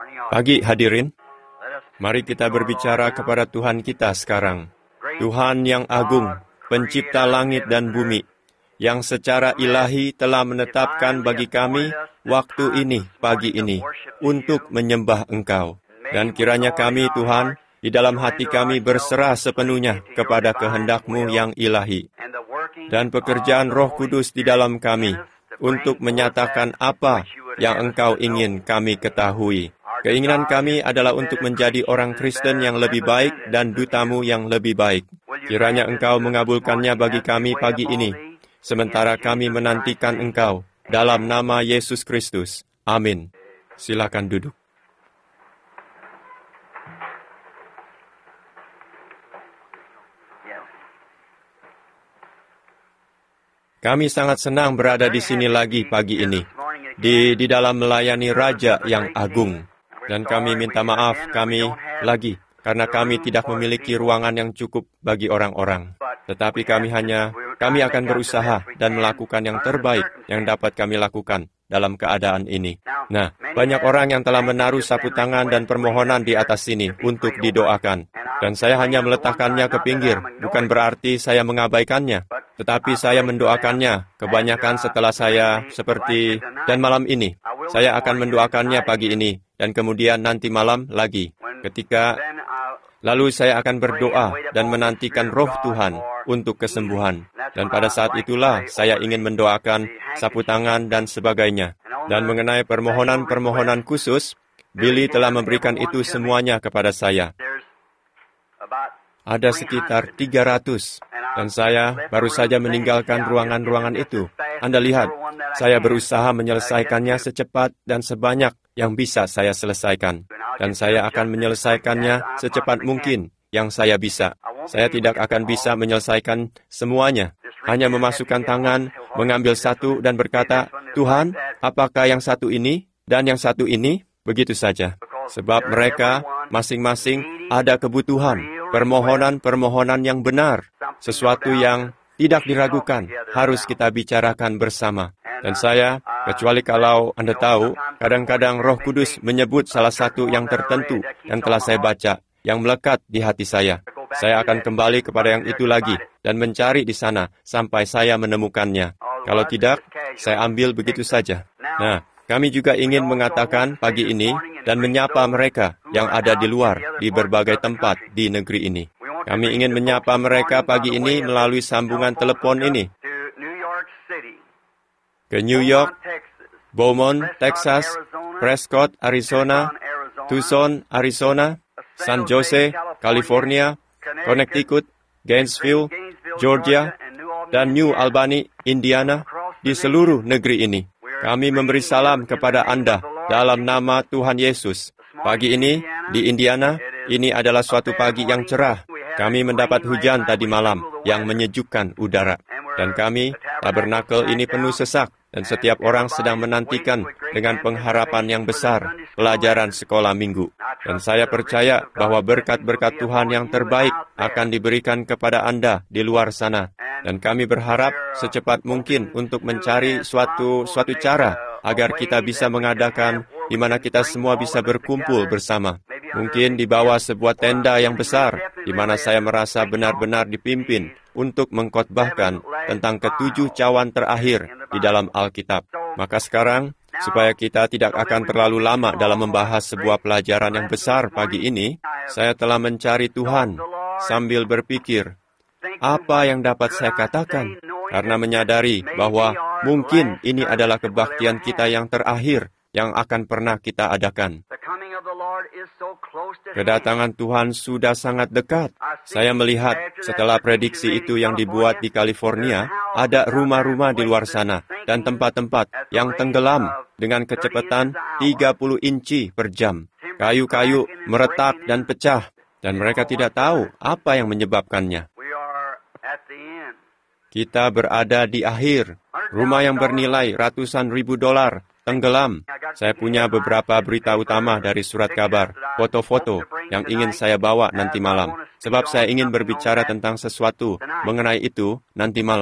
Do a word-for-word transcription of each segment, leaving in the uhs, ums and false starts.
Pagi hadirin, mari kita berbicara kepada Tuhan kita sekarang. Tuhan yang agung, pencipta langit dan bumi, yang secara ilahi telah menetapkan bagi kami waktu ini, pagi ini, untuk menyembah Engkau. Dan kiranya kami, Tuhan, di dalam hati kami berserah sepenuhnya kepada kehendak-Mu yang ilahi. Dan pekerjaan Roh Kudus di dalam kami, untuk menyatakan apa yang Engkau ingin kami ketahui. Keinginan kami adalah untuk menjadi orang Kristen yang lebih baik dan duta-Mu yang lebih baik. Kiranya Engkau mengabulkannya bagi kami pagi ini, sementara kami menantikan Engkau, dalam nama Yesus Kristus. Amin. Silakan duduk. Kami sangat senang berada di sini lagi pagi ini, di, di dalam melayani Raja yang agung. Dan kami minta maaf kami lagi, karena kami tidak memiliki ruangan yang cukup bagi orang-orang. Tetapi kami hanya, kami akan berusaha dan melakukan yang terbaik yang dapat kami lakukan dalam keadaan ini. Nah, banyak orang yang telah menaruh sapu tangan dan permohonan di atas sini untuk didoakan. Dan saya hanya meletakkannya ke pinggir, bukan berarti saya mengabaikannya. Tetapi saya mendoakannya, kebanyakan setelah saya seperti, dan malam ini, saya akan mendoakannya pagi ini, dan kemudian nanti malam lagi. Ketika, lalu saya akan berdoa dan menantikan roh Tuhan untuk kesembuhan. Dan pada saat itulah saya ingin mendoakan sapu tangan dan sebagainya. Dan mengenai permohonan-permohonan khusus, Billy telah memberikan itu semuanya kepada saya. Ada sekitar tiga ratus, dan saya baru saja meninggalkan ruangan-ruangan itu. Anda lihat, saya berusaha menyelesaikannya secepat dan sebanyak yang bisa saya selesaikan. Dan saya akan menyelesaikannya secepat mungkin yang saya bisa. Saya tidak akan bisa menyelesaikan semuanya. Hanya memasukkan tangan, mengambil satu dan berkata, Tuhan, apakah yang satu ini dan yang satu ini? Begitu saja. Sebab mereka masing-masing ada kebutuhan, permohonan-permohonan yang benar, sesuatu yang tidak diragukan, harus kita bicarakan bersama. Dan saya, kecuali kalau Anda tahu, kadang-kadang Roh Kudus menyebut salah satu yang tertentu yang telah saya baca, yang melekat di hati saya. Saya akan kembali kepada yang itu lagi dan mencari di sana sampai saya menemukannya. Kalau tidak, saya ambil begitu saja. Nah, kami juga ingin mengatakan pagi ini dan menyapa mereka yang ada di luar, di berbagai tempat di negeri ini. Kami ingin menyapa mereka pagi ini melalui sambungan telepon ini. Ke New York, Beaumont, Texas, Prescott, Arizona, Tucson, Arizona, San Jose, California, Connecticut, Gainesville, Georgia, dan New Albany, Indiana, di seluruh negeri ini. Kami memberi salam kepada Anda dalam nama Tuhan Yesus. Pagi ini, di Indiana, ini adalah suatu pagi yang cerah. Kami mendapat hujan tadi malam yang menyejukkan udara. Dan kami, tabernakel ini penuh sesak, dan setiap orang sedang menantikan dengan pengharapan yang besar pelajaran sekolah minggu. Dan saya percaya bahwa berkat-berkat Tuhan yang terbaik akan diberikan kepada Anda di luar sana. Dan kami berharap secepat mungkin untuk mencari suatu suatu cara agar kita bisa mengadakan di mana kita semua bisa berkumpul bersama. Mungkin di bawah sebuah tenda yang besar, di mana saya merasa benar-benar dipimpin untuk mengkhotbahkan tentang ketujuh cawan terakhir di dalam Alkitab. Maka sekarang, supaya kita tidak akan terlalu lama dalam membahas sebuah pelajaran yang besar pagi ini, saya telah mencari Tuhan sambil berpikir, apa yang dapat saya katakan? Karena menyadari bahwa mungkin ini adalah kebaktian kita yang terakhir yang akan pernah kita adakan. Kedatangan Tuhan sudah sangat dekat. Saya melihat setelah prediksi itu yang dibuat di California, ada rumah-rumah di luar sana dan tempat-tempat yang tenggelam dengan kecepatan tiga puluh inci per jam. Kayu-kayu meretak dan pecah, dan mereka tidak tahu apa yang menyebabkannya. Kita berada di akhir. Rumah yang bernilai ratusan ribu dolar tenggelam. Saya punya beberapa berita utama dari surat kabar, foto-foto yang ingin saya bawa nanti malam. Sebab saya ingin berbicara tentang sesuatu mengenai itu nanti malam.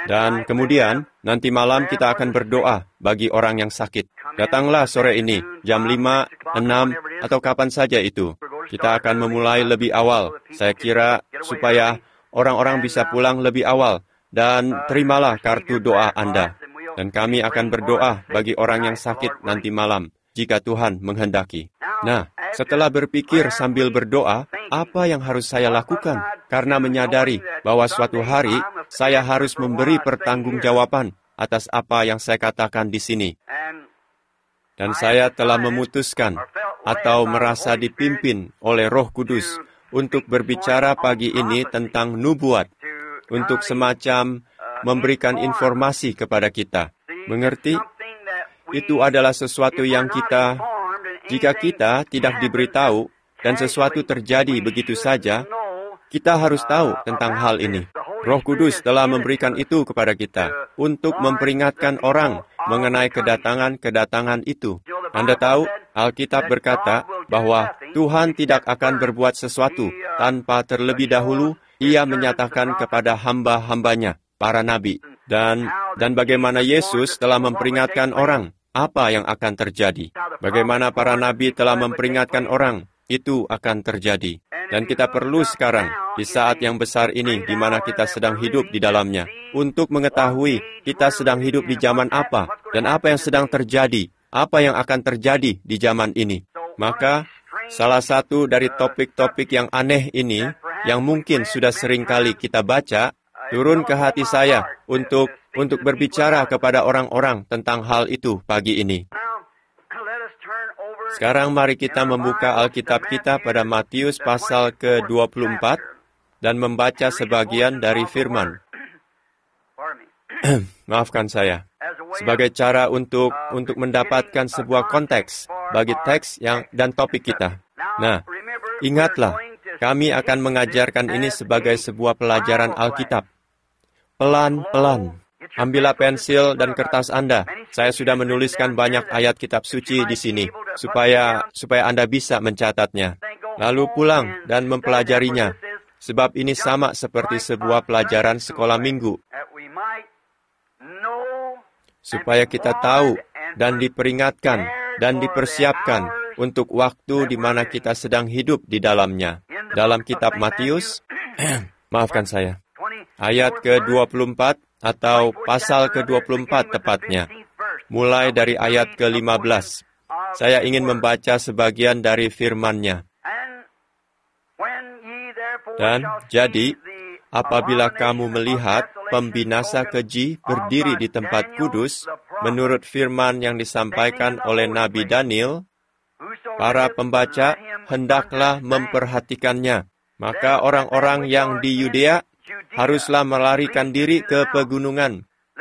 Dan kemudian, nanti malam kita akan berdoa bagi orang yang sakit. Datanglah sore ini, jam lima, enam, atau kapan saja itu. Kita akan memulai lebih awal. Saya kira supaya orang-orang bisa pulang lebih awal. Dan terimalah kartu doa Anda. Dan kami akan berdoa bagi orang yang sakit nanti malam, jika Tuhan menghendaki. Nah, setelah berpikir sambil berdoa, apa yang harus saya lakukan? Karena menyadari bahwa suatu hari saya harus memberi pertanggungjawaban atas apa yang saya katakan di sini. Dan saya telah memutuskan atau merasa dipimpin oleh Roh Kudus untuk berbicara pagi ini tentang nubuat, untuk semacam memberikan informasi kepada kita. Mengerti? Itu adalah sesuatu yang kita, jika kita tidak diberitahu dan sesuatu terjadi begitu saja, kita harus tahu tentang hal ini. Roh Kudus telah memberikan itu kepada kita untuk memperingatkan orang mengenai kedatangan-kedatangan itu. Anda tahu, Alkitab berkata bahwa Tuhan tidak akan berbuat sesuatu tanpa terlebih dahulu Ia menyatakan kepada hamba-hambanya, para nabi. Dan dan bagaimana Yesus telah memperingatkan orang apa yang akan terjadi. Bagaimana para nabi telah memperingatkan orang, itu akan terjadi. Dan kita perlu sekarang, di saat yang besar ini, di mana kita sedang hidup di dalamnya, untuk mengetahui kita sedang hidup di zaman apa, dan apa yang sedang terjadi, apa yang akan terjadi di zaman ini. Maka, salah satu dari topik-topik yang aneh ini, yang mungkin sudah sering kali kita baca, turun ke hati saya untuk untuk berbicara kepada orang-orang tentang hal itu pagi ini. Sekarang mari kita membuka Alkitab kita pada Matius pasal ke dua puluh empat dan membaca sebagian dari firman. Maafkan saya. Sebagai cara untuk untuk mendapatkan sebuah konteks bagi teks yang dan topik kita. Nah, ingatlah, kami akan mengajarkan ini sebagai sebuah pelajaran Alkitab. Pelan-pelan. Ambillah pensil dan kertas Anda. Saya sudah menuliskan banyak ayat kitab suci di sini, supaya supaya Anda bisa mencatatnya. Lalu pulang dan mempelajarinya, sebab ini sama seperti sebuah pelajaran sekolah minggu. Supaya kita tahu dan diperingatkan dan dipersiapkan untuk waktu di mana kita sedang hidup di dalamnya. Dalam kitab Matius, maafkan saya, ayat ke dua puluh empat atau pasal ke dua puluh empat tepatnya, mulai dari ayat ke lima belas. Saya ingin membaca sebagian dari firman-Nya. Dan jadi, apabila kamu melihat pembinasa keji berdiri di tempat kudus, menurut firman yang disampaikan oleh Nabi Daniel, para pembaca hendaklah memperhatikannya. Maka orang-orang yang di Yudea haruslah melarikan diri ke pegunungan.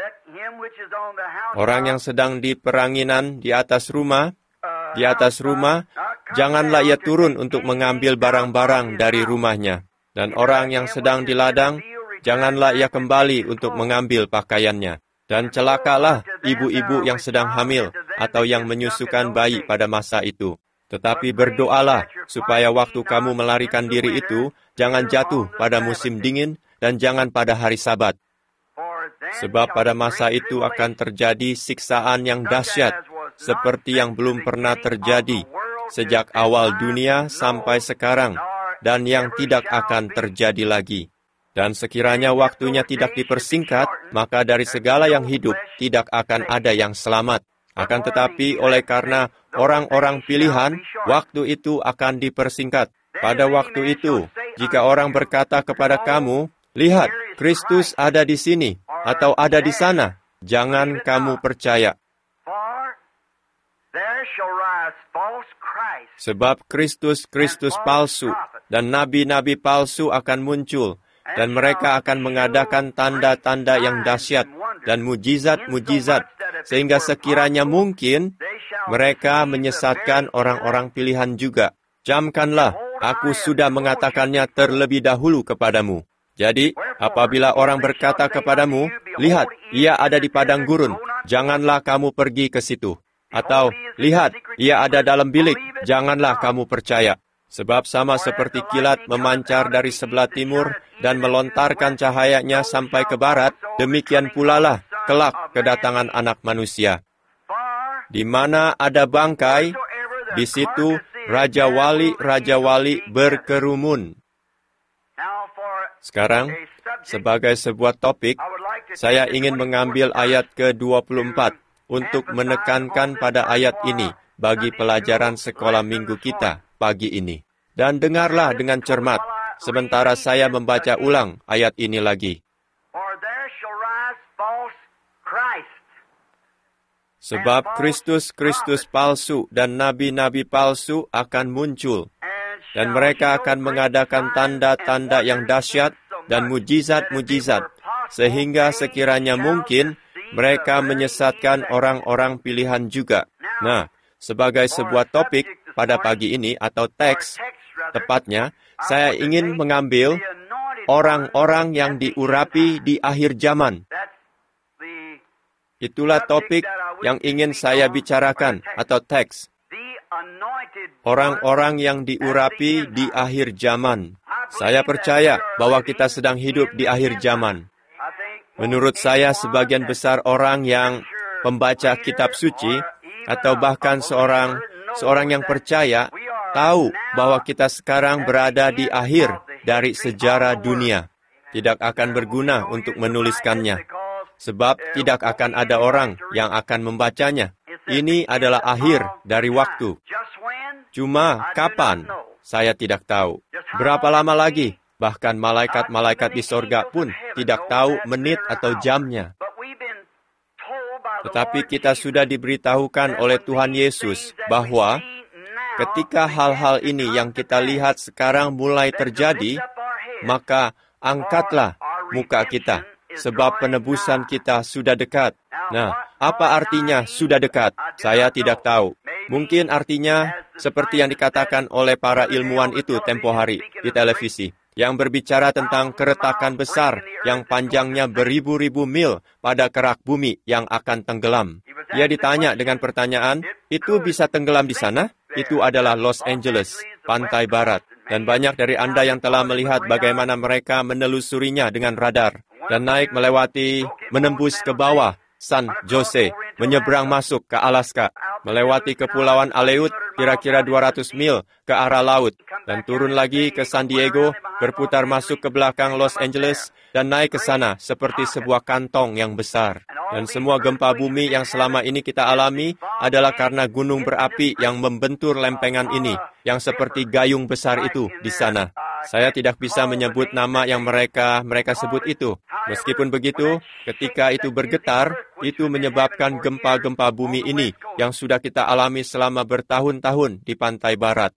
Orang yang sedang di peranginan di atas rumah, di atas rumah, janganlah ia turun untuk mengambil barang-barang dari rumahnya. Dan orang yang sedang di ladang, janganlah ia kembali untuk mengambil pakaiannya. Dan celakalah ibu-ibu yang sedang hamil atau yang menyusukan bayi pada masa itu. Tetapi berdoalah supaya waktu kamu melarikan diri itu, jangan jatuh pada musim dingin, dan jangan pada hari Sabat. Sebab pada masa itu akan terjadi siksaan yang dahsyat, seperti yang belum pernah terjadi sejak awal dunia sampai sekarang, dan yang tidak akan terjadi lagi. Dan sekiranya waktunya tidak dipersingkat, maka dari segala yang hidup tidak akan ada yang selamat. Akan tetapi oleh karena orang-orang pilihan, waktu itu akan dipersingkat. Pada waktu itu, jika orang berkata kepada kamu, "Lihat, Kristus ada di sini," atau "ada di sana," jangan kamu percaya. Sebab Kristus-Kristus palsu dan nabi-nabi palsu akan muncul, dan mereka akan mengadakan tanda-tanda yang dahsyat dan mujizat-mujizat, sehingga sekiranya mungkin mereka menyesatkan orang-orang pilihan juga. Camkanlah, aku sudah mengatakannya terlebih dahulu kepadamu. Jadi, apabila orang berkata kepadamu, "Lihat, ia ada di padang gurun," janganlah kamu pergi ke situ. Atau, "Lihat, ia ada dalam bilik," janganlah kamu percaya. Sebab sama seperti kilat memancar dari sebelah timur dan melontarkan cahayanya sampai ke barat, demikian pula lah kelak kedatangan Anak Manusia. Di mana ada bangkai, di situ Raja Wali-Raja Wali berkerumun. Sekarang, sebagai sebuah topik, saya ingin mengambil ayat ke dua puluh empat untuk menekankan pada ayat ini bagi pelajaran sekolah minggu kita pagi ini. Dan dengarlah dengan cermat, sementara saya membaca ulang ayat ini lagi. Sebab Kristus-Kristus palsu dan nabi-nabi palsu akan muncul, dan mereka akan mengadakan tanda-tanda yang dahsyat dan mujizat-mujizat, sehingga sekiranya mungkin mereka menyesatkan orang-orang pilihan juga. Nah, sebagai sebuah topik pada pagi ini atau teks, tepatnya saya ingin mengambil orang-orang yang diurapi di akhir zaman. Itulah topik yang ingin saya bicarakan atau teks. Orang-orang yang diurapi di akhir zaman. Saya percaya bahwa kita sedang hidup di akhir zaman. Menurut saya, sebagian besar orang yang pembaca kitab suci atau bahkan seorang seorang yang percaya tahu bahwa kita sekarang berada di akhir dari sejarah dunia. Tidak akan berguna untuk menuliskannya, sebab tidak akan ada orang yang akan membacanya. Ini adalah akhir dari waktu. Cuma kapan? Saya tidak tahu. Berapa lama lagi? Bahkan malaikat-malaikat di sorga pun tidak tahu menit atau jamnya. Tetapi kita sudah diberitahukan oleh Tuhan Yesus bahwa ketika hal-hal ini yang kita lihat sekarang mulai terjadi, maka angkatlah muka kita, sebab penebusan kita sudah dekat. Nah, apa artinya sudah dekat? Saya tidak tahu. Mungkin artinya seperti yang dikatakan oleh para ilmuwan itu tempo hari di televisi, yang berbicara tentang keretakan besar yang panjangnya beribu-ribu mil pada kerak bumi yang akan tenggelam. Ia ditanya dengan pertanyaan, itu bisa tenggelam di sana? Itu adalah Los Angeles, pantai barat. Dan banyak dari Anda yang telah melihat bagaimana mereka menelusurinya dengan radar dan naik melewati, menembus ke bawah San Jose, menyeberang masuk ke Alaska, melewati Kepulauan Aleut kira-kira dua ratus mil ke arah laut, dan turun lagi ke San Diego, berputar masuk ke belakang Los Angeles, dan naik ke sana seperti sebuah kantong yang besar. Dan semua gempa bumi yang selama ini kita alami adalah karena gunung berapi yang membentur lempengan ini, yang seperti gayung besar itu di sana. Saya tidak bisa menyebut nama yang mereka mereka sebut itu. Meskipun begitu, ketika itu bergetar, itu menyebabkan gempa-gempa bumi ini yang sudah kita alami selama bertahun-tahun di pantai barat.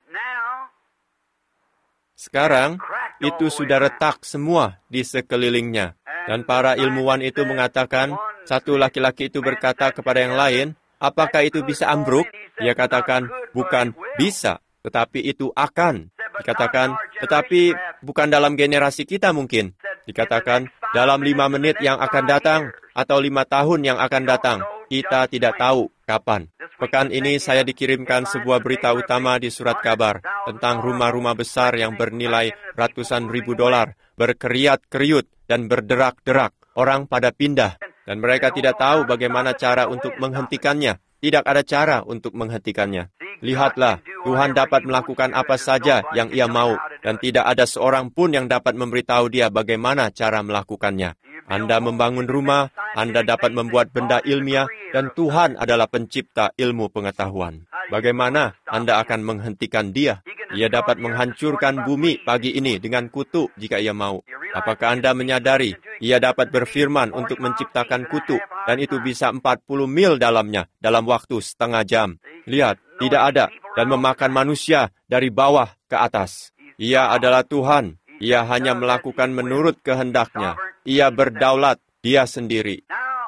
Sekarang, itu sudah retak semua di sekelilingnya. Dan para ilmuwan itu mengatakan, satu laki-laki itu berkata kepada yang lain, apakah itu bisa ambruk? Dia katakan, bukan bisa, tetapi itu akan. Dikatakan, tetapi bukan dalam generasi kita mungkin. Dikatakan, dalam lima menit yang akan datang, atau lima tahun yang akan datang, kita tidak tahu kapan. Pekan ini saya dikirimkan sebuah berita utama di surat kabar tentang rumah-rumah besar yang bernilai ratusan ribu dolar, berkeriat-keriut dan berderak-derak. Orang pada pindah, dan mereka tidak tahu bagaimana cara untuk menghentikannya. Tidak ada cara untuk menghentikannya. Lihatlah, Tuhan dapat melakukan apa saja yang Ia mau, dan tidak ada seorang pun yang dapat memberitahu Dia bagaimana cara melakukannya. Anda membangun rumah, Anda dapat membuat benda ilmiah, dan Tuhan adalah pencipta ilmu pengetahuan. Bagaimana Anda akan menghentikan Dia? Ia dapat menghancurkan bumi pagi ini dengan kutu jika Ia mau. Apakah Anda menyadari, Ia dapat berfirman untuk menciptakan kutu, dan itu bisa empat puluh mil dalamnya dalam waktu setengah jam. Lihat, tidak ada, dan memakan manusia dari bawah ke atas. Ia adalah Tuhan. Ia hanya melakukan menurut kehendaknya. Ia berdaulat, Dia sendiri.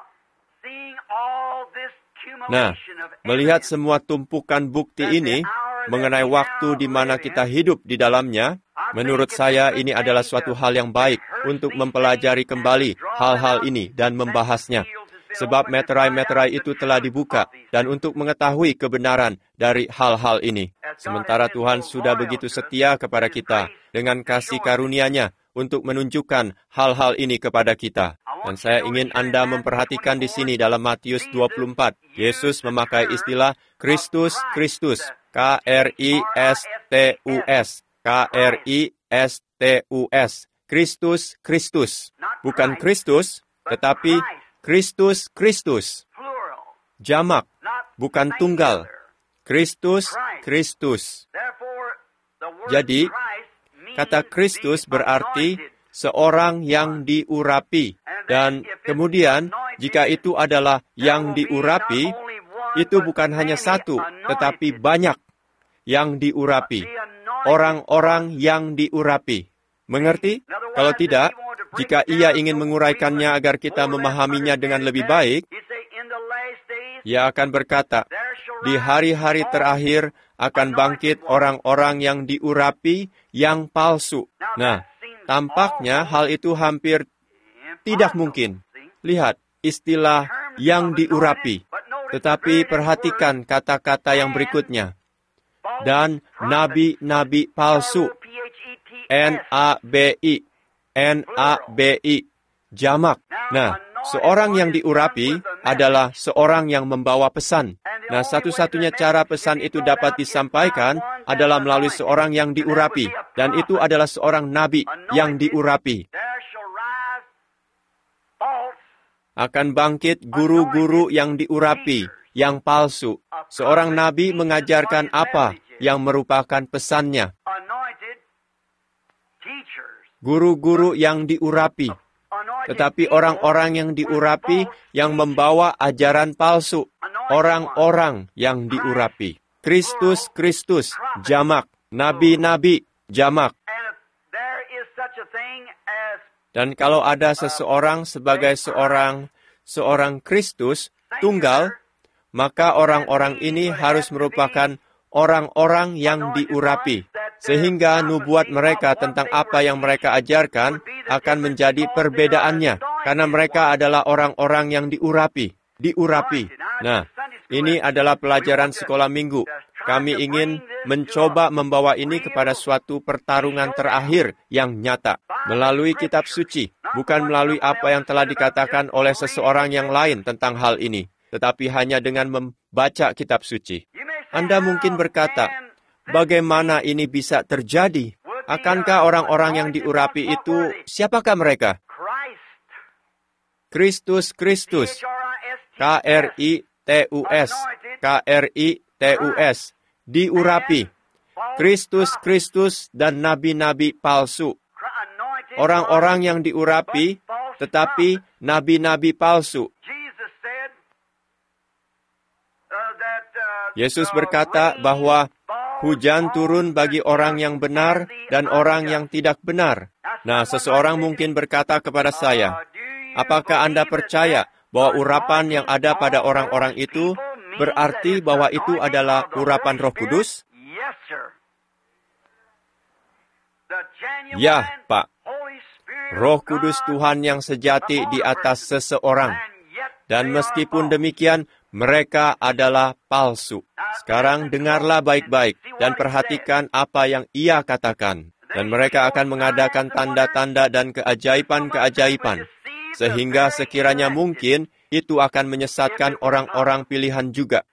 Nah, melihat semua tumpukan bukti ini mengenai waktu di mana kita hidup di dalamnya, menurut saya ini adalah suatu hal yang baik untuk mempelajari kembali hal-hal ini dan membahasnya. sebab meterai-meterai itu telah dibuka, dan untuk mengetahui kebenaran dari hal-hal ini. Sementara Tuhan sudah begitu setia kepada kita, dengan kasih karunia-Nya, untuk menunjukkan hal-hal ini kepada kita. Dan saya ingin Anda memperhatikan di sini dalam Matius dua puluh empat. Yesus memakai istilah Kristus, Kristus. K R I S T U S. K R I S T U S. Kristus, Kristus. Bukan Kristus, tetapi Kristus, Kristus. Jamak, bukan tunggal. Kristus, Kristus. Jadi, kata Kristus berarti seorang yang diurapi. Dan kemudian, jika itu adalah yang diurapi, itu bukan hanya satu, tetapi banyak yang diurapi. Orang-orang yang diurapi. Mengerti? Kalau tidak, jika ia ingin menguraikannya agar kita memahaminya dengan lebih baik, ia akan berkata, di hari-hari terakhir akan bangkit orang-orang yang diurapi, yang palsu. Nah, tampaknya hal itu hampir tidak mungkin. Lihat, istilah yang diurapi. Tetapi perhatikan kata-kata yang berikutnya. Dan nabi-nabi palsu. N A B I. N A B I. Jamak. Nah, seorang yang diurapi adalah seorang yang membawa pesan. Nah, satu-satunya cara pesan itu dapat disampaikan adalah melalui seorang yang diurapi. Dan itu adalah seorang nabi yang diurapi. Akan bangkit guru-guru yang diurapi, yang palsu. Seorang nabi mengajarkan apa yang merupakan pesannya. Guru-guru yang diurapi. Tetapi orang-orang yang diurapi yang membawa ajaran palsu. Orang-orang yang diurapi. Kristus, Kristus, jamak. Nabi-nabi, jamak. Dan kalau ada seseorang sebagai seorang seorang Kristus tunggal, maka orang-orang ini harus merupakan orang-orang yang diurapi. Sehingga nubuat mereka tentang apa yang mereka ajarkan akan menjadi perbedaannya. Karena mereka adalah orang-orang yang diurapi. Diurapi. Nah, ini adalah pelajaran sekolah minggu. Kami ingin mencoba membawa ini kepada suatu pertarungan terakhir yang nyata. Melalui kitab suci. Bukan melalui apa yang telah dikatakan oleh seseorang yang lain tentang hal ini. Tetapi hanya dengan membaca kitab suci. Anda mungkin berkata, bagaimana ini bisa terjadi? Akankah orang-orang yang diurapi itu, siapakah mereka? Kristus, Kristus. K R I T U S. K R I T U S. Diurapi. Kristus, Kristus, dan nabi-nabi palsu. Orang-orang yang diurapi, tetapi nabi-nabi palsu. Yesus berkata bahwa hujan turun bagi orang yang benar dan orang yang tidak benar. Nah, seseorang mungkin berkata kepada saya, apakah Anda percaya bahwa urapan yang ada pada orang-orang itu berarti bahwa itu adalah urapan Roh Kudus? Ya, Pak. Roh Kudus Tuhan yang sejati di atas seseorang. Dan meskipun demikian, mereka adalah palsu. Sekarang dengarlah baik-baik dan perhatikan apa yang ia katakan. Dan mereka akan mengadakan tanda-tanda dan keajaiban-keajaiban. Sehingga sekiranya mungkin, itu akan menyesatkan orang-orang pilihan juga.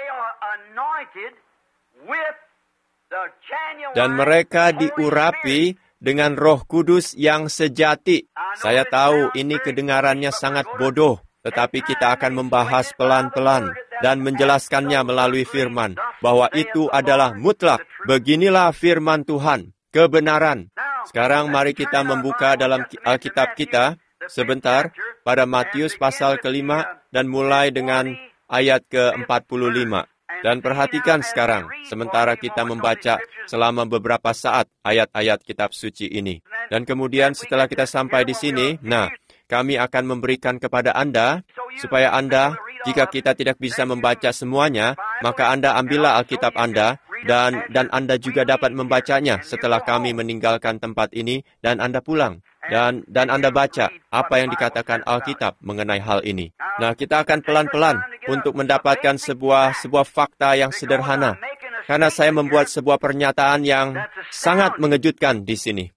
Dan mereka diurapi dengan Roh Kudus yang sejati. Saya tahu ini kedengarannya sangat bodoh. Tetapi kita akan membahas pelan-pelan dan menjelaskannya melalui firman, bahwa itu adalah mutlak. Beginilah firman Tuhan, kebenaran. Sekarang mari kita membuka dalam Alkitab kita, sebentar, pada Matius pasal kelima, dan mulai dengan ayat ke empat puluh lima. Dan perhatikan sekarang, sementara kita membaca selama beberapa saat ayat-ayat kitab suci ini. Dan kemudian setelah kita sampai di sini, nah, kami akan memberikan kepada Anda, supaya Anda, jika kita tidak bisa membaca semuanya, maka Anda ambillah Alkitab Anda, dan dan Anda juga dapat membacanya setelah kami meninggalkan tempat ini, dan Anda pulang. Dan dan Anda baca apa yang dikatakan Alkitab mengenai hal ini. Nah, kita akan pelan-pelan untuk mendapatkan sebuah sebuah fakta yang sederhana. Karena saya membuat sebuah pernyataan yang sangat mengejutkan di sini.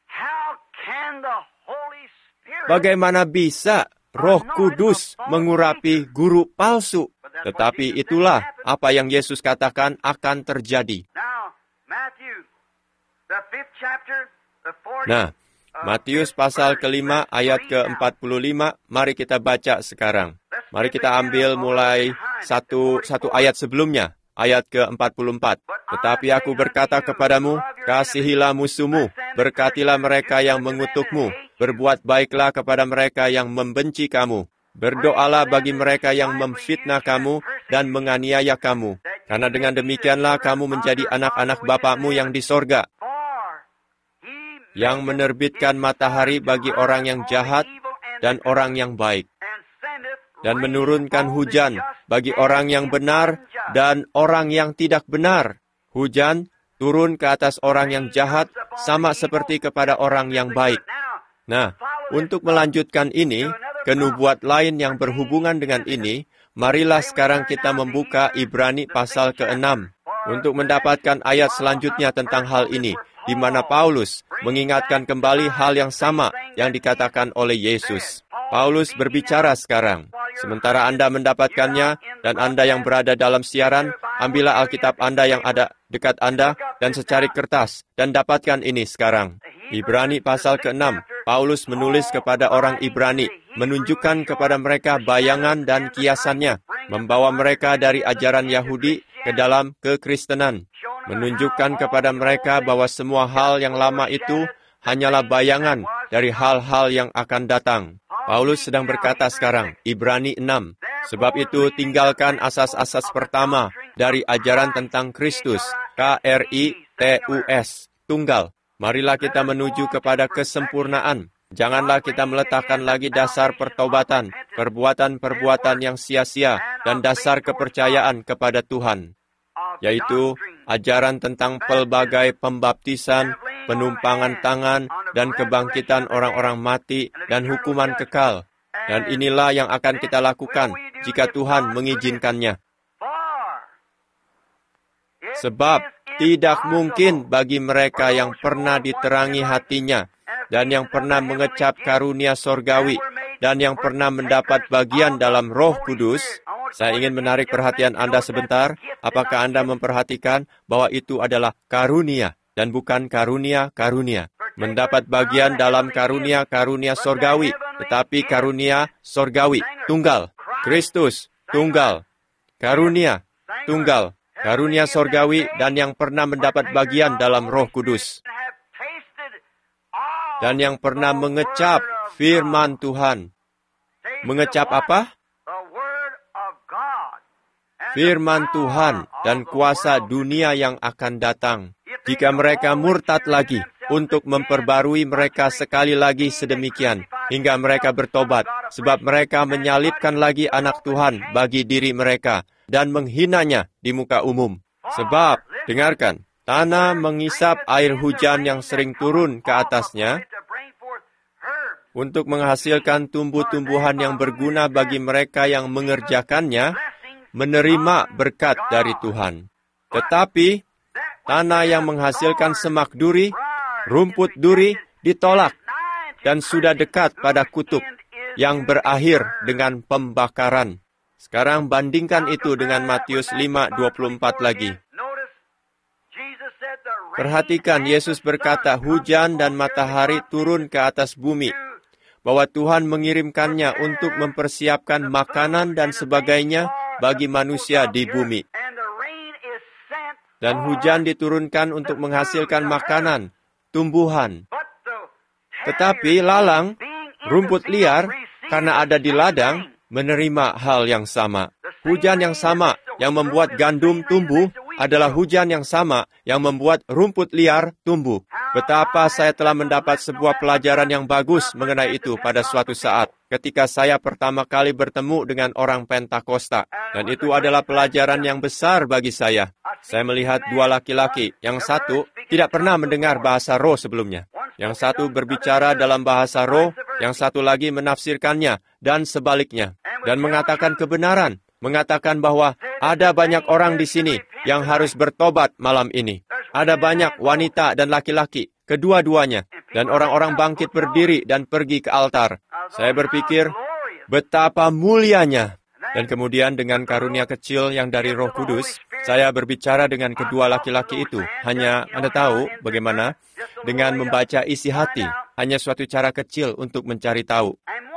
Bagaimana bisa Roh Kudus mengurapi guru palsu? Tetapi itulah apa yang Yesus katakan akan terjadi. Nah, Matius pasal kelima ayat ke empat puluh lima, mari kita baca sekarang. Mari kita ambil mulai satu, satu ayat sebelumnya, ayat ke empat puluh empat. Tetapi aku berkata kepadamu, kasihilah musuhmu, berkatilah mereka yang mengutukmu, berbuat baiklah kepada mereka yang membenci kamu. Berdoalah bagi mereka yang memfitnah kamu dan menganiaya kamu. Karena dengan demikianlah kamu menjadi anak-anak Bapamu yang di sorga, yang menerbitkan matahari bagi orang yang jahat dan orang yang baik, dan menurunkan hujan bagi orang yang benar dan orang yang tidak benar. Hujan turun ke atas orang yang jahat sama seperti kepada orang yang baik. Nah, untuk melanjutkan ini, ke nubuat lain yang berhubungan dengan ini, marilah sekarang kita membuka Ibrani pasal keenam untuk mendapatkan ayat selanjutnya tentang hal ini, di mana Paulus mengingatkan kembali hal yang sama yang dikatakan oleh Yesus. Paulus berbicara sekarang. Sementara Anda mendapatkannya dan Anda yang berada dalam siaran, ambillah Alkitab Anda yang ada dekat Anda dan secari kertas dan dapatkan ini sekarang. Ibrani pasal keenam, Paulus menulis kepada orang Ibrani, menunjukkan kepada mereka bayangan dan kiasannya, membawa mereka dari ajaran Yahudi ke dalam kekristenan, menunjukkan kepada mereka bahwa semua hal yang lama itu hanyalah bayangan dari hal-hal yang akan datang. Paulus sedang berkata sekarang, Ibrani enam, sebab itu tinggalkan asas-asas pertama dari ajaran tentang Kristus, K R I T U S, tunggal. Marilah kita menuju kepada kesempurnaan. Janganlah kita meletakkan lagi dasar pertobatan, perbuatan-perbuatan yang sia-sia, dan dasar kepercayaan kepada Tuhan, yaitu ajaran tentang pelbagai pembaptisan, penumpangan tangan, dan kebangkitan orang-orang mati, dan hukuman kekal. Dan inilah yang akan kita lakukan jika Tuhan mengizinkannya. Sebab tidak mungkin bagi mereka yang pernah diterangi hatinya, dan yang pernah mengecap karunia sorgawi, dan yang pernah mendapat bagian dalam Roh Kudus. Saya ingin menarik perhatian Anda sebentar. Apakah Anda memperhatikan bahwa itu adalah karunia, dan bukan karunia-karunia? Mendapat bagian dalam karunia-karunia sorgawi, tetapi karunia sorgawi, tunggal. Kristus, tunggal. Karunia, tunggal. Karunia sorgawi dan yang pernah mendapat bagian dalam Roh Kudus. Dan yang pernah mengecap firman Tuhan. Mengecap apa? Firman Tuhan dan kuasa dunia yang akan datang. Jika mereka murtad lagi, untuk memperbarui mereka sekali lagi sedemikian, hingga mereka bertobat, sebab mereka menyalibkan lagi anak Tuhan bagi diri mereka, dan menghinanya di muka umum. Sebab, dengarkan, tanah mengisap air hujan yang sering turun ke atasnya, untuk menghasilkan tumbuh-tumbuhan yang berguna bagi mereka yang mengerjakannya, menerima berkat dari Tuhan. Tetapi, tanah yang menghasilkan semak duri, rumput duri ditolak, dan sudah dekat pada kutub, yang berakhir dengan pembakaran. Sekarang bandingkan itu dengan Matius lima dua puluh empat lagi. Perhatikan, Yesus berkata hujan dan matahari turun ke atas bumi, bahwa Tuhan mengirimkannya untuk mempersiapkan makanan dan sebagainya bagi manusia di bumi. Dan hujan diturunkan untuk menghasilkan makanan, tumbuhan. Tetapi lalang, rumput liar, karena ada di ladang, menerima hal yang sama. Hujan yang sama yang membuat gandum tumbuh adalah hujan yang sama yang membuat rumput liar tumbuh. Betapa saya telah mendapat sebuah pelajaran yang bagus mengenai itu pada suatu saat, ketika saya pertama kali bertemu dengan orang Pentakosta. Dan itu adalah pelajaran yang besar bagi saya. Saya melihat dua laki-laki, yang satu tidak pernah mendengar bahasa roh sebelumnya. Yang satu berbicara dalam bahasa roh, yang satu lagi menafsirkannya, dan sebaliknya. Dan mengatakan kebenaran, mengatakan bahwa ada banyak orang di sini yang harus bertobat malam ini. Ada banyak wanita dan laki-laki, kedua-duanya. Dan orang-orang bangkit berdiri dan pergi ke altar. Saya berpikir, betapa mulianya. Dan kemudian dengan karunia kecil yang dari Roh Kudus, saya berbicara dengan kedua laki-laki itu. Hanya Anda tahu bagaimana? Dengan membaca isi hati. Hanya suatu cara kecil untuk mencari tahu.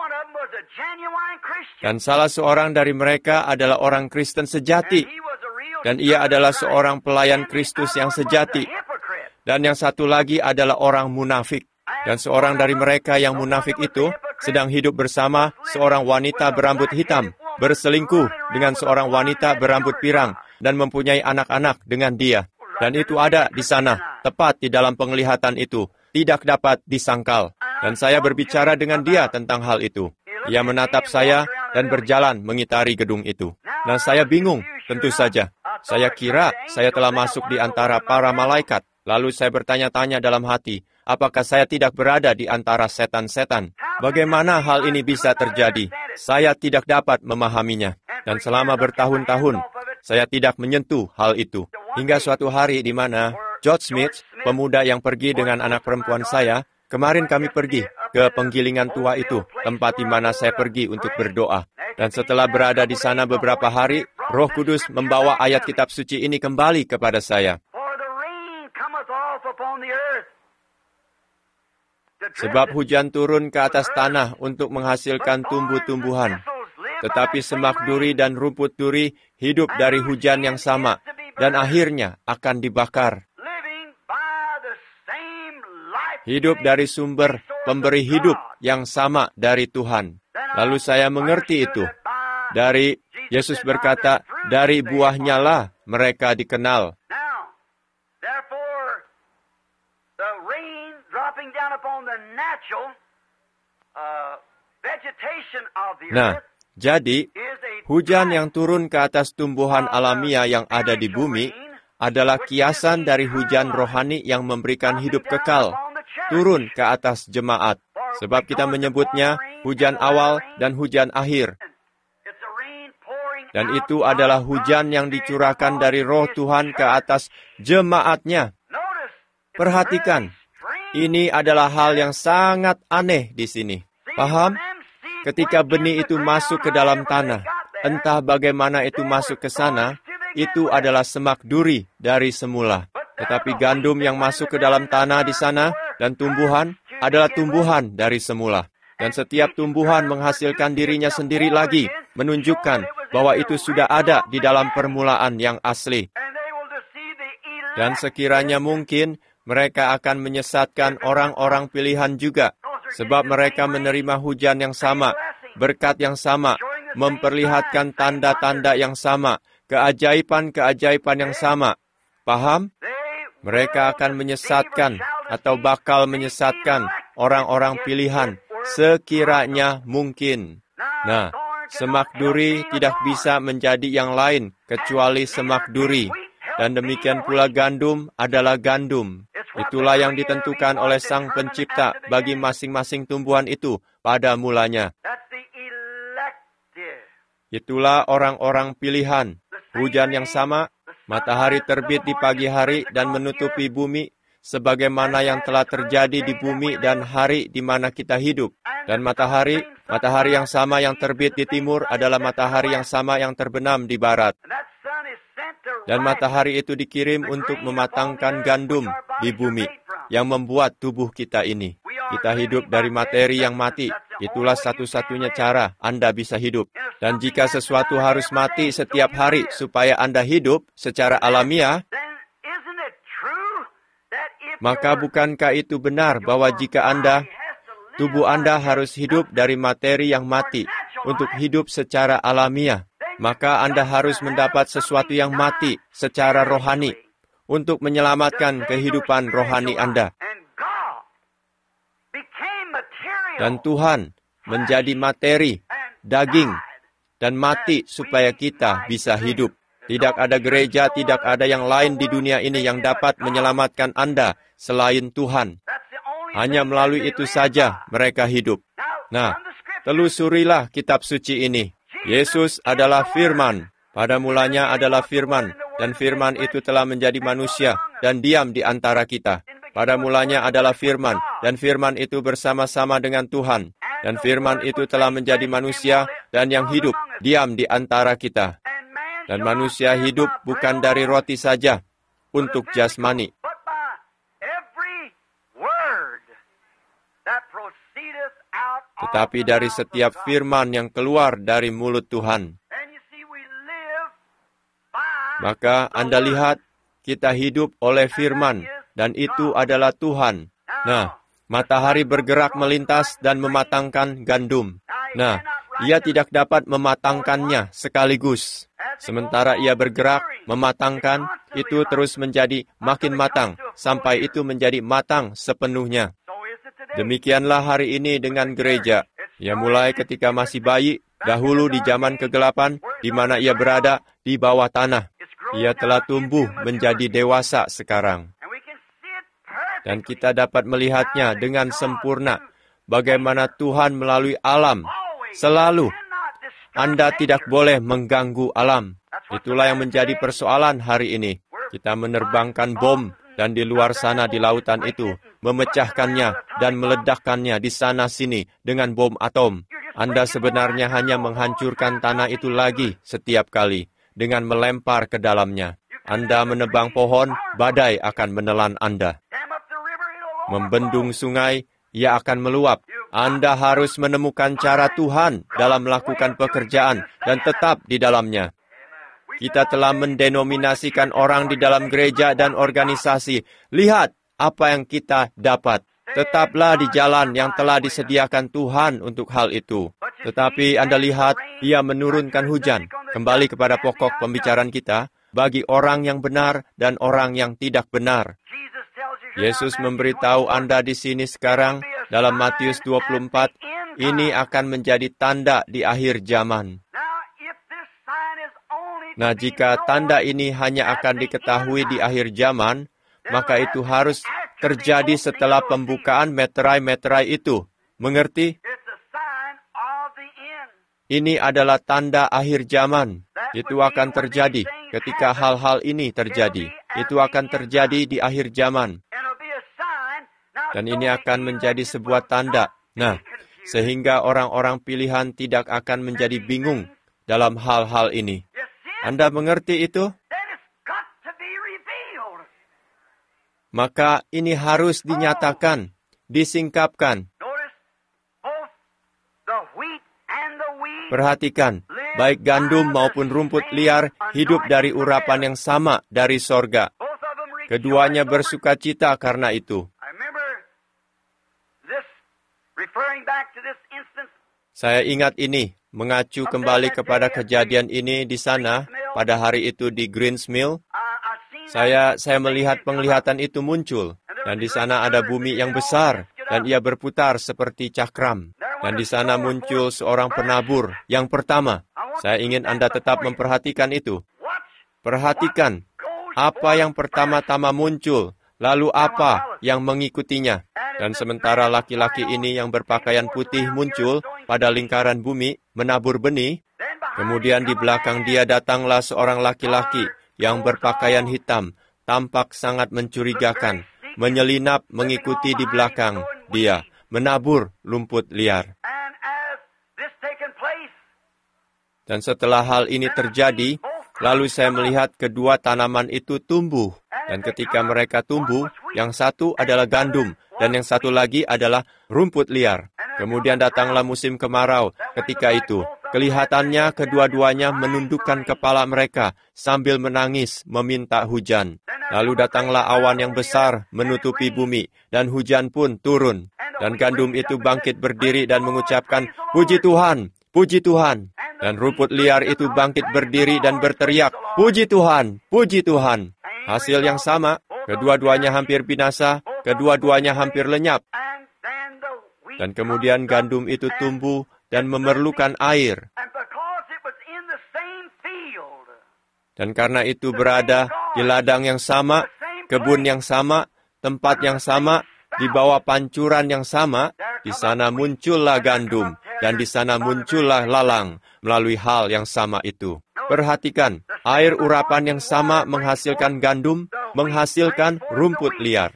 Dan salah seorang dari mereka adalah orang Kristen sejati. Dan ia adalah seorang pelayan Kristus yang sejati. Dan yang satu lagi adalah orang munafik. Dan seorang dari mereka yang munafik itu sedang hidup bersama seorang wanita berambut hitam, berselingkuh dengan seorang wanita berambut pirang, dan mempunyai anak-anak dengan dia. Dan itu ada di sana, tepat di dalam penglihatan itu, tidak dapat disangkal. Dan saya berbicara dengan dia tentang hal itu. Ia menatap saya dan berjalan mengitari gedung itu. Dan saya bingung, tentu saja. Saya kira saya telah masuk di antara para malaikat. Lalu saya bertanya-tanya dalam hati, apakah saya tidak berada di antara setan-setan? Bagaimana hal ini bisa terjadi? Saya tidak dapat memahaminya. Dan selama bertahun-tahun, saya tidak menyentuh hal itu. Hingga suatu hari di mana George Smith, pemuda yang pergi dengan anak perempuan saya, kemarin kami pergi ke penggilingan tua itu, tempat di mana saya pergi untuk berdoa. Dan setelah berada di sana beberapa hari, Roh Kudus membawa ayat kitab suci ini kembali kepada saya. Sebab hujan turun ke atas tanah untuk menghasilkan tumbuh-tumbuhan. Tetapi semak duri dan rumput duri hidup dari hujan yang sama, dan akhirnya akan dibakar. Hidup dari sumber pemberi hidup yang sama dari Tuhan. Lalu saya mengerti itu. Dari Yesus berkata, dari buahnya lah mereka dikenal. Nah, jadi, hujan yang turun ke atas tumbuhan alamiah yang ada di bumi adalah kiasan dari hujan rohani yang memberikan hidup kekal, turun ke atas jemaat. Sebab kita menyebutnya hujan awal dan hujan akhir. Dan itu adalah hujan yang dicurahkan dari roh Tuhan ke atas jemaatnya. Perhatikan, ini adalah hal yang sangat aneh di sini. Paham? Ketika benih itu masuk ke dalam tanah, entah bagaimana itu masuk ke sana, itu adalah semak duri dari semula. Tetapi gandum yang masuk ke dalam tanah di sana dan tumbuhan adalah tumbuhan dari semula. Dan setiap tumbuhan menghasilkan dirinya sendiri lagi, menunjukkan bahwa itu sudah ada di dalam permulaan yang asli. Dan sekiranya mungkin, mereka akan menyesatkan orang-orang pilihan juga. Sebab mereka menerima hujan yang sama, berkat yang sama, memperlihatkan tanda-tanda yang sama, keajaiban-keajaiban yang sama. Paham? Mereka akan menyesatkan atau bakal menyesatkan orang-orang pilihan sekiranya mungkin. Nah, semak duri tidak bisa menjadi yang lain kecuali semak duri. Dan demikian pula gandum adalah gandum. Itulah yang ditentukan oleh Sang Pencipta bagi masing-masing tumbuhan itu pada mulanya. Itulah orang-orang pilihan. Hujan yang sama, matahari terbit di pagi hari dan menutupi bumi, sebagaimana yang telah terjadi di bumi dan hari di mana kita hidup. Dan matahari, matahari yang sama yang terbit di timur adalah matahari yang sama yang terbenam di barat. Dan matahari itu dikirim untuk mematangkan gandum di bumi yang membuat tubuh kita ini. Kita hidup dari materi yang mati. Itulah satu-satunya cara Anda bisa hidup. Dan jika sesuatu harus mati setiap hari supaya Anda hidup secara alamiah, maka bukankah itu benar bahwa jika Anda, tubuh Anda harus hidup dari materi yang mati untuk hidup secara alamiah? Maka Anda harus mendapat sesuatu yang mati secara rohani untuk menyelamatkan kehidupan rohani Anda. Dan Tuhan menjadi materi, daging, dan mati supaya kita bisa hidup. Tidak ada gereja, tidak ada yang lain di dunia ini yang dapat menyelamatkan Anda selain Tuhan. Hanya melalui itu saja mereka hidup. Nah, telusurilah kitab suci ini. Yesus adalah firman. Pada mulanya adalah firman, dan firman itu telah menjadi manusia dan diam di antara kita. Pada mulanya adalah firman, dan firman itu bersama-sama dengan Tuhan. Dan firman itu telah menjadi manusia dan yang hidup, diam di antara kita. Dan manusia hidup bukan dari roti saja, untuk jasmani. Tetapi dari setiap firman yang keluar dari mulut Tuhan. Maka Anda lihat, kita hidup oleh firman, dan itu adalah Tuhan. Nah, matahari bergerak melintas dan mematangkan gandum. Nah, ia tidak dapat mematangkannya sekaligus. Sementara ia bergerak, mematangkan, itu terus menjadi makin matang, sampai itu menjadi matang sepenuhnya. Demikianlah hari ini dengan gereja. Ia mulai ketika masih bayi, dahulu di zaman kegelapan, di mana ia berada di bawah tanah. Ia telah tumbuh menjadi dewasa sekarang. Dan kita dapat melihatnya dengan sempurna, bagaimana Tuhan melalui alam. Selalu, Anda tidak boleh mengganggu alam. Itulah yang menjadi persoalan hari ini. Kita menerbangkan bom, dan di luar sana di lautan itu, memecahkannya dan meledakkannya di sana-sini dengan bom atom. Anda sebenarnya hanya menghancurkan tanah itu lagi setiap kali dengan melempar ke dalamnya. Anda menebang pohon, badai akan menelan Anda. Membendung sungai, ia akan meluap. Anda harus menemukan cara Tuhan dalam melakukan pekerjaan dan tetap di dalamnya. Kita telah mendenominasikan orang di dalam gereja dan organisasi. Lihat apa yang kita dapat. Tetaplah di jalan yang telah disediakan Tuhan untuk hal itu. Tetapi Anda lihat, ia menurunkan hujan. Kembali kepada pokok pembicaraan kita, bagi orang yang benar dan orang yang tidak benar. Yesus memberitahu Anda di sini sekarang, dalam Matius dua puluh empat, ini akan menjadi tanda di akhir zaman. Nah, jika tanda ini hanya akan diketahui di akhir zaman, maka itu harus terjadi setelah pembukaan meterai-meterai itu. Mengerti? Ini adalah tanda akhir zaman. Itu akan terjadi ketika hal-hal ini terjadi. Itu akan terjadi di akhir zaman. Dan ini akan menjadi sebuah tanda. Nah, sehingga orang-orang pilihan tidak akan menjadi bingung dalam hal-hal ini. Anda mengerti itu? Maka ini harus dinyatakan, disingkapkan. Perhatikan, baik gandum maupun rumput liar hidup dari urapan yang sama dari sorga. Keduanya bersukacita karena itu. Saya ingat ini, mengacu kembali kepada kejadian ini di sana, pada hari itu di Greens Mill. Saya saya melihat penglihatan itu muncul, dan di sana ada bumi yang besar, dan ia berputar seperti cakram. Dan di sana muncul seorang penabur yang pertama. Saya ingin Anda tetap memperhatikan itu. Perhatikan, apa yang pertama-tama muncul, lalu apa yang mengikutinya. Dan sementara laki-laki ini yang berpakaian putih muncul pada lingkaran bumi, menabur benih, kemudian di belakang dia datanglah seorang laki-laki yang berpakaian hitam, tampak sangat mencurigakan, menyelinap mengikuti di belakang dia, menabur rumput liar. Dan setelah hal ini terjadi, lalu saya melihat kedua tanaman itu tumbuh. Dan ketika mereka tumbuh, yang satu adalah gandum, dan yang satu lagi adalah rumput liar. Kemudian datanglah musim kemarau ketika itu. Kelihatannya kedua-duanya menundukkan kepala mereka sambil menangis meminta hujan. Lalu datanglah awan yang besar menutupi bumi, dan hujan pun turun. Dan gandum itu bangkit berdiri dan mengucapkan, "Puji Tuhan, puji Tuhan." Dan rumput liar itu bangkit berdiri dan berteriak, "Puji Tuhan, puji Tuhan." Hasil yang sama, kedua-duanya hampir binasa, kedua-duanya hampir lenyap. Dan kemudian gandum itu tumbuh dan memerlukan air. Dan karena itu berada di ladang yang sama, kebun yang sama, tempat yang sama, di bawah pancuran yang sama, di sana muncullah gandum, dan di sana muncullah lalang melalui hal yang sama itu. Perhatikan, air urapan yang sama menghasilkan gandum, menghasilkan rumput liar.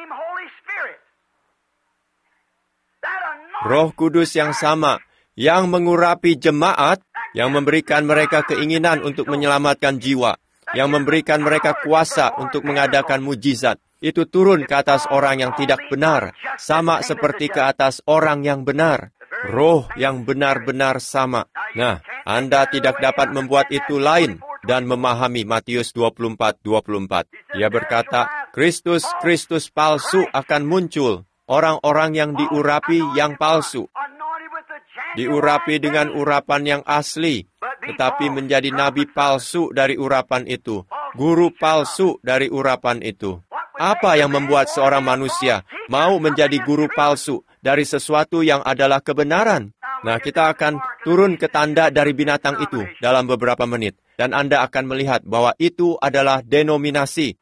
Roh Kudus yang sama, yang mengurapi jemaat, yang memberikan mereka keinginan untuk menyelamatkan jiwa, yang memberikan mereka kuasa untuk mengadakan mujizat, itu turun ke atas orang yang tidak benar, sama seperti ke atas orang yang benar. Roh yang benar-benar sama. Nah, Anda tidak dapat membuat itu lain dan memahami Matius dua puluh empat dua puluh empat. Dia berkata, Kristus, Kristus palsu akan muncul. Orang-orang yang diurapi yang palsu. Diurapi dengan urapan yang asli, tetapi menjadi nabi palsu dari urapan itu. Guru palsu dari urapan itu. Apa yang membuat seorang manusia mau menjadi guru palsu dari sesuatu yang adalah kebenaran? Nah, kita akan turun ke tanda dari binatang itu dalam beberapa menit. Dan Anda akan melihat bahwa itu adalah denominasi.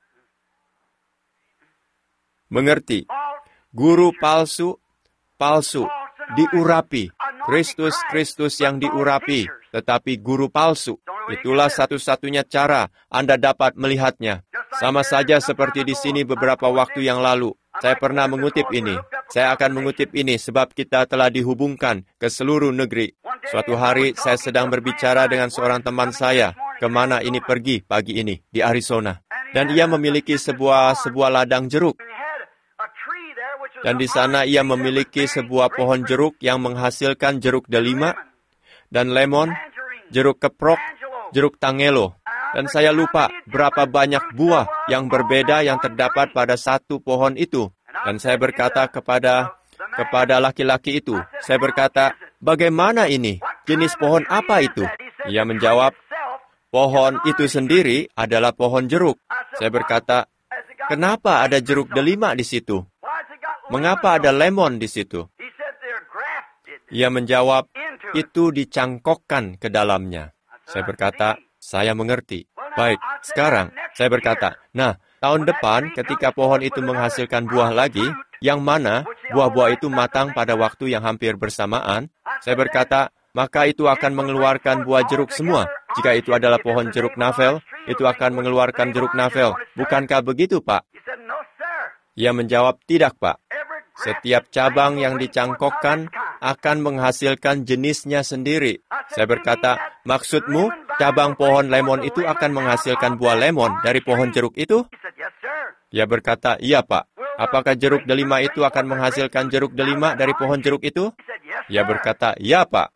Mengerti? Guru palsu, palsu, diurapi. Kristus, Kristus yang diurapi, tetapi guru palsu. Itulah satu-satunya cara Anda dapat melihatnya. Sama saja seperti di sini beberapa waktu yang lalu. Saya pernah mengutip ini. Saya akan mengutip ini sebab kita telah dihubungkan ke seluruh negeri. Suatu hari saya sedang berbicara dengan seorang teman saya, kemana ini pergi pagi ini, di Arizona. Dan ia memiliki sebuah sebuah ladang jeruk. Dan di sana ia memiliki sebuah pohon jeruk yang menghasilkan jeruk delima, dan lemon, jeruk keprok, jeruk tangelo. Dan saya lupa berapa banyak buah yang berbeda yang terdapat pada satu pohon itu. Dan saya berkata kepada kepada laki-laki itu, saya berkata, bagaimana ini? Jenis pohon apa itu? Ia menjawab, pohon itu sendiri adalah pohon jeruk. Saya berkata, kenapa ada jeruk delima di situ? Mengapa ada lemon di situ? Ia menjawab, itu dicangkokkan ke dalamnya. Saya berkata, saya mengerti. Baik, sekarang saya berkata, nah, tahun depan ketika pohon itu menghasilkan buah lagi, yang mana buah-buah itu matang pada waktu yang hampir bersamaan, saya berkata, maka itu akan mengeluarkan buah jeruk semua. Jika itu adalah pohon jeruk navel, itu akan mengeluarkan jeruk navel. Bukankah begitu, Pak? Ia menjawab, tidak, Pak. Setiap cabang yang dicangkokkan akan menghasilkan jenisnya sendiri. Saya berkata, maksudmu cabang pohon lemon itu akan menghasilkan buah lemon dari pohon jeruk itu? Ia berkata, iya, Pak. Apakah jeruk delima itu akan menghasilkan jeruk delima dari pohon jeruk itu? Ia berkata, iya, Pak.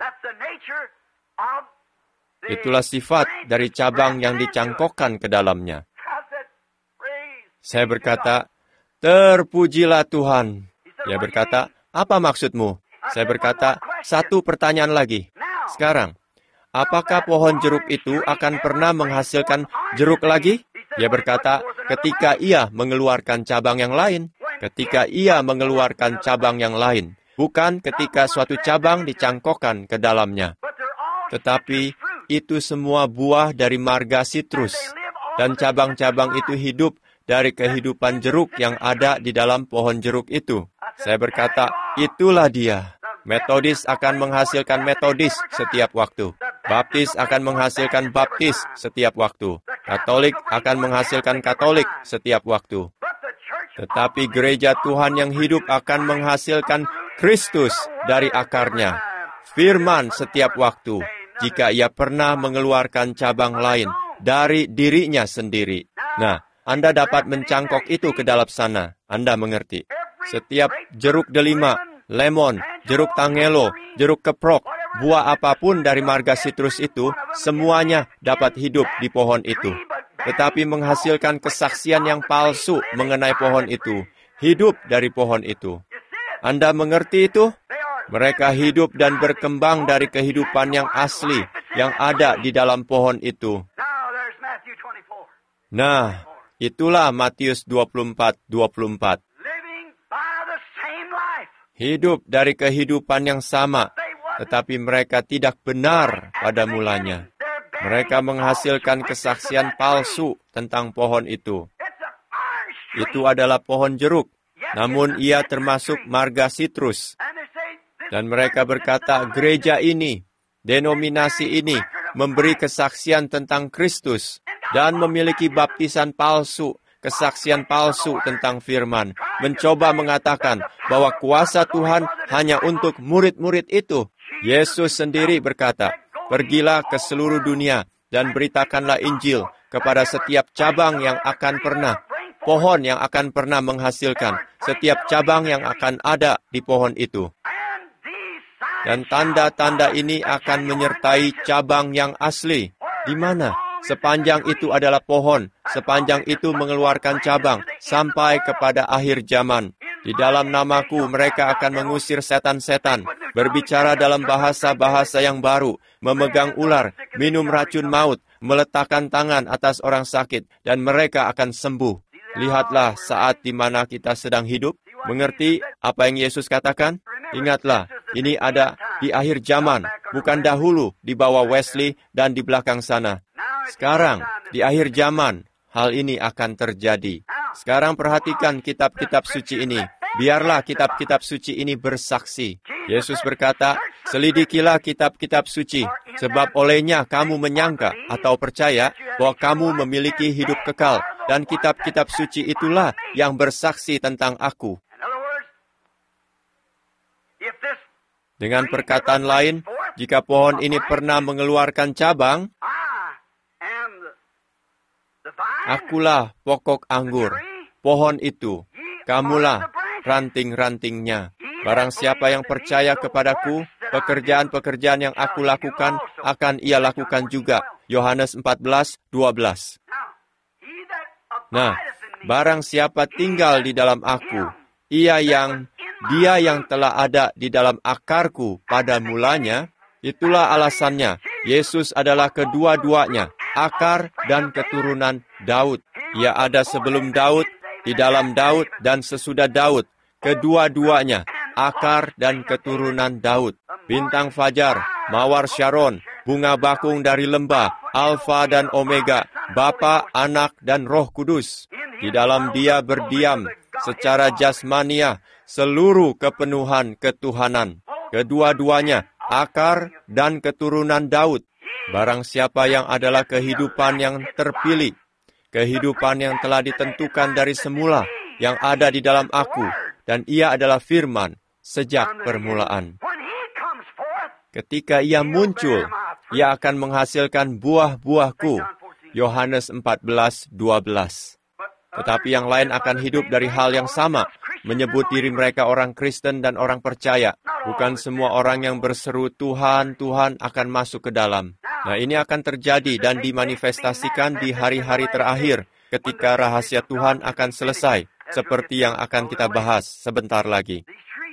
Itulah sifat dari cabang yang dicangkokkan ke dalamnya. Saya berkata, terpujilah Tuhan. Dia berkata, apa maksudmu? Saya berkata, satu pertanyaan lagi. Sekarang, apakah pohon jeruk itu akan pernah menghasilkan jeruk lagi? Dia berkata, ketika ia mengeluarkan cabang yang lain. Ketika ia mengeluarkan cabang yang lain. Bukan ketika suatu cabang dicangkokkan ke dalamnya. Tetapi, itu semua buah dari marga sitrus. Dan cabang-cabang itu hidup dari kehidupan jeruk yang ada di dalam pohon jeruk itu. Saya berkata, itulah dia. Metodis akan menghasilkan metodis setiap waktu. Baptis akan menghasilkan baptis setiap waktu. Katolik akan menghasilkan katolik setiap waktu. Tetapi gereja Tuhan yang hidup akan menghasilkan Kristus dari akarnya. Firman setiap waktu, jika ia pernah mengeluarkan cabang lain dari dirinya sendiri. Nah, Anda dapat mencangkok itu ke dalam sana. Anda mengerti. Setiap jeruk delima, lemon, jeruk tangelo, jeruk keprok, buah apapun dari marga sitrus itu, semuanya dapat hidup di pohon itu. Tetapi menghasilkan kesaksian yang palsu mengenai pohon itu. Hidup dari pohon itu. Anda mengerti itu? Mereka hidup dan berkembang dari kehidupan yang asli, yang ada di dalam pohon itu. Nah, itulah Matius dua puluh empat dua puluh empat. Hidup dari kehidupan yang sama, tetapi mereka tidak benar pada mulanya. Mereka menghasilkan kesaksian palsu tentang pohon itu. Itu adalah pohon jeruk. namun ia termasuk marga Sitrus. Dan mereka berkata, gereja ini, denominasi ini, memberi kesaksian tentang Kristus dan memiliki baptisan palsu, kesaksian palsu tentang firman, mencoba mengatakan bahwa kuasa Tuhan hanya untuk murid-murid itu. Yesus sendiri berkata, pergilah ke seluruh dunia dan beritakanlah Injil kepada setiap cabang yang akan pernah, pohon yang akan pernah menghasilkan, setiap cabang yang akan ada di pohon itu. Dan tanda-tanda ini akan menyertai cabang yang asli. Di mana? Sepanjang itu adalah pohon, sepanjang itu mengeluarkan cabang, sampai kepada akhir zaman. Di dalam namaku mereka akan mengusir setan-setan, berbicara dalam bahasa-bahasa yang baru, memegang ular, minum racun maut, meletakkan tangan atas orang sakit, dan mereka akan sembuh. Lihatlah saat di mana kita sedang hidup. Mengerti apa yang Yesus katakan? Ingatlah, ini ada di akhir zaman, bukan dahulu di bawah Wesley dan di belakang sana. Sekarang, di akhir zaman, hal ini akan terjadi. Sekarang perhatikan kitab-kitab suci ini. Biarlah kitab-kitab suci ini bersaksi. Yesus berkata, selidikilah kitab-kitab suci, sebab olehnya kamu menyangka atau percaya bahwa kamu memiliki hidup kekal, dan kitab-kitab suci itulah yang bersaksi tentang aku. Dengan perkataan lain, jika pohon ini pernah mengeluarkan cabang, akulah pokok anggur, pohon itu, kamulah ranting-rantingnya. Barang siapa yang percaya kepadaku, pekerjaan-pekerjaan yang aku lakukan, akan ia lakukan juga. Yohanes empat belas dua belas. Nah, barang siapa tinggal di dalam aku, ia yang Dia yang telah ada di dalam akarku pada mulanya, itulah alasannya. Yesus adalah kedua-duanya, akar dan keturunan Daud. Ia ada sebelum Daud, di dalam Daud, dan sesudah Daud. Kedua-duanya, akar dan keturunan Daud. Bintang fajar, mawar Syaron, bunga bakung dari lembah, Alfa dan Omega, Bapa, Anak, dan Roh Kudus. Di dalam Dia berdiam, secara jasmania, seluruh kepenuhan ketuhanan. Kedua-duanya, akar dan keturunan Daud. Barang siapa yang adalah kehidupan yang terpilih, kehidupan yang telah ditentukan dari semula, yang ada di dalam aku, dan ia adalah firman sejak permulaan. Ketika ia muncul, ia akan menghasilkan buah-buahku. Yohanes empat belas dua belas. Tetapi yang lain akan hidup dari hal yang sama, menyebut diri mereka orang Kristen dan orang percaya. Bukan semua orang yang berseru Tuhan, Tuhan akan masuk ke dalam. Nah, ini akan terjadi dan dimanifestasikan di hari-hari terakhir, ketika rahasia Tuhan akan selesai, seperti yang akan kita bahas sebentar lagi.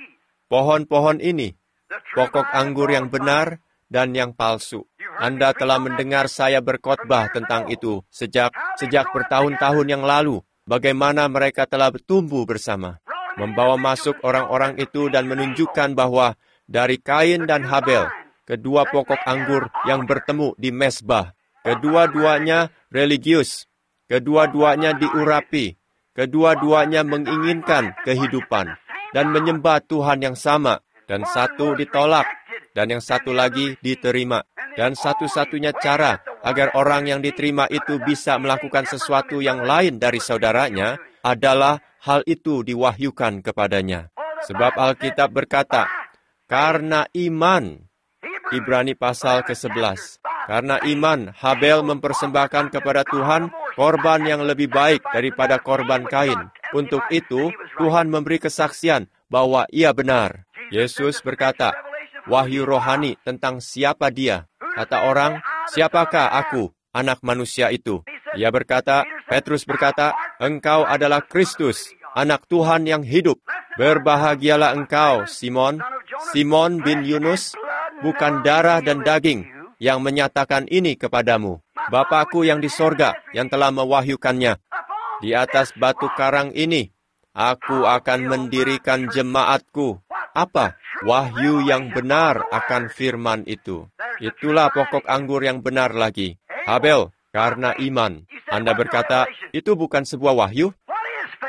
Pohon-pohon ini, pokok anggur yang benar dan yang palsu. Anda telah mendengar saya berkhotbah tentang itu sejak sejak bertahun-tahun yang lalu. Bagaimana mereka telah bertumbuh bersama, membawa masuk orang-orang itu dan menunjukkan bahwa dari Kain dan Habel, kedua pokok anggur yang bertemu di mezbah, kedua-duanya religius, kedua-duanya diurapi, kedua-duanya menginginkan kehidupan dan menyembah Tuhan yang sama, dan satu ditolak, dan yang satu lagi diterima. Dan satu-satunya cara agar orang yang diterima itu bisa melakukan sesuatu yang lain dari saudaranya adalah hal itu diwahyukan kepadanya. Sebab Alkitab berkata, karena iman, Ibrani pasal ke sebelas, karena iman Habel mempersembahkan kepada Tuhan korban yang lebih baik daripada korban Kain. Untuk itu, Tuhan memberi kesaksian bahwa ia benar. Yesus berkata, wahyu rohani tentang siapa dia. Kata orang, siapakah aku, anak manusia itu? Ia berkata, Petrus berkata, engkau adalah Kristus, anak Tuhan yang hidup. Berbahagialah engkau, Simon, Simon bin Yunus, bukan darah dan daging yang menyatakan ini kepadamu. Bapakku yang di sorga yang telah mewahyukannya. Di atas batu karang ini, aku akan mendirikan jemaatku. Apa? Wahyu yang benar akan firman itu. Itulah pokok anggur yang benar lagi. Habel, karena iman. Anda berkata, itu bukan sebuah wahyu?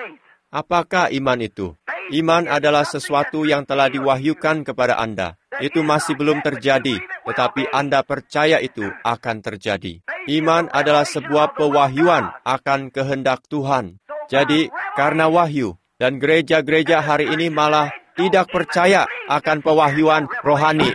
Apakah iman itu? Iman adalah sesuatu yang telah diwahyukan kepada Anda. Itu masih belum terjadi, tetapi Anda percaya itu akan terjadi. Iman adalah sebuah pewahyuan akan kehendak Tuhan. Jadi, karena wahyu, dan gereja-gereja hari ini malah tidak percaya akan pewahyuan rohani.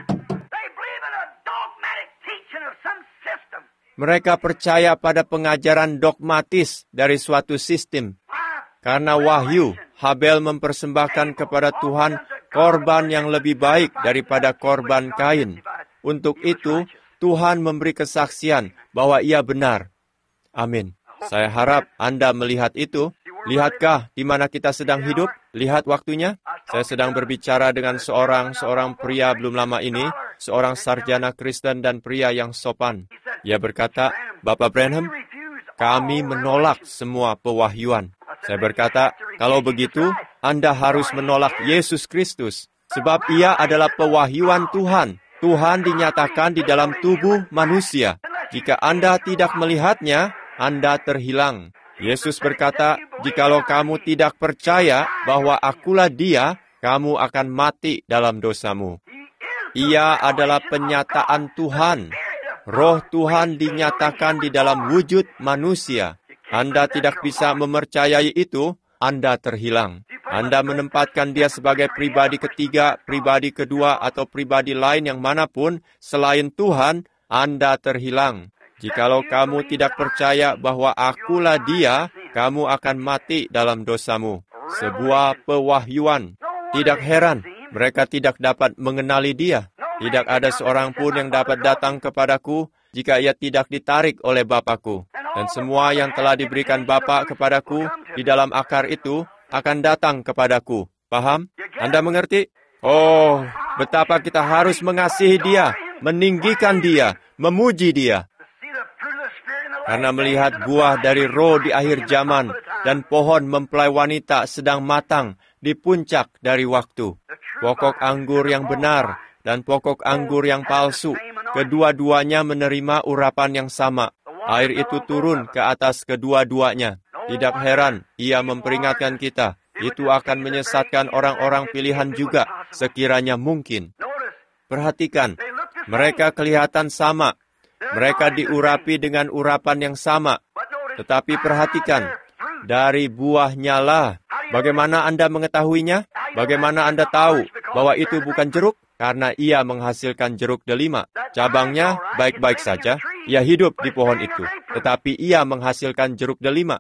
Mereka percaya pada pengajaran dogmatis dari suatu sistem. Karena wahyu, Habel mempersembahkan kepada Tuhan korban yang lebih baik daripada korban Kain. Untuk itu, Tuhan memberi kesaksian bahwa ia benar. Amin. Saya harap Anda melihat itu. Lihatkah di mana kita sedang hidup? Lihat waktunya. Saya sedang berbicara dengan seorang seorang pria belum lama ini, seorang sarjana Kristen dan pria yang sopan. Ia berkata, Bapak Branham, kami menolak semua pewahyuan. Saya berkata, kalau begitu, Anda harus menolak Yesus Kristus, sebab ia adalah pewahyuan Tuhan. Tuhan dinyatakan di dalam tubuh manusia. Jika Anda tidak melihatnya, Anda terhilang. Yesus berkata, jikalau kamu tidak percaya bahwa akulah dia, kamu akan mati dalam dosamu. Ia adalah penyataan Tuhan. Roh Tuhan dinyatakan di dalam wujud manusia. Anda tidak bisa mempercayai itu, Anda terhilang. Anda menempatkan dia sebagai pribadi ketiga, pribadi kedua, atau pribadi lain yang manapun selain Tuhan, Anda terhilang. Jikalau kamu tidak percaya bahwa akulah dia, kamu akan mati dalam dosamu. Sebuah pewahyuan. Tidak heran, mereka tidak dapat mengenali dia. Tidak ada seorang pun yang dapat datang kepadaku jika ia tidak ditarik oleh Bapakku. Dan semua yang telah diberikan Bapa kepadaku di dalam akar itu akan datang kepadaku. Paham? Anda mengerti? Oh, betapa kita harus mengasihi dia, meninggikan dia, memuji dia. Karena melihat buah dari roh di akhir zaman dan pohon mempelai wanita sedang matang di puncak dari waktu. Pokok anggur yang benar dan pokok anggur yang palsu, kedua-duanya menerima urapan yang sama. Air itu turun ke atas kedua-duanya. Tidak heran, ia memperingatkan kita. Itu akan menyesatkan orang-orang pilihan juga, sekiranya mungkin. Perhatikan, mereka kelihatan sama. Mereka diurapi dengan urapan yang sama. Tetapi perhatikan, dari buahnya lah. Bagaimana Anda mengetahuinya? Bagaimana Anda tahu bahwa itu bukan jeruk? Karena ia menghasilkan jeruk delima. Cabangnya baik-baik saja. Ia hidup di pohon itu. Tetapi ia menghasilkan jeruk delima.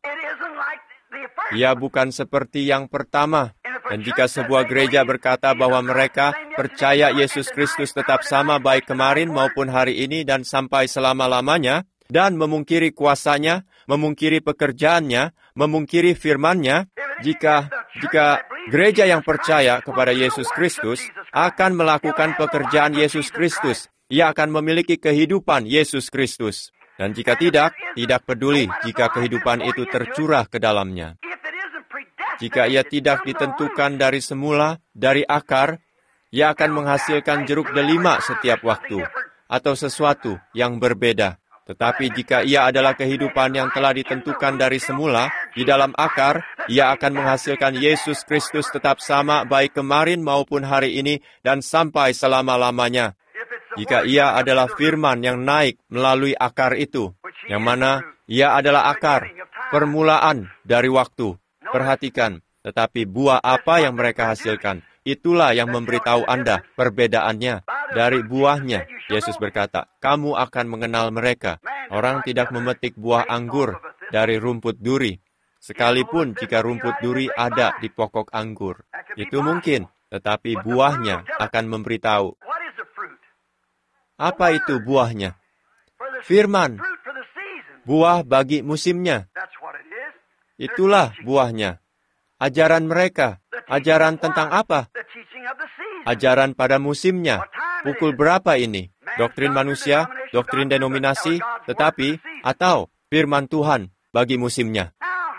Ia bukan seperti yang pertama. Dan jika sebuah gereja berkata bahwa mereka percaya Yesus Kristus tetap sama baik kemarin maupun hari ini dan sampai selama-lamanya, dan memungkiri kuasanya, memungkiri pekerjaannya, memungkiri firman-Nya, jika jika gereja yang percaya kepada Yesus Kristus akan melakukan pekerjaan Yesus Kristus, ia akan memiliki kehidupan Yesus Kristus. Dan jika tidak, tidak peduli jika kehidupan itu tercurah ke dalamnya. Jika ia tidak ditentukan dari semula, dari akar, ia akan menghasilkan jeruk delima setiap waktu, atau sesuatu yang berbeda. Tetapi jika ia adalah kehidupan yang telah ditentukan dari semula, di dalam akar, ia akan menghasilkan Yesus Kristus tetap sama baik kemarin maupun hari ini dan sampai selama-lamanya. Jika ia adalah firman yang naik melalui akar itu, yang mana ia adalah akar, permulaan dari waktu. Perhatikan, tetapi buah apa yang mereka hasilkan? Itulah yang memberitahu Anda perbedaannya. Dari buahnya, Yesus berkata, kamu akan mengenal mereka. Orang tidak memetik buah anggur dari rumput duri, sekalipun jika rumput duri ada di pokok anggur. Itu mungkin, tetapi buahnya akan memberitahu. Apa itu buahnya? Firman. Buah bagi musimnya. Itulah buahnya. Ajaran mereka. Ajaran tentang apa? Ajaran pada musimnya. Pukul berapa ini? Doktrin manusia, doktrin denominasi, tetapi, atau firman Tuhan bagi musimnya.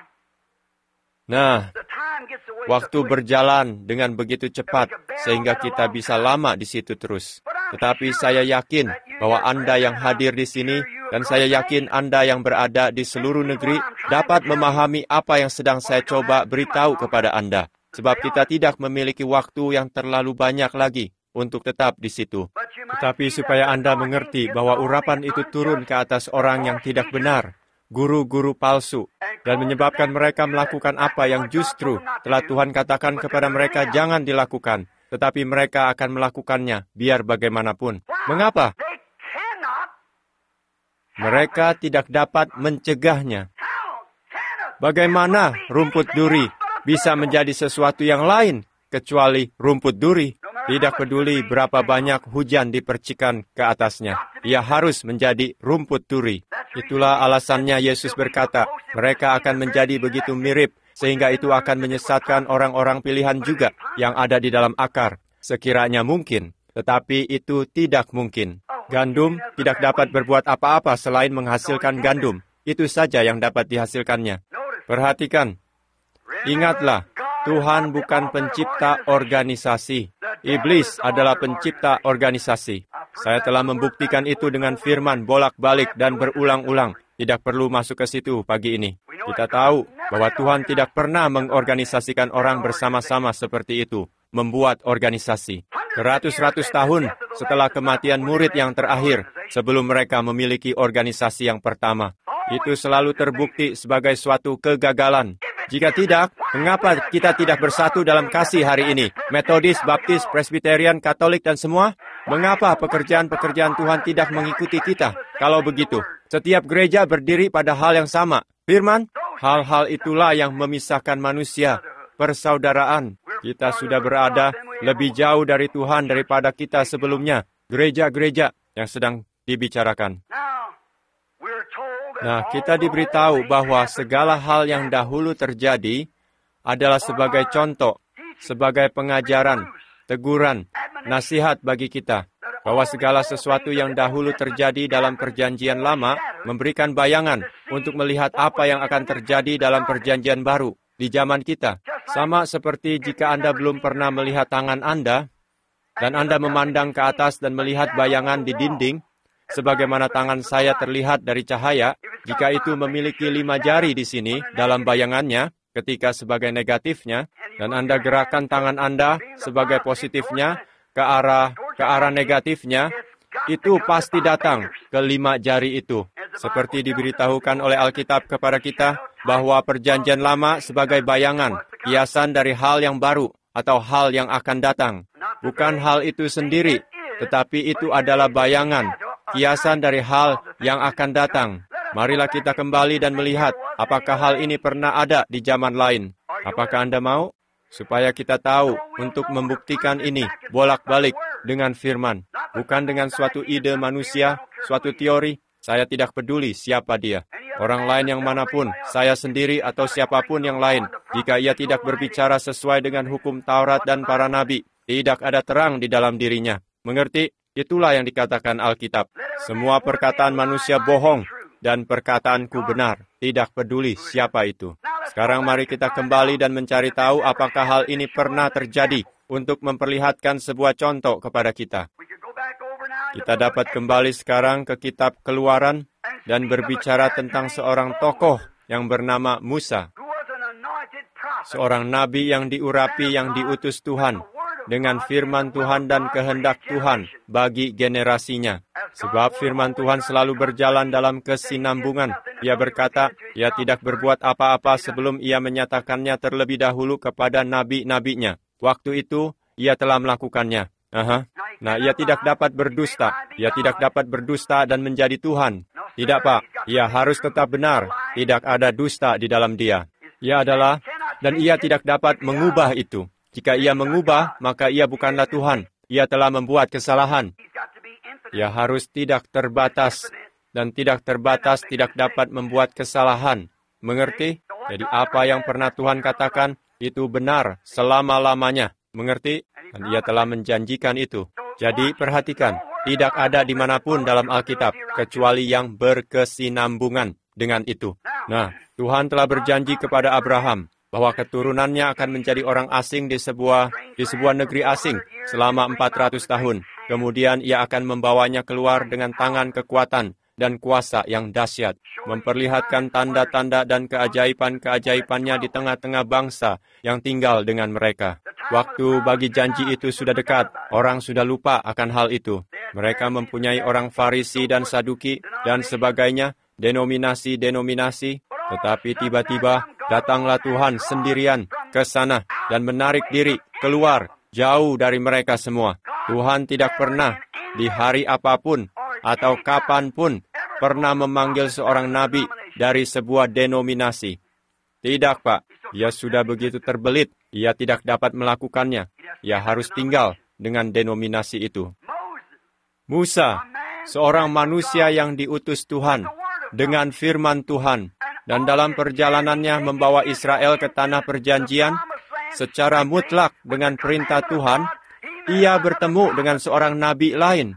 Nah, waktu berjalan dengan begitu cepat, sehingga kita bisa lama di situ terus. Tetapi saya yakin bahwa Anda yang hadir di sini, dan saya yakin Anda yang berada di seluruh negeri, dapat memahami apa yang sedang saya coba beritahu kepada Anda. Sebab kita tidak memiliki waktu yang terlalu banyak lagi untuk tetap di situ. Tetapi supaya Anda mengerti bahwa urapan itu turun ke atas orang yang tidak benar, guru-guru palsu, dan menyebabkan mereka melakukan apa yang justru telah Tuhan katakan kepada mereka jangan dilakukan, tetapi mereka akan melakukannya biar bagaimanapun. Mengapa? Mereka tidak dapat mencegahnya. Bagaimana rumput duri bisa menjadi sesuatu yang lain kecuali rumput duri? Tidak peduli berapa banyak hujan dipercikan ke atasnya, ia harus menjadi rumput duri. Itulah alasannya Yesus berkata, mereka akan menjadi begitu mirip, sehingga itu akan menyesatkan orang-orang pilihan juga yang ada di dalam akar. Sekiranya mungkin, tetapi itu tidak mungkin. Gandum tidak dapat berbuat apa-apa selain menghasilkan gandum. Itu saja yang dapat dihasilkannya. Perhatikan, ingatlah, Tuhan bukan pencipta organisasi. Iblis adalah pencipta organisasi. Saya telah membuktikan itu dengan firman bolak-balik dan berulang-ulang. Tidak perlu masuk ke situ pagi ini. Kita tahu bahwa Tuhan tidak pernah mengorganisasikan orang bersama-sama seperti itu, membuat organisasi. Beratus-ratus tahun setelah kematian murid yang terakhir, sebelum mereka memiliki organisasi yang pertama. Itu selalu terbukti sebagai suatu kegagalan. Jika tidak, mengapa kita tidak bersatu dalam kasih hari ini? Metodis, Baptis, Presbyterian, Katolik, dan semua? Mengapa pekerjaan-pekerjaan Tuhan tidak mengikuti kita? Kalau begitu, setiap gereja berdiri pada hal yang sama. Firman, hal-hal itulah yang memisahkan manusia. Persaudaraan, kita sudah berada lebih jauh dari Tuhan daripada kita sebelumnya. Gereja-gereja yang sedang dibicarakan. Nah, kita diberitahu bahwa segala hal yang dahulu terjadi adalah sebagai contoh, sebagai pengajaran, teguran, nasihat bagi kita. Bahwa segala sesuatu yang dahulu terjadi dalam perjanjian lama memberikan bayangan untuk melihat apa yang akan terjadi dalam perjanjian baru di zaman kita. Sama seperti jika Anda belum pernah melihat tangan Anda, dan Anda memandang ke atas dan melihat bayangan di dinding, sebagaimana tangan saya terlihat dari cahaya, jika itu memiliki lima jari di sini dalam bayangannya, ketika sebagai negatifnya, dan Anda gerakan tangan Anda sebagai positifnya ke arah ke arah negatifnya, itu pasti datang ke lima jari itu. Seperti diberitahukan oleh Alkitab kepada kita, bahwa perjanjian lama sebagai bayangan, hiasan dari hal yang baru atau hal yang akan datang. Bukan hal itu sendiri, tetapi itu adalah bayangan, hiasan dari hal yang akan datang. Marilah kita kembali dan melihat apakah hal ini pernah ada di zaman lain. Apakah Anda mau? Supaya kita tahu untuk membuktikan ini bolak-balik dengan firman. Bukan dengan suatu ide manusia, suatu teori. Saya tidak peduli siapa dia. Orang lain yang manapun, saya sendiri atau siapapun yang lain. Jika ia tidak berbicara sesuai dengan hukum Taurat dan para nabi, tidak ada terang di dalam dirinya. Mengerti? Itulah yang dikatakan Alkitab. Semua perkataan manusia bohong dan perkataanku benar. Tidak peduli siapa itu. Sekarang mari kita kembali dan mencari tahu apakah hal ini pernah terjadi untuk memperlihatkan sebuah contoh kepada kita. Kita dapat kembali sekarang ke kitab Keluaran dan berbicara tentang seorang tokoh yang bernama Musa. Seorang nabi yang diurapi yang diutus Tuhan dengan firman Tuhan dan kehendak Tuhan bagi generasinya. Sebab firman Tuhan selalu berjalan dalam kesinambungan. Ia berkata, ia tidak berbuat apa-apa sebelum ia menyatakannya terlebih dahulu kepada nabi-nabinya. Waktu itu, ia telah melakukannya. Aha. Nah, ia tidak dapat berdusta. Ia tidak dapat berdusta dan menjadi Tuhan. Tidak, Pak. Ia harus tetap benar. Tidak ada dusta di dalam dia. Ia adalah, dan ia tidak dapat mengubah itu. Jika ia mengubah, maka ia bukanlah Tuhan. Ia telah membuat kesalahan. Ia harus tidak terbatas, dan tidak terbatas tidak dapat membuat kesalahan. Mengerti? Jadi apa yang pernah Tuhan katakan, itu benar selama-lamanya. Mengerti? Dan ia telah menjanjikan itu. Jadi perhatikan, tidak ada dimanapun dalam Alkitab, kecuali yang berkesinambungan dengan itu. Nah, Tuhan telah berjanji kepada Abraham, bahwa keturunannya akan menjadi orang asing di sebuah di sebuah negeri asing selama empat ratus tahun. Kemudian ia akan membawanya keluar dengan tangan kekuatan dan kuasa yang dahsyat, memperlihatkan tanda-tanda dan keajaiban-keajaibannya di tengah-tengah bangsa yang tinggal dengan mereka. Waktu bagi janji itu sudah dekat, orang sudah lupa akan hal itu. Mereka mempunyai orang Farisi dan Saduki dan sebagainya, denominasi-denominasi, tetapi tiba-tiba datanglah Tuhan sendirian ke sana dan menarik diri keluar jauh dari mereka semua. Tuhan tidak pernah di hari apapun atau kapanpun pernah memanggil seorang nabi dari sebuah denominasi. Tidak, Pak. Ia sudah begitu terbelit, ia tidak dapat melakukannya. Ia harus tinggal dengan denominasi itu. Musa, seorang manusia yang diutus Tuhan dengan firman Tuhan, dan dalam perjalanannya membawa Israel ke tanah perjanjian, secara mutlak dengan perintah Tuhan, ia bertemu dengan seorang nabi lain.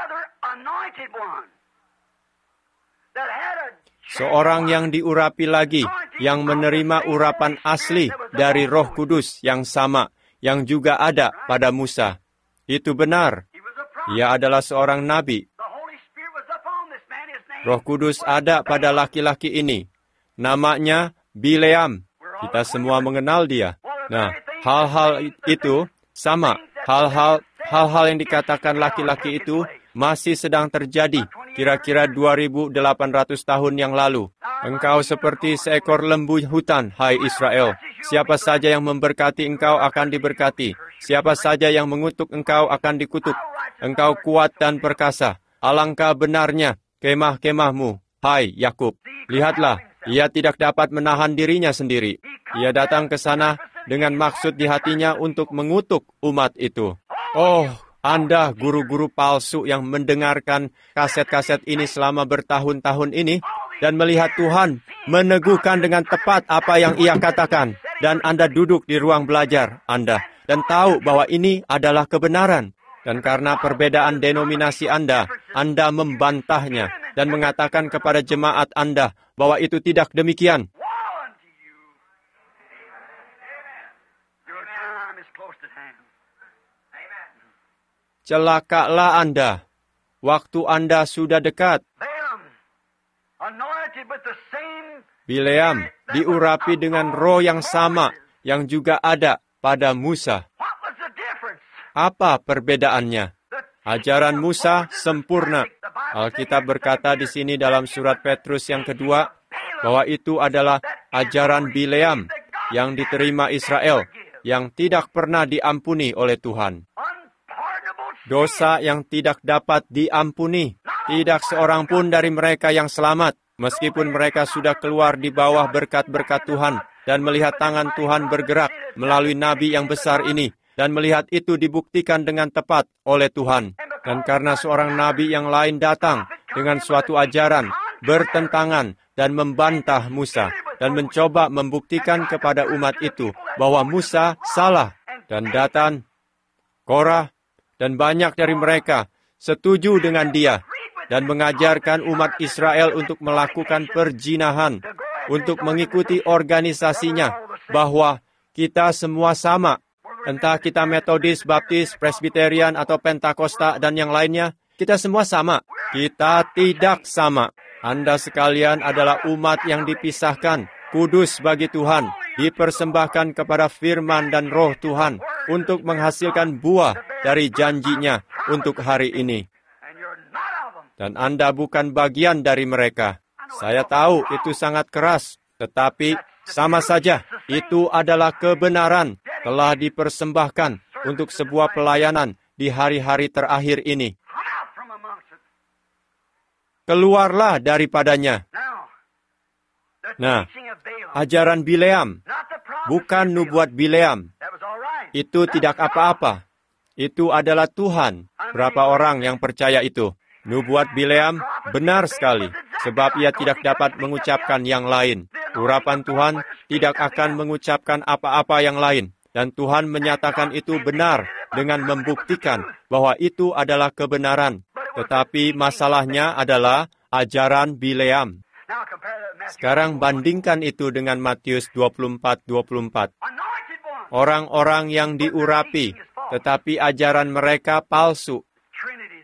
Seorang yang diurapi lagi, yang menerima urapan asli dari Roh Kudus yang sama, yang juga ada pada Musa. Itu benar. Ia adalah seorang nabi. Roh Kudus ada pada laki-laki ini. Namanya Bileam. Kita semua mengenal dia. Nah, hal-hal itu sama. Hal-hal hal-hal yang dikatakan laki-laki itu masih sedang terjadi kira-kira dua ribu delapan ratus tahun yang lalu. Engkau seperti seekor lembu hutan, hai Israel. Siapa saja yang memberkati engkau akan diberkati. Siapa saja yang mengutuk engkau akan dikutuk. Engkau kuat dan perkasa. Alangkah benarnya kemah-kemahmu, hai Yakub. Lihatlah, ia tidak dapat menahan dirinya sendiri. Ia datang ke sana dengan maksud di hatinya untuk mengutuk umat itu. Oh, Anda guru-guru palsu yang mendengarkan kaset-kaset ini selama bertahun-tahun ini dan melihat Tuhan meneguhkan dengan tepat apa yang ia katakan. Dan Anda duduk di ruang belajar Anda dan tahu bahwa ini adalah kebenaran. Dan karena perbedaan denominasi Anda, Anda membantahnya dan mengatakan kepada jemaat Anda bahwa itu tidak demikian. Celakalah Anda. Waktu Anda sudah dekat. Bileam diurapi dengan roh yang sama yang juga ada pada Musa. Apa perbedaannya? Ajaran Musa sempurna. Alkitab berkata di sini dalam surat Petrus yang kedua bahwa itu adalah ajaran Bileam yang diterima Israel yang tidak pernah diampuni oleh Tuhan. Dosa yang tidak dapat diampuni. Tidak seorang pun dari mereka yang selamat, meskipun mereka sudah keluar di bawah berkat-berkat Tuhan dan melihat tangan Tuhan bergerak melalui nabi yang besar ini, dan melihat itu dibuktikan dengan tepat oleh Tuhan. Dan karena seorang nabi yang lain datang dengan suatu ajaran bertentangan dan membantah Musa, dan mencoba membuktikan kepada umat itu bahwa Musa salah, dan Datan, Korah, dan banyak dari mereka setuju dengan dia dan mengajarkan umat Israel untuk melakukan perzinahan, untuk mengikuti organisasinya, bahwa kita semua sama. Entah kita Metodis, Baptis, Presbyterian, atau Pentakosta, dan yang lainnya, kita semua sama. Kita tidak sama. Anda sekalian adalah umat yang dipisahkan, kudus bagi Tuhan, dipersembahkan kepada firman dan roh Tuhan, untuk menghasilkan buah dari janjinya untuk hari ini. Dan Anda bukan bagian dari mereka. Saya tahu itu sangat keras, tetapi sama saja itu adalah kebenaran telah dipersembahkan untuk sebuah pelayanan di hari-hari terakhir ini. Keluarlah daripadanya. Nah, ajaran Bileam, bukan nubuat Bileam. Itu tidak apa-apa. Itu adalah Tuhan. Berapa orang yang percaya itu? Nubuat Bileam benar sekali, sebab ia tidak dapat mengucapkan yang lain. Urapan Tuhan tidak akan mengucapkan apa-apa yang lain. Dan Tuhan menyatakan itu benar dengan membuktikan bahwa itu adalah kebenaran. Tetapi masalahnya adalah ajaran Bileam. Sekarang bandingkan itu dengan Matius dua puluh empat dua puluh empat. Orang-orang yang diurapi, tetapi ajaran mereka palsu.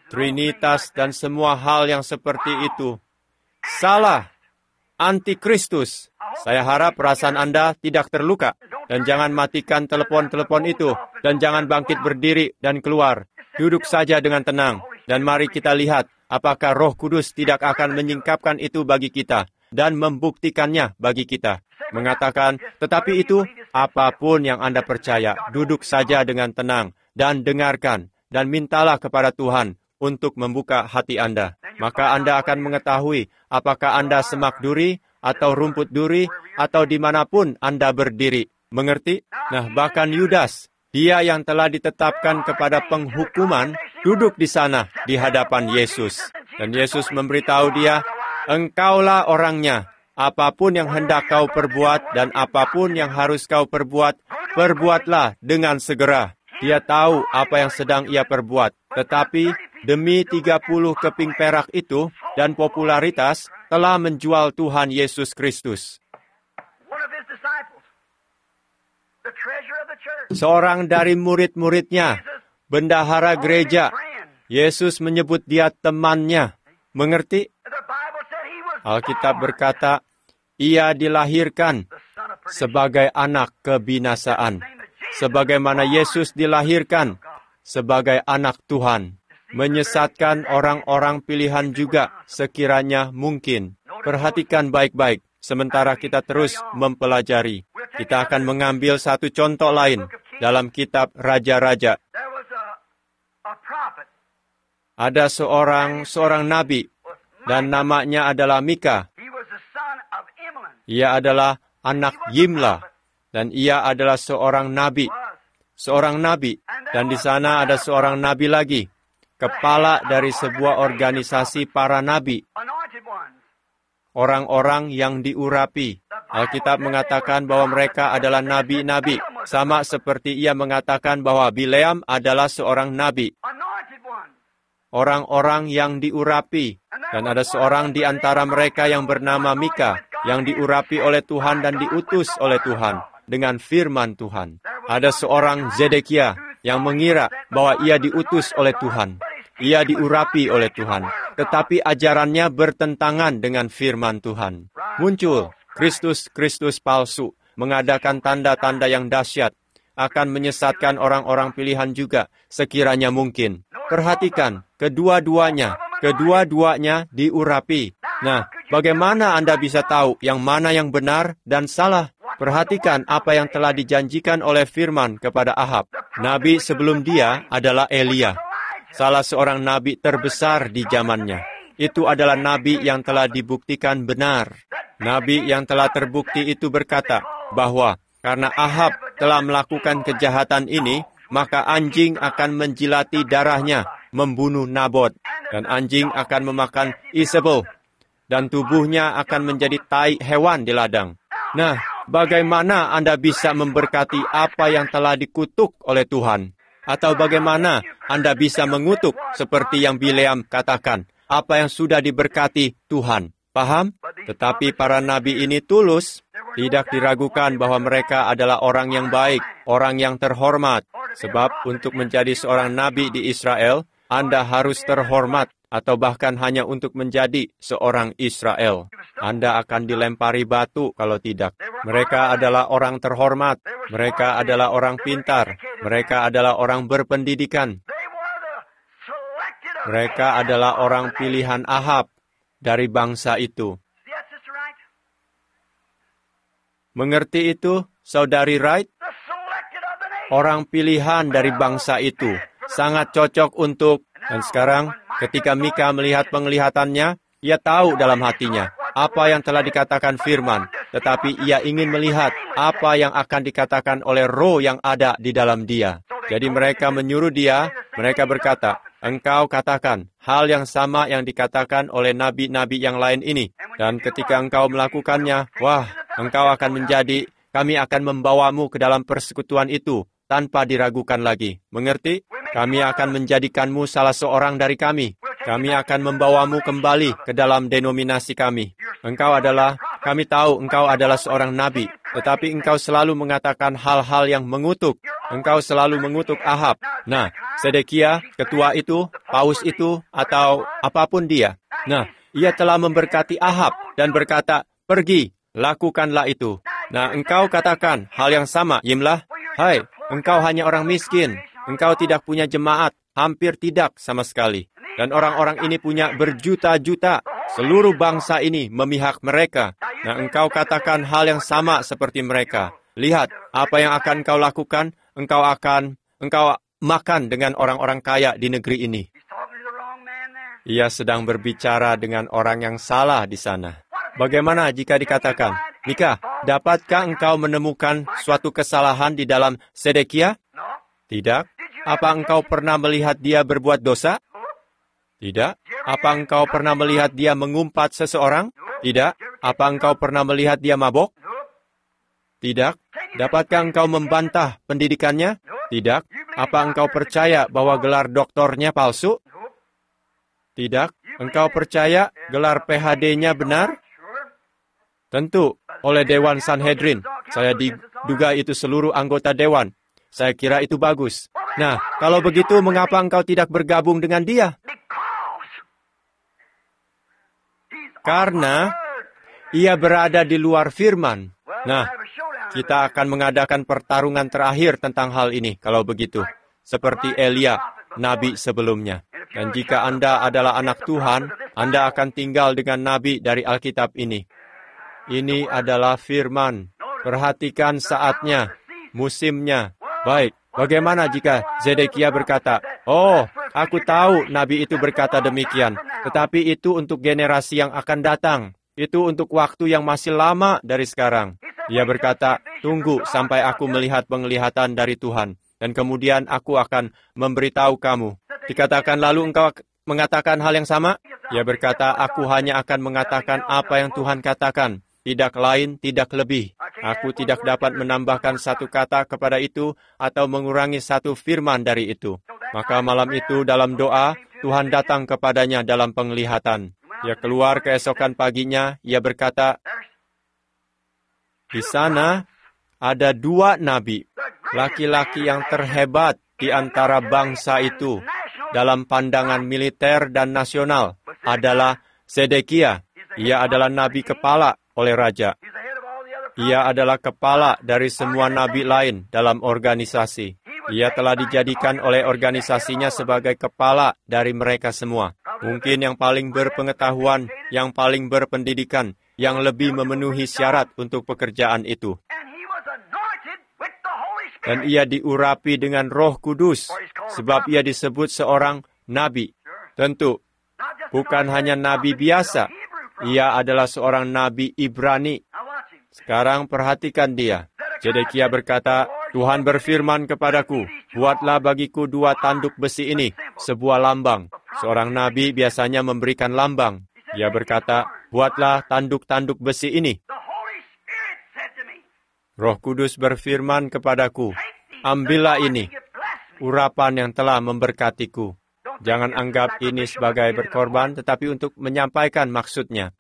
Trinitas dan semua hal yang seperti itu. Salah. Antikristus. Saya harap perasaan Anda tidak terluka. Dan jangan matikan telepon-telepon itu. Dan jangan bangkit berdiri dan keluar. Duduk saja dengan tenang. Dan mari kita lihat apakah Roh Kudus tidak akan menyingkapkan itu bagi kita. Dan membuktikannya bagi kita. Mengatakan, tetapi itu, apapun yang Anda percaya, duduk saja dengan tenang. Dan dengarkan. Dan mintalah kepada Tuhan untuk membuka hati Anda. Maka Anda akan mengetahui apakah Anda semak duri, atau rumput duri, atau dimanapun Anda berdiri. Mengerti? Nah, bahkan Yudas, dia yang telah ditetapkan kepada penghukuman, duduk di sana di hadapan Yesus. Dan Yesus memberitahu dia, engkaulah orangnya. Apapun yang hendak kau perbuat dan apapun yang harus kau perbuat, perbuatlah dengan segera. Dia tahu apa yang sedang ia perbuat. Tetapi demi tiga puluh keping perak itu dan popularitas telah menjual Tuhan Yesus Kristus. Seorang dari murid-muridnya, bendahara gereja, Yesus menyebut dia temannya. Mengerti? Alkitab berkata, ia dilahirkan sebagai anak kebinasaan. Sebagaimana Yesus dilahirkan sebagai anak Tuhan. Menyesatkan orang-orang pilihan juga sekiranya mungkin. Perhatikan baik-baik, sementara kita terus mempelajari. Kita akan mengambil satu contoh lain dalam kitab Raja-Raja. Ada seorang seorang nabi, dan namanya adalah Mika. Ia adalah anak Yimla, dan ia adalah seorang nabi. Seorang nabi, dan di sana ada seorang nabi lagi, kepala dari sebuah organisasi para nabi. Orang-orang yang diurapi. Alkitab mengatakan bahwa mereka adalah nabi-nabi, sama seperti ia mengatakan bahwa Bileam adalah seorang nabi. Orang-orang yang diurapi. Dan ada seorang di antara mereka yang bernama Mika, yang diurapi oleh Tuhan dan diutus oleh Tuhan dengan firman Tuhan. Ada seorang Zedekia yang mengira bahwa ia diutus oleh Tuhan. Ia diurapi oleh Tuhan. Tetapi ajarannya bertentangan dengan firman Tuhan. Muncul Kristus-Kristus palsu, mengadakan tanda-tanda yang dahsyat, akan menyesatkan orang-orang pilihan juga, sekiranya mungkin. Perhatikan, kedua-duanya, kedua-duanya diurapi. Nah, bagaimana Anda bisa tahu yang mana yang benar dan salah? Perhatikan apa yang telah dijanjikan oleh firman kepada Ahab. Nabi sebelum dia adalah Elia, salah seorang nabi terbesar di zamannya. Itu adalah nabi yang telah dibuktikan benar. Nabi yang telah terbukti itu berkata bahwa karena Ahab telah melakukan kejahatan ini, maka anjing akan menjilati darahnya, membunuh Nabot. Dan anjing akan memakan Isabel, dan tubuhnya akan menjadi tai hewan di ladang. Nah, bagaimana Anda bisa memberkati apa yang telah dikutuk oleh Tuhan? Atau bagaimana Anda bisa mengutuk seperti yang Bileam katakan, apa yang sudah diberkati Tuhan? Paham? Tetapi para nabi ini tulus, tidak diragukan bahwa mereka adalah orang yang baik, orang yang terhormat. Sebab untuk menjadi seorang nabi di Israel, Anda harus terhormat, atau bahkan hanya untuk menjadi seorang Israel. Anda akan dilempari batu kalau tidak. Mereka adalah orang terhormat. Mereka adalah orang pintar. Mereka adalah orang berpendidikan. Mereka adalah orang pilihan Ahab dari bangsa itu. Mengerti itu, Saudari Wright? Orang pilihan dari bangsa itu sangat cocok untuk, dan sekarang ketika Mika melihat penglihatannya, ia tahu dalam hatinya apa yang telah dikatakan firman, tetapi ia ingin melihat apa yang akan dikatakan oleh roh yang ada di dalam dia. Jadi mereka menyuruh dia, mereka berkata, engkau katakan hal yang sama yang dikatakan oleh nabi-nabi yang lain ini. Dan ketika engkau melakukannya, wah, engkau akan menjadi, kami akan membawamu ke dalam persekutuan itu tanpa diragukan lagi. Mengerti? Kami akan menjadikanmu salah seorang dari kami. Kami akan membawamu kembali ke dalam denominasi kami. Engkau adalah, kami tahu engkau adalah seorang nabi, tetapi engkau selalu mengatakan hal-hal yang mengutuk. engkau selalu mengutuk Ahab. Nah, Sedekia, ketua itu, paus itu, atau apapun dia. Nah, ia telah memberkati Ahab dan berkata, pergi, lakukanlah itu. Nah, engkau katakan hal yang sama, Yimlah. Hai, engkau hanya orang miskin. Engkau tidak punya jemaat. Hampir tidak sama sekali. Dan orang-orang ini punya berjuta-juta. Seluruh bangsa ini memihak mereka. Nah, engkau katakan hal yang sama seperti mereka. Lihat, apa yang akan engkau lakukan? Engkau akan, engkau makan dengan orang-orang kaya di negeri ini. Ia sedang berbicara dengan orang yang salah di sana. Bagaimana jika dikatakan, Mika, dapatkah engkau menemukan suatu kesalahan di dalam Sedekia? Tidak. Apa engkau pernah melihat dia berbuat dosa? Tidak. Apa engkau pernah melihat dia mengumpat seseorang? Tidak. Apa engkau pernah melihat dia mabok? Tidak. Dapatkah engkau membantah pendidikannya? Tidak. Apa engkau percaya bahwa gelar doktornya palsu? Tidak. Engkau percaya gelar P H D-nya benar? Tentu, oleh Dewan Sanhedrin. Saya diduga itu seluruh anggota Dewan. Saya kira itu bagus. Nah, kalau begitu, mengapa engkau tidak bergabung dengan dia? Karena ia berada di luar firman. Nah, kita akan mengadakan pertarungan terakhir tentang hal ini, kalau begitu. Seperti Elia, nabi sebelumnya. Dan jika Anda adalah anak Tuhan, Anda akan tinggal dengan nabi dari Alkitab ini. Ini adalah firman. Perhatikan saatnya, musimnya. Baik, bagaimana jika Zedekia berkata, oh, aku tahu nabi itu berkata demikian, tetapi itu untuk generasi yang akan datang. Itu untuk waktu yang masih lama dari sekarang. Dia berkata, tunggu sampai aku melihat penglihatan dari Tuhan, dan kemudian aku akan memberitahu kamu. Dikatakan lalu engkau mengatakan hal yang sama? Dia berkata, aku hanya akan mengatakan apa yang Tuhan katakan. Tidak lain, tidak lebih. Aku tidak dapat menambahkan satu kata kepada itu atau mengurangi satu firman dari itu. Maka malam itu dalam doa, Tuhan datang kepadanya dalam penglihatan. Ia keluar keesokan paginya, ia berkata, di sana ada dua nabi, laki-laki yang terhebat di antara bangsa itu dalam pandangan militer dan nasional adalah Sedekia. Ia adalah nabi kepala oleh raja. Ia adalah kepala dari semua nabi lain dalam organisasi. Ia telah dijadikan oleh organisasinya sebagai kepala dari mereka semua. Mungkin yang paling berpengetahuan, yang paling berpendidikan, yang lebih memenuhi syarat untuk pekerjaan itu. Dan ia diurapi dengan Roh Kudus, sebab ia disebut seorang nabi. Tentu, bukan hanya nabi biasa. Ia adalah seorang nabi Ibrani. Sekarang perhatikan dia. Zedekia berkata, Tuhan berfirman kepadaku, buatlah bagiku dua tanduk besi ini, sebuah lambang. Seorang nabi biasanya memberikan lambang. Dia berkata, buatlah tanduk-tanduk besi ini. Roh Kudus berfirman kepadaku, ambillah ini, urapan yang telah memberkatiku. Jangan anggap ini sebagai berkorban, tetapi untuk menyampaikan maksudnya.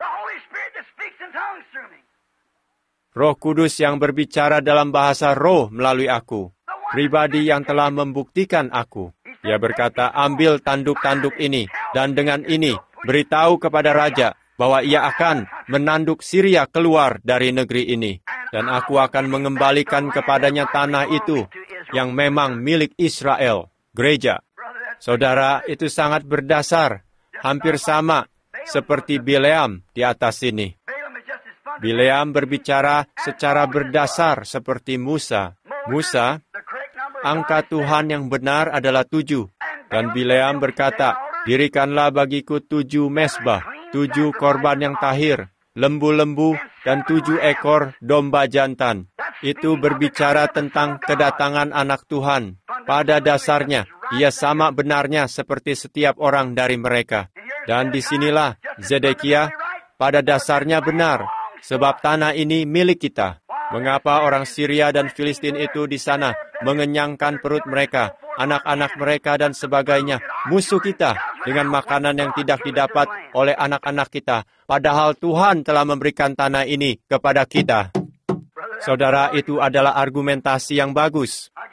Roh Kudus yang berbicara dalam bahasa roh melalui aku. Pribadi yang telah membuktikan aku. Ia berkata, ambil tanduk-tanduk ini, dan dengan ini, beritahu kepada raja, bahwa ia akan menanduk Syria keluar dari negeri ini. Dan aku akan mengembalikan kepadanya tanah itu, yang memang milik Israel, gereja. Saudara, itu sangat berdasar, hampir sama, seperti Bileam di atas sini. Bileam berbicara secara berdasar seperti Musa. Musa, angka Tuhan yang benar adalah tujuh. Dan Bileam berkata, dirikanlah bagiku tujuh mesbah, tujuh korban yang tahir, lembu-lembu, dan tujuh ekor domba jantan. Itu berbicara tentang kedatangan anak Tuhan. Pada dasarnya, ia sama benarnya seperti setiap orang dari mereka. Dan disinilah Zedekia pada dasarnya benar. Sebab tanah ini milik kita. Mengapa orang Syria dan Filistin itu di sana mengenyangkan perut mereka, anak-anak mereka dan sebagainya, musuh kita dengan makanan yang tidak didapat oleh anak-anak kita, padahal Tuhan telah memberikan tanah ini kepada kita. Saudara, itu adalah argumentasi yang bagus.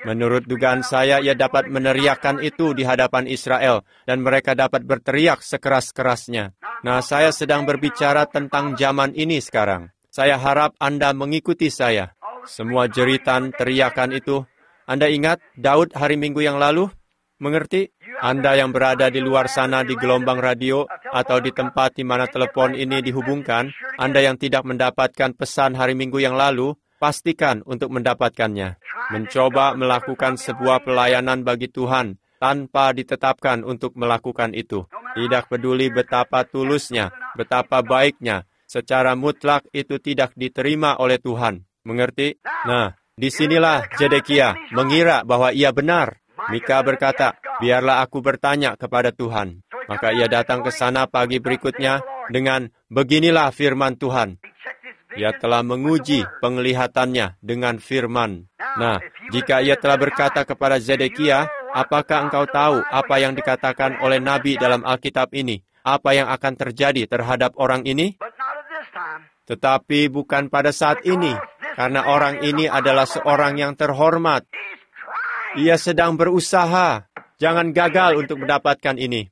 Menurut dugaan saya, ia dapat meneriakkan itu di hadapan Israel, dan mereka dapat berteriak sekeras-kerasnya. Nah, saya sedang berbicara tentang zaman ini sekarang. Saya harap Anda mengikuti saya. Semua jeritan, teriakan itu. Anda ingat Daud hari Minggu yang lalu? Mengerti? Anda yang berada di luar sana di gelombang radio atau di tempat di mana telepon ini dihubungkan, Anda yang tidak mendapatkan pesan hari Minggu yang lalu, pastikan untuk mendapatkannya. Mencoba melakukan sebuah pelayanan bagi Tuhan tanpa ditetapkan untuk melakukan itu. Tidak peduli betapa tulusnya, betapa baiknya, secara mutlak itu tidak diterima oleh Tuhan. Mengerti? Nah, disinilah Zedekia mengira bahwa ia benar. Mika berkata, biarlah aku bertanya kepada Tuhan. Maka ia datang ke sana pagi berikutnya dengan, beginilah firman Tuhan. Ia telah menguji penglihatannya dengan firman. Nah, jika ia telah berkata kepada Zedekia, apakah engkau tahu apa yang dikatakan oleh Nabi dalam Alkitab ini? Apa yang akan terjadi terhadap orang ini? Tetapi bukan pada saat ini, karena orang ini adalah seorang yang terhormat. Ia sedang berusaha. Jangan gagal untuk mendapatkan ini.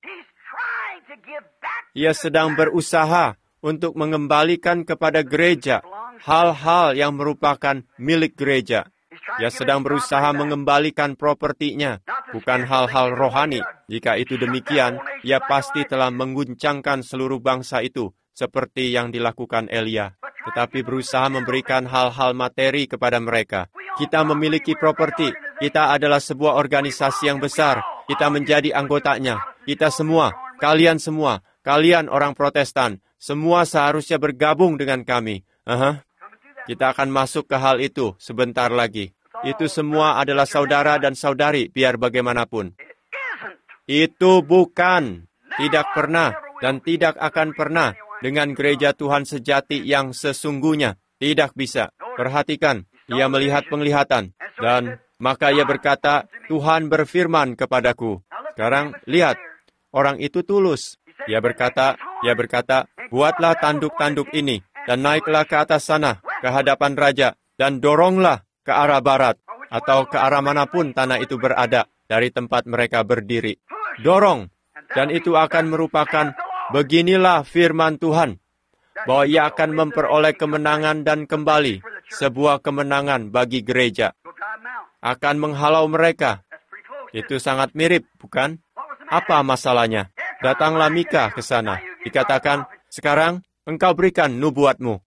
Ia sedang berusaha untuk mengembalikan kepada gereja hal-hal yang merupakan milik gereja. Ia sedang berusaha mengembalikan propertinya, bukan hal-hal rohani. Jika itu demikian, ia pasti telah mengguncangkan seluruh bangsa itu, seperti yang dilakukan Elia. Tetapi berusaha memberikan hal-hal materi kepada mereka. Kita memiliki properti. Kita adalah sebuah organisasi yang besar. Kita menjadi anggotanya. Kita semua, kalian semua, kalian orang Protestan, semua seharusnya bergabung dengan kami. Aha. Kita akan masuk ke hal itu sebentar lagi. Itu semua adalah saudara dan saudari, biar bagaimanapun. Itu bukan, tidak pernah, dan tidak akan pernah dengan gereja Tuhan sejati yang sesungguhnya. Tidak bisa. Perhatikan, ia melihat penglihatan. Dan maka ia berkata, Tuhan berfirman kepadaku. Sekarang, lihat, orang itu tulus. Ia berkata, ia berkata, buatlah tanduk-tanduk ini, dan naiklah ke atas sana, ke hadapan raja, dan doronglah ke arah barat, atau ke arah manapun tanah itu berada, dari tempat mereka berdiri. Dorong, dan itu akan merupakan, beginilah firman Tuhan, bahwa ia akan memperoleh kemenangan dan kembali, sebuah kemenangan bagi gereja. Akan menghalau mereka. Itu sangat mirip, bukan? Apa masalahnya? Datanglah Mika ke sana. Dikatakan, sekarang engkau berikan nubuatmu.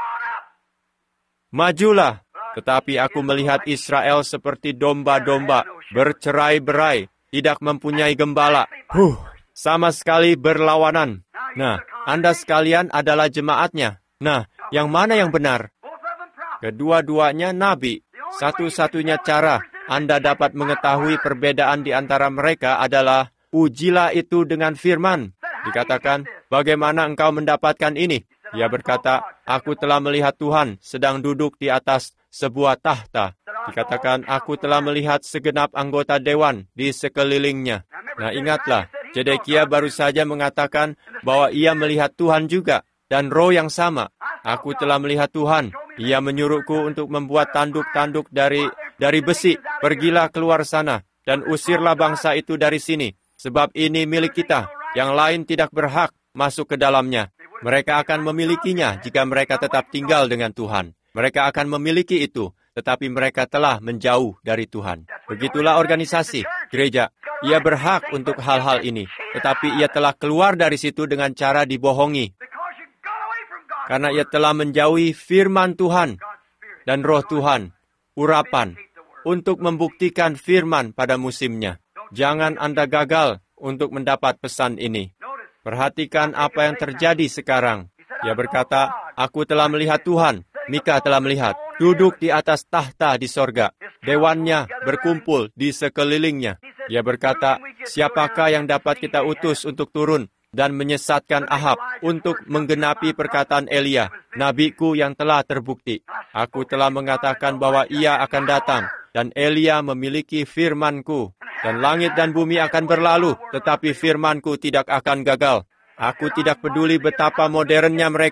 Majulah. Tetapi aku melihat Israel seperti domba-domba, bercerai-berai, tidak mempunyai gembala. Huh, sama sekali berlawanan. Nah, Anda sekalian adalah jemaatnya. Nah, yang mana yang benar? Kedua-duanya nabi. Satu-satunya cara Anda dapat mengetahui perbedaan di antara mereka adalah ujilah itu dengan firman. Dikatakan, bagaimana engkau mendapatkan ini? Ia berkata, aku telah melihat Tuhan sedang duduk di atas sebuah tahta. Dikatakan, aku telah melihat segenap anggota dewan di sekelilingnya. Nah, ingatlah, Zedekia baru saja mengatakan bahwa ia melihat Tuhan juga, dan roh yang sama. Aku telah melihat Tuhan. Ia menyuruhku untuk membuat tanduk-tanduk dari dari besi. Pergilah keluar sana, dan usirlah bangsa itu dari sini. Sebab ini milik kita, yang lain tidak berhak masuk ke dalamnya. Mereka akan memilikinya jika mereka tetap tinggal dengan Tuhan. Mereka akan memiliki itu, tetapi mereka telah menjauh dari Tuhan. Begitulah organisasi, gereja. Ia berhak untuk hal-hal ini, tetapi ia telah keluar dari situ dengan cara dibohongi. Karena ia telah menjauhi firman Tuhan dan roh Tuhan, urapan, untuk membuktikan firman pada musimnya. Jangan Anda gagal untuk mendapat pesan ini. Perhatikan apa yang terjadi sekarang. Ia berkata, aku telah melihat Tuhan. Mika telah melihat, duduk di atas tahta di sorga. Dewannya berkumpul di sekelilingnya. Ia berkata, siapakah yang dapat kita utus untuk turun dan menyesatkan Ahab untuk menggenapi perkataan Elia, nabiku yang telah terbukti. Aku telah mengatakan bahwa ia akan datang, dan Elia memiliki firmanku. Dan langit dan bumi akan berlalu, tetapi firmanku tidak akan gagal. Aku tidak peduli betapa modernnya mereka.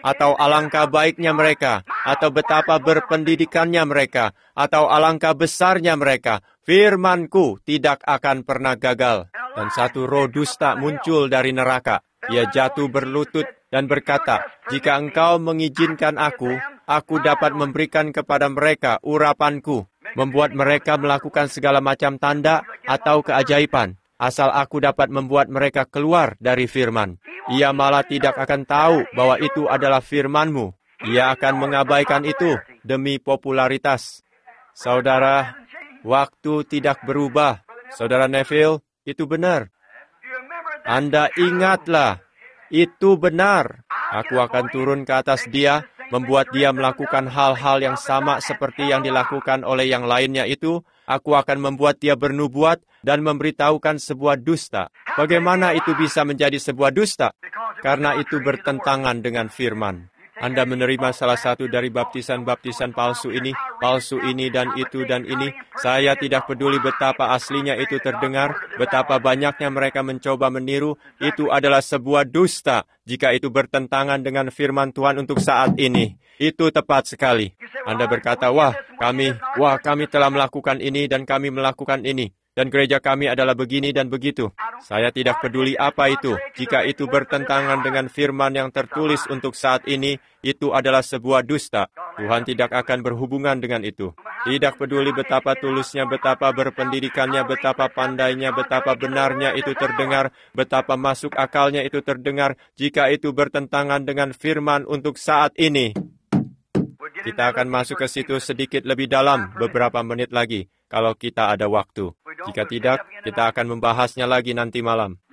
atau alangkah baiknya mereka, atau betapa berpendidikannya mereka, atau alangkah besarnya mereka, firman-Ku tidak akan pernah gagal. Dan satu roh dusta muncul dari neraka. Ia jatuh berlutut dan berkata, jika engkau mengizinkan aku, aku dapat memberikan kepada mereka urapanku, membuat mereka melakukan segala macam tanda atau keajaiban, asal aku dapat membuat mereka keluar dari firman. Ia malah tidak akan tahu bahwa itu adalah firman-Mu. Ia akan mengabaikan itu demi popularitas. Saudara, waktu tidak berubah. Saudara Neville, itu benar. Anda ingatlah, itu benar. Aku akan turun ke atas dia, membuat dia melakukan hal-hal yang sama seperti yang dilakukan oleh yang lainnya itu. Aku akan membuat dia bernubuat dan memberitahukan sebuah dusta. Bagaimana itu bisa menjadi sebuah dusta? Karena itu bertentangan dengan firman. Anda menerima salah satu dari baptisan-baptisan palsu ini, palsu ini dan itu dan ini. Saya tidak peduli betapa aslinya itu terdengar, betapa banyaknya mereka mencoba meniru. Itu adalah sebuah dusta jika itu bertentangan dengan firman Tuhan untuk saat ini. Itu tepat sekali. Anda berkata, wah, kami, wah, kami telah melakukan ini dan kami melakukan ini. Dan gereja kami adalah begini dan begitu. Saya tidak peduli apa itu. Jika itu bertentangan dengan firman yang tertulis untuk saat ini, itu adalah sebuah dusta. Tuhan tidak akan berhubungan dengan itu. Tidak peduli betapa tulusnya, betapa berpendidikannya, betapa pandainya, betapa benarnya itu terdengar, betapa masuk akalnya itu terdengar, jika itu bertentangan dengan firman untuk saat ini. Kita akan masuk ke situ sedikit lebih dalam beberapa menit lagi, kalau kita ada waktu. Jika tidak, kita akan membahasnya lagi nanti malam.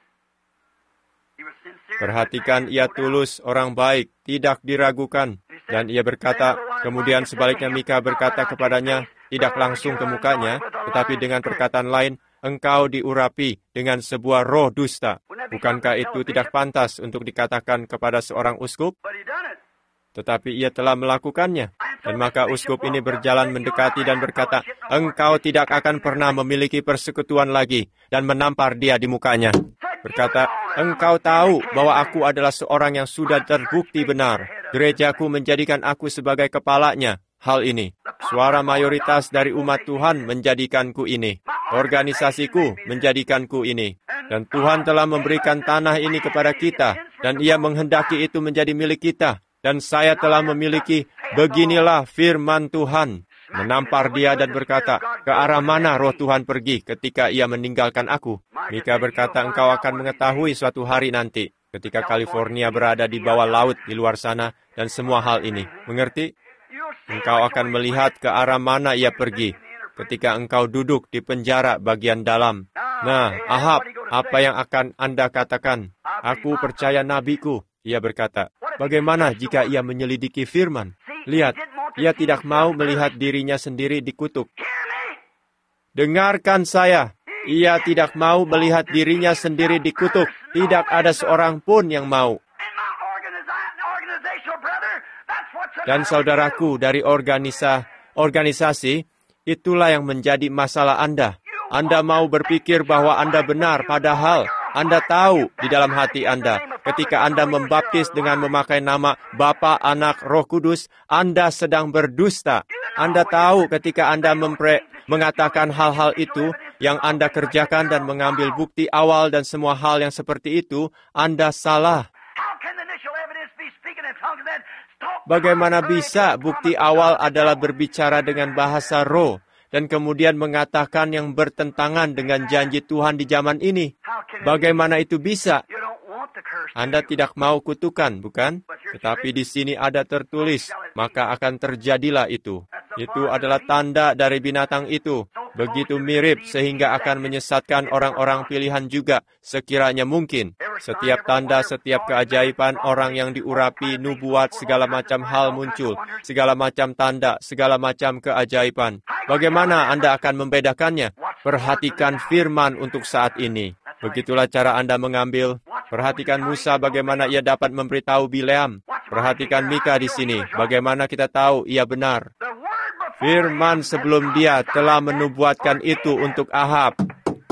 Perhatikan, ia tulus, orang baik, tidak diragukan. Dan ia berkata, kemudian sebaliknya Mika berkata kepadanya, tidak langsung ke mukanya, tetapi dengan perkataan lain, engkau diurapi dengan sebuah roh dusta. Bukankah itu tidak pantas untuk dikatakan kepada seorang uskup? Tetapi ia telah melakukannya. Dan maka uskup ini berjalan mendekati dan berkata, engkau tidak akan pernah memiliki persekutuan lagi, dan menampar dia di mukanya. Berkata, engkau tahu bahwa aku adalah seorang yang sudah terbukti benar. Gerejaku menjadikan aku sebagai kepalanya. Hal ini, suara mayoritas dari umat Tuhan menjadikanku ini. Organisasiku menjadikanku ini. Dan Tuhan telah memberikan tanah ini kepada kita, dan ia menghendaki itu menjadi milik kita. Dan saya telah memiliki, beginilah firman Tuhan. Menampar dia dan berkata, ke arah mana roh Tuhan pergi ketika ia meninggalkan aku? Mika berkata, engkau akan mengetahui suatu hari nanti, ketika California berada di bawah laut di luar sana, dan semua hal ini. Mengerti? Engkau akan melihat ke arah mana ia pergi, ketika engkau duduk di penjara bagian dalam. Nah, Ahab, apa yang akan Anda katakan? Aku percaya nabiku. Ia berkata, bagaimana jika ia menyelidiki firman? Lihat, ia tidak mau melihat dirinya sendiri dikutuk. Dengarkan saya, ia tidak mau melihat dirinya sendiri dikutuk. Tidak ada seorang pun yang mau. Dan saudaraku dari organisa, organisasi, itulah yang menjadi masalah Anda. Anda mau berpikir bahwa Anda benar, padahal Anda tahu di dalam hati Anda, ketika Anda membaptis dengan memakai nama Bapa, Anak, Roh Kudus, Anda sedang berdusta. Anda tahu ketika Anda mempre, mengatakan hal-hal itu, yang Anda kerjakan dan mengambil bukti awal dan semua hal yang seperti itu, Anda salah. Bagaimana bisa bukti awal adalah berbicara dengan bahasa roh, dan kemudian mengatakan yang bertentangan dengan janji Tuhan di zaman ini? Bagaimana itu bisa? Anda tidak mau kutukan, bukan? Tetapi di sini ada tertulis, maka akan terjadilah itu. Itu adalah tanda dari binatang itu. Begitu mirip sehingga akan menyesatkan orang-orang pilihan juga, sekiranya mungkin. Setiap tanda, setiap keajaiban, orang yang diurapi, nubuat, segala macam hal muncul. Segala macam tanda, segala macam keajaiban. Bagaimana Anda akan membedakannya? Perhatikan firman untuk saat ini. Begitulah cara Anda mengambil. Perhatikan Musa bagaimana ia dapat memberitahu Bileam. Perhatikan Mika di sini. Bagaimana kita tahu ia benar. Firman sebelum dia telah menubuatkan itu untuk Ahab.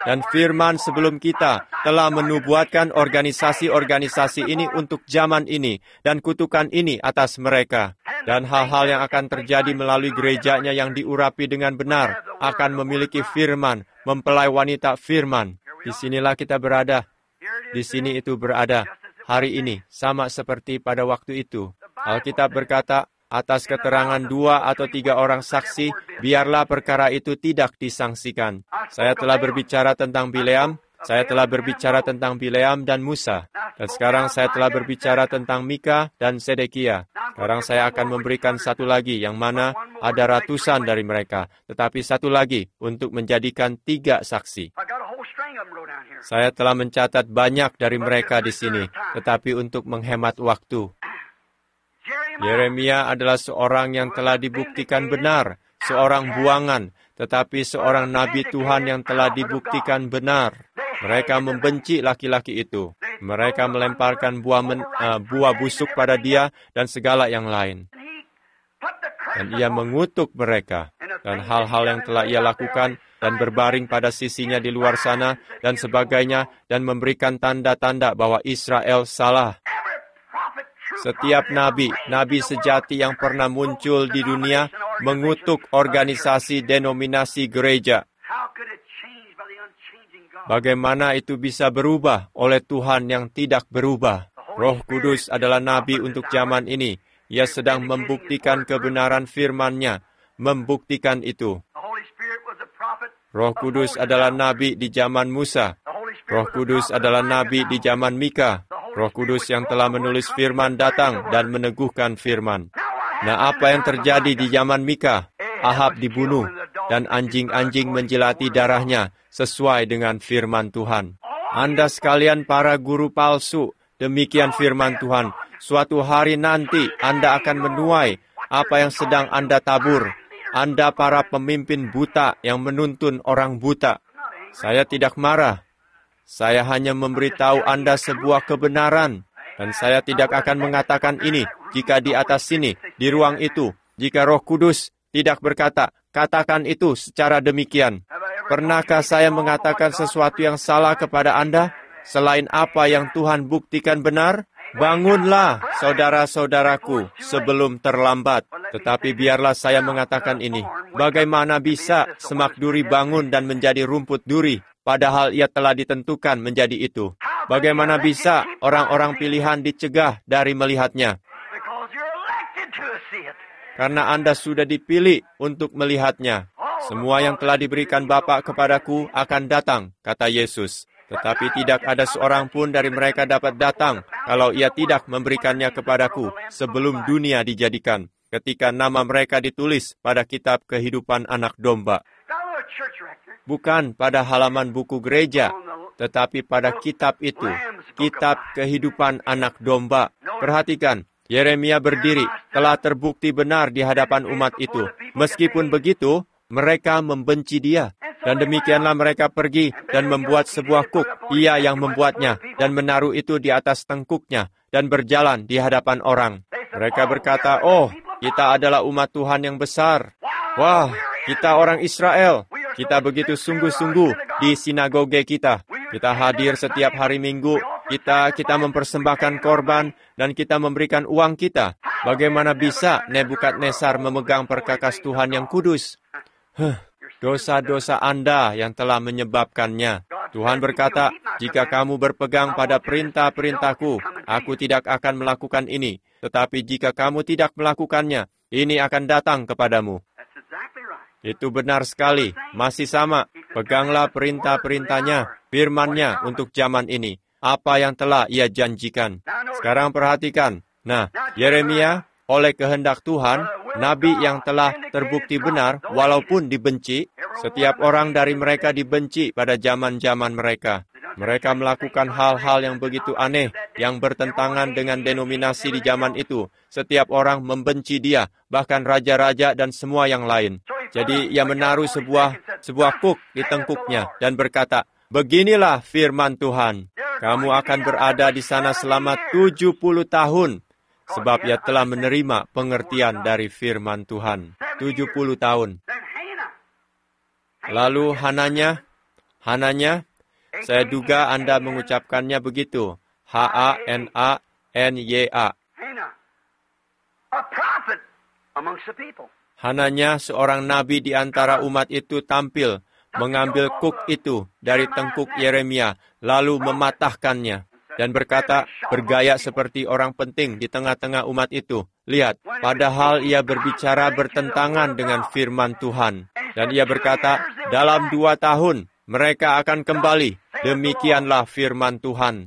Dan firman sebelum kita telah menubuatkan organisasi-organisasi ini untuk zaman ini dan kutukan ini atas mereka. Dan hal-hal yang akan terjadi melalui gerejanya yang diurapi dengan benar akan memiliki firman, mempelai wanita firman. Disinilah kita berada. Di sini itu berada. Hari ini, sama seperti pada waktu itu. Alkitab berkata, atas keterangan dua atau tiga orang saksi, biarlah perkara itu tidak disangsikan. Saya telah berbicara tentang Bileam, saya telah berbicara tentang Bileam dan Musa. Dan sekarang saya telah berbicara tentang Mika dan Sedekia. Sekarang saya akan memberikan satu lagi, yang mana ada ratusan dari mereka. Tetapi satu lagi untuk menjadikan tiga saksi. Saya telah mencatat banyak dari mereka di sini, tetapi untuk menghemat waktu. Yeremia adalah seorang yang telah dibuktikan benar, seorang buangan, tetapi seorang nabi Tuhan yang telah dibuktikan benar. Mereka membenci laki-laki itu. Mereka melemparkan buah, men, uh, buah busuk pada dia dan segala yang lain. Dan ia mengutuk mereka. Dan hal-hal yang telah ia lakukan dan berbaring pada sisinya di luar sana dan sebagainya dan memberikan tanda-tanda bahwa Israel salah. Setiap nabi, nabi sejati yang pernah muncul di dunia mengutuk organisasi denominasi gereja. Bagaimana itu bisa berubah oleh Tuhan yang tidak berubah? Roh Kudus adalah nabi untuk zaman ini. Ia sedang membuktikan kebenaran firman-Nya, membuktikan itu. Roh Kudus adalah nabi di zaman Musa. Roh Kudus adalah nabi di zaman Mika. Roh Kudus yang telah menulis firman datang dan meneguhkan firman. Nah, apa yang terjadi di zaman Mika? Ahab dibunuh dan anjing-anjing menjilati darahnya sesuai dengan firman Tuhan. Anda sekalian para guru palsu, demikian firman Tuhan. Suatu hari nanti Anda akan menuai apa yang sedang Anda tabur. Anda para pemimpin buta yang menuntun orang buta. Saya tidak marah. Saya hanya memberitahu Anda sebuah kebenaran. Dan saya tidak akan mengatakan ini jika di atas sini, di ruang itu, jika Roh Kudus tidak berkata, katakan itu secara demikian. Pernahkah saya mengatakan sesuatu yang salah kepada Anda? Selain apa yang Tuhan buktikan benar? Bangunlah, saudara-saudaraku, sebelum terlambat. Tetapi biarlah saya mengatakan ini. Bagaimana bisa semak duri bangun dan menjadi rumput duri? Padahal ia telah ditentukan menjadi itu. Bagaimana bisa orang-orang pilihan dicegah dari melihatnya? Karena Anda sudah dipilih untuk melihatnya. Semua yang telah diberikan Bapa kepadaku akan datang, kata Yesus. Tetapi tidak ada seorang pun dari mereka dapat datang kalau ia tidak memberikannya kepadaku sebelum dunia dijadikan, ketika nama mereka ditulis pada kitab kehidupan anak domba. Bukan pada halaman buku gereja, tetapi pada kitab itu, kitab kehidupan anak domba. Perhatikan, Yeremia berdiri, telah terbukti benar di hadapan umat itu. Meskipun begitu, mereka membenci dia. Dan demikianlah mereka pergi dan membuat sebuah kuk, ia yang membuatnya, dan menaruh itu di atas tengkuknya, dan berjalan di hadapan orang. Mereka berkata, oh, kita adalah umat Tuhan yang besar. Wah, kita orang Israel. Kita begitu sungguh-sungguh di sinagoge kita. Kita hadir setiap hari Minggu. Kita kita mempersembahkan korban dan kita memberikan uang kita. Bagaimana bisa Nebukadnezar memegang perkakas Tuhan yang kudus? Huh, dosa-dosa Anda yang telah menyebabkannya. Tuhan berkata, jika kamu berpegang pada perintah-perintahku, aku tidak akan melakukan ini. Tetapi jika kamu tidak melakukannya, ini akan datang kepadamu. Itu benar sekali, masih sama. Peganglah perintah-perintahnya, firman-Nya untuk zaman ini. Apa yang telah ia janjikan. Sekarang perhatikan. Nah, Yeremia, oleh kehendak Tuhan, nabi yang telah terbukti benar, walaupun dibenci, setiap orang dari mereka dibenci pada zaman-zaman mereka. Mereka melakukan hal-hal yang begitu aneh, yang bertentangan dengan denominasi di zaman itu. Setiap orang membenci dia, bahkan raja-raja dan semua yang lain. Jadi ia menaruh sebuah sebuah kuk di tengkuknya dan berkata, beginilah firman Tuhan, kamu akan berada di sana selama tujuh puluh tahun, sebab ia telah menerima pengertian dari firman Tuhan. tujuh puluh tahun. Lalu Hananya, Hananya, saya duga Anda mengucapkannya begitu. H A N A N Y A. Hananya, seorang nabi di antara umat itu tampil, mengambil kuk itu dari tengkuk Yeremia, lalu mematahkannya, dan berkata, bergaya seperti orang penting di tengah-tengah umat itu. Lihat, padahal ia berbicara bertentangan dengan firman Tuhan. Dan ia berkata, dalam dua tahun mereka akan kembali. Demikianlah firman Tuhan.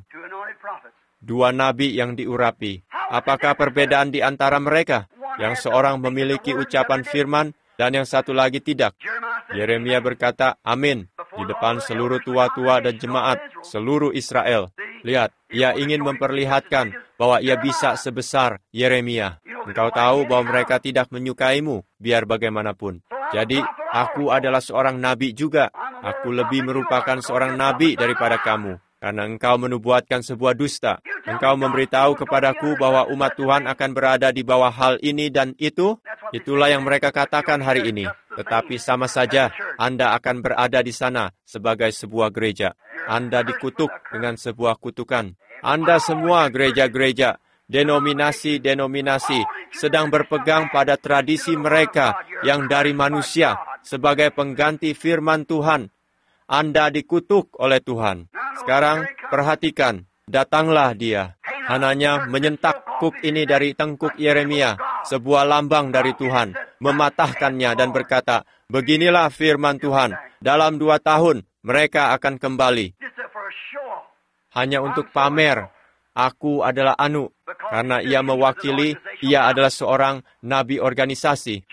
Dua nabi yang diurapi. Apakah perbedaan di antara mereka? Yang seorang memiliki ucapan firman, dan yang satu lagi tidak. Yeremia berkata, amin, di depan seluruh tua-tua dan jemaat, seluruh Israel. Lihat, ia ingin memperlihatkan bahwa ia bisa sebesar Yeremia. Engkau tahu bahwa mereka tidak menyukaimu, biar bagaimanapun. Jadi, aku adalah seorang nabi juga. Aku lebih merupakan seorang nabi daripada kamu. Karena engkau menubuatkan sebuah dusta. Engkau memberitahu kepadaku bahwa umat Tuhan akan berada di bawah hal ini dan itu. Itulah yang mereka katakan hari ini. Tetapi sama saja, Anda akan berada di sana sebagai sebuah gereja. Anda dikutuk dengan sebuah kutukan. Anda semua gereja-gereja, denominasi-denominasi, sedang berpegang pada tradisi mereka yang dari manusia sebagai pengganti firman Tuhan. Anda dikutuk oleh Tuhan. Sekarang, perhatikan, datanglah dia. Hananya menyentak kuk ini dari tengkuk Yeremia, sebuah lambang dari Tuhan, mematahkannya dan berkata, beginilah firman Tuhan, dalam dua tahun mereka akan kembali. Hanya untuk pamer, aku adalah anu, karena ia mewakili, ia adalah seorang nabi organisasi.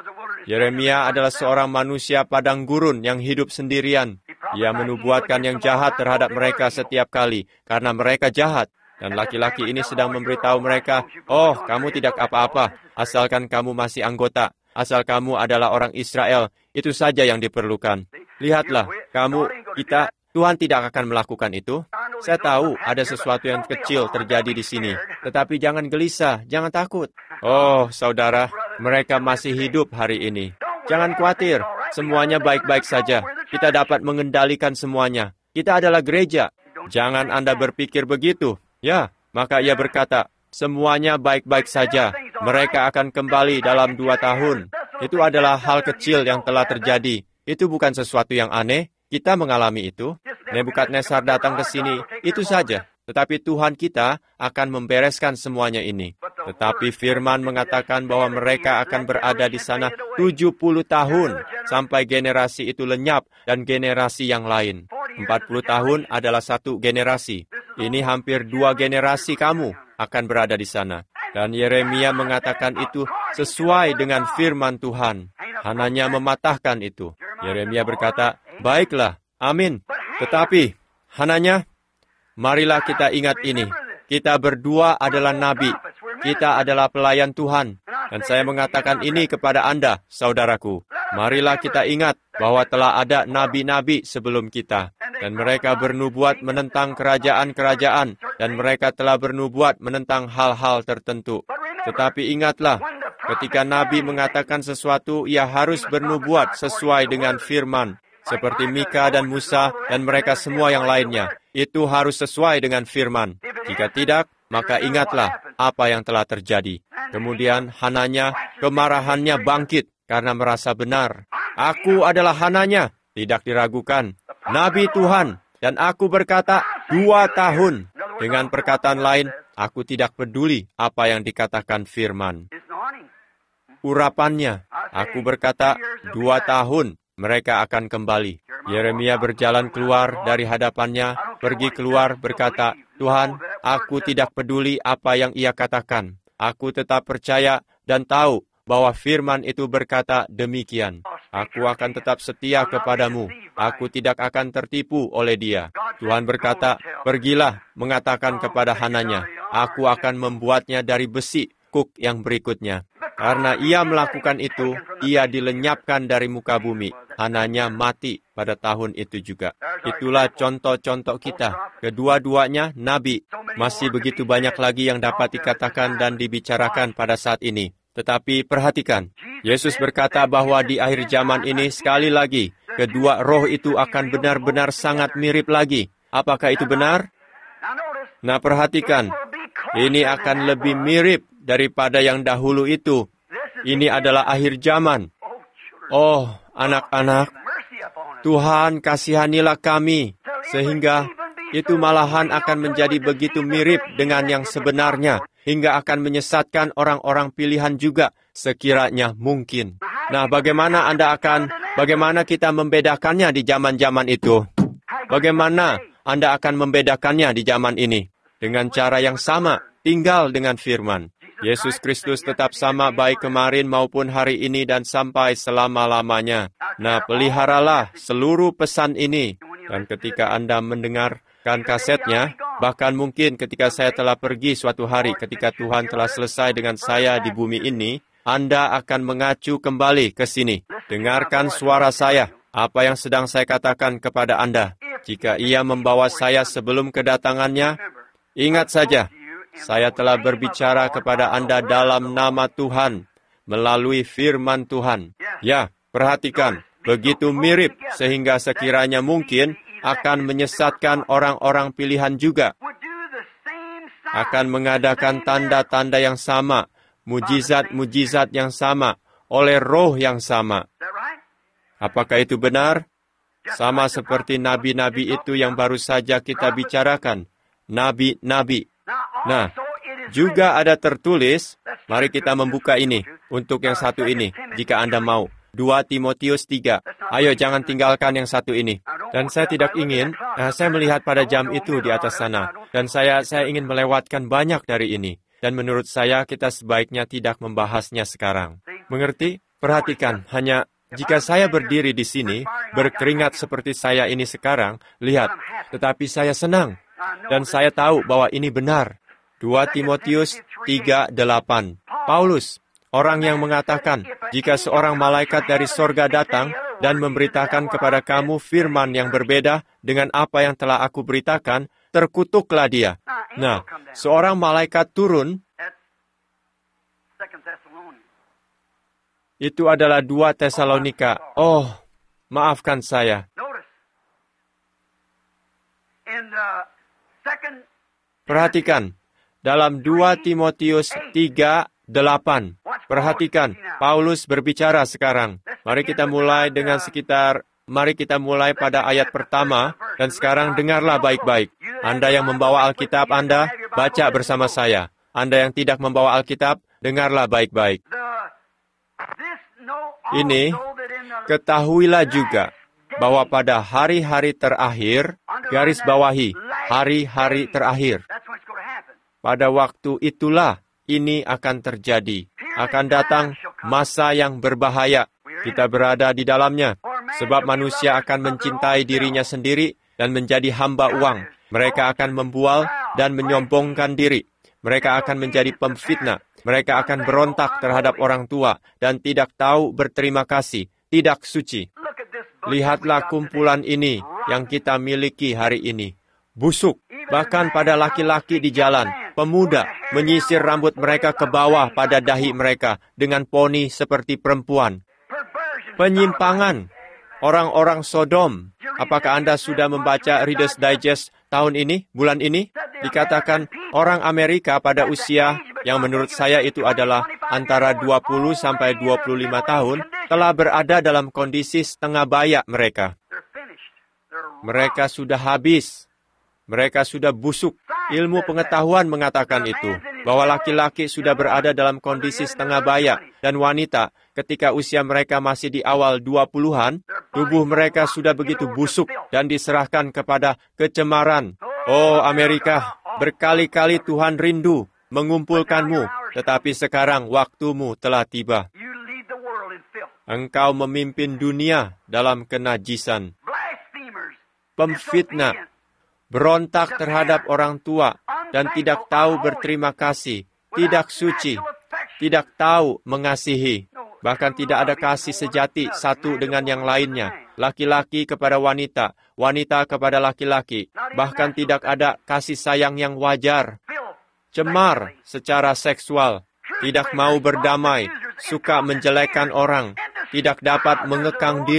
Yeremia adalah seorang manusia padang gurun yang hidup sendirian. Ia menubuatkan yang jahat terhadap mereka setiap kali, karena mereka jahat. Dan laki-laki ini sedang memberitahu mereka, oh, kamu tidak apa-apa, asalkan kamu masih anggota, asal kamu adalah orang Israel, itu saja yang diperlukan. Lihatlah, kamu, kita, Tuhan tidak akan melakukan itu. Saya tahu ada sesuatu yang kecil terjadi di sini, tetapi jangan gelisah, jangan takut. Oh, saudara, mereka masih hidup hari ini. Jangan khawatir, semuanya baik-baik saja. Kita dapat mengendalikan semuanya. Kita adalah gereja. Jangan Anda berpikir begitu. Ya, maka ia berkata, semuanya baik-baik saja. Mereka akan kembali dalam dua tahun. Itu adalah hal kecil yang telah terjadi. Itu bukan sesuatu yang aneh. Kita mengalami itu. Nebukadnezar datang ke sini, itu saja. Tetapi Tuhan kita akan membereskan semuanya ini. Tetapi firman mengatakan bahwa mereka akan berada di sana tujuh puluh tahun sampai generasi itu lenyap dan generasi yang lain. empat puluh tahun adalah satu generasi. Ini hampir dua generasi kamu akan berada di sana. Dan Yeremia mengatakan itu sesuai dengan firman Tuhan. Hananya mematahkan itu. Yeremia berkata, baiklah, amin. Tetapi, Hananya, marilah kita ingat ini. Kita berdua adalah nabi. Kita adalah pelayan Tuhan. Dan saya mengatakan ini kepada Anda, saudaraku. Marilah kita ingat bahwa telah ada nabi-nabi sebelum kita. Dan mereka bernubuat menentang kerajaan-kerajaan. Dan mereka telah bernubuat menentang hal-hal tertentu. Tetapi ingatlah, ketika Nabi mengatakan sesuatu, ia harus bernubuat sesuai dengan firman. Seperti Mika dan Musa dan mereka semua yang lainnya. Itu harus sesuai dengan firman. Jika tidak, maka ingatlah apa yang telah terjadi. Kemudian Hananya, kemarahannya bangkit karena merasa benar. Aku adalah Hananya, tidak diragukan. Nabi Tuhan, dan aku berkata dua tahun. Dengan perkataan lain, aku tidak peduli apa yang dikatakan firman. Urapannya, aku berkata dua tahun mereka akan kembali. Yeremia berjalan keluar dari hadapannya, pergi keluar berkata, Tuhan, aku tidak peduli apa yang ia katakan. Aku tetap percaya dan tahu bahwa firman itu berkata demikian. Aku akan tetap setia kepadamu. Aku tidak akan tertipu oleh dia. Tuhan berkata, pergilah mengatakan kepada Hananya, aku akan membuatnya dari besi kuk yang berikutnya. Karena ia melakukan itu, ia dilenyapkan dari muka bumi. Hananya mati pada tahun itu juga. Itulah contoh-contoh kita. Kedua-duanya nabi. Masih begitu banyak lagi yang dapat dikatakan dan dibicarakan pada saat ini. Tetapi perhatikan, Yesus berkata bahwa di akhir zaman ini sekali lagi, kedua roh itu akan benar-benar sangat mirip lagi. Apakah itu benar? Nah, perhatikan. Ini akan lebih mirip daripada yang dahulu itu. Ini adalah akhir zaman. Oh, anak-anak, Tuhan kasihanilah kami, sehingga itu malahan akan menjadi begitu mirip dengan yang sebenarnya, hingga akan menyesatkan orang-orang pilihan juga, sekiranya mungkin. Nah, bagaimana Anda akan, bagaimana kita membedakannya di zaman-zaman itu? Bagaimana Anda akan membedakannya di zaman ini? Dengan cara yang sama, tinggal dengan firman. Yesus Kristus tetap sama baik kemarin maupun hari ini dan sampai selama-lamanya. Nah, peliharalah seluruh pesan ini. Dan ketika Anda mendengarkan kasetnya, bahkan mungkin ketika saya telah pergi suatu hari, ketika Tuhan telah selesai dengan saya di bumi ini, Anda akan mengacu kembali ke sini. Dengarkan suara saya, apa yang sedang saya katakan kepada Anda. Jika Ia membawa saya sebelum kedatangannya, ingat saja, saya telah berbicara kepada Anda dalam nama Tuhan, melalui firman Tuhan. Ya, perhatikan, begitu mirip sehingga sekiranya mungkin akan menyesatkan orang-orang pilihan juga. Akan mengadakan tanda-tanda yang sama, mujizat-mujizat yang sama, oleh roh yang sama. Apakah itu benar? Sama seperti nabi-nabi itu yang baru saja kita bicarakan. Nabi-nabi. Nah, juga ada tertulis, mari kita membuka ini, untuk yang satu ini, jika Anda mau. dua Timotius tiga. Ayo, jangan tinggalkan yang satu ini. Dan saya tidak ingin, nah, saya melihat pada jam itu di atas sana. Dan saya saya ingin melewatkan banyak dari ini. Dan menurut saya, kita sebaiknya tidak membahasnya sekarang. Mengerti? Perhatikan, hanya jika saya berdiri di sini, berkeringat seperti saya ini sekarang, lihat, tetapi saya senang. Dan saya tahu bahwa ini benar. dua Timotius tiga delapan. Paulus, orang yang mengatakan, jika seorang malaikat dari sorga datang dan memberitakan kepada kamu firman yang berbeda dengan apa yang telah aku beritakan, terkutuklah dia. Nah, seorang malaikat turun, itu adalah dua Tesalonika. Oh, maafkan saya. Perhatikan, dalam dua Timotius tiga delapan. Perhatikan, Paulus berbicara sekarang. Mari kita mulai dengan sekitar, mari kita mulai pada ayat pertama, dan sekarang dengarlah baik-baik. Anda yang membawa Alkitab Anda, baca bersama saya. Anda yang tidak membawa Alkitab, dengarlah baik-baik. Ini, ketahuilah juga, bahwa pada hari-hari terakhir, garis bawahi, hari-hari terakhir. Pada waktu itulah ini akan terjadi. Akan datang masa yang berbahaya. Kita berada di dalamnya. Sebab manusia akan mencintai dirinya sendiri dan menjadi hamba uang. Mereka akan membual dan menyombongkan diri. Mereka akan menjadi pemfitnah. Mereka akan berontak terhadap orang tua dan tidak tahu berterima kasih, tidak suci. Lihatlah kumpulan ini yang kita miliki hari ini. Busuk, bahkan pada laki-laki di jalan, pemuda menyisir rambut mereka ke bawah pada dahi mereka dengan poni seperti perempuan. Penyimpangan, orang-orang Sodom. Apakah Anda sudah membaca Reader's Digest tahun ini, bulan ini? Dikatakan orang Amerika pada usia yang menurut saya itu adalah antara dua puluh sampai dua puluh lima tahun, telah berada dalam kondisi setengah baya mereka. Mereka sudah habis. Mereka sudah busuk. Ilmu pengetahuan mengatakan itu, bahwa laki-laki sudah berada dalam kondisi setengah baya, dan wanita, ketika usia mereka masih di awal dua puluhan, tubuh mereka sudah begitu busuk dan diserahkan kepada kecemaran. Oh Amerika, berkali-kali Tuhan rindu mengumpulkanmu, tetapi sekarang waktumu telah tiba. Engkau memimpin dunia dalam kenajisan. Pemfitnah, berontak terhadap orang tua, dan tidak tahu berterima kasih, tidak suci, tidak tahu mengasihi. Bahkan tidak ada kasih sejati satu dengan yang lainnya. Laki-laki kepada wanita, wanita kepada laki-laki. Bahkan tidak ada kasih sayang yang wajar. Cemar secara seksual, tidak mau berdamai, suka menjelekkan orang, tidak dapat mengekang diri,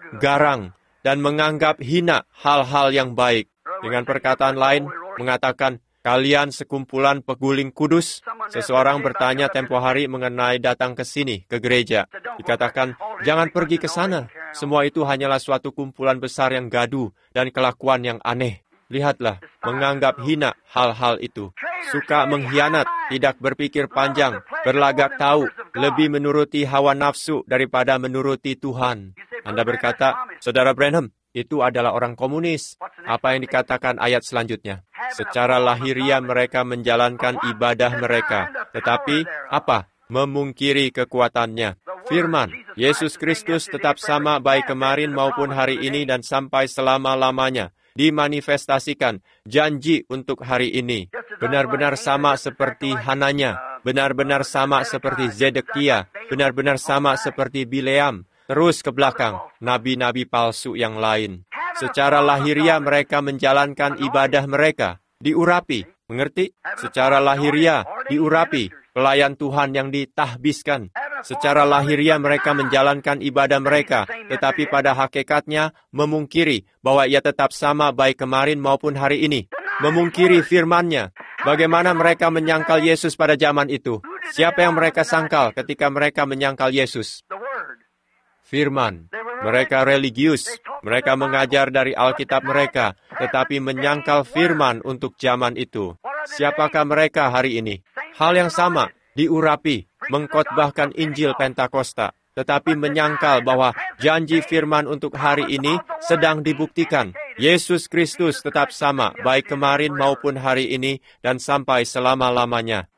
garang, dan menganggap hina hal-hal yang baik. Dengan perkataan lain, mengatakan, kalian sekumpulan peguling kudus. Seseorang bertanya tempo hari mengenai datang ke sini, ke gereja. Dikatakan, jangan pergi ke sana. Semua itu hanyalah suatu kumpulan besar yang gaduh dan kelakuan yang aneh. Lihatlah, menganggap hina hal-hal itu. Suka mengkhianat, tidak berpikir panjang, berlagak tahu, lebih menuruti hawa nafsu daripada menuruti Tuhan. Anda berkata, Saudara Branham, itu adalah orang komunis. Apa yang dikatakan ayat selanjutnya? Secara lahiriah mereka menjalankan ibadah mereka. Tetapi, apa? Memungkiri kekuatannya. Firman, Yesus Kristus tetap sama baik kemarin maupun hari ini dan sampai selama-lamanya. Dimanifestasikan janji untuk hari ini. Benar-benar sama seperti Hananya. Benar-benar sama seperti Zedekia. Benar-benar sama seperti Bileam. Terus ke belakang, nabi-nabi palsu yang lain. Secara lahiriah mereka menjalankan ibadah mereka. Diurapi, mengerti? Secara lahiriah, diurapi. Pelayan Tuhan yang ditahbiskan. Secara lahiriah mereka menjalankan ibadah mereka, tetapi pada hakikatnya memungkiri bahwa ia tetap sama baik kemarin maupun hari ini. Memungkiri firman-Nya. Bagaimana mereka menyangkal Yesus pada zaman itu? Siapa yang mereka sangkal ketika mereka menyangkal Yesus? Firman. Mereka religius. Mereka mengajar dari Alkitab mereka, tetapi menyangkal firman untuk zaman itu. Siapakah mereka hari ini? Hal yang sama, diurapi, mengkhotbahkan Injil Pentakosta, tetapi menyangkal bahwa janji firman untuk hari ini sedang dibuktikan. Yesus Kristus tetap sama, baik kemarin maupun hari ini, dan sampai selama-lamanya.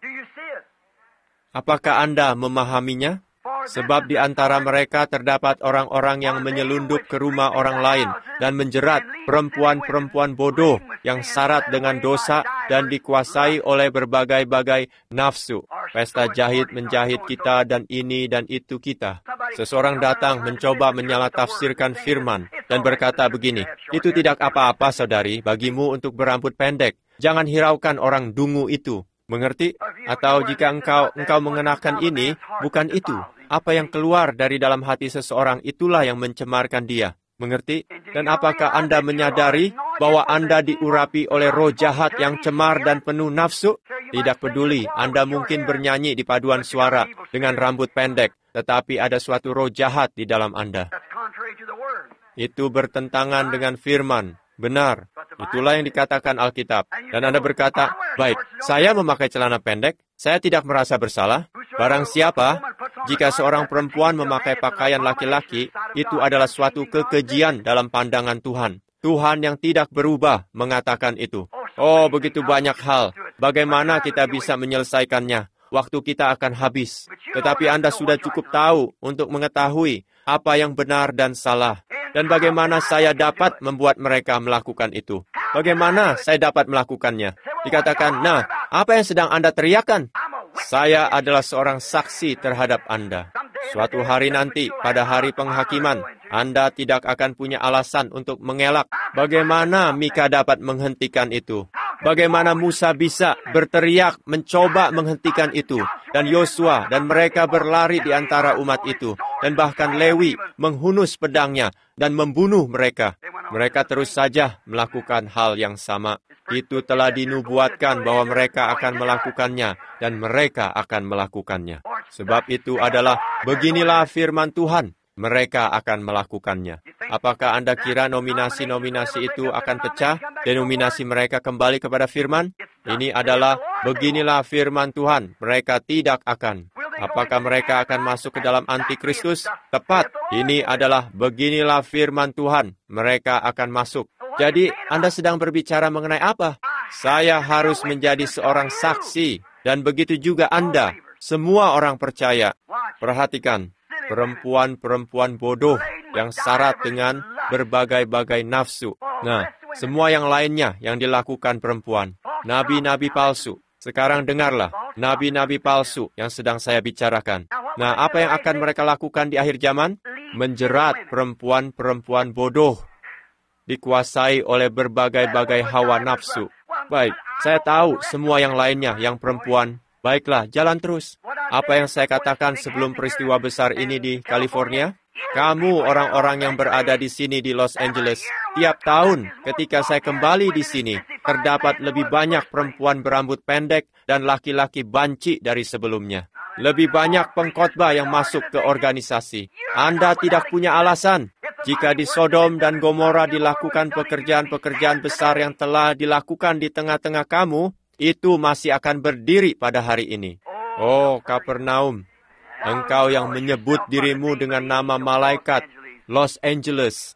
Apakah Anda memahaminya? Sebab di antara mereka terdapat orang-orang yang menyelundup ke rumah orang lain dan menjerat perempuan-perempuan bodoh yang syarat dengan dosa dan dikuasai oleh berbagai-bagai nafsu. Pesta jahit menjahit kita dan ini dan itu kita. Seseorang datang mencoba menyalah-tafsirkan firman dan berkata begini, itu tidak apa-apa saudari bagimu untuk berambut pendek. Jangan hiraukan orang dungu itu. Mengerti? Atau jika engkau engkau mengenakan ini, bukan itu. Apa yang keluar dari dalam hati seseorang itulah yang mencemarkan dia. Mengerti? Dan apakah Anda menyadari bahwa Anda diurapi oleh roh jahat yang cemar dan penuh nafsu? Tidak peduli, Anda mungkin bernyanyi di paduan suara dengan rambut pendek, tetapi ada suatu roh jahat di dalam Anda. Itu bertentangan dengan firman. Benar, itulah yang dikatakan Alkitab. Dan Anda berkata, baik, saya memakai celana pendek, saya tidak merasa bersalah. Barang siapa, jika seorang perempuan memakai pakaian laki-laki, itu adalah suatu kekejian dalam pandangan Tuhan. Tuhan yang tidak berubah mengatakan itu. Oh, begitu banyak hal. Bagaimana kita bisa menyelesaikannya? Waktu kita akan habis. Tetapi Anda sudah cukup tahu untuk mengetahui apa yang benar dan salah. Dan bagaimana saya dapat membuat mereka melakukan itu? Bagaimana saya dapat melakukannya? Dikatakan, nah, apa yang sedang Anda teriakan? Saya adalah seorang saksi terhadap Anda. Suatu hari nanti, pada hari penghakiman, Anda tidak akan punya alasan untuk mengelak. Bagaimana Mika dapat menghentikan itu? Bagaimana Musa bisa berteriak mencoba menghentikan itu? Dan Yosua dan mereka berlari di antara umat itu. Dan bahkan Lewi menghunus pedangnya dan membunuh mereka. Mereka terus saja melakukan hal yang sama. Itu telah dinubuatkan bahwa mereka akan melakukannya dan mereka akan melakukannya. Sebab itu adalah beginilah firman Tuhan. Mereka akan melakukannya. Apakah Anda kira nominasi-nominasi itu akan pecah? Denominasi mereka kembali kepada firman? Ini adalah beginilah firman Tuhan. Mereka tidak akan. Apakah mereka akan masuk ke dalam antikristus? Tepat. Ini adalah beginilah firman Tuhan. Mereka akan masuk. Jadi, Anda sedang berbicara mengenai apa? Saya harus menjadi seorang saksi. Dan begitu juga Anda. Semua orang percaya. Perhatikan. Perempuan-perempuan bodoh yang syarat dengan berbagai-bagai nafsu. Nah, semua yang lainnya yang dilakukan perempuan. Nabi-nabi palsu. Sekarang dengarlah, nabi-nabi palsu yang sedang saya bicarakan. Nah, apa yang akan mereka lakukan di akhir zaman? Menjerat perempuan-perempuan bodoh. Dikuasai oleh berbagai-bagai hawa nafsu. Baik, saya tahu semua yang lainnya yang perempuan. Baiklah, jalan terus. Apa yang saya katakan sebelum peristiwa besar ini di California? Kamu orang-orang yang berada di sini di Los Angeles, tiap tahun ketika saya kembali di sini, terdapat lebih banyak perempuan berambut pendek dan laki-laki banci dari sebelumnya. Lebih banyak pengkhotbah yang masuk ke organisasi. Anda tidak punya alasan. Jika di Sodom dan Gomora dilakukan pekerjaan-pekerjaan besar yang telah dilakukan di tengah-tengah kamu, itu masih akan berdiri pada hari ini. Oh, Kapernaum, engkau yang menyebut dirimu dengan nama malaikat Los Angeles.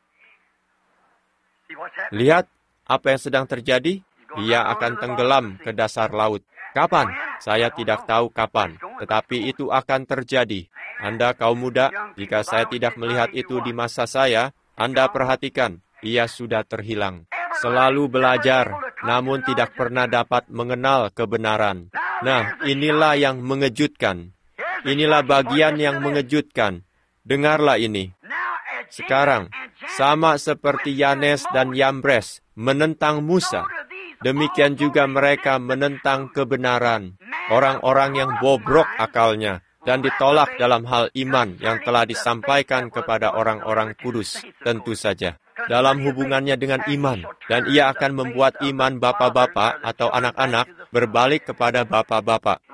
Lihat apa yang sedang terjadi. Ia akan tenggelam ke dasar laut. Kapan? Saya tidak tahu kapan, tetapi itu akan terjadi. Anda kaum muda, jika saya tidak melihat itu di masa saya, Anda perhatikan, ia sudah terhilang. Selalu belajar, namun tidak pernah dapat mengenal kebenaran. Nah, inilah yang mengejutkan. Inilah bagian yang mengejutkan. Dengarlah ini. Sekarang, sama seperti Yanes dan Yambres menentang Musa, demikian juga mereka menentang kebenaran. Orang-orang yang bobrok akalnya dan ditolak dalam hal iman yang telah disampaikan kepada orang-orang kudus, tentu saja. Dalam hubungannya dengan iman, dan ia akan membuat iman bapak-bapak atau anak-anak berbalik kepada bapak-bapak.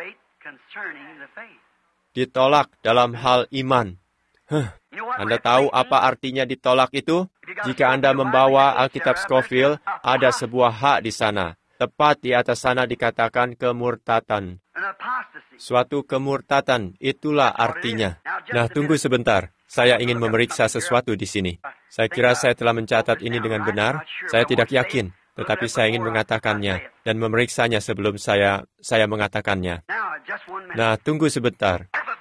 Ditolak dalam hal iman. Huh. Anda tahu apa artinya ditolak itu? Jika Anda membawa Alkitab Scofield, ada sebuah hak di sana. Tepat di atas sana dikatakan kemurtatan. Suatu kemurtatan, itulah artinya. Nah, tunggu sebentar. Saya ingin memeriksa sesuatu di sini. Saya kira saya telah mencatat ini dengan benar. Saya tidak yakin, tetapi saya ingin mengatakannya dan memeriksanya sebelum saya saya mengatakannya. Nah, tunggu sebentar.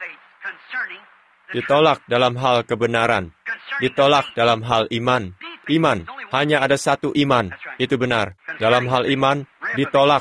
Ditolak dalam hal kebenaran. Ditolak dalam hal iman. Iman, hanya ada satu iman. Itu benar. Dalam hal iman, ditolak.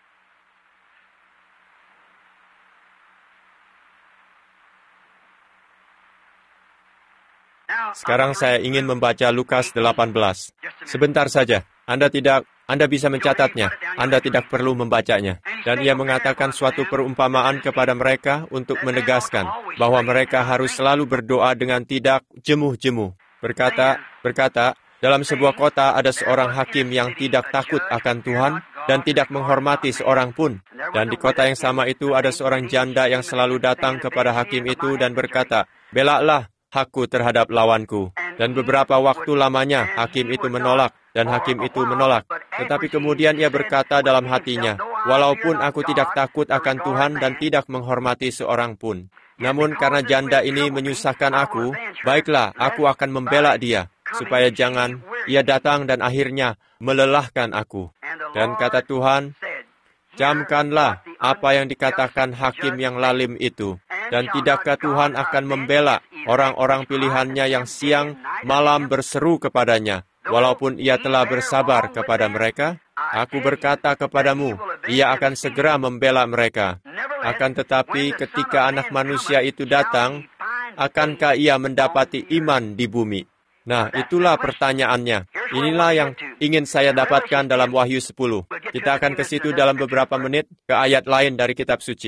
Sekarang saya ingin membaca Lukas delapan belas. Sebentar saja. Anda tidak, Anda bisa mencatatnya. Anda tidak perlu membacanya. Dan ia mengatakan suatu perumpamaan kepada mereka untuk menegaskan bahwa mereka harus selalu berdoa dengan tidak jemuh-jemuh. Berkata, berkata, dalam sebuah kota ada seorang hakim yang tidak takut akan Tuhan dan tidak menghormati seorang pun. Dan di kota yang sama itu ada seorang janda yang selalu datang kepada hakim itu dan berkata, "Belaklah hakku terhadap lawanku." Dan beberapa waktu lamanya hakim itu menolak dan hakim itu menolak. Tetapi kemudian ia berkata dalam hatinya, "Walaupun aku tidak takut akan Tuhan dan tidak menghormati seorang pun, namun karena janda ini menyusahkan aku, baiklah aku akan membela dia, supaya jangan ia datang dan akhirnya melelahkan aku." Dan kata Tuhan, "Camkanlah apa yang dikatakan hakim yang lalim itu, dan tidakkah Tuhan akan membela orang-orang pilihannya yang siang malam berseru kepadanya, walaupun ia telah bersabar kepada mereka? Aku berkata kepadamu, ia akan segera membela mereka. Akan tetapi ketika Anak Manusia itu datang, akankah ia mendapati iman di bumi?" Nah, itulah pertanyaannya. Inilah yang ingin saya dapatkan dalam Wahyu sepuluh. Kita akan ke situ dalam beberapa menit, ke ayat lain dari kitab suci.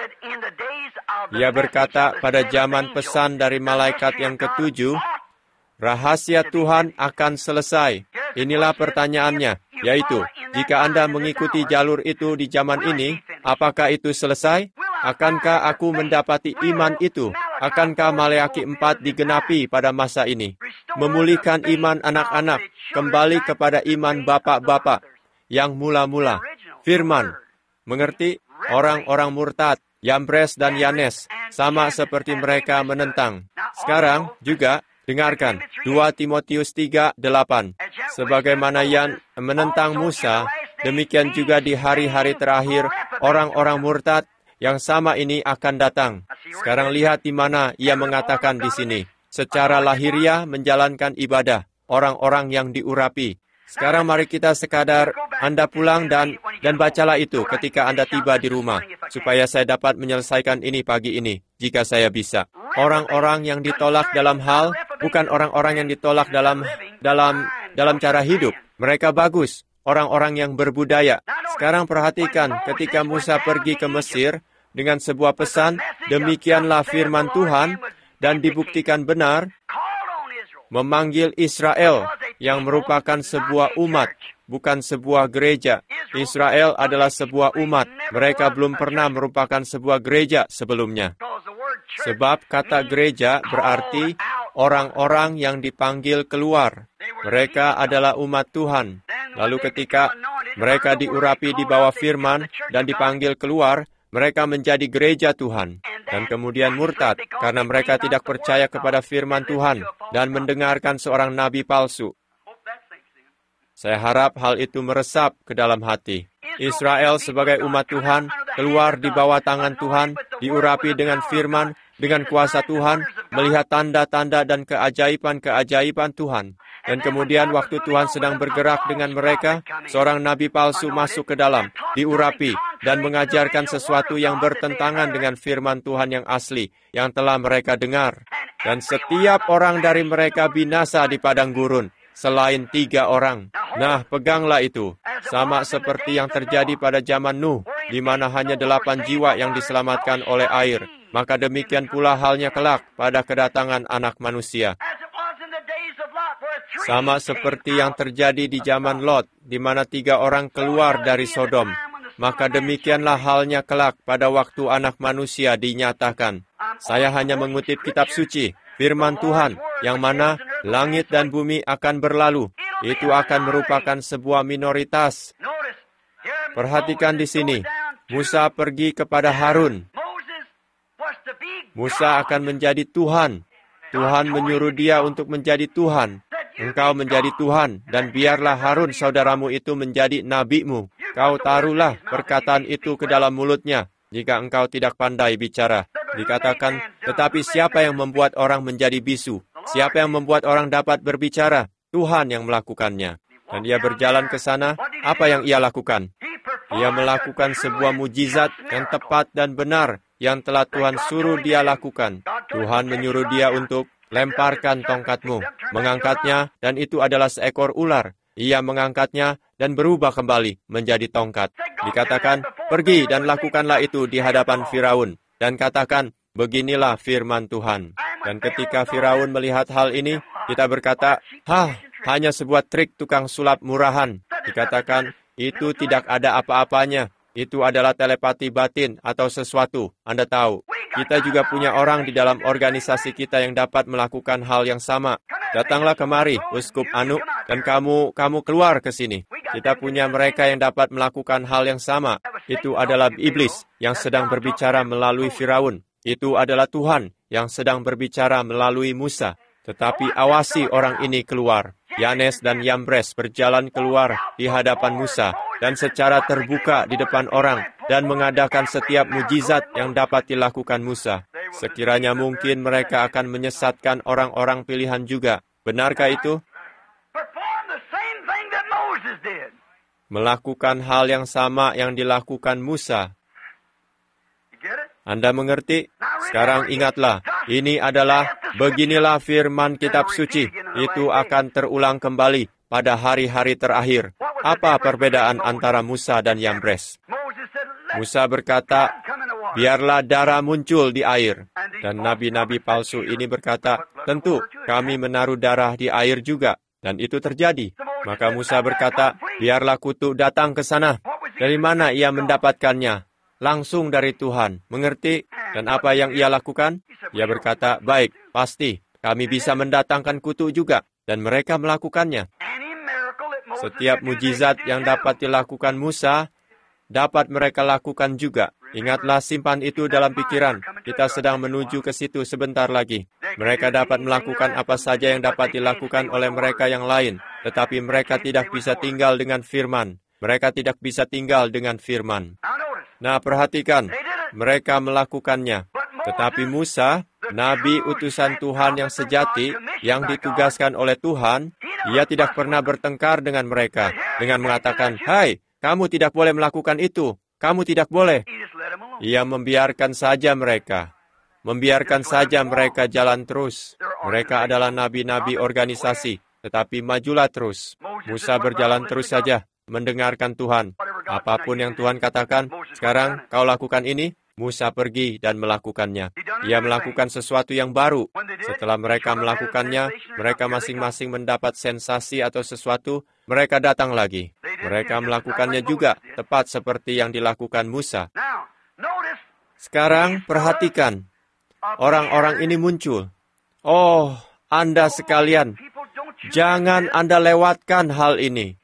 Ia berkata, pada zaman pesan dari malaikat yang ketujuh, rahasia Tuhan akan selesai. Inilah pertanyaannya, yaitu, jika Anda mengikuti jalur itu di zaman ini, apakah itu selesai? Akankah aku mendapati iman itu? Akankah Maleakhi empat digenapi pada masa ini? Memulihkan iman anak-anak, kembali kepada iman bapak-bapak yang mula-mula. Firman, mengerti? Orang-orang murtad, Yambres dan Yanes, sama seperti mereka menentang. Sekarang juga, dengarkan, dua Timotius tiga delapan. Sebagaimana yang menentang Musa, demikian juga di hari-hari terakhir, orang-orang murtad yang sama ini akan datang. Sekarang lihat di mana ia mengatakan di sini. Secara lahiriah menjalankan ibadah, orang-orang yang diurapi. Sekarang mari kita sekadar Anda pulang dan dan bacalah itu ketika Anda tiba di rumah, supaya saya dapat menyelesaikan ini pagi ini, jika saya bisa. Orang-orang yang ditolak dalam hal, bukan orang-orang yang ditolak dalam dalam dalam cara hidup. Mereka bagus, orang-orang yang berbudaya. Sekarang perhatikan ketika Musa pergi ke Mesir dengan sebuah pesan, demikianlah firman Tuhan, dan dibuktikan benar, memanggil Israel yang merupakan sebuah umat, bukan sebuah gereja. Israel adalah sebuah umat. Mereka belum pernah merupakan sebuah gereja sebelumnya. Sebab kata gereja berarti orang-orang yang dipanggil keluar. Mereka adalah umat Tuhan. Lalu ketika mereka diurapi di bawah firman dan dipanggil keluar, mereka menjadi gereja Tuhan. Dan kemudian murtad karena mereka tidak percaya kepada firman Tuhan dan mendengarkan seorang nabi palsu. Saya harap hal itu meresap ke dalam hati. Israel sebagai umat Tuhan keluar di bawah tangan Tuhan, diurapi dengan firman, dengan kuasa Tuhan, melihat tanda-tanda dan keajaiban-keajaiban Tuhan. Dan kemudian waktu Tuhan sedang bergerak dengan mereka, seorang nabi palsu masuk ke dalam, diurapi, dan mengajarkan sesuatu yang bertentangan dengan firman Tuhan yang asli, yang telah mereka dengar. Dan setiap orang dari mereka binasa di padang gurun, selain tiga orang. Nah, peganglah itu. Sama seperti yang terjadi pada zaman Nuh, di mana hanya delapan jiwa yang diselamatkan oleh air. Maka demikian pula halnya kelak pada kedatangan anak manusia. Sama seperti yang terjadi di zaman Lot, di mana tiga orang keluar dari Sodom. Maka demikianlah halnya kelak pada waktu anak manusia dinyatakan. Saya hanya mengutip kitab suci, firman Tuhan, yang mana langit dan bumi akan berlalu. Itu akan merupakan sebuah minoritas. Perhatikan di sini, Musa pergi kepada Harun. Musa akan menjadi Tuhan. Tuhan menyuruh dia untuk menjadi Tuhan. Engkau menjadi Tuhan, dan biarlah Harun saudaramu itu menjadi nabimu. Kau taruhlah perkataan itu ke dalam mulutnya, jika engkau tidak pandai bicara. Dikatakan, tetapi siapa yang membuat orang menjadi bisu? Siapa yang membuat orang dapat berbicara? Tuhan yang melakukannya. Dan ia berjalan ke sana, apa yang ia lakukan? Ia melakukan sebuah mujizat yang tepat dan benar, yang telah Tuhan suruh dia lakukan. Tuhan menyuruh dia untuk lemparkan tongkatmu, mengangkatnya, dan itu adalah seekor ular. Ia mengangkatnya dan berubah kembali menjadi tongkat. Dikatakan, pergi dan lakukanlah itu di hadapan Firaun. Dan katakan, beginilah firman Tuhan. Dan ketika Firaun melihat hal ini, kita berkata, hah, hanya sebuah trik tukang sulap murahan. Dikatakan, itu tidak ada apa-apanya. Itu adalah telepati batin atau sesuatu. Anda tahu, kita juga punya orang di dalam organisasi kita yang dapat melakukan hal yang sama. Datanglah kemari, Uskup Anu, dan kamu kamu keluar ke sini. Kita punya mereka yang dapat melakukan hal yang sama. Itu adalah iblis yang sedang berbicara melalui Firaun. Itu adalah Tuhan yang sedang berbicara melalui Musa. Tetapi awasi orang ini keluar. Yanes dan Yambres berjalan keluar di hadapan Musa dan secara terbuka di depan orang dan mengadakan setiap mujizat yang dapat dilakukan Musa. Sekiranya mungkin mereka akan menyesatkan orang-orang pilihan juga. Benarkah itu? Melakukan hal yang sama yang dilakukan Musa. Anda mengerti? Sekarang ingatlah, ini adalah, beginilah firman kitab suci. Itu akan terulang kembali pada hari-hari terakhir. Apa perbedaan antara Musa dan Yambres? Musa berkata, biarlah darah muncul di air. Dan nabi-nabi palsu ini berkata, tentu kami menaruh darah di air juga. Dan itu terjadi. Maka Musa berkata, biarlah kutu datang ke sana. Dari mana ia mendapatkannya? Langsung dari Tuhan, mengerti? Dan apa yang ia lakukan? Ia berkata, baik, pasti, kami bisa mendatangkan kutu juga. Dan mereka melakukannya. Setiap mujizat yang dapat dilakukan Musa, dapat mereka lakukan juga. Ingatlah, simpan itu dalam pikiran. Kita sedang menuju ke situ sebentar lagi. Mereka dapat melakukan apa saja yang dapat dilakukan oleh mereka yang lain. Tetapi mereka tidak bisa tinggal dengan firman. Mereka tidak bisa tinggal dengan firman. Nah, perhatikan, mereka melakukannya. Tetapi Musa, nabi utusan Tuhan yang sejati, yang ditugaskan oleh Tuhan, ia tidak pernah bertengkar dengan mereka, dengan mengatakan, hai, kamu tidak boleh melakukan itu, kamu tidak boleh. Ia membiarkan saja mereka, membiarkan saja mereka jalan terus. Mereka adalah nabi-nabi organisasi, tetapi majulah terus. Musa berjalan terus saja, mendengarkan Tuhan. Apapun yang Tuhan katakan, sekarang kau lakukan ini, Musa pergi dan melakukannya. Ia melakukan sesuatu yang baru. Setelah mereka melakukannya, mereka masing-masing mendapat sensasi atau sesuatu, mereka datang lagi. Mereka melakukannya juga, tepat seperti yang dilakukan Musa. Sekarang perhatikan, orang-orang ini muncul. Oh, Anda sekalian, jangan Anda lewatkan hal ini.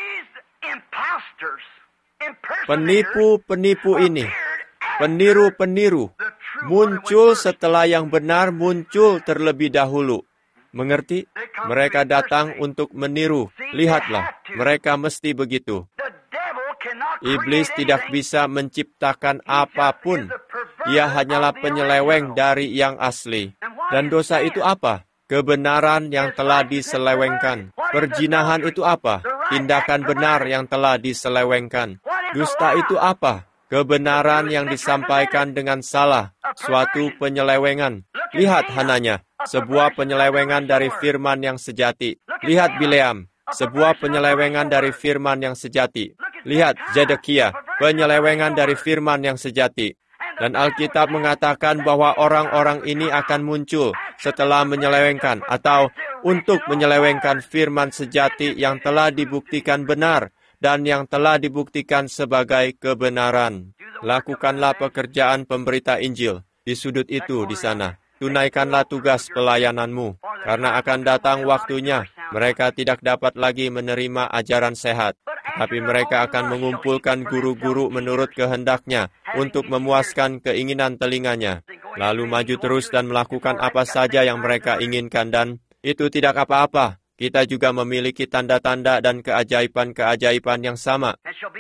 Penipu-penipu ini, peniru-peniru, muncul setelah yang benar muncul terlebih dahulu. Mengerti? Mereka datang untuk meniru. Lihatlah, mereka mesti begitu. Iblis tidak bisa menciptakan apapun. Ia hanyalah penyeleweng dari yang asli. Dan dosa itu apa? Kebenaran yang telah diselewengkan. Perjinahan itu apa? Tindakan benar yang telah diselewengkan. Dusta itu apa? Kebenaran yang disampaikan dengan salah. Suatu penyelewengan. Lihat Hananya, sebuah penyelewengan dari firman yang sejati. Lihat Bileam, sebuah penyelewengan dari firman yang sejati. Lihat Zedekia, penyelewengan dari firman yang sejati. Dan Alkitab mengatakan bahwa orang-orang ini akan muncul setelah menyelewengkan atau untuk menyelewengkan firman sejati yang telah dibuktikan benar dan yang telah dibuktikan sebagai kebenaran. Lakukanlah pekerjaan pemberita Injil di sudut itu di sana. Tunaikanlah tugas pelayananmu, karena akan datang waktunya mereka tidak dapat lagi menerima ajaran sehat. Tapi mereka akan mengumpulkan guru-guru menurut kehendaknya untuk memuaskan keinginan telinganya. Lalu maju terus dan melakukan apa saja yang mereka inginkan dan itu tidak apa-apa. Kita juga memiliki tanda-tanda dan keajaiban-keajaiban yang sama.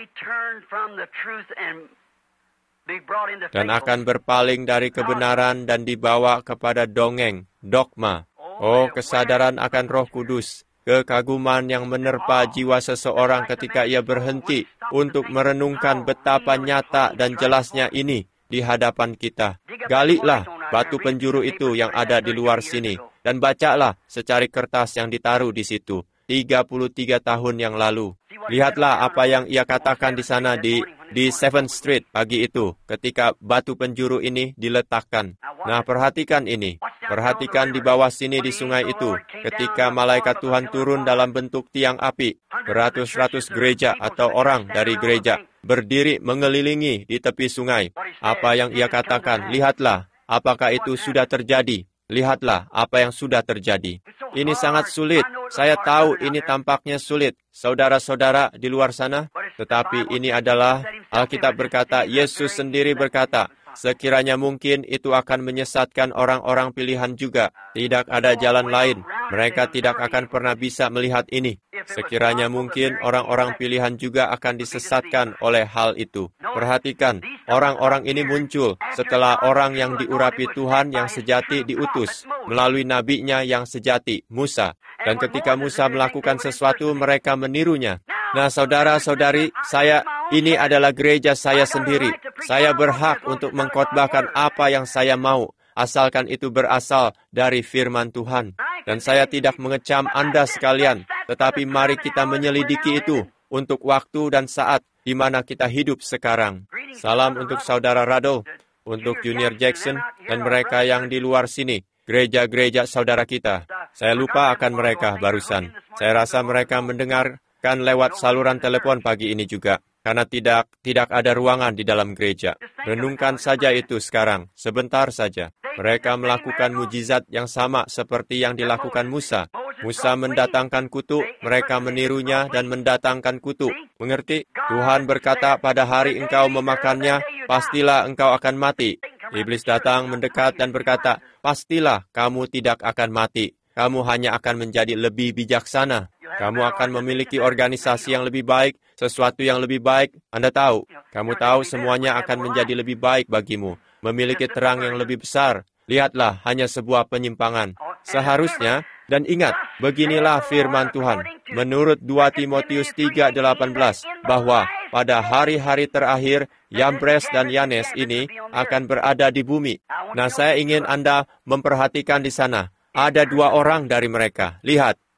Dan akan berpaling dari kebenaran dan dibawa kepada dongeng, dogma. Oh, kesadaran akan Roh Kudus. Kekaguman yang menerpa jiwa seseorang ketika ia berhenti untuk merenungkan betapa nyata dan jelasnya ini di hadapan kita. Galilah batu penjuru itu yang ada di luar sini, dan bacalah secari kertas yang ditaruh di situ, tiga puluh tiga tahun yang lalu. Lihatlah apa yang ia katakan di sana di di Seventh Street pagi itu, ketika batu penjuru ini diletakkan. Nah, perhatikan ini. Perhatikan di bawah sini di sungai itu, ketika malaikat Tuhan turun dalam bentuk tiang api. Beratus-ratus gereja atau orang dari gereja berdiri mengelilingi di tepi sungai. Apa yang ia katakan, lihatlah, apakah itu sudah terjadi? Lihatlah apa yang sudah terjadi. Ini sangat sulit. Saya tahu ini tampaknya sulit, saudara-saudara di luar sana. Tetapi ini adalah, Alkitab berkata, Yesus sendiri berkata, sekiranya mungkin itu akan menyesatkan orang-orang pilihan juga. Tidak ada jalan lain. Mereka tidak akan pernah bisa melihat ini. Sekiranya mungkin orang-orang pilihan juga akan disesatkan oleh hal itu. Perhatikan, orang-orang ini muncul setelah orang yang diurapi Tuhan yang sejati diutus melalui nabinya yang sejati, Musa. Dan ketika Musa melakukan sesuatu, mereka menirunya. Nah, saudara-saudari, saya ini adalah gereja saya sendiri. Saya berhak untuk mengkhotbahkan apa yang saya mau, asalkan itu berasal dari firman Tuhan. Dan saya tidak mengecam Anda sekalian, tetapi mari kita menyelidiki itu untuk waktu dan saat di mana kita hidup sekarang. Salam untuk saudara Rado, untuk Junior Jackson, dan mereka yang di luar sini, gereja-gereja saudara kita. Saya lupa akan mereka barusan. Saya rasa mereka mendengarkan lewat saluran telepon pagi ini juga. Karena tidak tidak ada ruangan di dalam gereja. Renungkan saja itu sekarang, sebentar saja. Mereka melakukan mujizat yang sama seperti yang dilakukan Musa. Musa mendatangkan kutu, mereka menirunya dan mendatangkan kutu. Mengerti? Tuhan berkata, pada hari engkau memakannya, pastilah engkau akan mati. Iblis datang mendekat dan berkata, pastilah kamu tidak akan mati. Kamu hanya akan menjadi lebih bijaksana. Kamu akan memiliki organisasi yang lebih baik, sesuatu yang lebih baik. Anda tahu, kamu tahu semuanya akan menjadi lebih baik bagimu. Memiliki terang yang lebih besar. Lihatlah, hanya sebuah penyimpangan. Seharusnya, dan ingat, beginilah firman Tuhan. Menurut dua Timotius tiga delapan belas, bahwa pada hari-hari terakhir, Yambres dan Yanes ini akan berada di bumi. Nah, saya ingin Anda memperhatikan di sana. Ada dua orang dari mereka. Lihat.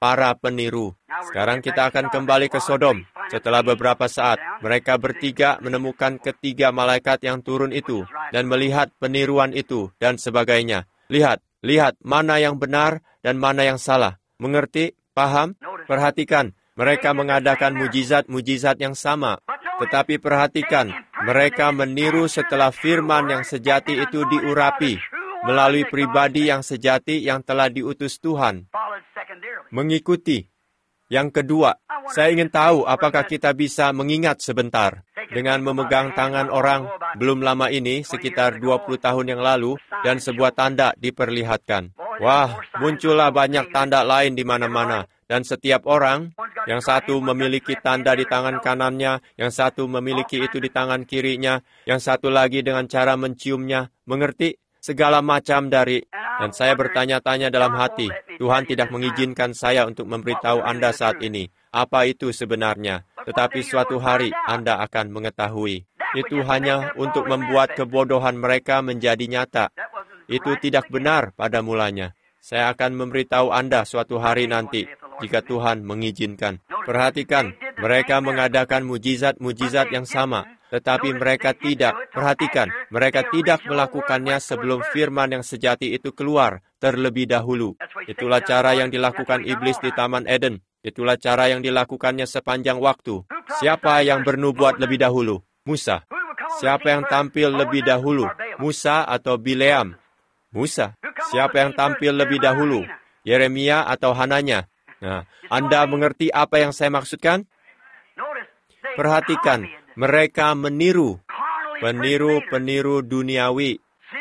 para peniru. Sekarang kita akan kembali ke Sodom. Setelah beberapa saat, mereka bertiga menemukan ketiga malaikat yang turun itu dan melihat peniruan itu dan sebagainya. Lihat, lihat mana yang benar dan mana yang salah. Mengerti? Paham? Perhatikan, mereka mengadakan mujizat-mujizat yang sama. Tetapi perhatikan, mereka meniru setelah firman yang sejati itu diurapi melalui pribadi yang sejati yang telah diutus Tuhan. Mengikuti. Yang kedua, saya ingin tahu apakah kita bisa mengingat sebentar dengan memegang tangan orang belum lama ini, sekitar dua puluh tahun yang lalu, dan sebuah tanda diperlihatkan. Wah, muncullah banyak tanda lain di mana-mana. Dan setiap orang, yang satu memiliki tanda di tangan kanannya, yang satu memiliki itu di tangan kirinya, yang satu lagi dengan cara menciumnya. Mengerti? Segala macam dari... Dan saya bertanya-tanya dalam hati, Tuhan tidak mengizinkan saya untuk memberitahu Anda saat ini. Apa itu sebenarnya? Tetapi suatu hari Anda akan mengetahui. Itu hanya untuk membuat kebodohan mereka menjadi nyata. Itu tidak benar pada mulanya. Saya akan memberitahu Anda suatu hari nanti, jika Tuhan mengizinkan. Perhatikan, mereka mengadakan mujizat-mujizat yang sama. Tetapi mereka tidak, perhatikan, mereka tidak melakukannya sebelum firman yang sejati itu keluar terlebih dahulu. Itulah cara yang dilakukan iblis di Taman Eden. Itulah cara yang dilakukannya sepanjang waktu. Siapa yang bernubuat lebih dahulu? Musa. Siapa yang tampil lebih dahulu? Musa atau Bileam? Musa. Siapa yang tampil lebih dahulu? Yeremia atau Hananya? Nah, Anda mengerti apa yang saya maksudkan? Perhatikan, mereka meniru, peniru-peniru duniawi,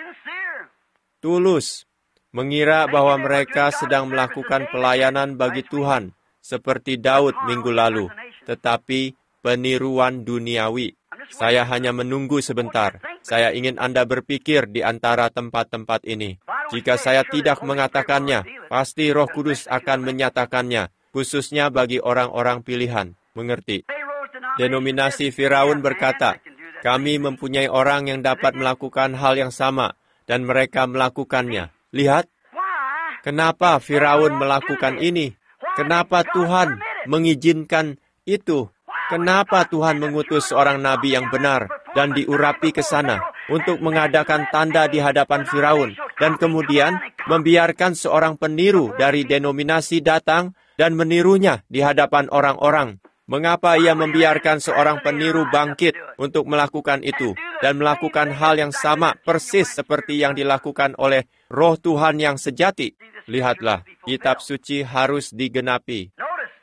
tulus, mengira bahwa mereka sedang melakukan pelayanan bagi Tuhan, seperti Daud minggu lalu, tetapi peniruan duniawi. Saya hanya menunggu sebentar. Saya ingin Anda berpikir di antara tempat-tempat ini. Jika saya tidak mengatakannya, pasti Roh Kudus akan menyatakannya, khususnya bagi orang-orang pilihan. Mengerti? Denominasi Firaun berkata, kami mempunyai orang yang dapat melakukan hal yang sama, dan mereka melakukannya. Lihat, kenapa Firaun melakukan ini? Kenapa Tuhan mengizinkan itu? Kenapa Tuhan mengutus seorang nabi yang benar dan diurapi ke sana untuk mengadakan tanda di hadapan Firaun, dan kemudian membiarkan seorang peniru dari denominasi datang dan menirunya di hadapan orang-orang? Mengapa ia membiarkan seorang peniru bangkit untuk melakukan itu dan melakukan hal yang sama persis seperti yang dilakukan oleh Roh Tuhan yang sejati? Lihatlah, kitab suci harus digenapi.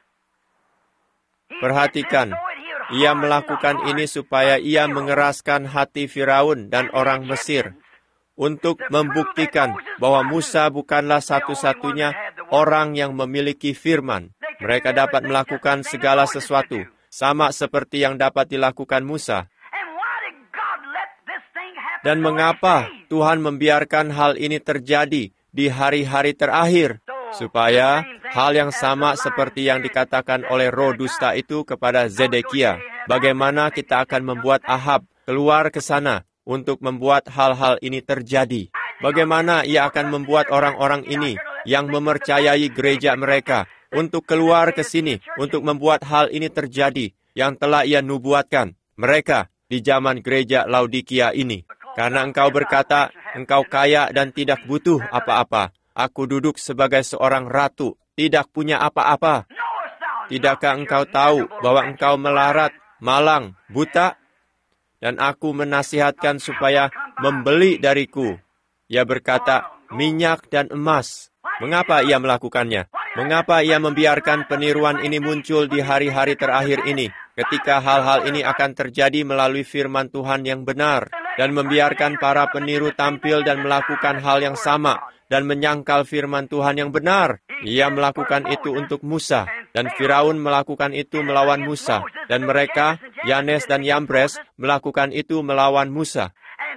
Perhatikan, ia melakukan ini supaya ia mengeraskan hati Firaun dan orang Mesir untuk membuktikan bahwa Musa bukanlah satu-satunya orang yang memiliki firman. Mereka dapat melakukan segala sesuatu, sama seperti yang dapat dilakukan Musa. Dan mengapa Tuhan membiarkan hal ini terjadi di hari-hari terakhir? Supaya hal yang sama seperti yang dikatakan oleh roh dusta itu kepada Zedekia. Bagaimana kita akan membuat Ahab keluar ke sana untuk membuat hal-hal ini terjadi? Bagaimana ia akan membuat orang-orang ini yang mempercayai gereja mereka untuk keluar ke sini untuk membuat hal ini terjadi yang telah ia nubuatkan mereka di zaman gereja Laodikia ini? Karena engkau berkata, engkau kaya dan tidak butuh apa-apa. Aku duduk sebagai seorang ratu, tidak punya apa-apa. Tidakkah engkau tahu bahwa engkau melarat, malang, buta? Dan aku menasihatkan supaya membeli dariku. Ia berkata, minyak dan emas. Mengapa ia melakukannya? Mengapa ia membiarkan peniruan ini muncul di hari-hari terakhir ini, ketika hal-hal ini akan terjadi melalui firman Tuhan yang benar, dan membiarkan para peniru tampil dan melakukan hal yang sama, dan menyangkal firman Tuhan yang benar? Ia melakukan itu untuk Musa, dan Firaun melakukan itu melawan Musa, dan mereka, Yanes dan Yambres, melakukan itu melawan Musa.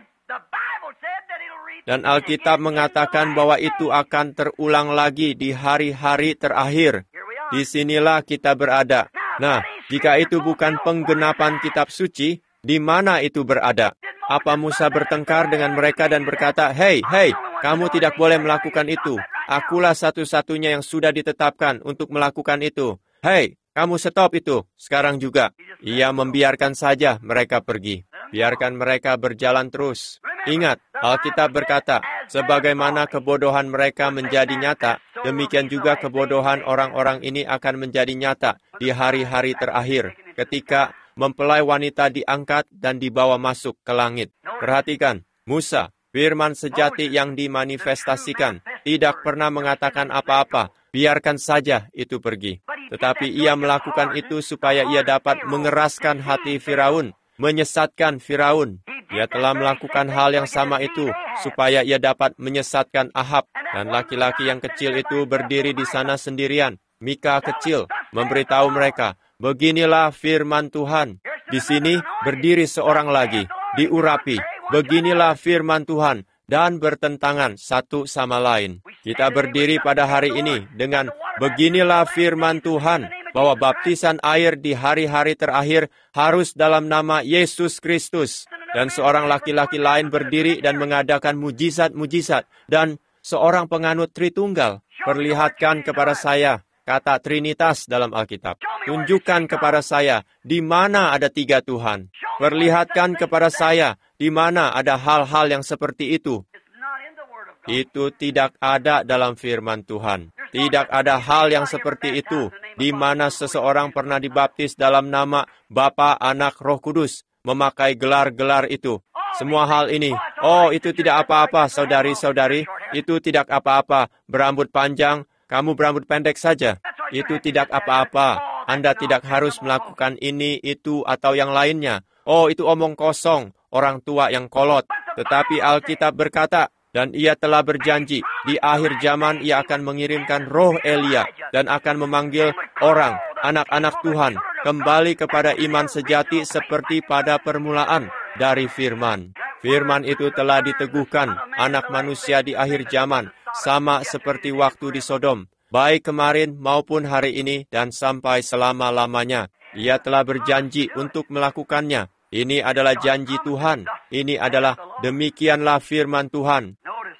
Dan Alkitab mengatakan bahwa itu akan terulang lagi di hari-hari terakhir. Disinilah kita berada. Nah, jika itu bukan penggenapan kitab suci, di mana itu berada? Apa Musa bertengkar dengan mereka dan berkata, Hei, hei, kamu tidak boleh melakukan itu. akulah satu-satunya yang sudah ditetapkan untuk melakukan itu. Hei, kamu stop itu, sekarang juga. Ia membiarkan saja mereka pergi. Biarkan mereka berjalan terus. Ingat, Alkitab berkata, sebagaimana kebodohan mereka menjadi nyata, demikian juga kebodohan orang-orang ini akan menjadi nyata di hari-hari terakhir, ketika mempelai wanita diangkat dan dibawa masuk ke langit. Perhatikan, Musa, firman sejati yang dimanifestasikan, tidak pernah mengatakan apa-apa, biarkan saja itu pergi. Tetapi ia melakukan itu supaya ia dapat mengeraskan hati Firaun, menyesatkan Firaun. Ia telah melakukan hal yang sama itu, supaya ia dapat menyesatkan Ahab. Dan laki-laki yang kecil itu berdiri di sana sendirian. Mika kecil memberitahu mereka, beginilah firman Tuhan. Di sini berdiri seorang lagi, diurapi. Beginilah firman Tuhan, dan bertentangan satu sama lain. Kita berdiri pada hari ini dengan beginilah firman Tuhan, bahwa baptisan air di hari-hari terakhir harus dalam nama Yesus Kristus. Dan seorang laki-laki lain berdiri dan mengadakan mujizat-mujizat. Dan seorang penganut Tritunggal, perlihatkan kepada saya kata Trinitas dalam Alkitab. Tunjukkan kepada saya di mana ada tiga Tuhan. Perlihatkan kepada saya di mana ada hal-hal yang seperti itu. Itu tidak ada dalam firman Tuhan. Tidak ada hal yang seperti itu, di mana seseorang pernah dibaptis dalam nama Bapa, Anak, Roh Kudus, memakai gelar-gelar itu. Semua hal ini, oh itu tidak apa-apa saudari-saudari, itu tidak apa-apa, berambut panjang, kamu berambut pendek saja. Itu tidak apa-apa, Anda tidak harus melakukan ini, itu, atau yang lainnya. Oh itu omong kosong, orang tua yang kolot. Tetapi Alkitab berkata, dan ia telah berjanji, di akhir zaman ia akan mengirimkan roh Elia, dan akan memanggil orang, anak-anak Tuhan, kembali kepada iman sejati seperti pada permulaan dari firman. Firman itu telah diteguhkan anak manusia di akhir zaman, sama seperti waktu di Sodom, baik kemarin maupun hari ini dan sampai selama-lamanya. Ia telah berjanji untuk melakukannya. Ini adalah janji Tuhan. Ini adalah demikianlah firman Tuhan.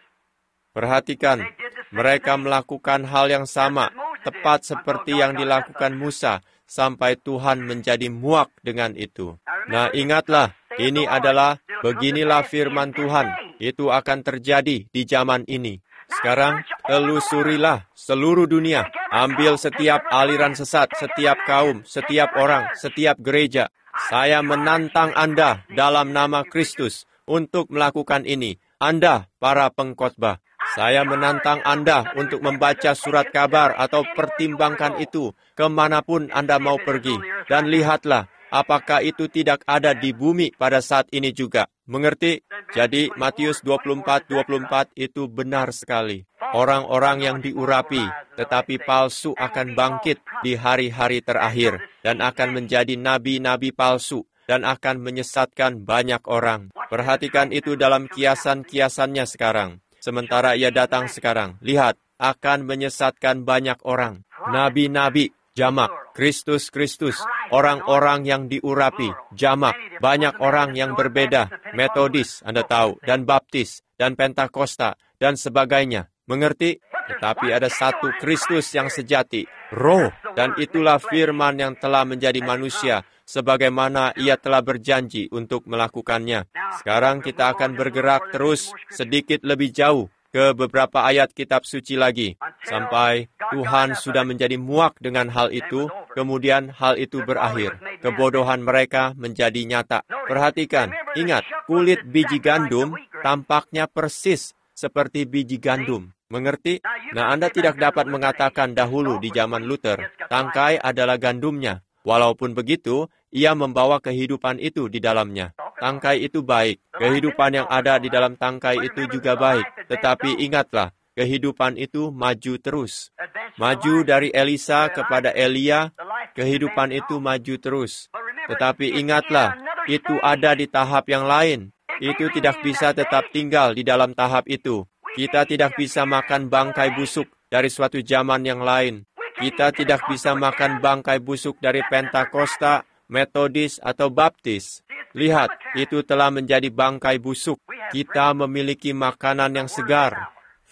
Perhatikan, mereka melakukan hal yang sama, tepat seperti yang dilakukan Musa, sampai Tuhan menjadi muak dengan itu. Nah, ingatlah, ini adalah, beginilah firman Tuhan. Itu akan terjadi di zaman ini. Sekarang, telusurilah seluruh dunia. Ambil setiap aliran sesat, setiap kaum, setiap orang, setiap gereja. Saya menantang Anda dalam nama Kristus untuk melakukan ini. Anda, para pengkhotbah. Saya menantang Anda untuk membaca surat kabar atau pertimbangkan itu kemanapun Anda mau pergi. Dan lihatlah, apakah itu tidak ada di bumi pada saat ini juga. Mengerti? Jadi Matius dua puluh empat dua puluh empat itu benar sekali. Orang-orang yang diurapi tetapi palsu akan bangkit di hari-hari terakhir dan akan menjadi nabi-nabi palsu dan akan menyesatkan banyak orang. Perhatikan itu dalam kiasan-kiasannya sekarang. Sementara ia datang sekarang, lihat, akan menyesatkan banyak orang. Nabi-nabi, jamak, Kristus-Kristus, orang-orang yang diurapi, jamak, banyak orang yang berbeda, Metodis, Anda tahu, dan Baptis, dan Pentakosta, dan sebagainya. Mengerti? Tetapi ada satu Kristus yang sejati, roh, dan itulah firman yang telah menjadi manusia, sebagaimana ia telah berjanji untuk melakukannya. Sekarang kita akan bergerak terus sedikit lebih jauh ke beberapa ayat kitab suci lagi, sampai Tuhan sudah menjadi muak dengan hal itu, kemudian hal itu berakhir. Kebodohan mereka menjadi nyata. Perhatikan, ingat, kulit biji gandum tampaknya persis seperti biji gandum. Mengerti? Nah, Anda tidak dapat mengatakan dahulu di zaman Luther, tangkai adalah gandumnya. Walaupun begitu, ia membawa kehidupan itu di dalamnya. Tangkai itu baik. Kehidupan yang ada di dalam tangkai itu juga baik. Tetapi ingatlah, kehidupan itu maju terus. Maju dari Elisa kepada Elia, kehidupan itu maju terus. Tetapi ingatlah, itu ada di tahap yang lain. Itu tidak bisa tetap tinggal di dalam tahap itu. Kita tidak bisa makan bangkai busuk dari suatu zaman yang lain. Kita tidak bisa makan bangkai busuk dari Pentakosta, Metodis, atau Baptis. Lihat, itu telah menjadi bangkai busuk. Kita memiliki makanan yang segar.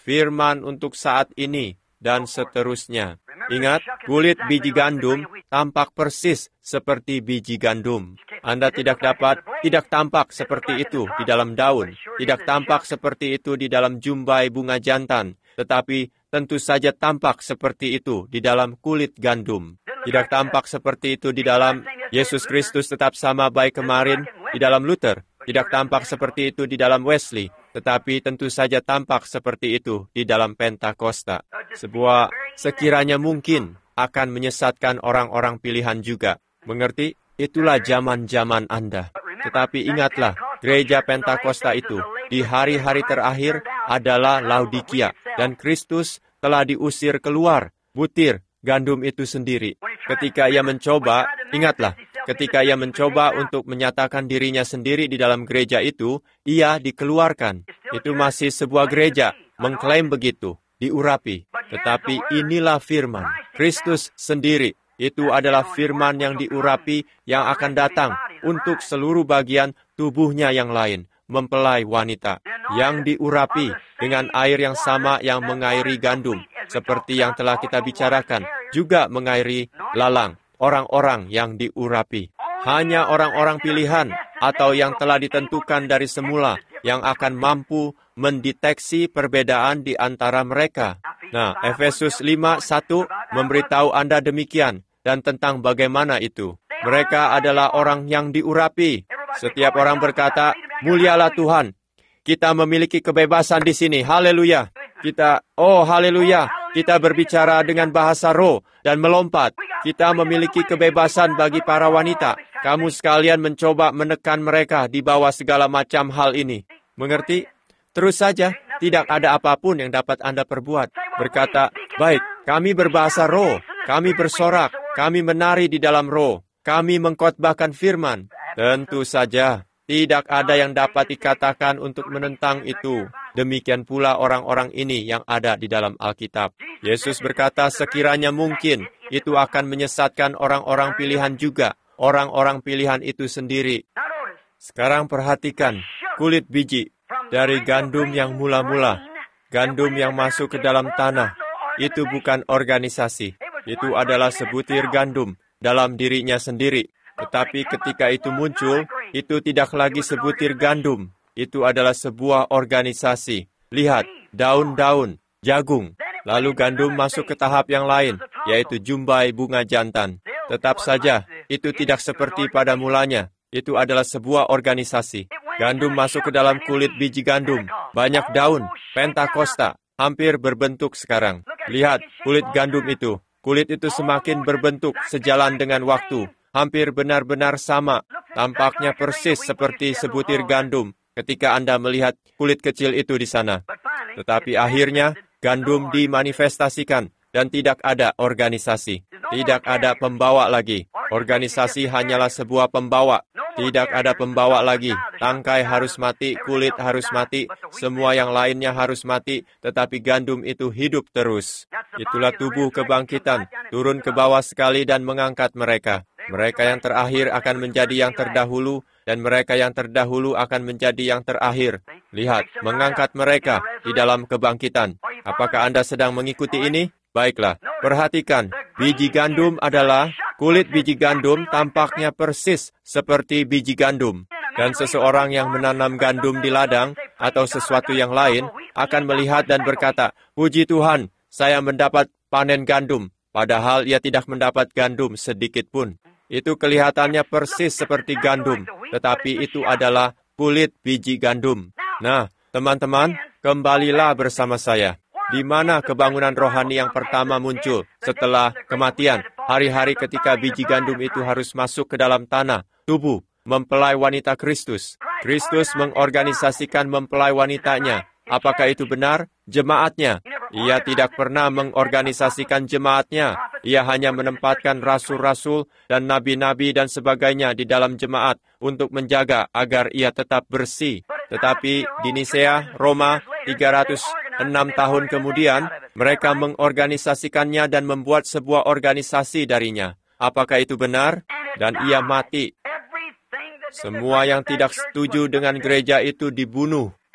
firman untuk saat ini, dan seterusnya. Ingat, kulit biji gandum tampak persis seperti biji gandum. Anda tidak dapat, tidak tampak seperti itu di dalam daun, tidak tampak seperti itu di dalam jumbai bunga jantan, tetapi tentu saja tampak seperti itu di dalam kulit gandum. Tidak tampak seperti itu di dalam Yesus Kristus tetap sama baik kemarin, di dalam Luther. Tidak tampak seperti itu di dalam Wesley, tetapi tentu saja tampak seperti itu di dalam Pentakosta. Sebuah sekiranya mungkin akan menyesatkan orang-orang pilihan juga. Mengerti? Itulah zaman-zaman Anda. Tetapi ingatlah, gereja Pentakosta itu di hari-hari terakhir adalah Laodikia, dan Kristus telah diusir keluar butir gandum itu sendiri. Ketika ia mencoba, ingatlah, ketika ia mencoba untuk menyatakan dirinya sendiri di dalam gereja itu, ia dikeluarkan. Itu masih sebuah gereja, mengklaim begitu, diurapi. Tetapi inilah firman, Kristus sendiri. Itu adalah firman yang diurapi yang akan datang untuk seluruh bagian tubuhnya yang lain, mempelai wanita, yang diurapi dengan air yang sama yang mengairi gandum, seperti yang telah kita bicarakan, juga mengairi lalang, orang-orang yang diurapi. Hanya orang-orang pilihan atau yang telah ditentukan dari semula yang akan mampu mendeteksi perbedaan di antara mereka. Nah, Efesus lima satu memberitahu Anda demikian, dan tentang bagaimana itu. Mereka adalah orang yang diurapi. Setiap orang berkata, mulialah Tuhan. Kita memiliki kebebasan di sini. Haleluya. Kita, oh haleluya. Kita berbicara dengan bahasa roh dan melompat. Kita memiliki kebebasan bagi para wanita. Kamu sekalian mencoba menekan mereka di bawah segala macam hal ini. Mengerti? Terus saja, tidak ada apapun yang dapat Anda perbuat. Berkata, baik, kami berbahasa roh. Kami bersorak. Kami menari di dalam roh. Kami mengkhotbahkan firman. Tentu saja, tidak ada yang dapat dikatakan untuk menentang itu. Demikian pula orang-orang ini yang ada di dalam Alkitab. Yesus berkata, sekiranya mungkin, itu akan menyesatkan orang-orang pilihan juga. Orang-orang pilihan itu sendiri. Sekarang perhatikan, kulit biji dari gandum yang mula-mula. Gandum yang masuk ke dalam tanah. Itu bukan organisasi. Itu adalah sebutir gandum dalam dirinya sendiri. Tetapi ketika itu muncul, itu tidak lagi sebutir gandum. Itu adalah sebuah organisasi. Lihat, daun-daun, jagung. Lalu gandum masuk ke tahap yang lain, yaitu jumbai bunga jantan. Tetap saja, itu tidak seperti pada mulanya. Itu adalah sebuah organisasi. Gandum masuk ke dalam kulit biji gandum. Banyak daun, Pentakosta, hampir berbentuk sekarang. Lihat, kulit gandum itu. Kulit itu semakin berbentuk sejalan dengan waktu. Hampir benar-benar sama. Tampaknya persis seperti sebutir gandum ketika Anda melihat kulit kecil itu di sana. Tetapi akhirnya, gandum dimanifestasikan dan tidak ada organisasi. Tidak ada pembawa lagi. Organisasi hanyalah sebuah pembawa. Tidak ada pembawa lagi. Tangkai harus mati, kulit harus mati, semua yang lainnya harus mati, tetapi gandum itu hidup terus. Itulah tubuh kebangkitan, turun ke bawah sekali dan mengangkat mereka. Mereka yang terakhir akan menjadi yang terdahulu, dan mereka yang terdahulu akan menjadi yang terakhir. Lihat, mengangkat mereka di dalam kebangkitan. Apakah Anda sedang mengikuti ini? Baiklah, perhatikan, biji gandum adalah, kulit biji gandum tampaknya persis seperti biji gandum. Dan seseorang yang menanam gandum di ladang atau sesuatu yang lain akan melihat dan berkata, puji Tuhan, saya mendapat panen gandum, padahal ia tidak mendapat gandum sedikit pun. Itu kelihatannya persis seperti gandum, tetapi itu adalah kulit biji gandum. Nah, teman-teman, kembalilah bersama saya. Di mana kebangunan rohani yang pertama muncul setelah kematian, hari-hari ketika biji gandum itu harus masuk ke dalam tanah, tubuh, mempelai wanita Kristus. Kristus mengorganisasikan mempelai wanitanya. Apakah itu benar? Jemaatnya. Ia tidak pernah mengorganisasikan jemaatnya. Ia hanya menempatkan rasul-rasul dan nabi-nabi dan sebagainya di dalam jemaat untuk menjaga agar ia tetap bersih. Tetapi di Nisea, Roma, tiga ratus enam tahun kemudian, mereka mengorganisasikannya dan membuat sebuah organisasi darinya. Apakah itu benar? Dan ia mati. Semua yang tidak setuju dengan gereja itu dibunuh.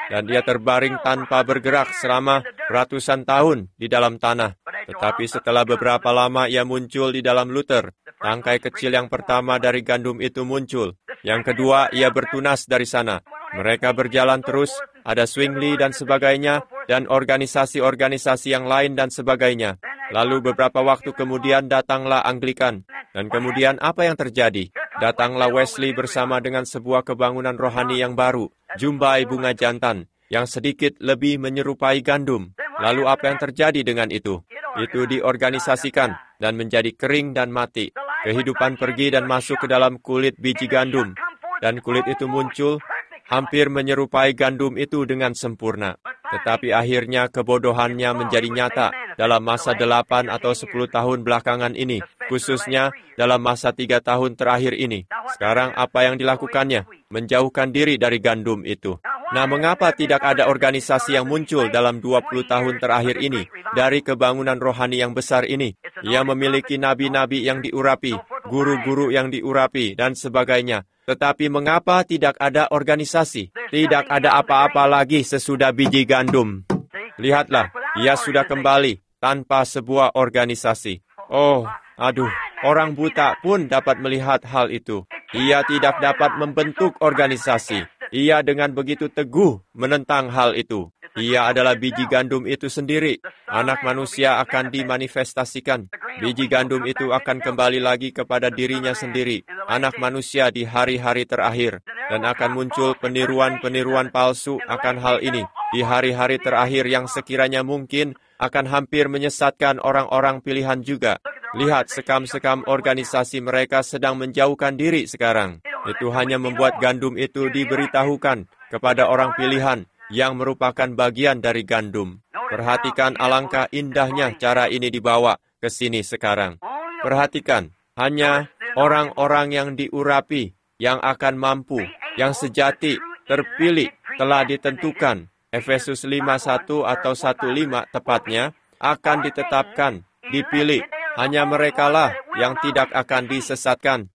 dan ia terbaring tanpa bergerak selama ratusan tahun di dalam tanah. Tetapi setelah beberapa lama ia muncul di dalam Luther. Tangkai kecil yang pertama dari gandum itu muncul. Yang kedua, ia bertunas dari sana. Mereka berjalan terus, ada Zwingli dan sebagainya, dan organisasi-organisasi yang lain dan sebagainya. Lalu beberapa waktu kemudian datanglah Anglikan. Dan kemudian apa yang terjadi? Datanglah Wesley bersama dengan sebuah kebangunan rohani yang baru, jumbai bunga jantan, yang sedikit lebih menyerupai gandum. Lalu apa yang terjadi dengan itu? Itu diorganisasikan dan menjadi kering dan mati. Kehidupan pergi dan masuk ke dalam kulit biji gandum. Dan kulit itu muncul, hampir menyerupai gandum itu dengan sempurna. Tetapi akhirnya kebodohannya menjadi nyata dalam masa delapan atau sepuluh tahun belakangan ini, khususnya dalam masa tiga tahun terakhir ini. Sekarang apa yang dilakukannya? Menjauhkan diri dari gandum itu. Nah, mengapa tidak ada organisasi yang muncul dalam dua puluh tahun terakhir ini dari kebangunan rohani yang besar ini? Ia memiliki nabi-nabi yang diurapi, guru-guru yang diurapi, dan sebagainya. Tetapi mengapa tidak ada organisasi? Tidak ada apa-apa lagi sesudah biji gandum. Lihatlah, ia sudah kembali tanpa sebuah organisasi. Oh, aduh, orang buta pun dapat melihat hal itu. Ia tidak dapat membentuk organisasi. Ia dengan begitu teguh menentang hal itu. Ia adalah biji gandum itu sendiri. Anak manusia akan dimanifestasikan. Biji gandum itu akan kembali lagi kepada dirinya sendiri. Anak manusia di hari-hari terakhir. Dan akan muncul peniruan-peniruan palsu akan hal ini. Di hari-hari terakhir yang sekiranya mungkin akan hampir menyesatkan orang-orang pilihan juga. Lihat, sekam-sekam organisasi mereka sedang menjauhkan diri sekarang. Itu hanya membuat gandum itu diberitahukan kepada orang pilihan yang merupakan bagian dari gandum. Perhatikan alangkah indahnya cara ini dibawa ke sini sekarang. Perhatikan, hanya orang-orang yang diurapi, yang akan mampu, yang sejati, terpilih, telah ditentukan. Efesus lima satu atau satu lima tepatnya, akan ditetapkan, dipilih. Hanya merekalah yang tidak akan disesatkan.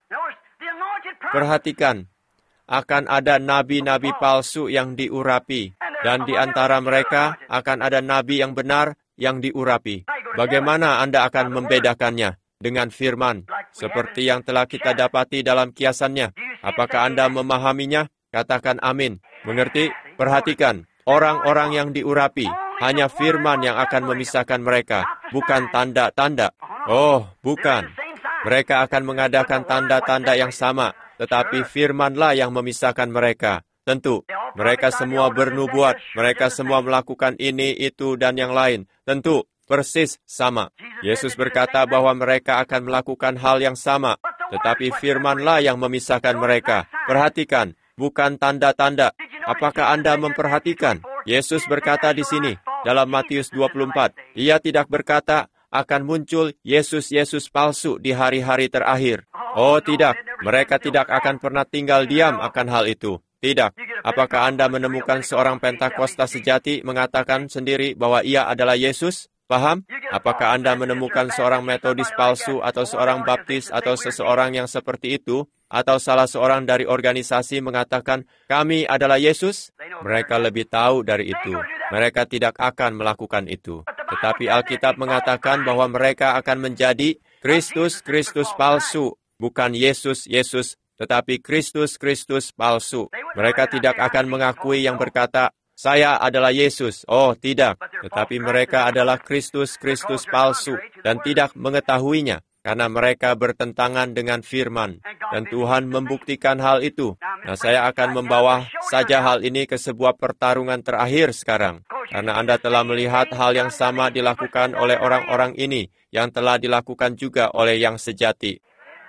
Perhatikan, akan ada nabi-nabi palsu yang diurapi. Dan di antara mereka akan ada nabi yang benar yang diurapi. Bagaimana Anda akan membedakannya dengan firman? Seperti yang telah kita dapati dalam kiasannya. Apakah Anda memahaminya? Katakan amin. Mengerti? Perhatikan, orang-orang yang diurapi, hanya firman yang akan memisahkan mereka, bukan tanda-tanda. Oh, bukan. Mereka akan mengadakan tanda-tanda yang sama, tetapi firmanlah yang memisahkan mereka. Tentu, mereka semua bernubuat, mereka semua melakukan ini, itu, dan yang lain. Tentu, persis sama. Yesus berkata bahwa mereka akan melakukan hal yang sama, tetapi firmanlah yang memisahkan mereka. Perhatikan, bukan tanda-tanda. Apakah Anda memperhatikan? Yesus berkata di sini, dalam Matius dua puluh empat, Ia tidak berkata akan muncul Yesus-Yesus palsu di hari-hari terakhir. Oh tidak, mereka tidak akan pernah tinggal diam akan hal itu. Tidak. Apakah Anda menemukan seorang Pentakosta sejati mengatakan sendiri bahwa ia adalah Yesus? Paham? Apakah Anda menemukan seorang Metodis palsu atau seorang Baptis atau seseorang yang seperti itu? Atau salah seorang dari organisasi mengatakan, kami adalah Yesus? Mereka lebih tahu dari itu. Mereka tidak akan melakukan itu. Tetapi Alkitab mengatakan bahwa mereka akan menjadi Kristus-Kristus palsu. Bukan Yesus-Yesus, tetapi Kristus-Kristus palsu. Mereka tidak akan mengakui yang berkata, saya adalah Yesus. Oh, tidak. Tetapi mereka adalah Kristus-Kristus palsu dan tidak mengetahuinya karena mereka bertentangan dengan firman. Dan Tuhan membuktikan hal itu. Nah, saya akan membawa saja hal ini ke sebuah pertarungan terakhir sekarang. Karena Anda telah melihat hal yang sama dilakukan oleh orang-orang ini, yang telah dilakukan juga oleh yang sejati.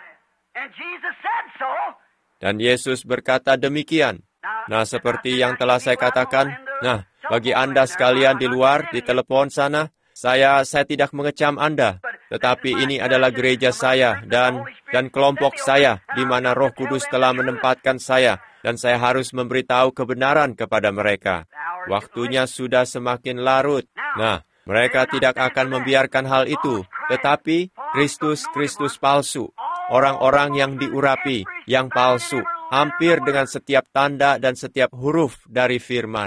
Dan Yesus berkata demikian. Nah, seperti yang telah saya katakan, nah, bagi Anda sekalian di luar, di telepon sana, saya saya tidak mengecam Anda, tetapi ini adalah gereja saya dan dan kelompok saya, di mana Roh Kudus telah menempatkan saya, dan saya harus memberitahu kebenaran kepada mereka. Waktunya sudah semakin larut. Nah, mereka tidak akan membiarkan hal itu, tetapi Kristus-Kristus palsu, orang-orang yang diurapi, yang palsu, hampir dengan setiap tanda dan setiap huruf dari firman.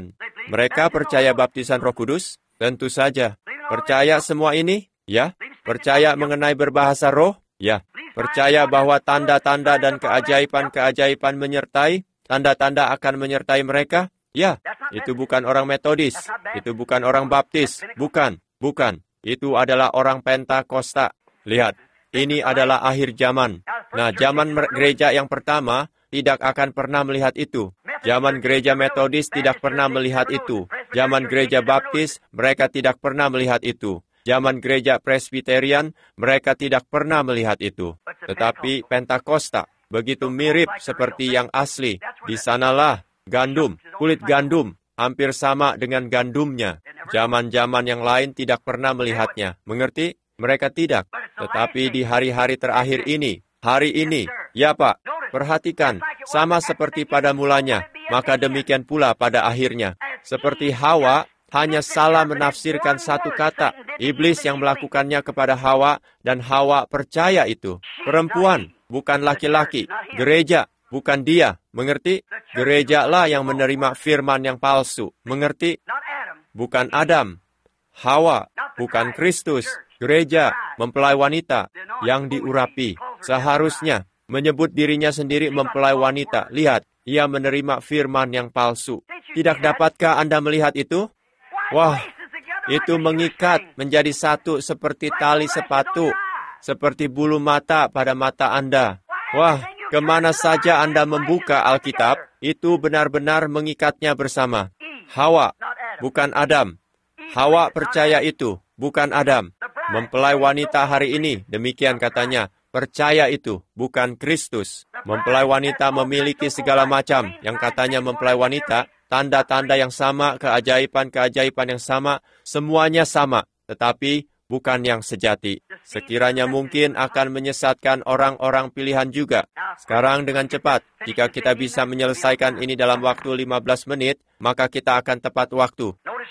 Mereka percaya baptisan Roh Kudus? Tentu saja. Percaya semua ini? Ya. Percaya mengenai berbahasa roh? Ya. Percaya bahwa tanda-tanda dan keajaiban-keajaiban menyertai? Tanda-tanda akan menyertai mereka? Ya. Itu bukan orang Metodis. Itu bukan orang Baptis. Bukan. Bukan. Itu adalah orang Pentakosta. Lihat. Ini adalah akhir zaman. Nah, zaman gereja yang pertama tidak akan pernah melihat itu. Zaman gereja Metodis tidak pernah melihat itu. Zaman gereja Baptis, mereka tidak pernah melihat itu. Zaman gereja Presbyterian, mereka tidak pernah melihat itu. Tetapi Pentakosta, begitu mirip seperti yang asli. Di sanalah gandum, kulit gandum, hampir sama dengan gandumnya. Zaman-zaman yang lain tidak pernah melihatnya. Mengerti? Mereka tidak. Tetapi di hari-hari terakhir ini, hari ini, ya Pak, perhatikan, sama seperti pada mulanya, maka demikian pula pada akhirnya. Seperti Hawa, hanya salah menafsirkan satu kata. Iblis yang melakukannya kepada Hawa, dan Hawa percaya itu. Perempuan, bukan laki-laki. Gereja, bukan dia. Mengerti? Gerejalah yang menerima firman yang palsu. Mengerti? Bukan Adam. Hawa, bukan Kristus. Gereja, mempelai wanita yang diurapi. Seharusnya menyebut dirinya sendiri mempelai wanita. Lihat, ia menerima firman yang palsu. Tidak dapatkah Anda melihat itu? Wah, itu mengikat menjadi satu seperti tali sepatu, seperti bulu mata pada mata Anda. Wah, kemana saja Anda membuka Alkitab, itu benar-benar mengikatnya bersama. Hawa, bukan Adam. Hawa percaya itu, bukan Adam. Mempelai wanita hari ini, demikian katanya, percaya itu, bukan Kristus. Mempelai wanita memiliki segala macam yang katanya mempelai wanita, tanda-tanda yang sama, keajaiban-keajaiban yang sama, semuanya sama, tetapi bukan yang sejati. Sekiranya mungkin akan menyesatkan orang-orang pilihan juga. Sekarang dengan cepat, jika kita bisa menyelesaikan ini dalam waktu lima belas menit, maka kita akan tepat waktu.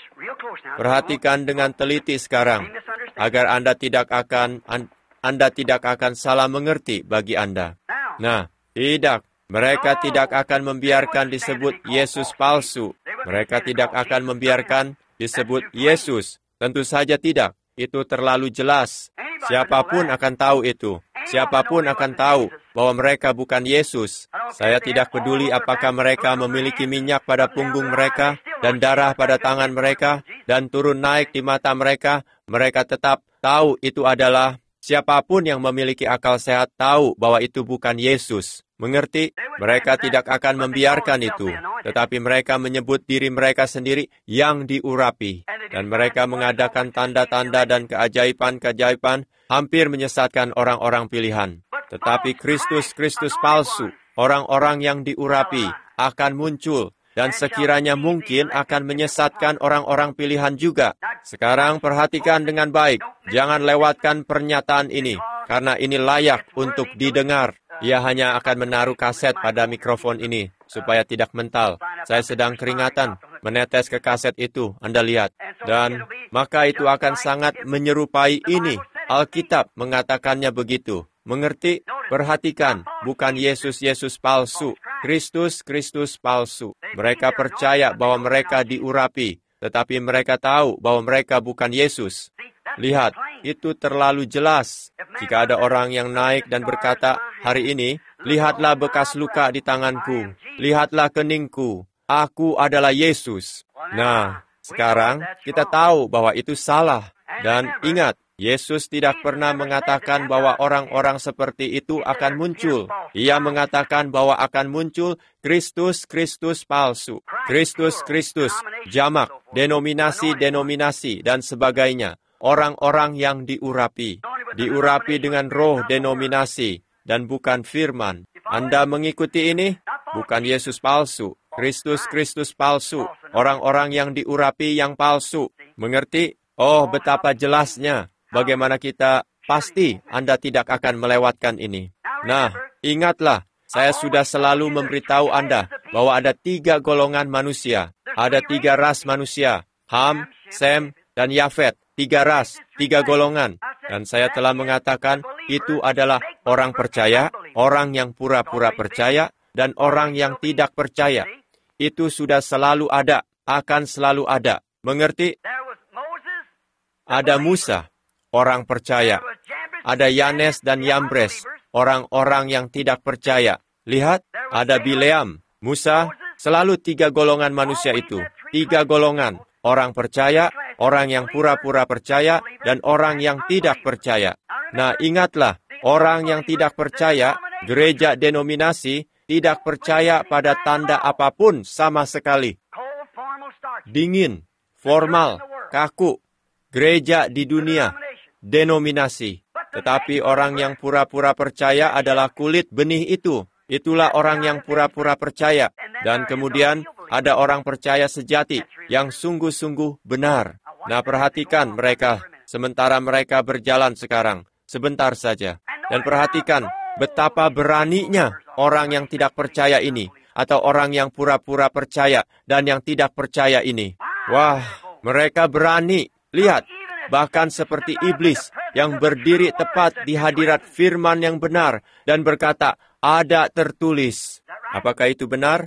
Perhatikan dengan teliti sekarang, agar Anda tidak akan Anda tidak akan salah mengerti bagi Anda. Nah, tidak. Mereka tidak akan membiarkan disebut Yesus palsu. Mereka tidak akan membiarkan disebut Yesus. Tentu saja tidak. Itu terlalu jelas. Siapapun akan tahu itu. Siapapun akan tahu bahwa mereka bukan Yesus. Saya tidak peduli apakah mereka memiliki minyak pada punggung mereka dan darah pada tangan mereka dan turun naik di mata mereka. Mereka tetap tahu itu adalah siapapun yang memiliki akal sehat tahu bahwa itu bukan Yesus. Mengerti? Mereka tidak akan membiarkan itu. Tetapi mereka menyebut diri mereka sendiri yang diurapi. Dan mereka mengadakan tanda-tanda dan keajaiban-keajaiban hampir menyesatkan orang-orang pilihan. Tetapi Kristus-Kristus palsu, orang-orang yang diurapi, akan muncul. Dan sekiranya mungkin akan menyesatkan orang-orang pilihan juga. Sekarang perhatikan dengan baik. Jangan lewatkan pernyataan ini. Karena ini layak untuk didengar. Ia hanya akan menaruh kaset pada mikrofon ini, supaya tidak mental. Saya sedang keringatan, menetes ke kaset itu, Anda lihat. Dan maka itu akan sangat menyerupai ini. Alkitab mengatakannya begitu. Mengerti? Perhatikan, bukan Yesus-Yesus palsu. Kristus-Kristus palsu. Mereka percaya bahwa mereka diurapi, tetapi mereka tahu bahwa mereka bukan Yesus. Lihat, itu terlalu jelas. Jika ada orang yang naik dan berkata, hari ini, lihatlah bekas luka di tanganku, lihatlah keningku, aku adalah Yesus. Nah, sekarang kita tahu bahwa itu salah. Dan ingat, Yesus tidak pernah mengatakan bahwa orang-orang seperti itu akan muncul. Ia mengatakan bahwa akan muncul Kristus-Kristus palsu. Kristus-Kristus, jamak, denominasi-denominasi, dan sebagainya. Orang-orang yang diurapi. Diurapi dengan roh denominasi, dan bukan firman. Anda mengikuti ini? Bukan Yesus palsu. Kristus-Kristus palsu. Orang-orang yang diurapi yang palsu. Mengerti? Oh, betapa jelasnya. Bagaimana kita pasti Anda tidak akan melewatkan ini. Nah, ingatlah, saya sudah selalu memberitahu Anda bahwa ada tiga golongan manusia. Ada tiga ras manusia. Ham, Sem, dan Yafet. Tiga ras, tiga golongan. Dan saya telah mengatakan itu adalah orang percaya, orang yang pura-pura percaya, dan orang yang tidak percaya. Itu sudah selalu ada. akan selalu ada. Mengerti? Ada Musa, orang percaya. Ada Yanes dan Yambres, orang-orang yang tidak percaya. Lihat, ada Bileam, Musa, selalu tiga golongan manusia itu. Tiga golongan, orang percaya, orang yang pura-pura percaya, dan orang yang tidak percaya. Nah, ingatlah, orang yang tidak percaya, gereja denominasi, tidak percaya pada tanda apapun sama sekali. Dingin, formal, kaku, gereja di dunia, denominasi. Tetapi orang yang pura-pura percaya adalah kulit benih itu. Itulah orang yang pura-pura percaya. Dan kemudian ada orang percaya sejati yang sungguh-sungguh benar. Nah, perhatikan mereka sementara mereka berjalan sekarang. Sebentar saja. Dan perhatikan betapa beraninya orang yang tidak percaya ini. Atau orang yang pura-pura percaya dan yang tidak percaya ini. Wah, mereka berani. Lihat, bahkan seperti iblis yang berdiri tepat di hadirat firman yang benar dan berkata, ada tertulis. Apakah itu benar?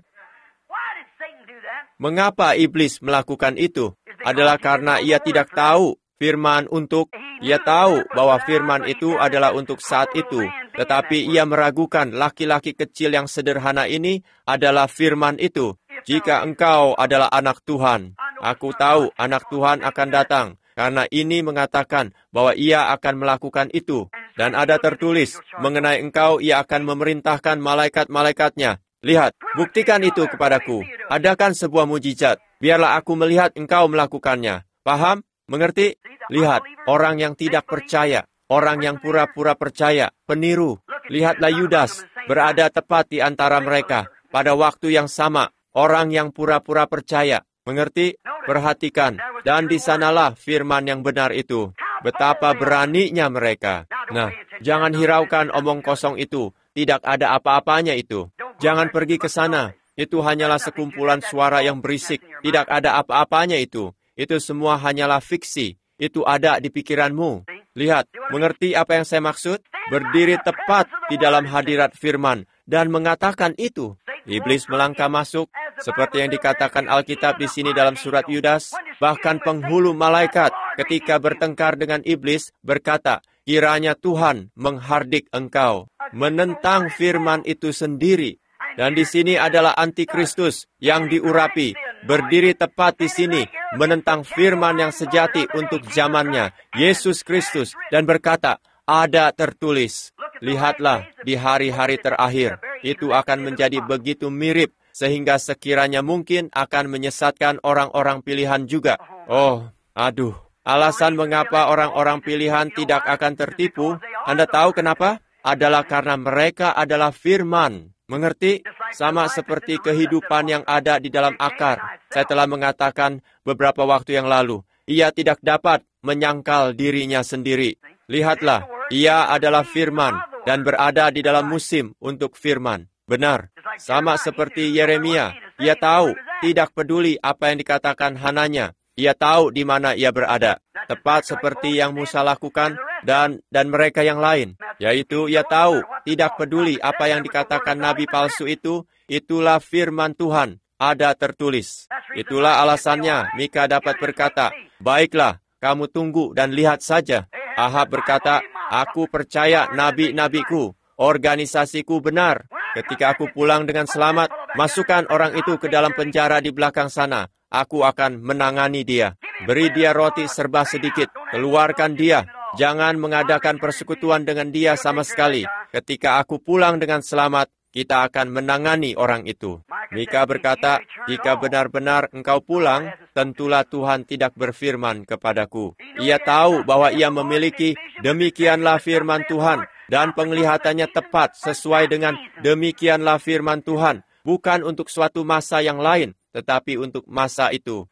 Mengapa iblis melakukan itu? Adalah karena ia tidak tahu firman untuk, ia tahu bahwa firman itu adalah untuk saat itu. Tetapi ia meragukan laki-laki kecil yang sederhana ini adalah firman itu. Jika engkau adalah anak Tuhan, aku tahu anak Tuhan akan datang. Karena ini mengatakan bahwa ia akan melakukan itu. Dan ada tertulis, mengenai engkau ia akan memerintahkan malaikat-malaikatnya. Lihat, buktikan itu kepadaku. Adakan sebuah mujizat. Biarlah aku melihat engkau melakukannya. Paham? Mengerti? Lihat, orang yang tidak percaya. Orang yang pura-pura percaya. Peniru. Lihatlah Yudas berada tepat di antara mereka. Pada waktu yang sama, orang yang pura-pura percaya. Mengerti? Perhatikan. Dan di sanalah firman yang benar itu. Betapa beraninya mereka. Nah, jangan hiraukan omong kosong itu. Tidak ada apa-apanya itu. Jangan pergi ke sana. Itu hanyalah sekumpulan suara yang berisik. Tidak ada apa-apanya itu. Itu semua hanyalah fiksi. Itu ada di pikiranmu. Lihat, mengerti apa yang saya maksud? Berdiri tepat di dalam hadirat firman. Dan mengatakan itu. Iblis melangkah masuk. Seperti yang dikatakan Alkitab di sini dalam surat Yudas. Bahkan penghulu malaikat ketika bertengkar dengan iblis berkata, kiranya Tuhan menghardik engkau. Menentang firman itu sendiri. Dan di sini adalah antikristus yang diurapi. Berdiri tepat di sini. Menentang firman yang sejati untuk zamannya. Yesus Kristus. Dan berkata, ada tertulis. Lihatlah di hari-hari terakhir. Itu akan menjadi begitu mirip. Sehingga sekiranya mungkin akan menyesatkan orang-orang pilihan juga. Oh, aduh. Alasan mengapa orang-orang pilihan tidak akan tertipu, Anda tahu kenapa? Adalah karena mereka adalah firman. Mengerti? Sama seperti kehidupan yang ada di dalam akar. Saya telah mengatakan beberapa waktu yang lalu. Ia tidak dapat menyangkal dirinya sendiri. Lihatlah, ia adalah firman dan berada di dalam musim untuk firman. Benar, sama seperti Yeremia. Ia tahu, tidak peduli apa yang dikatakan Hananya. Ia tahu di mana ia berada. Tepat seperti yang Musa lakukan dan dan mereka yang lain. Yaitu ia tahu, tidak peduli apa yang dikatakan nabi palsu itu. Itulah firman Tuhan, ada tertulis. Itulah alasannya Mika dapat berkata, baiklah, kamu tunggu dan lihat saja. Ahab berkata, aku percaya nabi-nabiku, organisasiku benar. Ketika aku pulang dengan selamat, masukkan orang itu ke dalam penjara di belakang sana. Aku akan menangani dia. Beri dia roti serba sedikit. Keluarkan dia. Jangan mengadakan persekutuan dengan dia sama sekali. Ketika aku pulang dengan selamat, kita akan menangani orang itu. Mika berkata, jika benar-benar engkau pulang, tentulah Tuhan tidak berfirman kepadaku. Ia tahu bahwa ia memiliki demikianlah firman Tuhan. Dan penglihatannya tepat sesuai dengan demikianlah firman Tuhan. Bukan untuk suatu masa yang lain, tetapi untuk masa itu.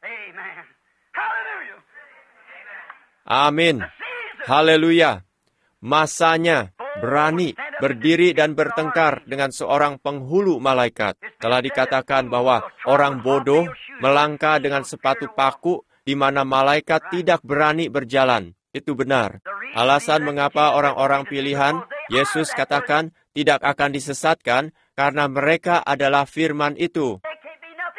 Amin. Haleluya. Masanya berani berdiri dan bertengkar dengan seorang penghulu malaikat. Telah dikatakan bahwa orang bodoh melangkah dengan sepatu paku di mana malaikat tidak berani berjalan. Itu benar. Alasan mengapa orang-orang pilihan, Yesus katakan, tidak akan disesatkan, karena mereka adalah firman itu.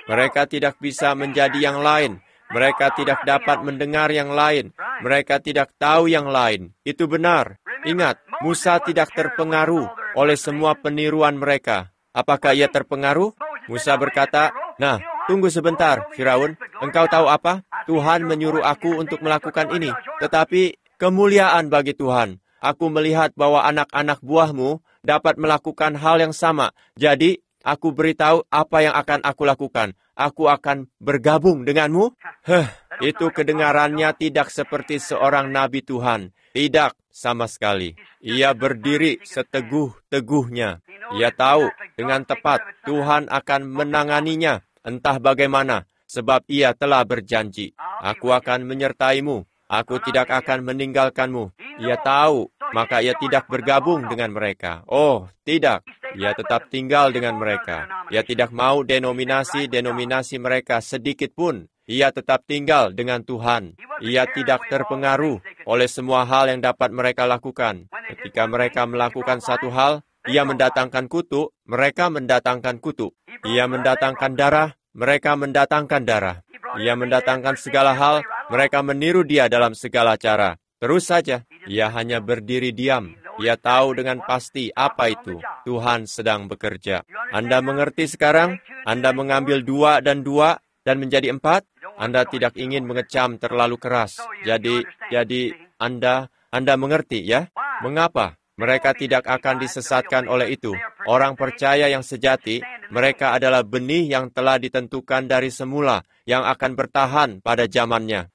Mereka tidak bisa menjadi yang lain. Mereka tidak dapat mendengar yang lain. Mereka tidak tahu yang lain. Itu benar. Ingat, Musa tidak terpengaruh oleh semua peniruan mereka. Apakah ia terpengaruh? Musa berkata, "Nah, tunggu sebentar, Firaun. Engkau tahu apa? Tuhan menyuruh aku untuk melakukan ini. Tetapi kemuliaan bagi Tuhan. Aku melihat bahwa anak-anak buahmu dapat melakukan hal yang sama. Jadi, aku beritahu apa yang akan aku lakukan. Aku akan bergabung denganmu." Heh, itu kedengarannya tidak seperti seorang nabi Tuhan. Tidak sama sekali. Ia berdiri seteguh-teguhnya. Ia tahu dengan tepat Tuhan akan menanganinya, entah bagaimana, sebab ia telah berjanji. Aku akan menyertaimu. Aku tidak akan meninggalkanmu. Ia tahu, maka ia tidak bergabung dengan mereka. Oh, tidak. Ia tetap tinggal dengan mereka. Ia tidak mau denominasi-denominasi mereka sedikit pun. Ia tetap tinggal dengan Tuhan. Ia tidak terpengaruh oleh semua hal yang dapat mereka lakukan. Ketika mereka melakukan satu hal, ia mendatangkan kutuk, mereka mendatangkan kutuk. Ia mendatangkan darah, mereka mendatangkan darah. Ia mendatangkan segala hal, mereka meniru dia dalam segala cara. Terus saja, ia hanya berdiri diam. Ia tahu dengan pasti apa itu. Tuhan sedang bekerja. Anda mengerti sekarang? Anda mengambil dua dan dua dan menjadi empat? Anda tidak ingin mengecam terlalu keras. Jadi, jadi Anda, Anda mengerti ya? Mengapa? Mereka tidak akan disesatkan oleh itu. Orang percaya yang sejati, mereka adalah benih yang telah ditentukan dari semula, yang akan bertahan pada zamannya.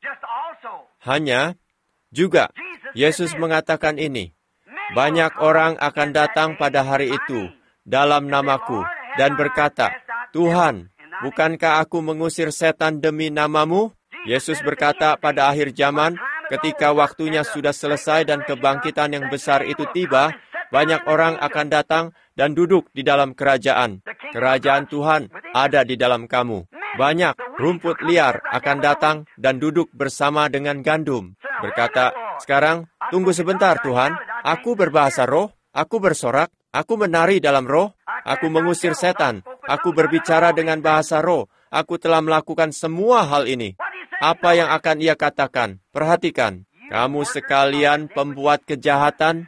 Hanya, juga, Yesus mengatakan ini, banyak orang akan datang pada hari itu, dalam namaku, dan berkata, "Tuhan, bukankah aku mengusir setan demi namamu?" Yesus berkata pada akhir zaman, ketika waktunya sudah selesai dan kebangkitan yang besar itu tiba, banyak orang akan datang dan duduk di dalam kerajaan. Kerajaan Tuhan ada di dalam kamu. Banyak rumput liar akan datang dan duduk bersama dengan gandum. Berkata, "Sekarang, tunggu sebentar Tuhan, aku berbahasa roh, aku bersorak, aku menari dalam roh, aku mengusir setan, aku berbicara dengan bahasa roh, aku telah melakukan semua hal ini." Apa yang akan ia katakan? Perhatikan, kamu sekalian pembuat kejahatan,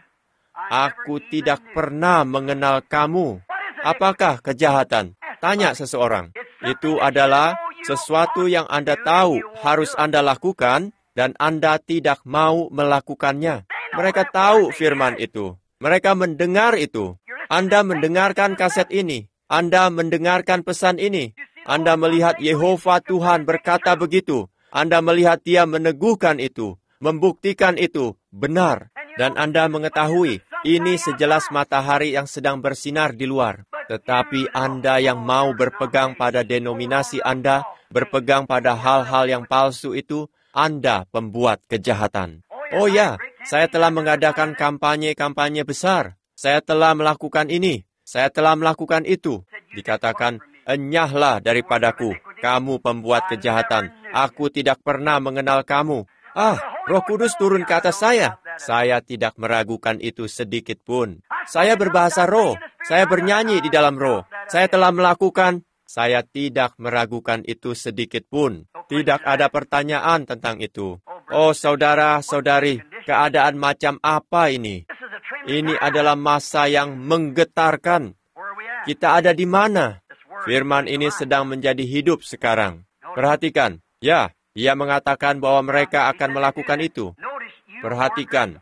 aku tidak pernah mengenal kamu. Apakah kejahatan? Tanya seseorang. Itu adalah sesuatu yang Anda tahu harus Anda lakukan, dan Anda tidak mau melakukannya. Mereka tahu firman itu. Mereka mendengar itu. Anda mendengarkan kaset ini. Anda mendengarkan pesan ini. Anda melihat Yehova Tuhan berkata begitu. Anda melihat dia meneguhkan itu, membuktikan itu, benar. Dan Anda mengetahui, ini sejelas matahari yang sedang bersinar di luar. Tetapi Anda yang mau berpegang pada denominasi Anda, berpegang pada hal-hal yang palsu itu, Anda pembuat kejahatan. Oh ya, saya telah mengadakan kampanye-kampanye besar. Saya telah melakukan ini. Saya telah melakukan itu. Dikatakan, "Enyahlah daripadaku, kamu pembuat kejahatan. Aku tidak pernah mengenal kamu." Ah, Roh Kudus turun ke atas saya. Saya tidak meragukan itu sedikit pun. Saya berbahasa roh. Saya bernyanyi di dalam roh. Saya telah melakukan. Saya tidak meragukan itu sedikit pun. Tidak ada pertanyaan tentang itu. Oh, saudara-saudari, keadaan macam apa ini? Ini adalah masa yang menggetarkan. Kita ada di mana? Firman ini sedang menjadi hidup sekarang. Perhatikan. Ya, ia mengatakan bahwa mereka akan melakukan itu. Perhatikan.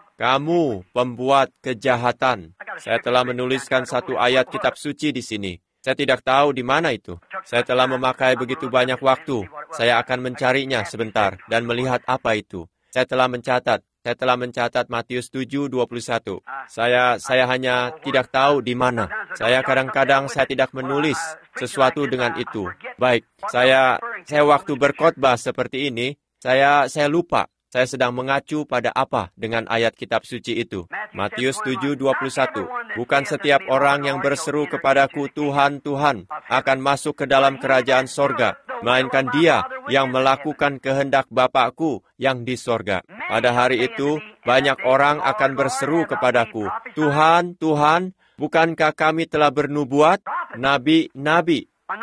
Kamu pembuat kejahatan. Saya telah menuliskan satu ayat kitab suci di sini. Saya tidak tahu di mana itu. Saya telah memakai begitu banyak waktu. Saya akan mencarinya sebentar dan melihat apa itu. Saya telah mencatat. Saya telah mencatat Matius tujuh dua puluh satu. Saya saya hanya tidak tahu di mana. Saya kadang-kadang saya tidak menulis sesuatu dengan itu. Baik, saya saya waktu berkhotbah seperti ini, saya saya lupa. Saya sedang mengacu pada apa dengan ayat kitab suci itu. Matius tujuh dua puluh satu. Bukan setiap orang yang berseru kepadaku, "Tuhan, Tuhan," akan masuk ke dalam kerajaan sorga, melainkan dia yang melakukan kehendak Bapakku yang di sorga. Pada hari itu, banyak orang akan berseru kepadaku, "Tuhan, Tuhan, bukankah kami telah bernubuat? Nabi-nabi,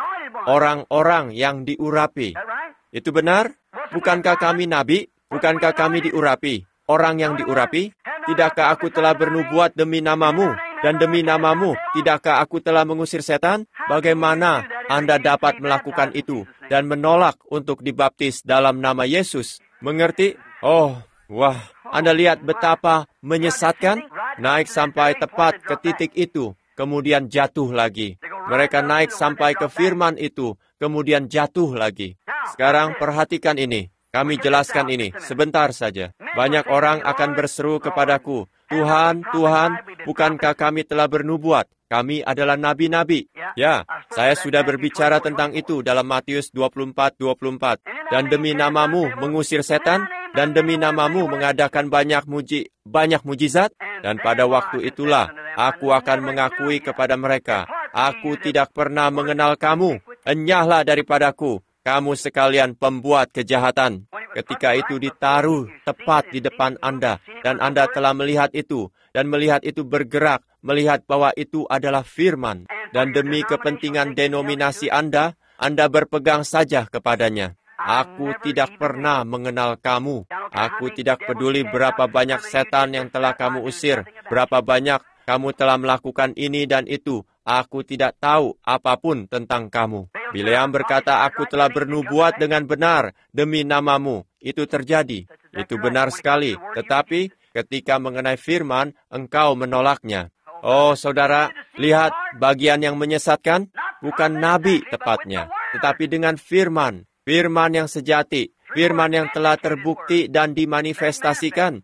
orang-orang yang diurapi. Itu benar? Bukankah kami nabi? Bukankah kami diurapi? Orang yang diurapi? Tidakkah aku telah bernubuat demi namamu? Dan demi namamu, tidakkah aku telah mengusir setan? Bagaimana Anda dapat melakukan itu dan menolak untuk dibaptis dalam nama Yesus? Mengerti? Oh, wah, Anda lihat betapa menyesatkan? Naik sampai tepat ke titik itu, kemudian jatuh lagi. Mereka naik sampai ke firman itu, kemudian jatuh lagi. Sekarang perhatikan ini. Kami jelaskan ini sebentar saja. Banyak orang akan berseru kepadaku, Tuhan, Tuhan, bukankah kami telah bernubuat? Kami adalah nabi-nabi. Ya, saya sudah berbicara tentang itu dalam Matius dua puluh empat dua puluh empat. Dan demi namamu mengusir setan, dan demi namamu mengadakan banyak muji, banyak mujizat. Dan pada waktu itulah, aku akan mengakui kepada mereka, aku tidak pernah mengenal kamu. Enyahlah daripadaku, kamu sekalian pembuat kejahatan. Ketika itu ditaruh tepat di depan Anda, dan Anda telah melihat itu, dan melihat itu bergerak, melihat bahwa itu adalah firman. Dan demi kepentingan denominasi Anda, Anda berpegang saja kepadanya. Aku tidak pernah mengenal kamu. Aku tidak peduli berapa banyak setan yang telah kamu usir, berapa banyak kamu telah melakukan ini dan itu. Aku tidak tahu apapun tentang kamu. Bileam berkata, aku telah bernubuat dengan benar demi namamu. Itu terjadi. Itu benar sekali. Tetapi ketika mengenai firman, engkau menolaknya. Oh, saudara, lihat bagian yang menyesatkan. Bukan nabi tepatnya, tetapi dengan firman. Firman yang sejati. Firman yang telah terbukti dan dimanifestasikan.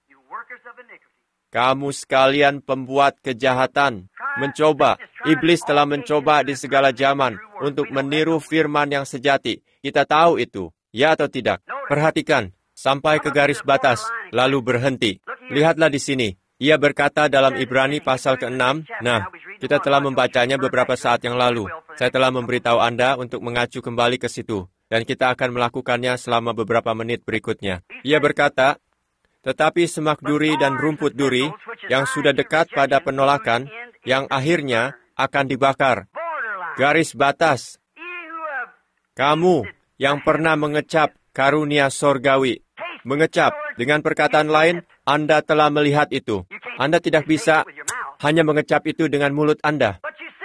Kamu sekalian pembuat kejahatan. Mencoba. Iblis telah mencoba di segala zaman untuk meniru firman yang sejati. Kita tahu itu. Ya atau tidak? Perhatikan. Sampai ke garis batas, lalu berhenti. Lihatlah di sini. Ia berkata dalam Ibrani pasal keenam. Nah, kita telah membacanya beberapa saat yang lalu. Saya telah memberitahu Anda untuk mengacu kembali ke situ. Dan kita akan melakukannya selama beberapa menit berikutnya. Ia berkata, tetapi semak duri dan rumput duri yang sudah dekat pada penolakan, yang akhirnya akan dibakar. Garis batas. Kamu yang pernah mengecap karunia sorgawi. Mengecap, dengan perkataan lain, Anda telah melihat itu. Anda tidak bisa hanya mengecap itu dengan mulut Anda.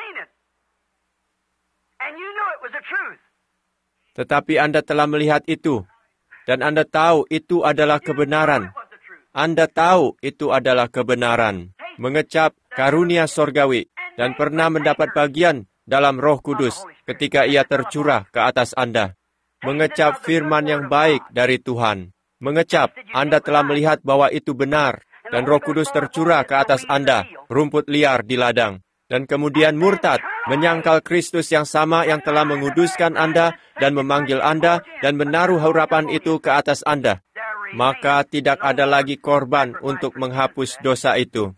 Tetapi Anda telah melihat itu. Dan Anda tahu itu adalah kebenaran. Anda tahu itu adalah kebenaran. Mengecap karunia sorgawi. Dan pernah mendapat bagian dalam Roh Kudus ketika ia tercurah ke atas Anda. Mengecap firman yang baik dari Tuhan. Mengecap, Anda telah melihat bahwa itu benar. Dan Roh Kudus tercurah ke atas Anda, rumput liar di ladang. Dan kemudian murtad, menyangkal Kristus yang sama yang telah menguduskan Anda dan memanggil Anda dan menaruh harapan itu ke atas Anda. Maka tidak ada lagi korban untuk menghapus dosa itu.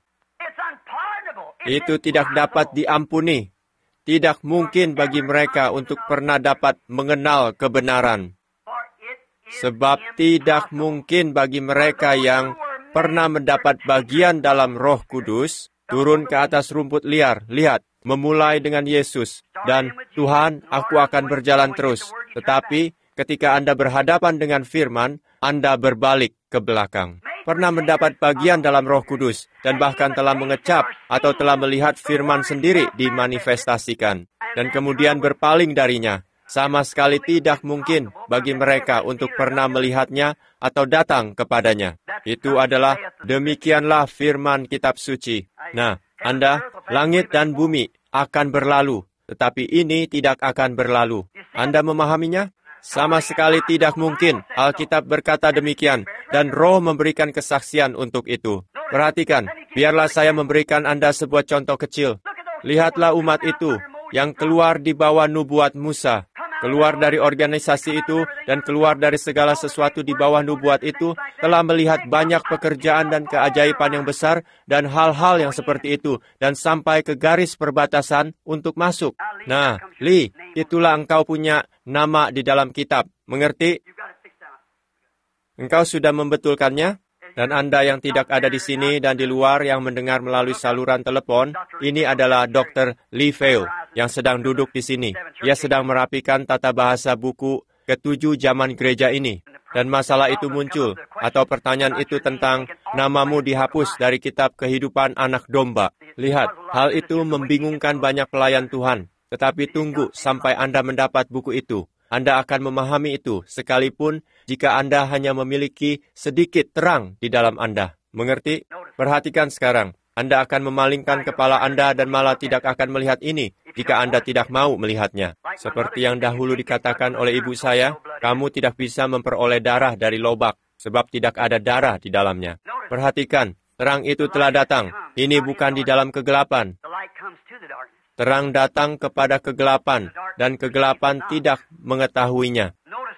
Itu tidak dapat diampuni. Tidak mungkin bagi mereka untuk pernah dapat mengenal kebenaran. Sebab tidak mungkin bagi mereka yang pernah mendapat bagian dalam Roh Kudus, turun ke atas rumput liar, lihat, memulai dengan Yesus. Dan, Tuhan, aku akan berjalan terus. Tetapi, ketika Anda berhadapan dengan firman, Anda berbalik ke belakang. Pernah mendapat bagian dalam Roh Kudus, dan bahkan telah mengecap atau telah melihat firman sendiri dimanifestasikan. Dan kemudian berpaling darinya. Sama sekali tidak mungkin bagi mereka untuk pernah melihatnya atau datang kepadanya. Itu adalah demikianlah firman kitab suci. Nah, Anda, langit dan bumi akan berlalu, tetapi ini tidak akan berlalu. Anda memahaminya? Sama sekali tidak mungkin. Alkitab berkata demikian, dan Roh memberikan kesaksian untuk itu. Perhatikan, biarlah saya memberikan Anda sebuah contoh kecil. Lihatlah umat itu yang keluar di bawah nubuat Musa. Keluar dari organisasi itu dan keluar dari segala sesuatu di bawah nubuat itu, telah melihat banyak pekerjaan dan keajaiban yang besar dan hal-hal yang seperti itu, dan sampai ke garis perbatasan untuk masuk. Nah, Lee, itulah engkau punya nama di dalam kitab. Mengerti? Engkau sudah membetulkannya? Dan Anda yang tidak ada di sini dan di luar yang mendengar melalui saluran telepon, ini adalah dokter Lee Vail yang sedang duduk di sini. Ia sedang merapikan tata bahasa buku ketujuh zaman gereja ini. Dan masalah itu muncul, atau pertanyaan itu tentang namamu dihapus dari kitab kehidupan anak domba. Lihat, hal itu membingungkan banyak pelayan Tuhan. Tetapi tunggu sampai Anda mendapat buku itu. Anda akan memahami itu, sekalipun jika Anda hanya memiliki sedikit terang di dalam Anda. Mengerti? Perhatikan sekarang. Anda akan memalingkan kepala Anda dan malah tidak akan melihat ini jika Anda tidak mau melihatnya. Seperti yang dahulu dikatakan oleh ibu saya, kamu tidak bisa memperoleh darah dari lobak, sebab tidak ada darah di dalamnya. Perhatikan, terang itu telah datang. Ini bukan di dalam kegelapan. Terang datang kepada kegelapan, dan kegelapan tidak mengetahuinya.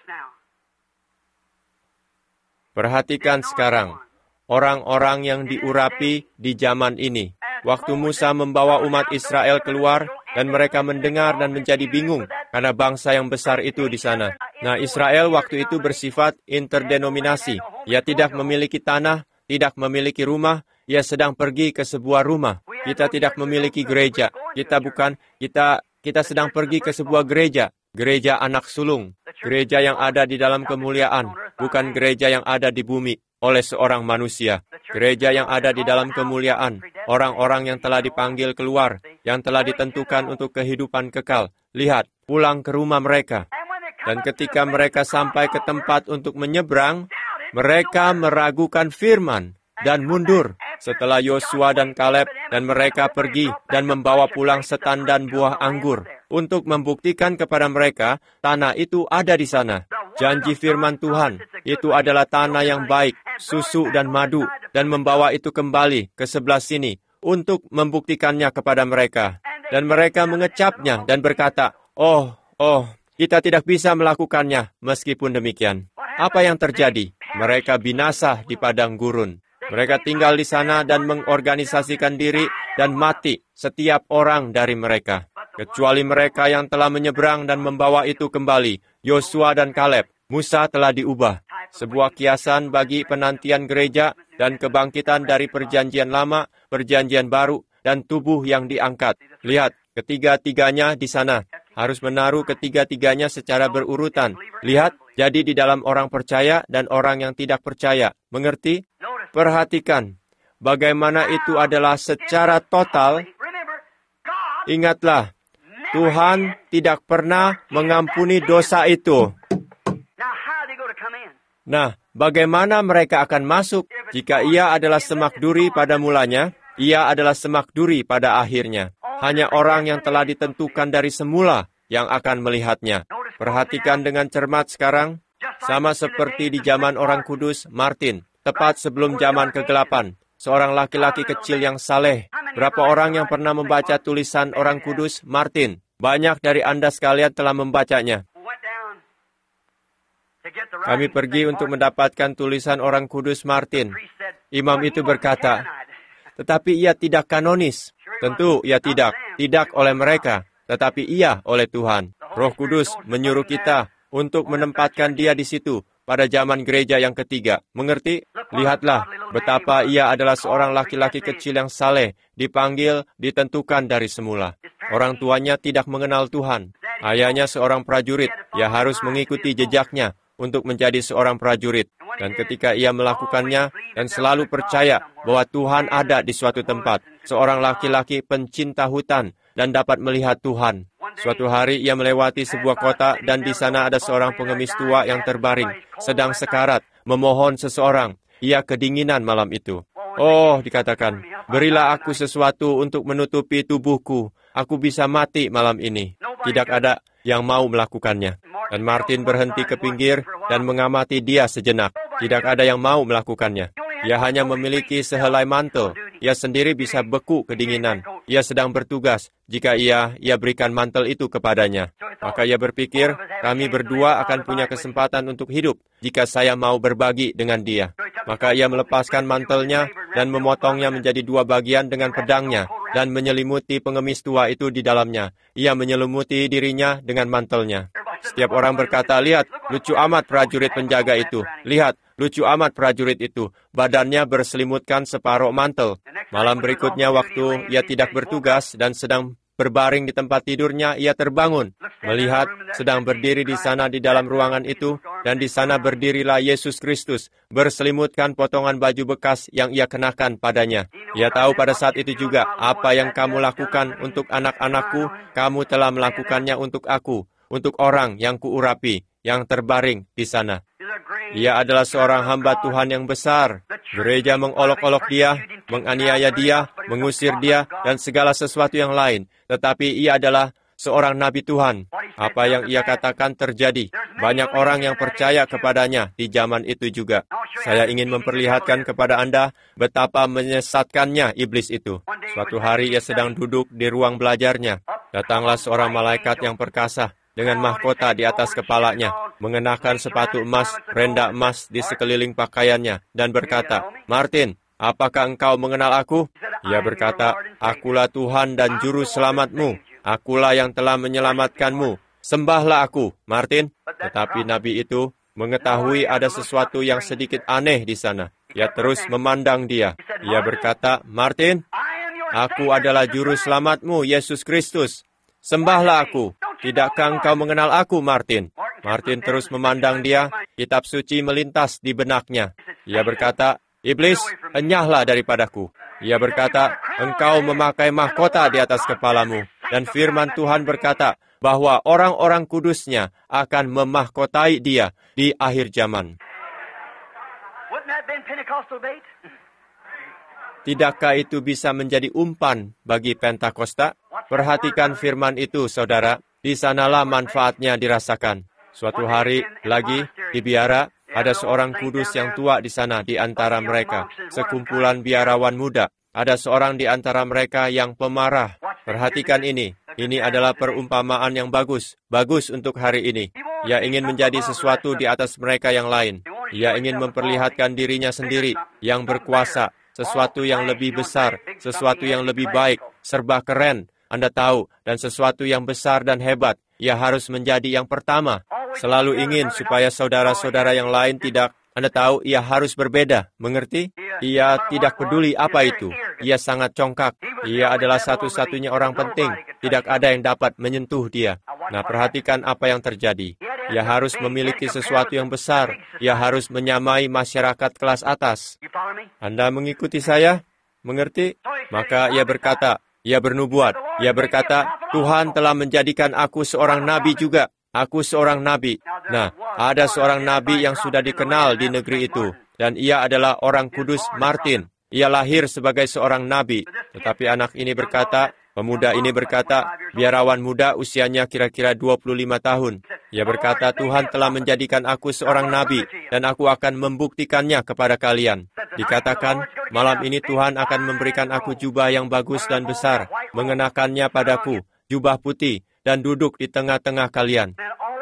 Perhatikan sekarang, orang-orang yang diurapi di zaman ini. Waktu Musa membawa umat Israel keluar, dan mereka mendengar dan menjadi bingung, karena bangsa yang besar itu di sana. Nah, Israel waktu itu bersifat interdenominasi. Ia tidak memiliki tanah, tidak memiliki rumah, ia sedang pergi ke sebuah rumah. Kita tidak memiliki gereja. Kita bukan, kita kita sedang pergi ke sebuah gereja. Gereja anak sulung. Gereja yang ada di dalam kemuliaan. Bukan gereja yang ada di bumi oleh seorang manusia. Gereja yang ada di dalam kemuliaan. Orang-orang yang telah dipanggil keluar. Yang telah ditentukan untuk kehidupan kekal. Lihat, pulang ke rumah mereka. Dan ketika mereka sampai ke tempat untuk menyeberang, mereka meragukan firman dan mundur. Setelah Yosua dan Kaleb dan mereka pergi dan membawa pulang setandan buah anggur untuk membuktikan kepada mereka tanah itu ada di sana. Janji firman Tuhan itu adalah tanah yang baik, susu dan madu, dan membawa itu kembali ke sebelah sini untuk membuktikannya kepada mereka. Dan mereka mengecapnya dan berkata, "Oh, oh, kita tidak bisa melakukannya." Meskipun demikian, apa yang terjadi? Mereka binasa di padang gurun. Mereka tinggal di sana dan mengorganisasikan diri dan mati setiap orang dari mereka. Kecuali mereka yang telah menyeberang dan membawa itu kembali, Yosua dan Kaleb. Musa telah diubah. Sebuah kiasan bagi penantian gereja dan kebangkitan dari perjanjian lama, perjanjian baru, dan tubuh yang diangkat. Lihat, ketiga-tiganya di sana. Harus menaruh ketiga-tiganya secara berurutan. Lihat, jadi di dalam orang percaya dan orang yang tidak percaya. Mengerti? Perhatikan, bagaimana itu adalah secara total. Ingatlah, Tuhan tidak pernah mengampuni dosa itu. Nah, bagaimana mereka akan masuk? Jika ia adalah semak duri pada mulanya, ia adalah semak duri pada akhirnya. Hanya orang yang telah ditentukan dari semula yang akan melihatnya. Perhatikan dengan cermat sekarang, sama seperti di zaman orang kudus Martin. Tepat sebelum zaman kegelapan, seorang laki-laki kecil yang saleh. Berapa orang yang pernah membaca tulisan orang kudus Martin? Banyak dari Anda sekalian telah membacanya. Kami pergi untuk mendapatkan tulisan orang kudus Martin. Imam itu berkata, tetapi ia tidak kanonis. Tentu ia tidak, tidak oleh mereka, tetapi ia oleh Tuhan. Roh Kudus menyuruh kita untuk menempatkan dia di situ. Pada zaman gereja yang ketiga. Mengerti? Lihatlah betapa ia adalah seorang laki-laki kecil yang saleh, dipanggil, ditentukan dari semula. Orang tuanya tidak mengenal Tuhan. Ayahnya seorang prajurit. Ia harus mengikuti jejaknya untuk menjadi seorang prajurit. Dan ketika ia melakukannya dan selalu percaya bahwa Tuhan ada di suatu tempat, seorang laki-laki pencinta hutan dan dapat melihat Tuhan. Suatu hari ia melewati sebuah kota dan di sana ada seorang pengemis tua yang terbaring, sedang sekarat, memohon seseorang. Ia kedinginan malam itu. Oh, dikatakan, berilah aku sesuatu untuk menutupi tubuhku. Aku bisa mati malam ini. Tidak ada yang mau melakukannya. Dan Martin berhenti ke pinggir dan mengamati dia sejenak. Tidak ada yang mau melakukannya. Ia hanya memiliki sehelai mantel. Ia sendiri bisa beku kedinginan. Ia sedang bertugas. Jika ia, ia berikan mantel itu kepadanya. Maka ia berpikir, kami berdua akan punya kesempatan untuk hidup jika saya mau berbagi dengan dia. Maka ia melepaskan mantelnya dan memotongnya menjadi dua bagian dengan pedangnya dan menyelimuti pengemis tua itu di dalamnya. Ia menyelimuti dirinya dengan mantelnya. Setiap orang berkata, lihat, lucu amat prajurit penjaga itu. Lihat, Lucu amat prajurit itu, badannya berselimutkan separuh mantel. Malam berikutnya waktu ia tidak bertugas dan sedang berbaring di tempat tidurnya, ia terbangun, melihat sedang berdiri di sana di dalam ruangan itu, dan di sana berdirilah Yesus Kristus, berselimutkan potongan baju bekas yang ia kenakan padanya. Ia tahu pada saat itu juga, apa yang kamu lakukan untuk anak-anakku, kamu telah melakukannya untuk aku, untuk orang yang kuurapi, yang terbaring di sana. Ia adalah seorang hamba Tuhan yang besar. Gereja mengolok-olok dia, menganiaya dia, mengusir dia, dan segala sesuatu yang lain. Tetapi ia adalah seorang nabi Tuhan. Apa yang ia katakan terjadi. Banyak orang yang percaya kepadanya di zaman itu juga. Saya ingin memperlihatkan kepada Anda betapa menyesatkannya iblis itu. Suatu hari ia sedang duduk di ruang belajarnya. Datanglah seorang malaikat yang perkasa dengan mahkota di atas kepalanya, mengenakan sepatu emas, renda emas di sekeliling pakaiannya, dan berkata, "Martin, apakah engkau mengenal aku?" Ia berkata, "Akulah Tuhan dan Juru Selamatmu. Akulah yang telah menyelamatkanmu. Sembahlah aku, Martin." Tetapi nabi itu mengetahui ada sesuatu yang sedikit aneh di sana. Ia terus memandang dia. Ia berkata, "Martin, aku adalah Juru Selamatmu, Yesus Kristus. Sembahlah aku. Tidakkah engkau mengenal aku, Martin?" Martin terus memandang dia. Kitab suci melintas di benaknya. Ia berkata, "Iblis, enyahlah daripadaku." Ia berkata, "Engkau memakai mahkota di atas kepalamu." Dan firman Tuhan berkata bahwa orang-orang kudusnya akan memahkotai dia di akhir zaman. Tidakkah itu bisa menjadi umpan bagi Pentakosta? Perhatikan firman itu, saudara. Di sanalah manfaatnya dirasakan. Suatu hari lagi di biara, ada seorang kudus yang tua di sana di antara mereka. Sekumpulan biarawan muda. Ada seorang di antara mereka yang pemarah. Perhatikan ini. Ini adalah perumpamaan yang bagus. Bagus untuk hari ini. Ia ingin menjadi sesuatu di atas mereka yang lain. Ia ingin memperlihatkan dirinya sendiri yang berkuasa. Sesuatu yang lebih besar. Sesuatu yang lebih baik. Serba keren. Anda tahu, dan sesuatu yang besar dan hebat, ia harus menjadi yang pertama. Selalu ingin supaya saudara-saudara yang lain tidak, Anda tahu, ia harus berbeda, mengerti? Ia tidak peduli apa itu. Ia sangat congkak. Ia adalah satu-satunya orang penting. Tidak ada yang dapat menyentuh dia. Nah, perhatikan apa yang terjadi. Ia harus memiliki sesuatu yang besar. Ia harus menyamai masyarakat kelas atas. Anda mengikuti saya? Mengerti? Maka ia berkata, ia bernubuat. Ia berkata, "Tuhan telah menjadikan aku seorang nabi juga. Aku seorang nabi." Nah, ada seorang nabi yang sudah dikenal di negeri itu. Dan ia adalah orang kudus Martin. Ia lahir sebagai seorang nabi. Tetapi anak ini berkata, pemuda ini berkata, biarawan muda usianya kira-kira dua puluh lima tahun. Ia berkata, "Tuhan telah menjadikan aku seorang nabi, dan aku akan membuktikannya kepada kalian." Dikatakan, malam ini Tuhan akan memberikan aku jubah yang bagus dan besar, mengenakannya padaku, jubah putih, dan duduk di tengah-tengah kalian.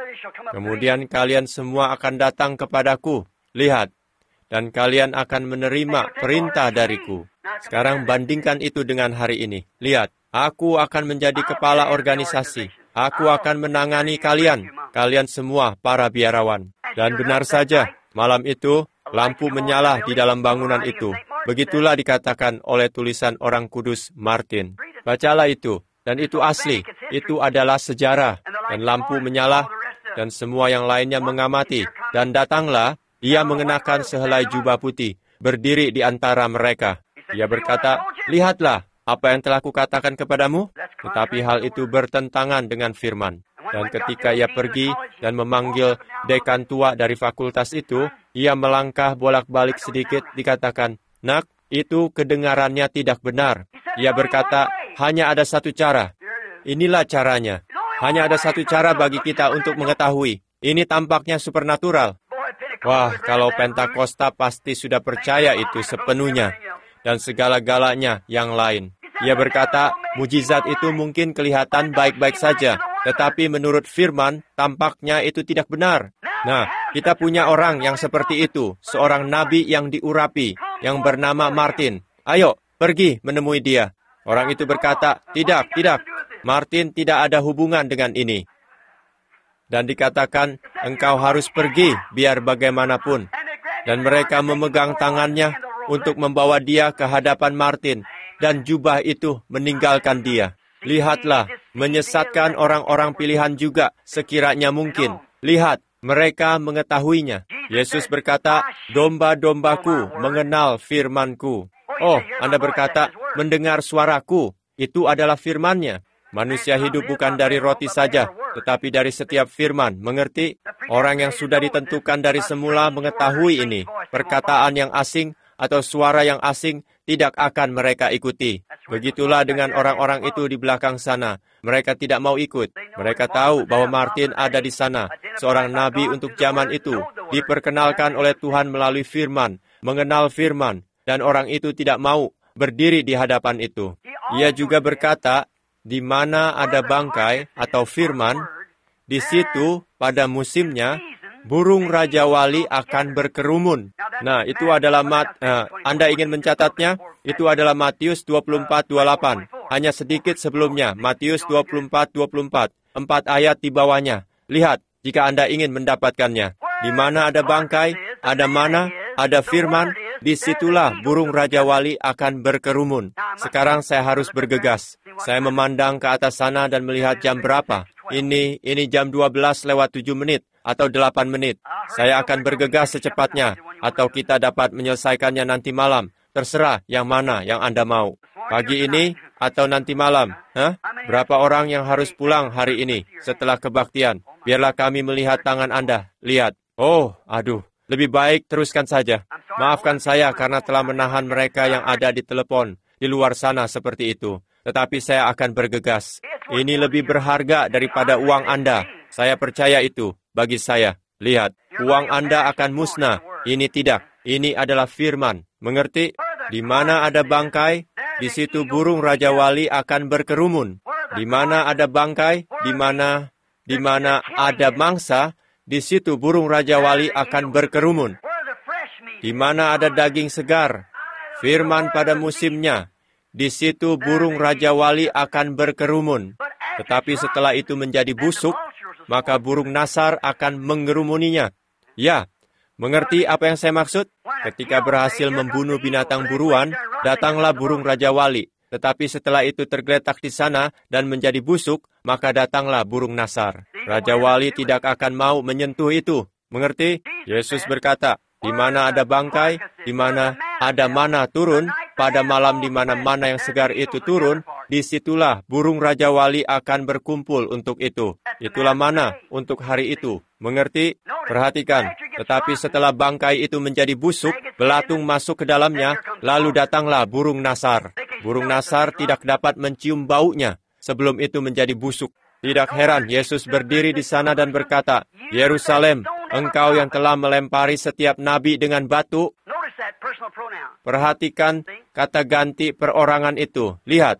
Kemudian kalian semua akan datang kepadaku. Lihat, dan kalian akan menerima perintah dariku. Sekarang bandingkan itu dengan hari ini. Lihat, aku akan menjadi kepala organisasi. Aku akan menangani kalian, kalian semua para biarawan. Dan benar saja, malam itu, lampu menyala di dalam bangunan itu. Begitulah dikatakan oleh tulisan orang kudus Martin. Bacalah itu, dan itu asli. Itu adalah sejarah. Dan lampu menyala, dan semua yang lainnya mengamati. Dan datanglah, ia mengenakan sehelai jubah putih, berdiri di antara mereka. Ia berkata, "Lihatlah, apa yang telah kukatakan kepadamu?" Tetapi hal itu bertentangan dengan firman. Dan ketika ia pergi dan memanggil dekan tua dari fakultas itu, ia melangkah bolak-balik sedikit, dikatakan, "Nak, itu kedengarannya tidak benar." Ia berkata, "Hanya ada satu cara. Inilah caranya. Hanya ada satu cara bagi kita untuk mengetahui. Ini tampaknya supernatural." Wah, kalau Pentakosta pasti sudah percaya itu sepenuhnya. Dan segala-galanya yang lain. Ia berkata, mujizat itu mungkin kelihatan baik-baik saja. Tetapi menurut firman, tampaknya itu tidak benar. Nah, kita punya orang yang seperti itu. Seorang nabi yang diurapi, yang bernama Martin. Ayo, pergi menemui dia. Orang itu berkata, tidak, tidak. Martin tidak ada hubungan dengan ini. Dan dikatakan, engkau harus pergi biar bagaimanapun. Dan mereka memegang tangannya untuk membawa dia ke hadapan Martin, dan jubah itu meninggalkan dia. Lihatlah, menyesatkan orang-orang pilihan juga sekiranya mungkin. Lihat, mereka mengetahuinya. Yesus berkata, domba-dombaku mengenal firman-Ku. Oh, Anda berkata, mendengar suaraku, itu adalah firman-Nya. Manusia hidup bukan dari roti saja, tetapi dari setiap firman. Mengerti? Orang yang sudah ditentukan dari semula mengetahui ini. Perkataan yang asing atau suara yang asing tidak akan mereka ikuti. Begitulah dengan orang-orang itu di belakang sana. Mereka tidak mau ikut. Mereka tahu bahwa Martin ada di sana, seorang nabi untuk zaman itu, diperkenalkan oleh Tuhan melalui firman, mengenal firman, dan orang itu tidak mau berdiri di hadapan itu. Ia juga berkata, di mana ada bangkai atau firman, di situ pada musimnya, burung Raja Wali akan berkerumun. Nah, itu adalah mat, uh, Anda ingin mencatatnya? Itu adalah Matius dua puluh empat dua puluh delapan. Hanya sedikit sebelumnya, Matius dua puluh empat dua puluh empat. Empat ayat di bawahnya. Lihat, jika Anda ingin mendapatkannya. Di mana ada bangkai, ada mana, ada firman, disitulah burung Raja Wali akan berkerumun. Sekarang saya harus bergegas. Saya memandang ke atas sana dan melihat jam berapa. Ini, ini jam dua belas lewat tujuh menit. Atau delapan menit. Saya akan bergegas secepatnya, atau kita dapat menyelesaikannya nanti malam. Terserah yang mana yang Anda mau. Pagi ini, atau nanti malam. Hah? Berapa orang yang harus pulang hari ini, setelah kebaktian? Biarlah kami melihat tangan Anda. Lihat. Oh, aduh. Lebih baik teruskan saja. Maafkan saya karena telah menahan mereka yang ada di telepon, di luar sana seperti itu. Tetapi saya akan bergegas. Ini lebih berharga daripada uang Anda. Saya percaya itu. Bagi saya, lihat, uang Anda akan musnah. Ini tidak. Ini adalah firman. Mengerti? Di mana ada bangkai, di situ burung Raja Wali akan berkerumun. Di mana ada bangkai, di mana di mana ada mangsa, di situ burung Raja Wali akan berkerumun. Di mana ada daging segar, firman pada musimnya, di situ burung Raja Wali akan berkerumun. Tetapi setelah itu menjadi busuk, maka burung nasar akan mengerumuninya. Ya, mengerti apa yang saya maksud? Ketika berhasil membunuh binatang buruan, datanglah burung Raja Wali. Tetapi setelah itu tergeletak di sana dan menjadi busuk, maka datanglah burung nasar. Raja Wali tidak akan mau menyentuh itu. Mengerti? Yesus berkata, di mana ada bangkai, di mana ada mana turun, pada malam di mana mana yang segar itu turun, disitulah burung Raja Wali akan berkumpul untuk itu. Itulah mana untuk hari itu. Mengerti? Perhatikan. Tetapi setelah bangkai itu menjadi busuk, belatung masuk ke dalamnya, lalu datanglah burung nasar. Burung nasar tidak dapat mencium baunya sebelum itu menjadi busuk. Tidak heran, Yesus berdiri di sana dan berkata, Yerusalem, engkau yang telah melempari setiap nabi dengan batu. Perhatikan kata ganti perorangan itu. Lihat.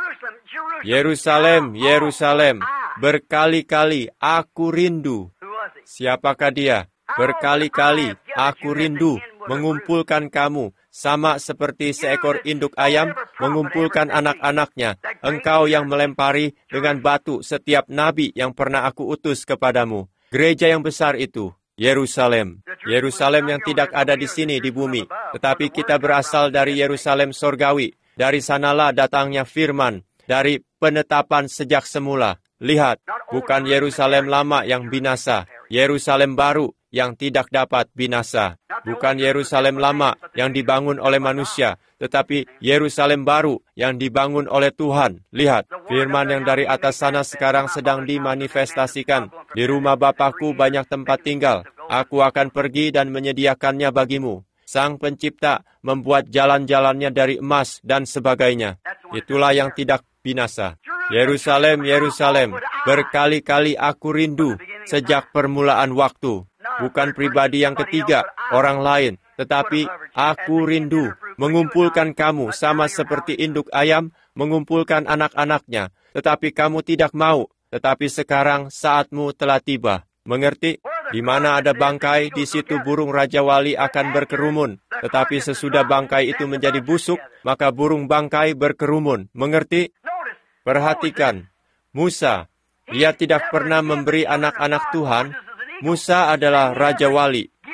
Yerusalem, Yerusalem, berkali-kali aku rindu. Siapakah dia? Berkali-kali aku rindu mengumpulkan kamu, sama seperti seekor induk ayam mengumpulkan anak-anaknya. Engkau yang melempari dengan batu setiap nabi yang pernah aku utus kepadamu. Gereja yang besar itu, Yerusalem. Yerusalem yang tidak ada di sini di bumi, tetapi kita berasal dari Yerusalem sorgawi. Dari sanalah datangnya firman, dari penetapan sejak semula. Lihat, bukan Yerusalem lama yang binasa, Yerusalem baru yang tidak dapat binasa. Bukan Yerusalem lama yang dibangun oleh manusia, tetapi Yerusalem baru yang dibangun oleh Tuhan. Lihat, firman yang dari atas sana sekarang sedang dimanifestasikan. Di rumah Bapakku banyak tempat tinggal. Aku akan pergi dan menyediakannya bagimu. Sang Pencipta membuat jalan-jalannya dari emas dan sebagainya. Itulah yang tidak binasa. Yerusalem, Yerusalem, berkali-kali aku rindu sejak permulaan waktu. Bukan pribadi yang ketiga, orang lain, tetapi aku rindu mengumpulkan kamu sama seperti induk ayam mengumpulkan anak-anaknya. Tetapi kamu tidak mau, tetapi sekarang saatmu telah tiba. Mengerti? Di mana ada bangkai, di situ burung Raja Wali akan berkerumun. Tetapi sesudah bangkai itu menjadi busuk, maka burung bangkai berkerumun. Mengerti? Perhatikan, Musa, dia tidak pernah memberi anak-anak Tuhan. Musa adalah Raja Wali.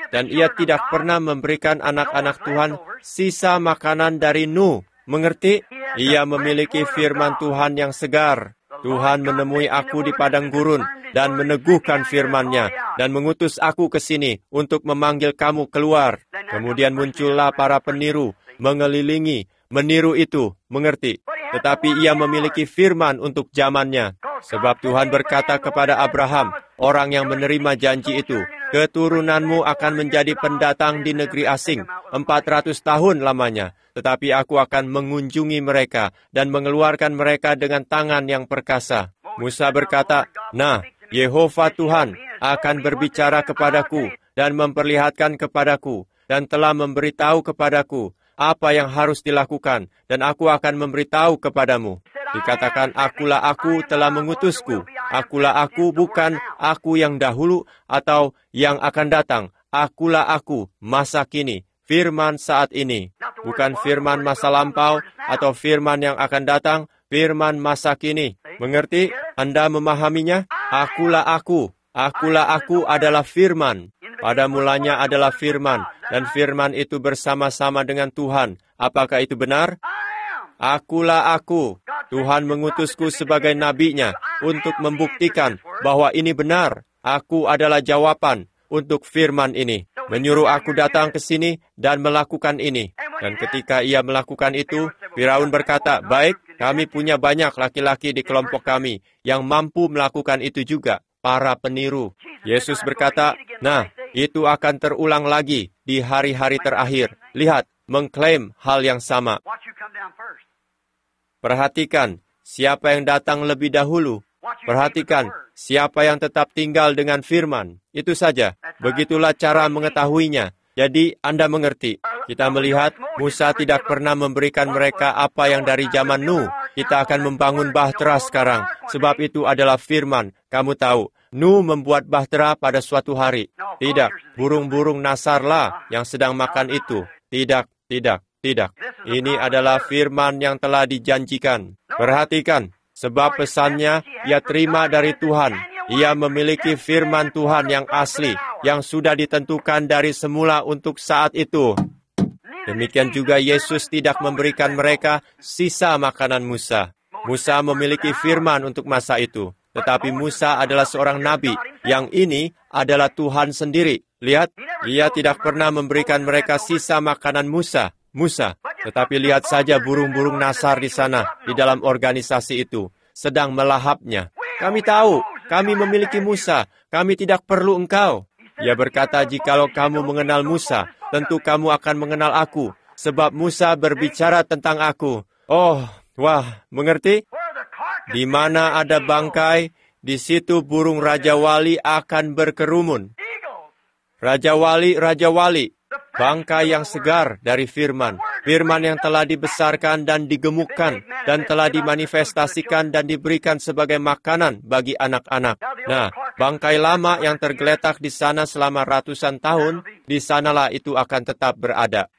Dan ia tidak pernah memberikan anak-anak Tuhan sisa makanan dari Nuh. Mengerti? Ia memiliki firman Tuhan yang segar. Tuhan menemui aku di padang gurun dan meneguhkan firman-Nya dan mengutus aku ke sini untuk memanggil kamu keluar. Kemudian muncullah para peniru, mengelilingi, meniru itu, mengerti? Tetapi ia memiliki firman untuk zamannya. Sebab Tuhan berkata kepada Abraham, orang yang menerima janji itu, keturunanmu akan menjadi pendatang di negeri asing, empat ratus tahun lamanya. Tetapi aku akan mengunjungi mereka dan mengeluarkan mereka dengan tangan yang perkasa. Musa berkata, nah, Yehova Tuhan akan berbicara kepadaku dan memperlihatkan kepadaku dan telah memberitahu kepadaku apa yang harus dilakukan, dan aku akan memberitahu kepadamu. Dikatakan, akulah aku telah mengutusku. Akulah aku, bukan aku yang dahulu atau yang akan datang. Akulah aku, masa kini, firman saat ini. Bukan firman masa lampau atau firman yang akan datang, firman masa kini. Mengerti? Anda memahaminya? Akulah aku. Akulah aku adalah firman. Pada mulanya adalah firman, dan firman itu bersama-sama dengan Tuhan. Apakah itu benar? Akulah aku. Tuhan mengutusku sebagai nabinya untuk membuktikan bahwa ini benar. Aku adalah jawaban untuk firman ini. Menyuruh aku datang ke sini dan melakukan ini. Dan ketika ia melakukan itu, Firaun berkata, baik, kami punya banyak laki-laki di kelompok kami yang mampu melakukan itu juga, para peniru. Yesus berkata, nah, itu akan terulang lagi di hari-hari terakhir. Lihat, mengklaim hal yang sama. Perhatikan siapa yang datang lebih dahulu. Perhatikan siapa yang tetap tinggal dengan firman. Itu saja. Begitulah cara mengetahuinya. Jadi Anda mengerti. Kita melihat Musa tidak pernah memberikan mereka apa yang dari zaman Nuh. Kita akan membangun bahtera sekarang. Sebab itu adalah firman. Kamu tahu, Nuh membuat bahtera pada suatu hari. Tidak, burung-burung nasarlah yang sedang makan itu. Tidak, tidak, tidak. Ini adalah firman yang telah dijanjikan. Perhatikan, sebab pesannya ia terima dari Tuhan. Ia memiliki firman Tuhan yang asli, yang sudah ditentukan dari semula untuk saat itu. Demikian juga Yesus tidak memberikan mereka sisa makanan Musa. Musa memiliki firman untuk masa itu. Tetapi Musa adalah seorang nabi. Yang ini adalah Tuhan sendiri. Lihat, ia tidak pernah memberikan mereka sisa makanan Musa. Musa. Tetapi lihat saja burung-burung nasar di sana, di dalam organisasi itu, sedang melahapnya. Kami tahu, kami memiliki Musa. Kami tidak perlu engkau. Ia berkata, jikalau kamu mengenal Musa, tentu kamu akan mengenal aku. Sebab Musa berbicara tentang aku. Oh, wah, mengerti? Di mana ada bangkai, di situ burung Raja Wali akan berkerumun. Raja Wali, Raja Wali, bangkai yang segar dari firman. Firman yang telah dibesarkan dan digemukkan, dan telah dimanifestasikan dan diberikan sebagai makanan bagi anak-anak. Nah, bangkai lama yang tergeletak di sana selama ratusan tahun, di sanalah itu akan tetap berada.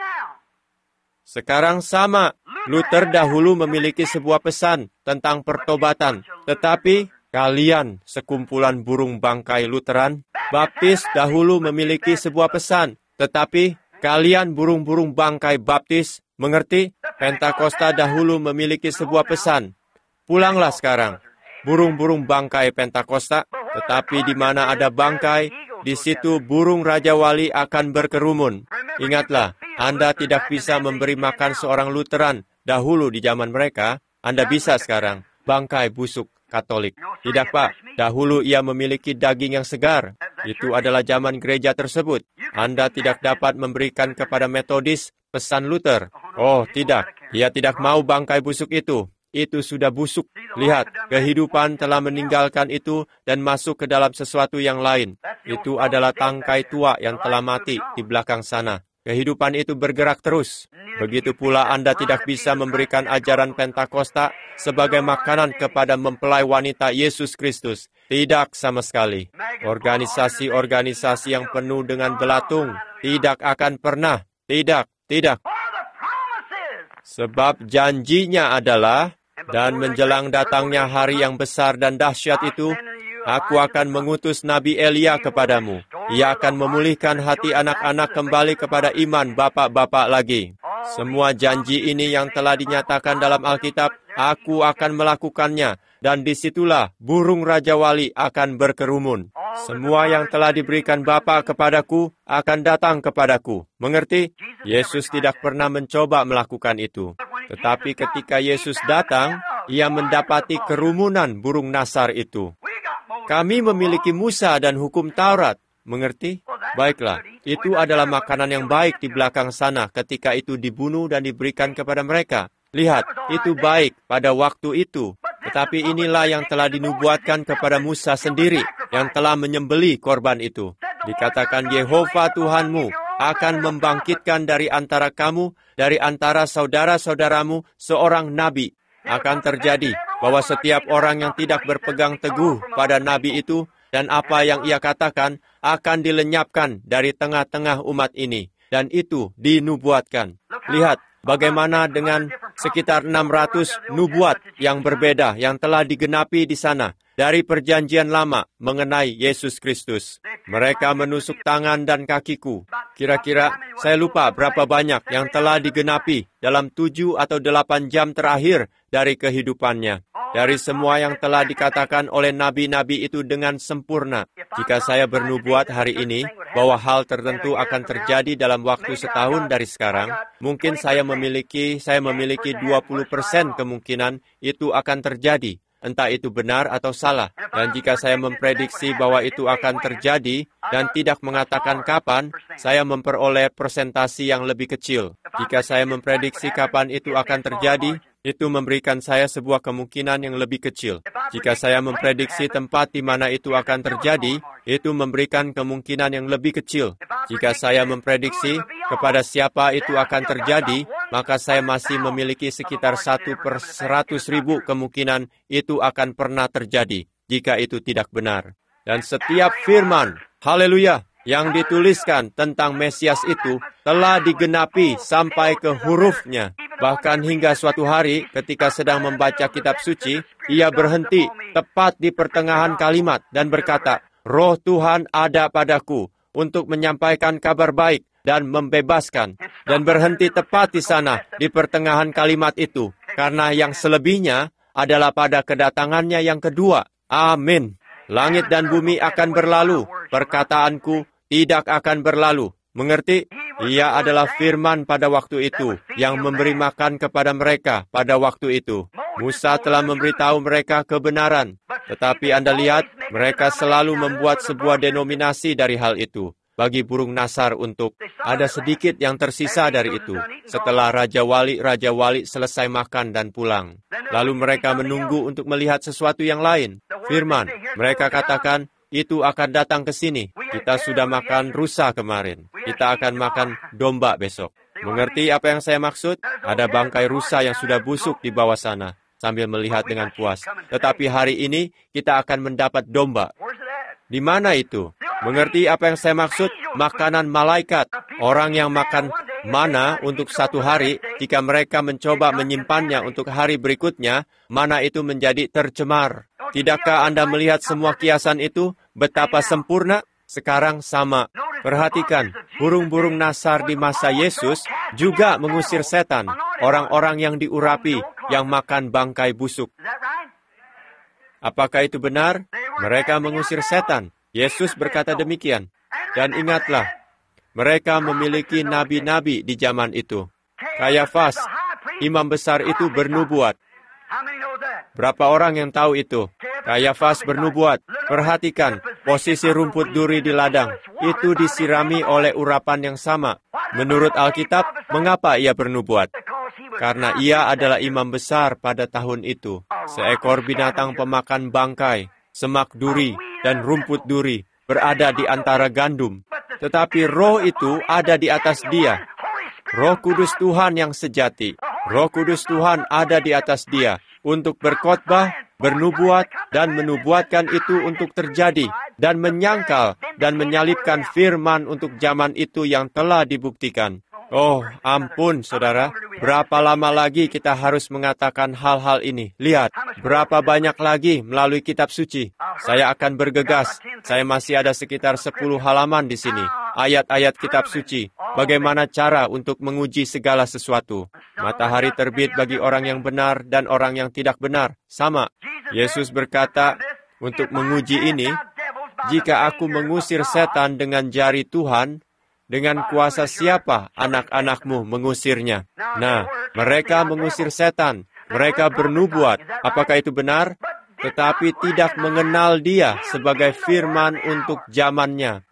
Sekarang sama. Luther dahulu memiliki sebuah pesan tentang pertobatan. Tetapi kalian, sekumpulan burung bangkai Lutheran, Baptis dahulu memiliki sebuah pesan. Tetapi kalian burung-burung bangkai Baptis, mengerti? Pentakosta dahulu memiliki sebuah pesan. Pulanglah sekarang, burung-burung bangkai Pentakosta. Tetapi di mana ada bangkai, di situ burung Raja Wali akan berkerumun. Ingatlah, Anda tidak bisa memberi makan seorang Lutheran dahulu di zaman mereka. Anda bisa sekarang, bangkai busuk Katolik. Tidak, Pak. Dahulu ia memiliki daging yang segar. Itu adalah zaman gereja tersebut. Anda tidak dapat memberikan kepada Metodis pesan Luther. Oh, tidak. Ia tidak mau bangkai busuk itu. Itu sudah busuk. Lihat, kehidupan telah meninggalkan itu dan masuk ke dalam sesuatu yang lain. Itu adalah tangkai tua yang telah mati di belakang sana. Kehidupan itu bergerak terus. Begitu pula Anda tidak bisa memberikan ajaran Pentakosta sebagai makanan kepada mempelai wanita Yesus Kristus. Tidak sama sekali. Organisasi-organisasi yang penuh dengan belatung tidak akan pernah. Tidak, tidak. Sebab janjinya adalah, dan menjelang datangnya hari yang besar dan dahsyat itu, aku akan mengutus Nabi Elia kepadamu. Ia akan memulihkan hati anak-anak kembali kepada iman bapak-bapak lagi. Semua janji ini yang telah dinyatakan dalam Alkitab, aku akan melakukannya, dan disitulah burung Raja Wali akan berkerumun. Semua yang telah diberikan Bapa kepadaku akan datang kepadaku. Mengerti? Yesus tidak pernah mencoba melakukan itu. Tetapi ketika Yesus datang, ia mendapati kerumunan burung nasar itu. Kami memiliki Musa dan hukum Taurat. Mengerti? Baiklah, itu adalah makanan yang baik di belakang sana ketika itu dibunuh dan diberikan kepada mereka. Lihat, itu baik pada waktu itu. Tetapi inilah yang telah dinubuatkan kepada Musa sendiri, yang telah menyembelih korban itu. Dikatakan Yehova Tuhanmu akan membangkitkan dari antara kamu, dari antara saudara-saudaramu, seorang nabi. Akan terjadi bahwa setiap orang yang tidak berpegang teguh pada nabi itu, dan apa yang ia katakan, akan dilenyapkan dari tengah-tengah umat ini. Dan itu dinubuatkan. Lihat, bagaimana dengan sekitar enam ratus nubuat yang berbeda yang telah digenapi di sana dari perjanjian lama mengenai Yesus Kristus. Mereka menusuk tangan dan kakiku. Kira-kira saya lupa berapa banyak yang telah digenapi dalam tujuh atau delapan jam terakhir dari kehidupannya. Dari semua yang telah dikatakan oleh nabi-nabi itu dengan sempurna. Jika saya bernubuat hari ini bahwa hal tertentu akan terjadi dalam waktu setahun dari sekarang, mungkin saya memiliki saya memiliki dua puluh persen kemungkinan itu akan terjadi. Entah itu benar atau salah. Dan jika saya memprediksi bahwa itu akan terjadi dan tidak mengatakan kapan, saya memperoleh persentasi yang lebih kecil. Jika saya memprediksi kapan itu akan terjadi, itu memberikan saya sebuah kemungkinan yang lebih kecil. Jika saya memprediksi tempat di mana itu akan terjadi, itu memberikan kemungkinan yang lebih kecil. Jika saya memprediksi kepada siapa itu akan terjadi, maka saya masih memiliki sekitar satu per seratus ribu kemungkinan itu akan pernah terjadi, jika itu tidak benar. Dan setiap firman, haleluya, yang dituliskan tentang Mesias itu telah digenapi sampai ke hurufnya. Bahkan hingga suatu hari ketika sedang membaca kitab suci, ia berhenti tepat di pertengahan kalimat dan berkata, Roh Tuhan ada padaku untuk menyampaikan kabar baik dan membebaskan. Dan berhenti tepat di sana di pertengahan kalimat itu, karena yang selebihnya adalah pada kedatangannya yang kedua. Amin. Langit dan bumi akan berlalu, perkataanku tidak akan berlalu. Mengerti? Ia adalah firman pada waktu itu yang memberi makan kepada mereka pada waktu itu. Musa telah memberitahu mereka kebenaran. Tetapi Anda lihat, mereka selalu membuat sebuah denominasi dari hal itu. Bagi burung nasar untuk ada sedikit yang tersisa dari itu. Setelah Raja Wali-Raja Wali selesai makan dan pulang. Lalu mereka menunggu untuk melihat sesuatu yang lain. Firman, mereka katakan, itu akan datang ke sini. Kita sudah makan rusa kemarin. Kita akan makan domba besok. Mengerti apa yang saya maksud? Ada bangkai rusa yang sudah busuk di bawah sana. Sambil melihat dengan puas. Tetapi hari ini kita akan mendapat domba. Di mana itu? Mengerti apa yang saya maksud? Makanan malaikat. Orang yang makan mana untuk satu hari, jika mereka mencoba menyimpannya untuk hari berikutnya, mana itu menjadi tercemar. Tidakkah Anda melihat semua kiasan itu? Betapa sempurna? Sekarang sama. Perhatikan, burung-burung nasar di masa Yesus juga mengusir setan. Orang-orang yang diurapi, yang makan bangkai busuk. Apakah itu benar? Mereka mengusir setan. Yesus berkata demikian. Dan ingatlah, mereka memiliki nabi-nabi di zaman itu. Kayafas, imam besar itu bernubuat. Berapa orang yang tahu itu? Kayafas bernubuat. Perhatikan, posisi rumput duri di ladang. Itu disirami oleh urapan yang sama. Menurut Alkitab, mengapa ia bernubuat? Karena ia adalah imam besar pada tahun itu. Seekor binatang pemakan bangkai, semak duri, dan rumput duri berada di antara gandum. Tetapi roh itu ada di atas dia. Roh Kudus Tuhan yang sejati. Roh Kudus Tuhan ada di atas dia. Untuk berkhotbah, bernubuat, dan menubuatkan itu untuk terjadi. Dan menyangkal dan menyalibkan firman untuk zaman itu yang telah dibuktikan. Oh, ampun, saudara. Berapa lama lagi kita harus mengatakan hal-hal ini? Lihat, berapa banyak lagi melalui kitab suci. Saya akan bergegas. Saya masih ada sekitar sepuluh halaman di sini. Ayat-ayat kitab suci. Bagaimana cara untuk menguji segala sesuatu. Matahari terbit bagi orang yang benar dan orang yang tidak benar. Sama. Yesus berkata, untuk menguji ini, jika aku mengusir setan dengan jari Tuhan, dengan kuasa siapa anak-anakmu mengusirnya? Nah, mereka mengusir setan. Mereka bernubuat. Apakah itu benar? Tetapi tidak mengenal dia sebagai firman untuk zamannya.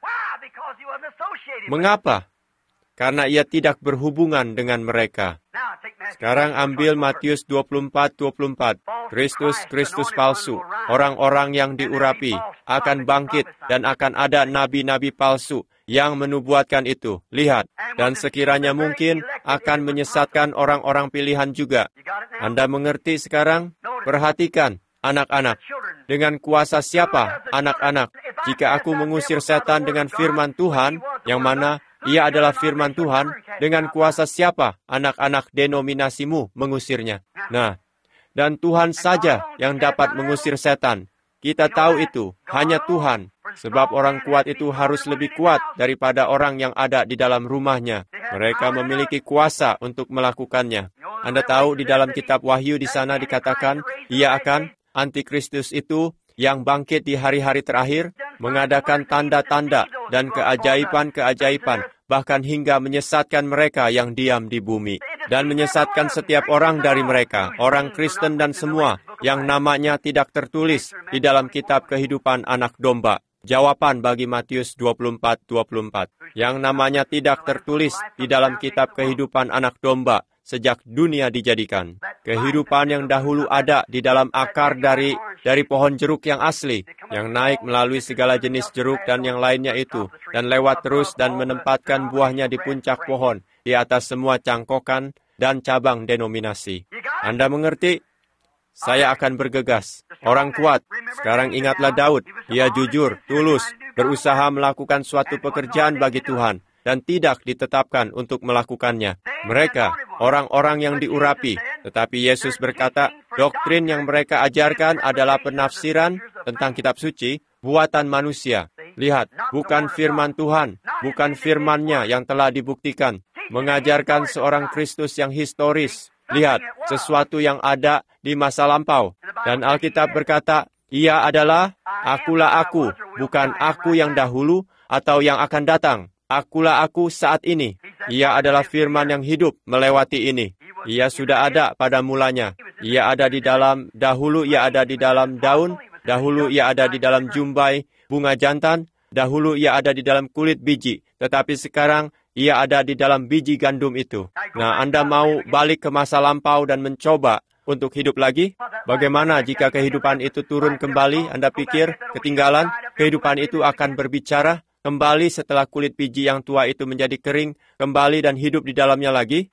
Mengapa? Karena ia tidak berhubungan dengan mereka. Sekarang ambil Matius dua puluh empat dua puluh empat. Kristus, Kristus palsu. Orang-orang yang diurapi akan bangkit dan akan ada nabi-nabi palsu yang menubuatkan itu. Lihat, dan sekiranya mungkin akan menyesatkan orang-orang pilihan juga. Anda mengerti sekarang? Perhatikan, anak-anak. Dengan kuasa siapa, anak-anak? Jika aku mengusir setan dengan firman Tuhan, yang mana ia adalah firman Tuhan, dengan kuasa siapa anak-anak denominasimu mengusirnya? Nah, dan Tuhan saja yang dapat mengusir setan. Kita tahu itu, hanya Tuhan. Sebab orang kuat itu harus lebih kuat daripada orang yang ada di dalam rumahnya. Mereka memiliki kuasa untuk melakukannya. Anda tahu di dalam kitab Wahyu di sana dikatakan, ia akan, antikristus itu, yang bangkit di hari-hari terakhir, mengadakan tanda-tanda dan keajaiban-keajaiban, bahkan hingga menyesatkan mereka yang diam di bumi. Dan menyesatkan setiap orang dari mereka, orang Kristen dan semua, yang namanya tidak tertulis di dalam kitab kehidupan anak domba. Jawaban bagi Matius dua puluh empat dua puluh empat. Yang namanya tidak tertulis di dalam kitab kehidupan anak domba sejak dunia dijadikan. Kehidupan yang dahulu ada di dalam akar dari dari pohon jeruk yang asli, yang naik melalui segala jenis jeruk dan yang lainnya itu, dan lewat terus dan menempatkan buahnya di puncak pohon, di atas semua cangkokan dan cabang denominasi. Anda mengerti? Saya akan bergegas. Orang kuat. Sekarang ingatlah Daud. Dia jujur, tulus, berusaha melakukan suatu pekerjaan bagi Tuhan, dan tidak ditetapkan untuk melakukannya. Mereka, orang-orang yang diurapi. Tetapi Yesus berkata, doktrin yang mereka ajarkan adalah penafsiran tentang kitab suci, buatan manusia. Lihat, bukan firman Tuhan, bukan firman-Nya yang telah dibuktikan. Mengajarkan seorang Kristus yang historis. Lihat, sesuatu yang ada di masa lampau. Dan Alkitab berkata, ia adalah, akulah aku, bukan aku yang dahulu atau yang akan datang. Akulah aku saat ini. Ia adalah firman yang hidup melewati ini. Ia sudah ada pada mulanya. Ia ada di dalam, dahulu ia ada di dalam daun, dahulu ia ada di dalam jumbai bunga jantan, dahulu ia ada di dalam kulit biji. Tetapi sekarang, ia ada di dalam biji gandum itu. Nah, Anda mau balik ke masa lampau dan mencoba untuk hidup lagi? Bagaimana jika kehidupan itu turun kembali? Anda pikir ketinggalan? Kehidupan itu akan berbicara kembali setelah kulit biji yang tua itu menjadi kering, kembali dan hidup di dalamnya lagi?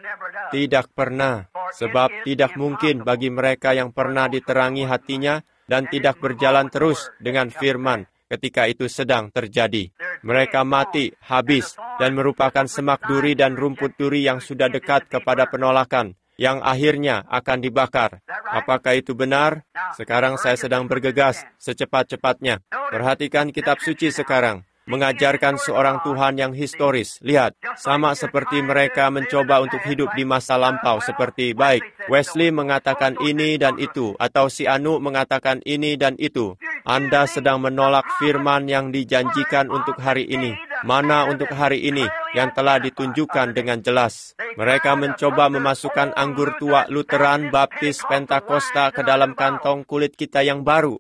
Tidak pernah. Sebab tidak mungkin bagi mereka yang pernah diterangi hatinya dan tidak berjalan terus dengan firman ketika itu sedang terjadi. Mereka mati, habis, dan merupakan semak duri dan rumput duri yang sudah dekat kepada penolakan, yang akhirnya akan dibakar. Apakah itu benar? Sekarang saya sedang bergegas, secepat-cepatnya. Perhatikan kitab suci sekarang. Mengajarkan seorang Tuhan yang historis. Lihat, sama seperti mereka mencoba untuk hidup di masa lampau seperti, baik, Wesley mengatakan ini dan itu, atau si Anu mengatakan ini dan itu. Anda sedang menolak firman yang dijanjikan untuk hari ini. Mana untuk hari ini yang telah ditunjukkan dengan jelas. Mereka mencoba memasukkan anggur tua Lutheran, Baptis, Pentakosta ke dalam kantong kulit kita yang baru.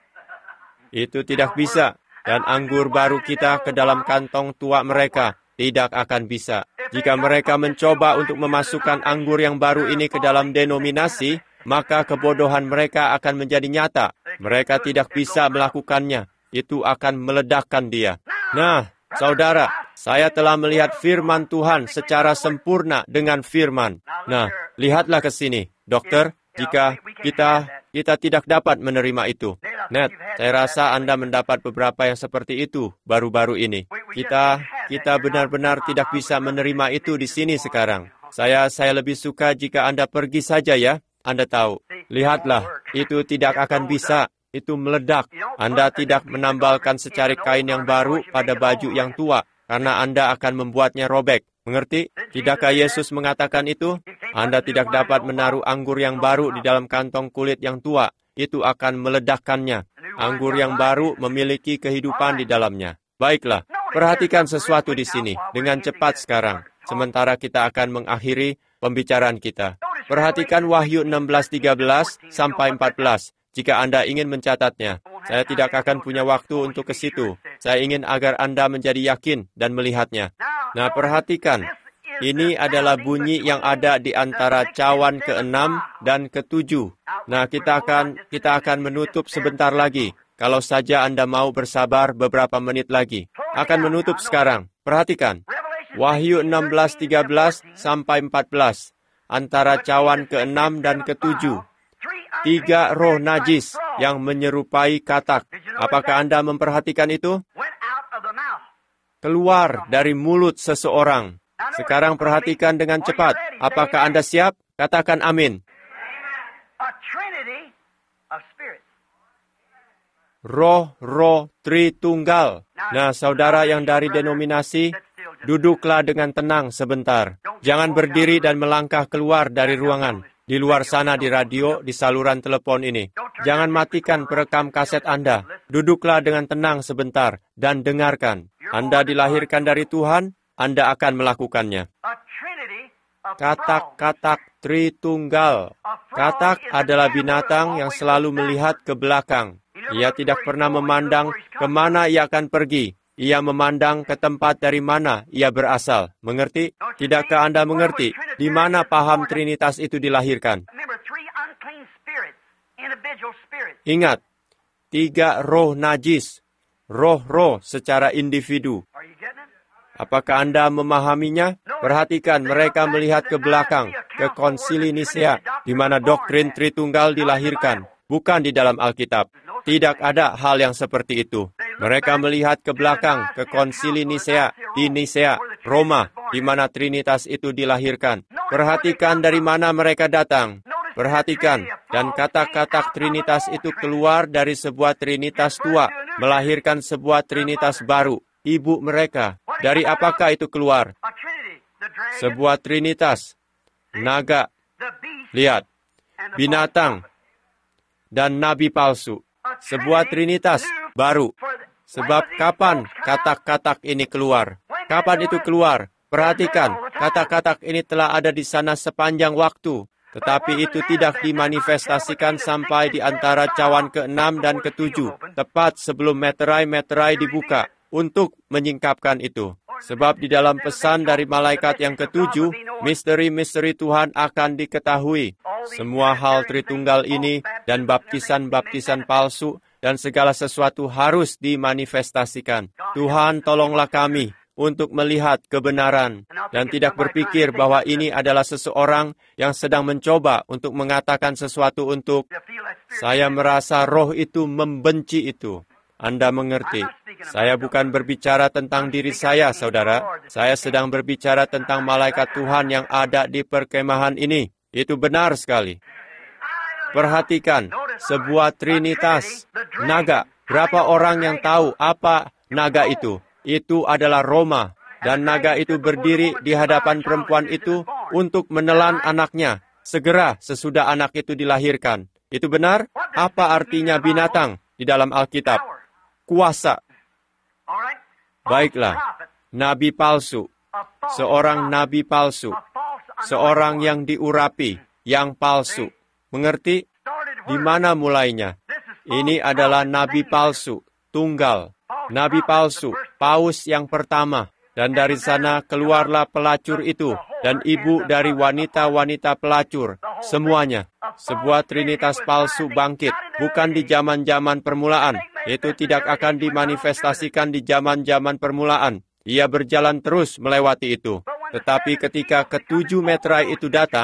Itu tidak bisa. Dan anggur baru kita ke dalam kantong tua mereka tidak akan bisa. Jika mereka mencoba untuk memasukkan anggur yang baru ini ke dalam denominasi, maka kebodohan mereka akan menjadi nyata. Mereka tidak bisa melakukannya. Itu akan meledakkan dia. Nah, saudara, saya telah melihat firman Tuhan secara sempurna dengan firman. Nah, lihatlah ke sini, dokter, jika kita kita tidak dapat menerima itu. Ned, saya rasa Anda mendapat beberapa yang seperti itu baru-baru ini. Kita kita benar-benar tidak bisa menerima itu di sini sekarang. Saya saya lebih suka jika Anda pergi saja ya. Anda tahu, lihatlah, itu tidak akan bisa. Itu meledak. Anda tidak menambalkan secari kain yang baru pada baju yang tua, karena Anda akan membuatnya robek. Mengerti? Tidakkah Yesus mengatakan itu? Anda tidak dapat menaruh anggur yang baru di dalam kantong kulit yang tua. Itu akan meledakkannya. Anggur yang baru memiliki kehidupan di dalamnya. Baiklah, perhatikan sesuatu di sini dengan cepat sekarang. Sementara kita akan mengakhiri pembicaraan kita. Perhatikan Wahyu enam belas tiga belas sampai empat belas. Jika Anda ingin mencatatnya, saya tidak akan punya waktu untuk ke situ. Saya ingin agar Anda menjadi yakin dan melihatnya. Nah, perhatikan. Ini adalah bunyi yang ada di antara cawan keenam dan ketujuh. Nah, kita akan kita akan menutup sebentar lagi. Kalau saja Anda mau bersabar beberapa menit lagi. Akan menutup sekarang. Perhatikan. Wahyu enam belas tiga belas sampai empat belas. Antara cawan keenam dan ketujuh. Tiga roh najis yang menyerupai katak. Apakah Anda memperhatikan itu? Keluar dari mulut seseorang. Sekarang perhatikan dengan cepat. Apakah Anda siap? Katakan amin. Roh-roh Tritunggal. Nah, saudara yang dari denominasi, duduklah dengan tenang sebentar. Jangan berdiri dan melangkah keluar dari ruangan. Di luar sana di radio, di saluran telepon ini. Jangan matikan perekam kaset Anda. Duduklah dengan tenang sebentar dan dengarkan. Anda dilahirkan dari Tuhan, Anda akan melakukannya. Katak-katak Tritunggal. Katak adalah binatang yang selalu melihat ke belakang. Ia tidak pernah memandang kemana ia akan pergi. Ia memandang ke tempat dari mana ia berasal. Mengerti? Tidakkah Anda mengerti di mana paham Trinitas itu dilahirkan? Ingat, tiga roh najis, roh-roh secara individu. Apakah Anda memahaminya? Perhatikan, mereka melihat ke belakang, ke Konsili Nisea, di mana doktrin Tritunggal dilahirkan, bukan di dalam Alkitab. Tidak ada hal yang seperti itu. Mereka melihat ke belakang, ke Konsili Nisea, di Nisea, Roma, di mana Trinitas itu dilahirkan. Perhatikan dari mana mereka datang. Perhatikan, dan kata-kata Trinitas itu keluar dari sebuah Trinitas tua, melahirkan sebuah Trinitas baru. Ibu mereka, dari apakah itu keluar? Sebuah Trinitas, naga, lihat, binatang, dan nabi palsu. Sebuah Trinitas baru. Sebab kapan katak-katak ini keluar? Kapan itu keluar? Perhatikan, katak-katak ini telah ada di sana sepanjang waktu. Tetapi itu tidak dimanifestasikan sampai di antara cawan keenam dan ketujuh. Tepat sebelum meterai-meterai dibuka untuk menyingkapkan itu. Sebab di dalam pesan dari malaikat yang ketujuh, misteri-misteri Tuhan akan diketahui. Semua hal Tritunggal ini dan baptisan-baptisan palsu dan segala sesuatu harus dimanifestasikan. Tuhan, tolonglah kami untuk melihat kebenaran dan tidak berpikir bahwa ini adalah seseorang yang sedang mencoba untuk mengatakan sesuatu untuk saya merasa roh itu membenci itu. Anda mengerti. Saya bukan berbicara tentang diri saya, saudara. Saya sedang berbicara tentang malaikat Tuhan yang ada di perkemahan ini. Itu benar sekali. Perhatikan, sebuah Trinitas, naga. Berapa orang yang tahu apa naga itu? Itu adalah Roma. Dan naga itu berdiri di hadapan perempuan itu untuk menelan anaknya. Segera sesudah anak itu dilahirkan. Itu benar? Apa artinya binatang di dalam Alkitab? Kuasa. Baiklah, nabi palsu. Seorang nabi palsu. Seorang yang diurapi, yang palsu. Mengerti? Di mana mulainya? Ini adalah nabi palsu, tunggal. Nabi palsu, paus yang pertama. Dan dari sana keluarlah pelacur itu. Dan ibu dari wanita-wanita pelacur. Semuanya. Sebuah Trinitas palsu bangkit. Bukan di zaman-zaman permulaan. Itu tidak akan dimanifestasikan di zaman-zaman permulaan. Ia berjalan terus melewati itu. Tetapi ketika ketujuh meterai itu datang,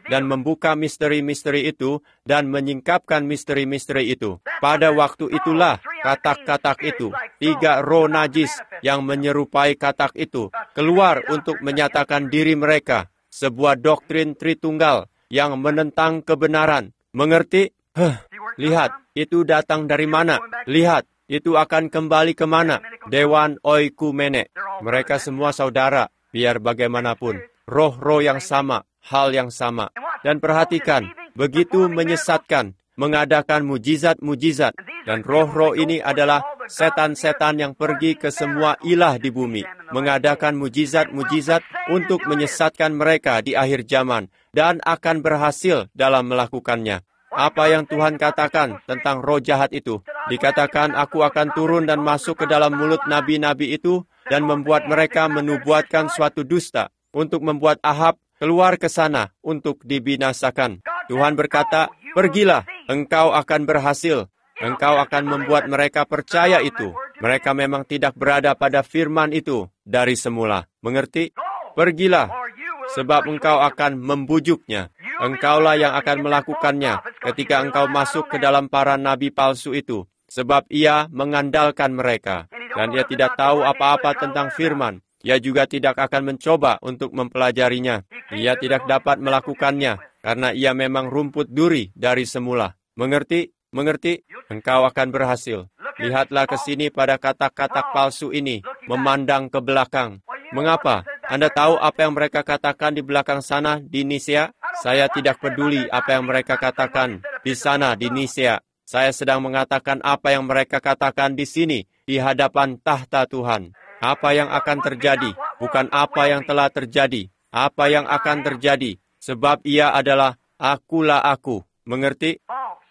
dan membuka misteri-misteri itu dan menyingkapkan misteri-misteri itu. Pada waktu itulah katak-katak itu, tiga roh najis yang menyerupai katak itu, keluar untuk menyatakan diri mereka, sebuah doktrin Tritunggal yang menentang kebenaran. Mengerti? Huh, lihat, itu datang dari mana? Lihat, itu akan kembali kemana? Dewan Oikumene. Mereka semua saudara, biar bagaimanapun. Roh-roh yang sama, hal yang sama. Dan perhatikan, begitu menyesatkan, mengadakan mujizat-mujizat. Dan roh-roh ini adalah setan-setan yang pergi ke semua ilah di bumi, mengadakan mujizat-mujizat untuk menyesatkan mereka di akhir zaman, dan akan berhasil dalam melakukannya. Apa yang Tuhan katakan tentang roh jahat itu? Dikatakan, aku akan turun dan masuk ke dalam mulut nabi-nabi itu, dan membuat mereka menubuatkan suatu dusta, untuk membuat Ahab keluar ke sana untuk dibinasakan. Tuhan berkata, pergilah, engkau akan berhasil. Engkau akan membuat mereka percaya itu. Mereka memang tidak berada pada firman itu dari semula. Mengerti? Pergilah, sebab engkau akan membujuknya. Engkaulah yang akan melakukannya ketika engkau masuk ke dalam para nabi palsu itu. Sebab ia mengandalkan mereka. Dan ia tidak tahu apa-apa tentang firman. Ia juga tidak akan mencoba untuk mempelajarinya. Ia tidak dapat melakukannya, karena ia memang rumput duri dari semula. Mengerti? Mengerti? Engkau akan berhasil. Lihatlah ke sini pada katak-katak palsu ini, memandang ke belakang. Mengapa? Anda tahu apa yang mereka katakan di belakang sana di Nisea? Saya tidak peduli apa yang mereka katakan di sana di Nisea. Saya sedang mengatakan apa yang mereka katakan di sini, di hadapan tahta Tuhan. Apa yang akan terjadi, bukan apa yang telah terjadi. Apa yang akan terjadi, sebab ia adalah akulah aku. Mengerti?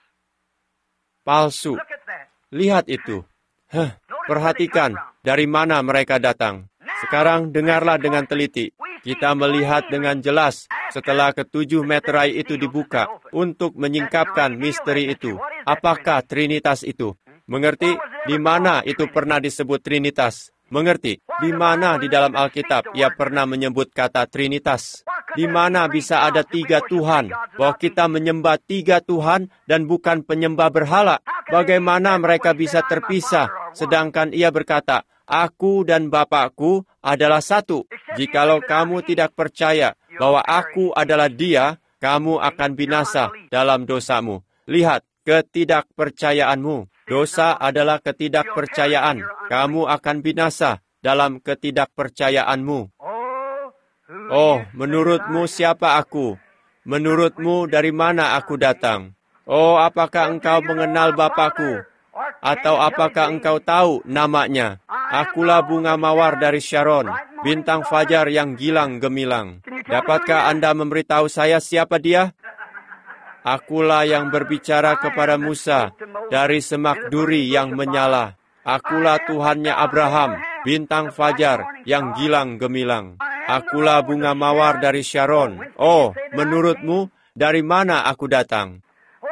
Palsu. Lihat itu. Huh, perhatikan dari mana mereka datang. Sekarang dengarlah dengan teliti. Kita melihat dengan jelas setelah ketujuh meterai itu dibuka untuk menyingkapkan misteri itu. Apakah Trinitas itu? Mengerti? Di mana itu pernah disebut Trinitas? Mengerti? Di mana di dalam Alkitab ia pernah menyebut kata Trinitas? Di mana bisa ada tiga Tuhan? Bahwa kita menyembah tiga Tuhan dan bukan penyembah berhala. Bagaimana mereka bisa terpisah? Sedangkan ia berkata, aku dan Bapakku adalah satu. Jikalau kamu tidak percaya bahwa aku adalah dia, kamu akan binasa dalam dosamu. Lihat ketidakpercayaanmu. Dosa adalah ketidakpercayaan. Kamu akan binasa dalam ketidakpercayaanmu. Oh, menurutmu siapa aku? Menurutmu dari mana aku datang? Oh, apakah engkau mengenal Bapakku? Atau apakah engkau tahu namanya? Akulah bunga mawar dari Sharon, bintang fajar yang gilang gemilang. Dapatkah Anda memberitahu saya siapa dia? Akulah yang berbicara kepada Musa dari semak duri yang menyala. Akulah Tuhannya Abraham, bintang fajar yang gilang gemilang. Akulah bunga mawar dari Sharon. Oh, menurutmu dari mana aku datang?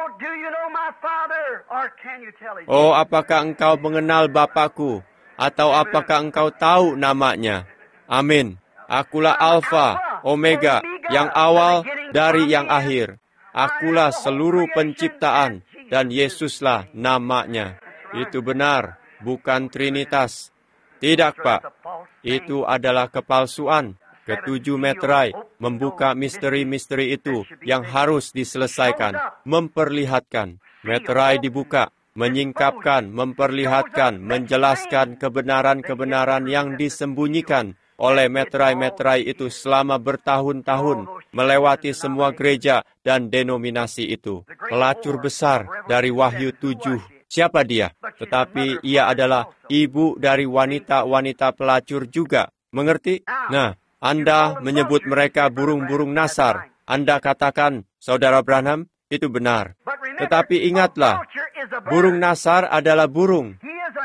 Oh, apakah engkau mengenal Bapakku? Atau apakah engkau tahu namanya? Amin. Akulah Alfa, Omega, yang awal dari yang akhir. Akulah seluruh penciptaan, dan Yesuslah namanya. Itu benar, bukan Trinitas. Tidak, Pak. Itu adalah kepalsuan. Ketujuh meterai membuka misteri-misteri itu yang harus diselesaikan, memperlihatkan. Meterai dibuka, menyingkapkan, memperlihatkan, menjelaskan kebenaran-kebenaran yang disembunyikan oleh meterai-meterai itu selama bertahun-tahun, melewati semua gereja dan denominasi itu. Pelacur besar dari Wahyu tujuh. Siapa dia? Tetapi ia adalah ibu dari wanita-wanita pelacur juga. Mengerti? Nah, Anda menyebut mereka burung-burung Nasar. Anda katakan, Saudara Branham, itu benar. Tetapi ingatlah, burung Nasar adalah burung.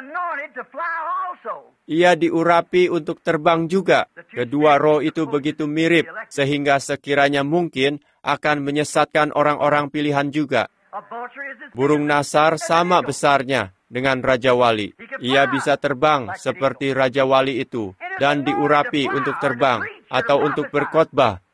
Ia diurapi untuk terbang juga. Kedua roh itu begitu mirip, sehingga sekiranya mungkin akan menyesatkan orang-orang pilihan juga. Burung Nasar sama besarnya dengan Raja Wali. Ia bisa terbang seperti Raja Wali itu, dan diurapi untuk terbang, atau untuk berkhotbah,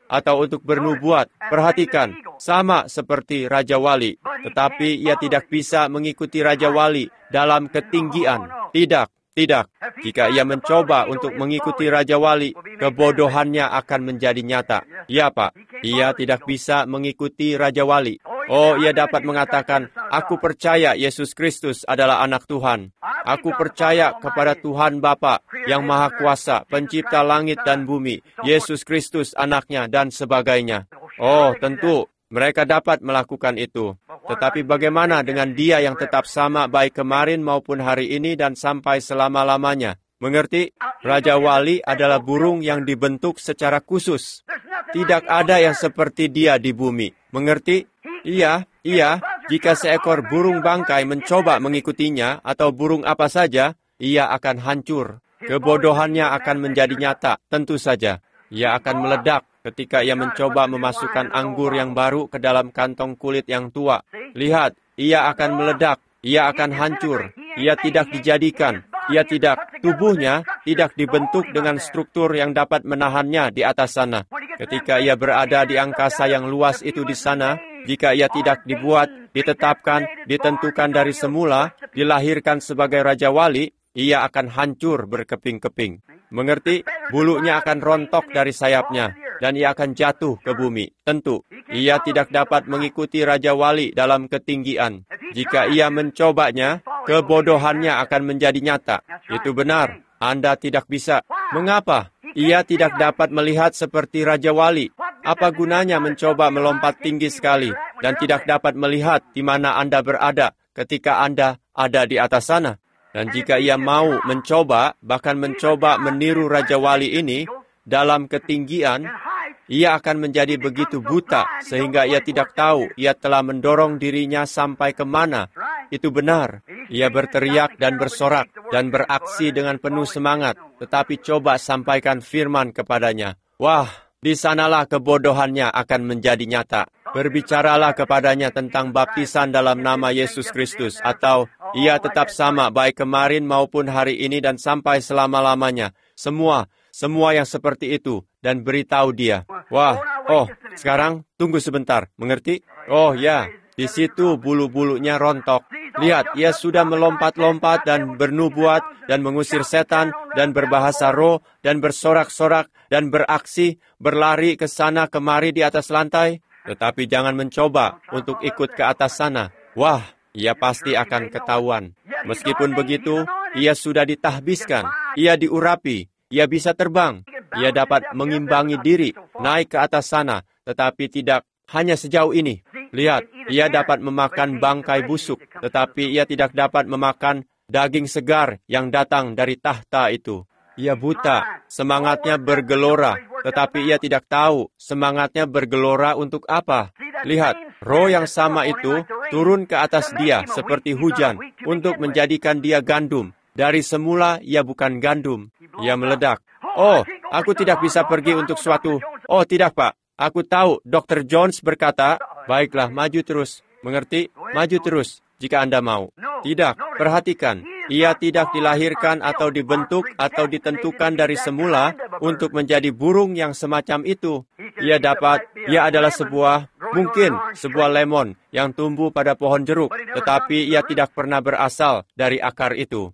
atau untuk bernubuat. Perhatikan, sama seperti Raja Wali. Tetapi ia tidak bisa mengikuti Raja Wali dalam ketinggian. Tidak, tidak. Jika ia mencoba untuk mengikuti Raja Wali, kebodohannya akan menjadi nyata. Ya, Pak, ia tidak bisa mengikuti Raja Wali. Oh, ia dapat mengatakan, aku percaya Yesus Kristus adalah anak Tuhan. Aku percaya kepada Tuhan Bapa yang Maha Kuasa, pencipta langit dan bumi, Yesus Kristus anaknya, dan sebagainya. Oh, tentu, mereka dapat melakukan itu. Tetapi bagaimana dengan dia yang tetap sama baik kemarin maupun hari ini dan sampai selama-lamanya? Mengerti? Raja Wali adalah burung yang dibentuk secara khusus. Tidak ada yang seperti dia di bumi. Mengerti? Iya, iya, jika seekor burung bangkai mencoba mengikutinya atau burung apa saja, ia akan hancur. Kebodohannya akan menjadi nyata, tentu saja. Ia akan meledak ketika ia mencoba memasukkan anggur yang baru ke dalam kantong kulit yang tua. Lihat, ia akan meledak, ia akan hancur, ia tidak dijadikan, ia tidak, tubuhnya tidak dibentuk dengan struktur yang dapat menahannya di atas sana. Ketika ia berada di angkasa yang luas itu di sana, jika ia tidak dibuat, ditetapkan, ditentukan dari semula, dilahirkan sebagai Raja Wali, ia akan hancur berkeping-keping. Mengerti? Bulunya akan rontok dari sayapnya, dan ia akan jatuh ke bumi. Tentu, ia tidak dapat mengikuti Raja Wali dalam ketinggian. Jika ia mencobanya, kebodohannya akan menjadi nyata. Itu benar, Anda tidak bisa. Mengapa? Ia tidak dapat melihat seperti Raja Wali. Apa gunanya mencoba melompat tinggi sekali dan tidak dapat melihat di mana Anda berada ketika Anda ada di atas sana? Dan jika ia mau mencoba, bahkan mencoba meniru Raja Wali ini dalam ketinggian, ia akan menjadi begitu buta sehingga ia tidak tahu ia telah mendorong dirinya sampai kemana. Itu benar. Ia berteriak dan bersorak dan beraksi dengan penuh semangat, tetapi coba sampaikan firman kepadanya. Wah, di sanalah kebodohannya akan menjadi nyata. Berbicaralah kepadanya tentang baptisan dalam nama Yesus Kristus, atau ia tetap sama baik kemarin maupun hari ini dan sampai selama-lamanya. Semua, semua yang seperti itu, dan beritahu dia. Wah, oh, sekarang tunggu sebentar, mengerti? Oh ya, di situ bulu-bulunya rontok. Lihat, ia sudah melompat-lompat dan bernubuat dan mengusir setan dan berbahasa roh dan bersorak-sorak dan beraksi, berlari ke sana kemari di atas lantai. Tetapi jangan mencoba untuk ikut ke atas sana. Wah, ia pasti akan ketahuan. Meskipun begitu, ia sudah ditahbiskan, ia diurapi, ia bisa terbang, ia dapat mengimbangi diri, naik ke atas sana, tetapi tidak hanya sejauh ini. Lihat, ia dapat memakan bangkai busuk, tetapi ia tidak dapat memakan daging segar yang datang dari tahta itu. Ia buta, semangatnya bergelora, tetapi ia tidak tahu semangatnya bergelora untuk apa. Lihat, roh yang sama itu turun ke atas dia seperti hujan untuk menjadikan dia gandum. Dari semula ia bukan gandum, ia meledak. Oh, aku tidak bisa pergi untuk suatu. Oh, tidak, Pak. Aku tahu, dokter Jones berkata, baiklah, maju terus. Mengerti? Maju terus, jika Anda mau. Tidak, perhatikan. Ia tidak dilahirkan atau dibentuk atau ditentukan dari semula untuk menjadi burung yang semacam itu. Ia dapat, ia adalah sebuah, mungkin sebuah lemon yang tumbuh pada pohon jeruk, tetapi ia tidak pernah berasal dari akar itu.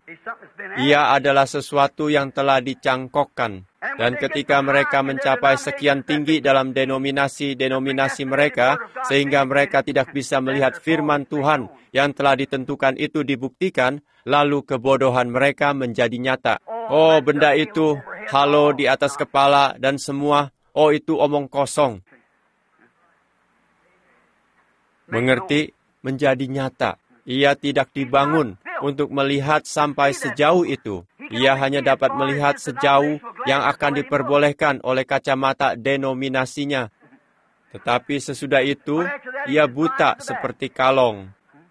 Ia adalah sesuatu yang telah dicangkokkan. Dan ketika mereka mencapai sekian tinggi dalam denominasi-denominasi mereka, sehingga mereka tidak bisa melihat firman Tuhan yang telah ditentukan itu dibuktikan, lalu kebodohan mereka menjadi nyata. Oh, benda itu, halo di atas kepala dan semua, oh itu omong kosong. Mengerti? Menjadi nyata. Ia tidak dibangun untuk melihat sampai sejauh itu. Ia hanya dapat melihat sejauh yang akan diperbolehkan oleh kacamata denominasinya. Tetapi sesudah itu, ia buta seperti kalong.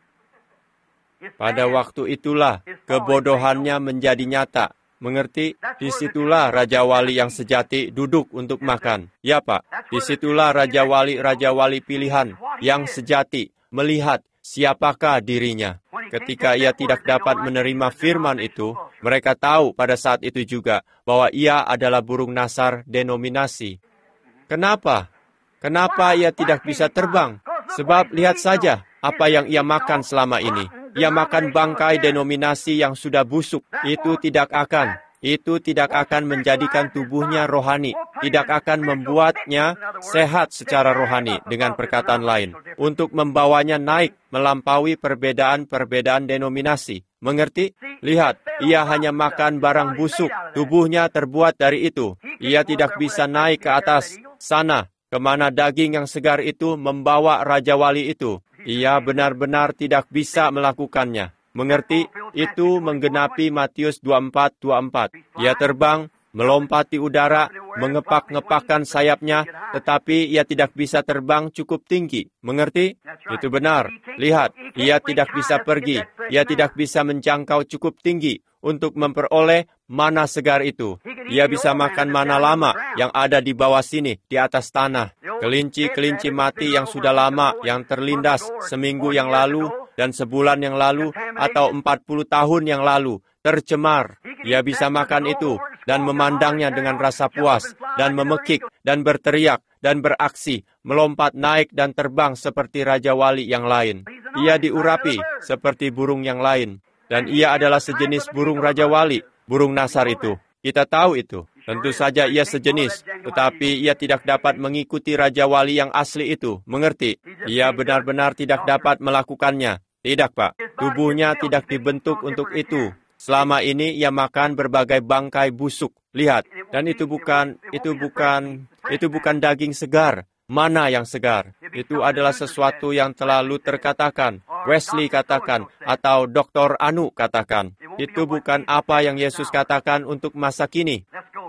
Pada waktu itulah, kebodohannya menjadi nyata. Mengerti? Disitulah Raja Wali yang sejati duduk untuk makan. Ya, Pak. Disitulah Raja Wali-Raja Wali pilihan yang sejati melihat siapakah dirinya. Ketika ia tidak dapat menerima firman itu, mereka tahu pada saat itu juga bahwa ia adalah burung nasar denominasi. Kenapa? Kenapa ia tidak bisa terbang? Sebab lihat saja apa yang ia makan selama ini. Ia makan bangkai denominasi yang sudah busuk. Itu tidak akan. Itu tidak akan menjadikan tubuhnya rohani. Tidak akan membuatnya sehat secara rohani, dengan perkataan lain. Untuk membawanya naik melampaui perbedaan-perbedaan denominasi. Mengerti? Lihat, ia hanya makan barang busuk. Tubuhnya terbuat dari itu. Ia tidak bisa naik ke atas sana, kemana daging yang segar itu membawa Raja Wali itu. Ia benar-benar tidak bisa melakukannya. Mengerti? Itu menggenapi Matius dua puluh empat dua puluh empat. Ia terbang, melompati udara, mengepak-ngepakkan sayapnya, tetapi ia tidak bisa terbang cukup tinggi. Mengerti? Itu benar. Lihat, ia tidak bisa pergi. Ia tidak bisa menjangkau cukup tinggi untuk memperoleh mana segar itu. Ia bisa makan mana lama yang ada di bawah sini, di atas tanah. Kelinci-kelinci mati yang sudah lama, yang terlindas seminggu yang lalu, dan sebulan yang lalu, atau empat puluh tahun yang lalu, tercemar. Ia bisa makan itu, dan memandangnya dengan rasa puas, dan memekik, dan berteriak, dan beraksi, melompat naik dan terbang seperti Raja Wali yang lain. Ia diurapi seperti burung yang lain. Dan ia adalah sejenis burung Raja Wali, burung Nasar itu. Kita tahu itu. Tentu saja ia sejenis, tetapi ia tidak dapat mengikuti Raja Wali yang asli itu. Mengerti? Ia benar-benar tidak dapat melakukannya. Tidak, Pak. Tubuhnya tidak dibentuk untuk itu. Selama ini ia makan berbagai bangkai busuk. Lihat, dan itu bukan, itu bukan, itu bukan daging segar. Mana yang segar? Itu adalah sesuatu yang terlalu terkatakan. Wesley katakan, atau doktor Anu katakan. Itu bukan apa yang Yesus katakan untuk masa kini.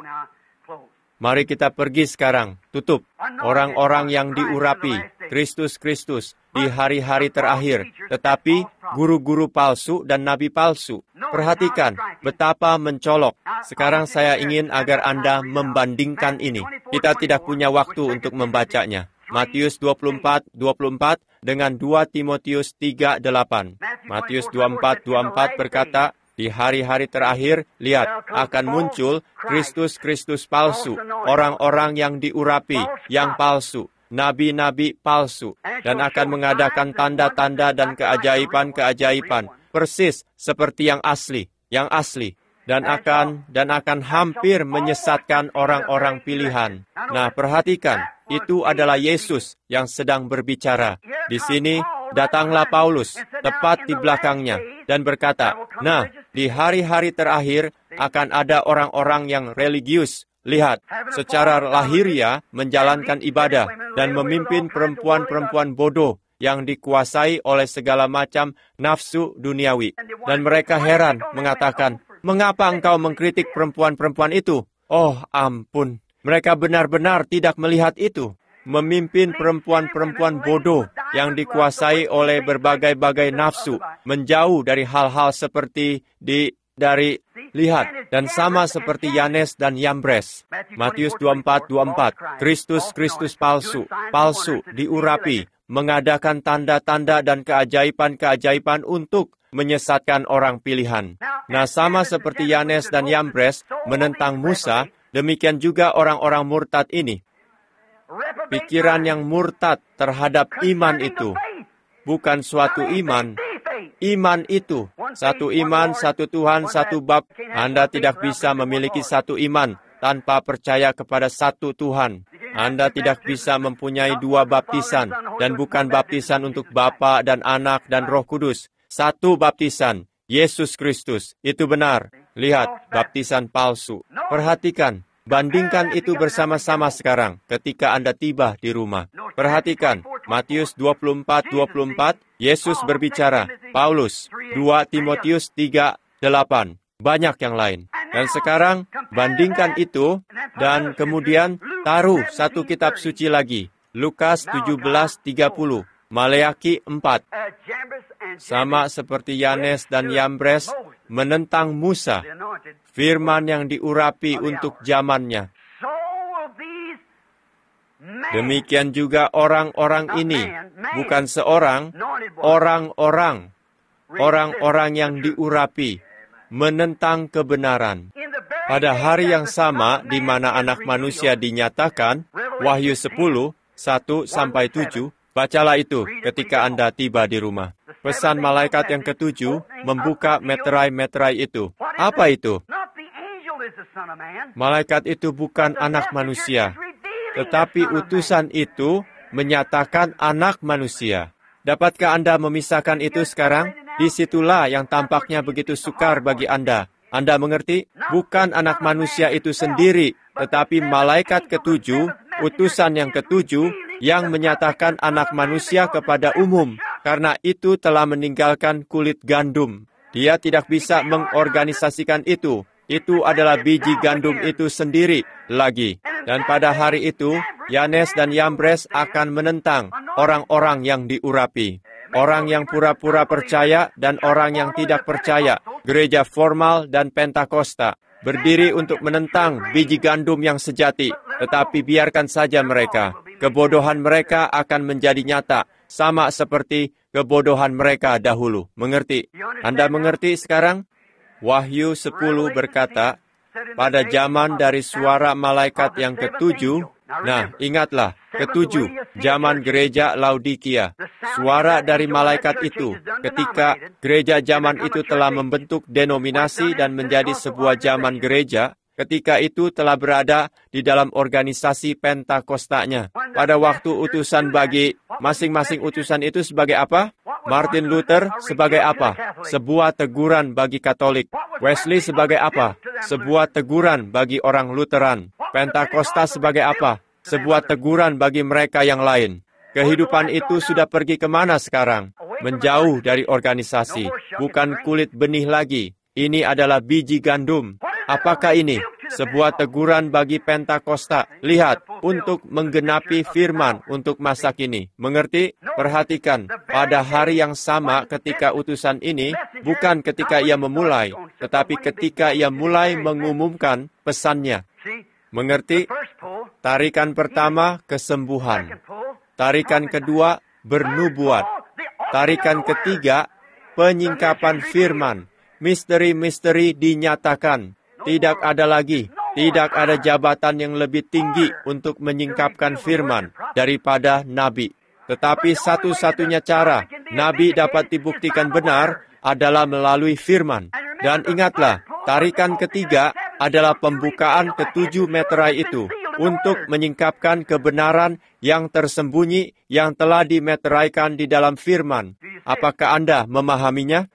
Mari kita pergi sekarang. Tutup. Orang-orang yang diurapi, Kristus-Kristus, di hari-hari terakhir. Tetapi guru-guru palsu dan nabi palsu. Perhatikan betapa mencolok. Sekarang saya ingin agar Anda membandingkan ini. Kita tidak punya waktu untuk membacanya. Matius dua puluh empat dua puluh empat dengan dua Timotius tiga delapan. Matius dua puluh empat dua puluh empat berkata, di hari-hari terakhir, lihat, akan muncul Kristus-Kristus palsu, orang-orang yang diurapi, yang palsu, nabi-nabi palsu, dan akan mengadakan tanda-tanda dan keajaiban-keajaiban, persis seperti yang asli, yang asli, dan akan dan akan hampir menyesatkan orang-orang pilihan. Nah, perhatikan, itu adalah Yesus yang sedang berbicara. Di sini, datanglah Paulus, tepat di belakangnya, dan berkata, nah, di hari-hari terakhir akan ada orang-orang yang religius. Lihat, secara lahiriah menjalankan ibadah dan memimpin perempuan-perempuan bodoh yang dikuasai oleh segala macam nafsu duniawi. Dan mereka heran mengatakan, mengapa engkau mengkritik perempuan-perempuan itu? Oh, ampun. Mereka benar-benar tidak melihat itu. Memimpin perempuan-perempuan bodoh yang dikuasai oleh berbagai-bagai nafsu, menjauh dari hal-hal seperti di dari lihat, dan sama seperti Yanes dan Yambres. Matius dua puluh empat dua puluh empat, Kristus-Kristus palsu, palsu, diurapi, mengadakan tanda-tanda dan keajaiban-keajaiban untuk menyesatkan orang pilihan. Nah, sama seperti Yanes dan Yambres menentang Musa, demikian juga orang-orang murtad ini. Pikiran yang murtad terhadap iman itu bukan suatu iman. Iman itu satu iman, satu Tuhan, satu bab. Anda tidak bisa memiliki satu iman tanpa percaya kepada satu Tuhan. Anda tidak bisa mempunyai dua baptisan, dan bukan baptisan untuk Bapa dan Anak dan Roh Kudus. Satu baptisan, Yesus Kristus. Itu benar. Lihat, baptisan palsu. Perhatikan. Bandingkan itu bersama-sama sekarang ketika Anda tiba di rumah. Perhatikan, Matius dua puluh empat dua puluh empat, Yesus berbicara, Paulus, dua Timotius tiga delapan, banyak yang lain. Dan sekarang, bandingkan itu, dan kemudian taruh satu kitab suci lagi, Lukas tujuh belas tiga puluh, Maleaki empat. Sama seperti Yanes dan Yambres menentang Musa, firman yang diurapi untuk zamannya. Demikian juga orang-orang ini, bukan seorang, orang-orang, orang-orang yang diurapi, menentang kebenaran. Pada hari yang sama di mana anak manusia dinyatakan, Wahyu sepuluh, satu sampai tujuh, bacalah itu ketika Anda tiba di rumah. Pesan malaikat yang ketujuh membuka meterai-meterai itu. Apa itu? Malaikat itu bukan anak manusia, tetapi utusan itu menyatakan anak manusia. Dapatkah Anda memisahkan itu sekarang? Disitulah yang tampaknya begitu sukar bagi Anda. Anda mengerti? Bukan anak manusia itu sendiri, tetapi malaikat ketujuh, utusan yang ketujuh, yang menyatakan anak manusia kepada umum, karena itu telah meninggalkan kulit gandum. Dia tidak bisa mengorganisasikan itu. Itu adalah biji gandum itu sendiri lagi. Dan pada hari itu, Yanes dan Yambres akan menentang orang-orang yang diurapi. Orang yang pura-pura percaya dan orang yang tidak percaya, gereja formal dan Pentakosta, berdiri untuk menentang biji gandum yang sejati. Tetapi biarkan saja mereka. Kebodohan mereka akan menjadi nyata, sama seperti kebodohan mereka dahulu. Mengerti? Anda mengerti sekarang? Wahyu sepuluh berkata, pada zaman dari suara malaikat yang ketujuh, nah ingatlah, ketujuh, zaman gereja Laodikia. Suara dari malaikat itu, ketika gereja zaman itu telah membentuk denominasi dan menjadi sebuah zaman gereja, ketika itu telah berada di dalam organisasi Pentakostanya. Pada waktu utusan bagi masing-masing utusan itu sebagai apa? Martin Luther sebagai apa? Sebuah teguran bagi Katolik. Wesley sebagai apa? Sebuah teguran bagi orang Lutheran. Pentakosta sebagai apa? Sebuah teguran bagi mereka yang lain. Kehidupan itu sudah pergi kemana sekarang? Menjauh dari organisasi. Bukan kulit benih lagi. Ini adalah biji gandum. Apakah ini? Sebuah teguran bagi Pentakosta. Lihat, untuk menggenapi firman untuk masa kini. Mengerti? Perhatikan, pada hari yang sama ketika utusan ini, bukan ketika ia memulai, tetapi ketika ia mulai mengumumkan pesannya. Mengerti? Tarikan pertama, kesembuhan. Tarikan kedua, bernubuat. Tarikan ketiga, penyingkapan firman. Misteri-misteri dinyatakan. Tidak ada lagi, tidak ada jabatan yang lebih tinggi untuk menyingkapkan firman daripada nabi. Tetapi satu-satunya cara nabi dapat dibuktikan benar adalah melalui firman. Dan ingatlah, tarikan ketiga adalah pembukaan ketujuh meterai itu untuk menyingkapkan kebenaran yang tersembunyi yang telah dimeteraikan di dalam firman. Apakah Anda memahaminya?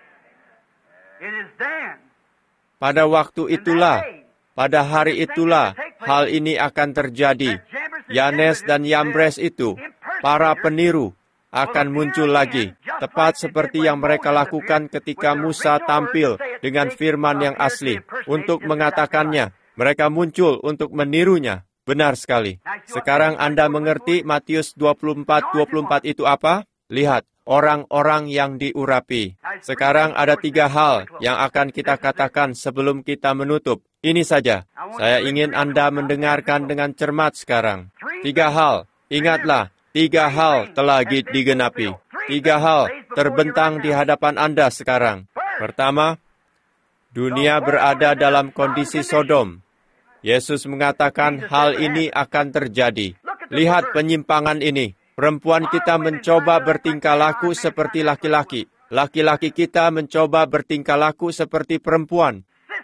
Pada waktu itulah, pada hari itulah, hal ini akan terjadi. Yanes dan Yambres itu, para peniru, akan muncul lagi. Tepat seperti yang mereka lakukan ketika Musa tampil dengan firman yang asli. Untuk mengatakannya, mereka muncul untuk menirunya. Benar sekali. Sekarang Anda mengerti Matius dua puluh empat dua puluh empat itu apa? Lihat. Orang-orang yang diurapi. Sekarang ada tiga hal yang akan kita katakan sebelum kita menutup. Ini saja. Saya ingin Anda mendengarkan dengan cermat sekarang. Tiga hal. Ingatlah, tiga hal telah digenapi. Tiga hal terbentang di hadapan Anda sekarang. Pertama, dunia berada dalam kondisi Sodom. Yesus mengatakan hal ini akan terjadi. Lihat penyimpangan ini. Perempuan kita mencoba bertingkah laku seperti laki-laki. Laki-laki kita mencoba bertingkah laku seperti perempuan.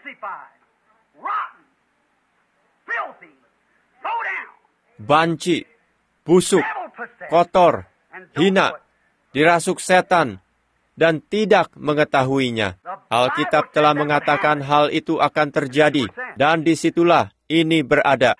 Banci, busuk, kotor, hina, dirasuk setan, dan tidak mengetahuinya. Alkitab telah mengatakan hal itu akan terjadi, dan disitulah ini berada.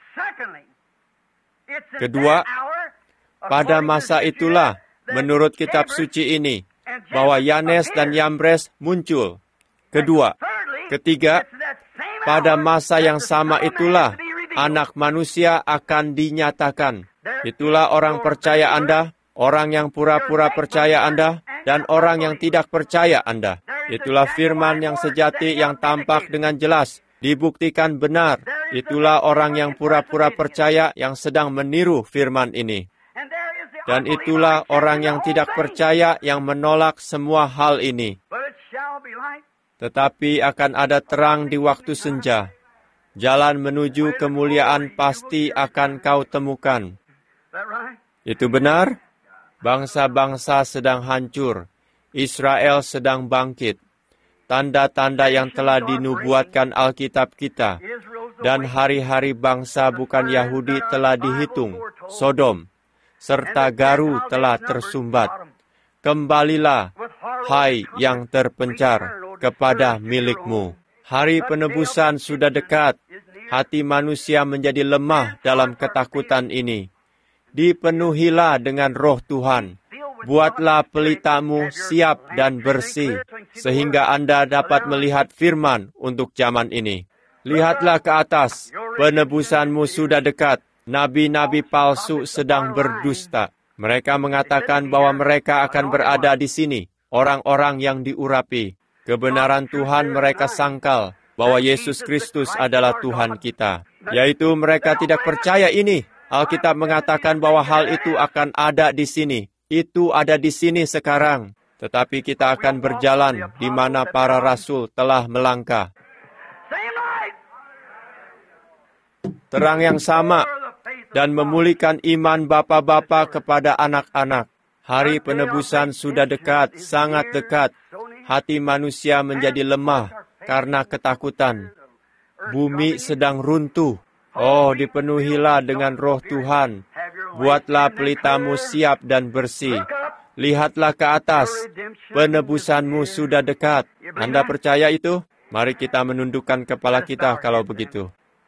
Kedua, pada masa itulah, menurut kitab suci ini, bahwa Yanes dan Yambres muncul. Kedua, ketiga, pada masa yang sama itulah, anak manusia akan dinyatakan. Itulah orang percaya Anda, orang yang pura-pura percaya Anda, dan orang yang tidak percaya Anda. Itulah firman yang sejati yang tampak dengan jelas, dibuktikan benar. Itulah orang yang pura-pura percaya yang sedang meniru firman ini. Dan itulah orang yang tidak percaya yang menolak semua hal ini. Tetapi akan ada terang di waktu senja. Jalan menuju kemuliaan pasti akan kau temukan. Itu benar? Bangsa-bangsa sedang hancur. Israel sedang bangkit. Tanda-tanda yang telah dinubuatkan Alkitab kita. Dan hari-hari bangsa bukan Yahudi telah dihitung. Sodom serta Garu telah tersumbat. Kembalilah, hai yang terpencar, kepada milikmu. Hari penebusan sudah dekat. Hati manusia menjadi lemah dalam ketakutan ini. Dipenuhilah dengan roh Tuhan. Buatlah pelitamu siap dan bersih, sehingga Anda dapat melihat firman untuk zaman ini. Lihatlah ke atas, penebusanmu sudah dekat. Nabi-nabi palsu sedang berdusta. Mereka mengatakan bahwa mereka akan berada di sini, orang-orang yang diurapi. Kebenaran Tuhan mereka sangkal, bahwa Yesus Kristus adalah Tuhan kita. Yaitu mereka tidak percaya ini. Alkitab mengatakan bahwa hal itu akan ada di sini. Itu ada di sini sekarang. Tetapi kita akan berjalan di mana para rasul telah melangkah. Terang yang sama dan memulihkan iman bapa-bapa kepada anak-anak. Hari penebusan sudah dekat, sangat dekat. Hati manusia menjadi lemah karena ketakutan. Bumi sedang runtuh. Oh, dipenuhilah dengan roh Tuhan. Buatlah pelitamu siap dan bersih. Lihatlah ke atas. Penebusanmu sudah dekat. Anda percaya itu? Mari kita menundukkan kepala kita kalau begitu.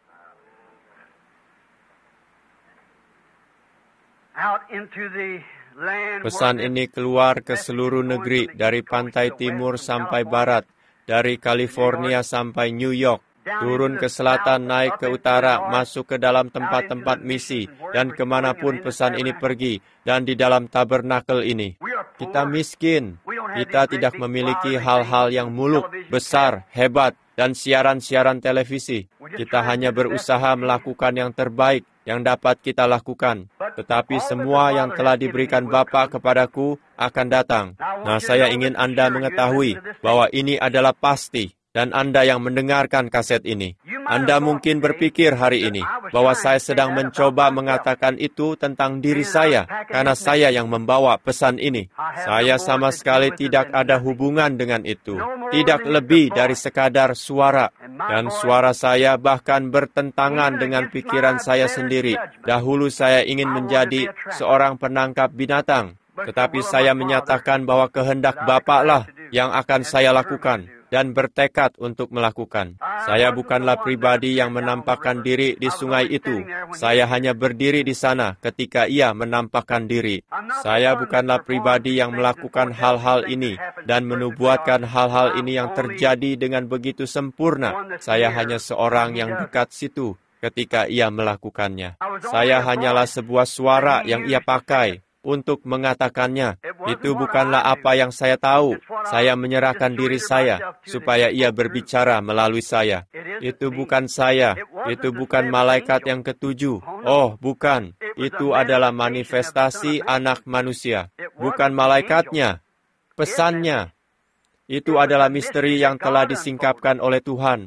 Pesan ini keluar ke seluruh negeri, dari pantai timur sampai barat, dari California sampai New York, turun ke selatan, naik ke utara, masuk ke dalam tempat-tempat misi, dan kemanapun pesan ini pergi, dan di dalam tabernakel ini. Kita miskin, kita tidak memiliki hal-hal yang muluk, besar, hebat, dan siaran-siaran televisi. Kita hanya berusaha melakukan yang terbaik yang dapat kita lakukan. Tetapi semua yang telah diberikan Bapa kepadaku akan datang. Nah, saya ingin Anda mengetahui bahwa ini adalah pasti. Dan Anda yang mendengarkan kaset ini, Anda mungkin berpikir hari ini bahwa saya sedang mencoba mengatakan itu tentang diri saya, karena saya yang membawa pesan ini. Saya sama sekali tidak ada hubungan dengan itu. Tidak lebih dari sekadar suara. Dan suara saya bahkan bertentangan dengan pikiran saya sendiri. Dahulu saya ingin menjadi seorang penangkap binatang. Tetapi saya menyatakan bahwa kehendak Bapa lah yang akan saya lakukan. Dan bertekad untuk melakukan. Saya bukanlah pribadi yang menampakkan diri di sungai itu. Saya hanya berdiri di sana ketika ia menampakkan diri. Saya bukanlah pribadi yang melakukan hal-hal ini dan menubuatkan hal-hal ini yang terjadi dengan begitu sempurna. Saya hanya seorang yang dekat situ ketika ia melakukannya. Saya hanyalah sebuah suara yang ia pakai untuk mengatakannya. Itu bukanlah apa yang saya tahu. Saya menyerahkan diri saya supaya ia berbicara melalui saya. Itu bukan saya. Itu bukan malaikat yang ketujuh. Oh, bukan. Itu adalah manifestasi anak manusia. Bukan malaikatnya. Pesannya. Itu adalah misteri yang telah disingkapkan oleh Tuhan.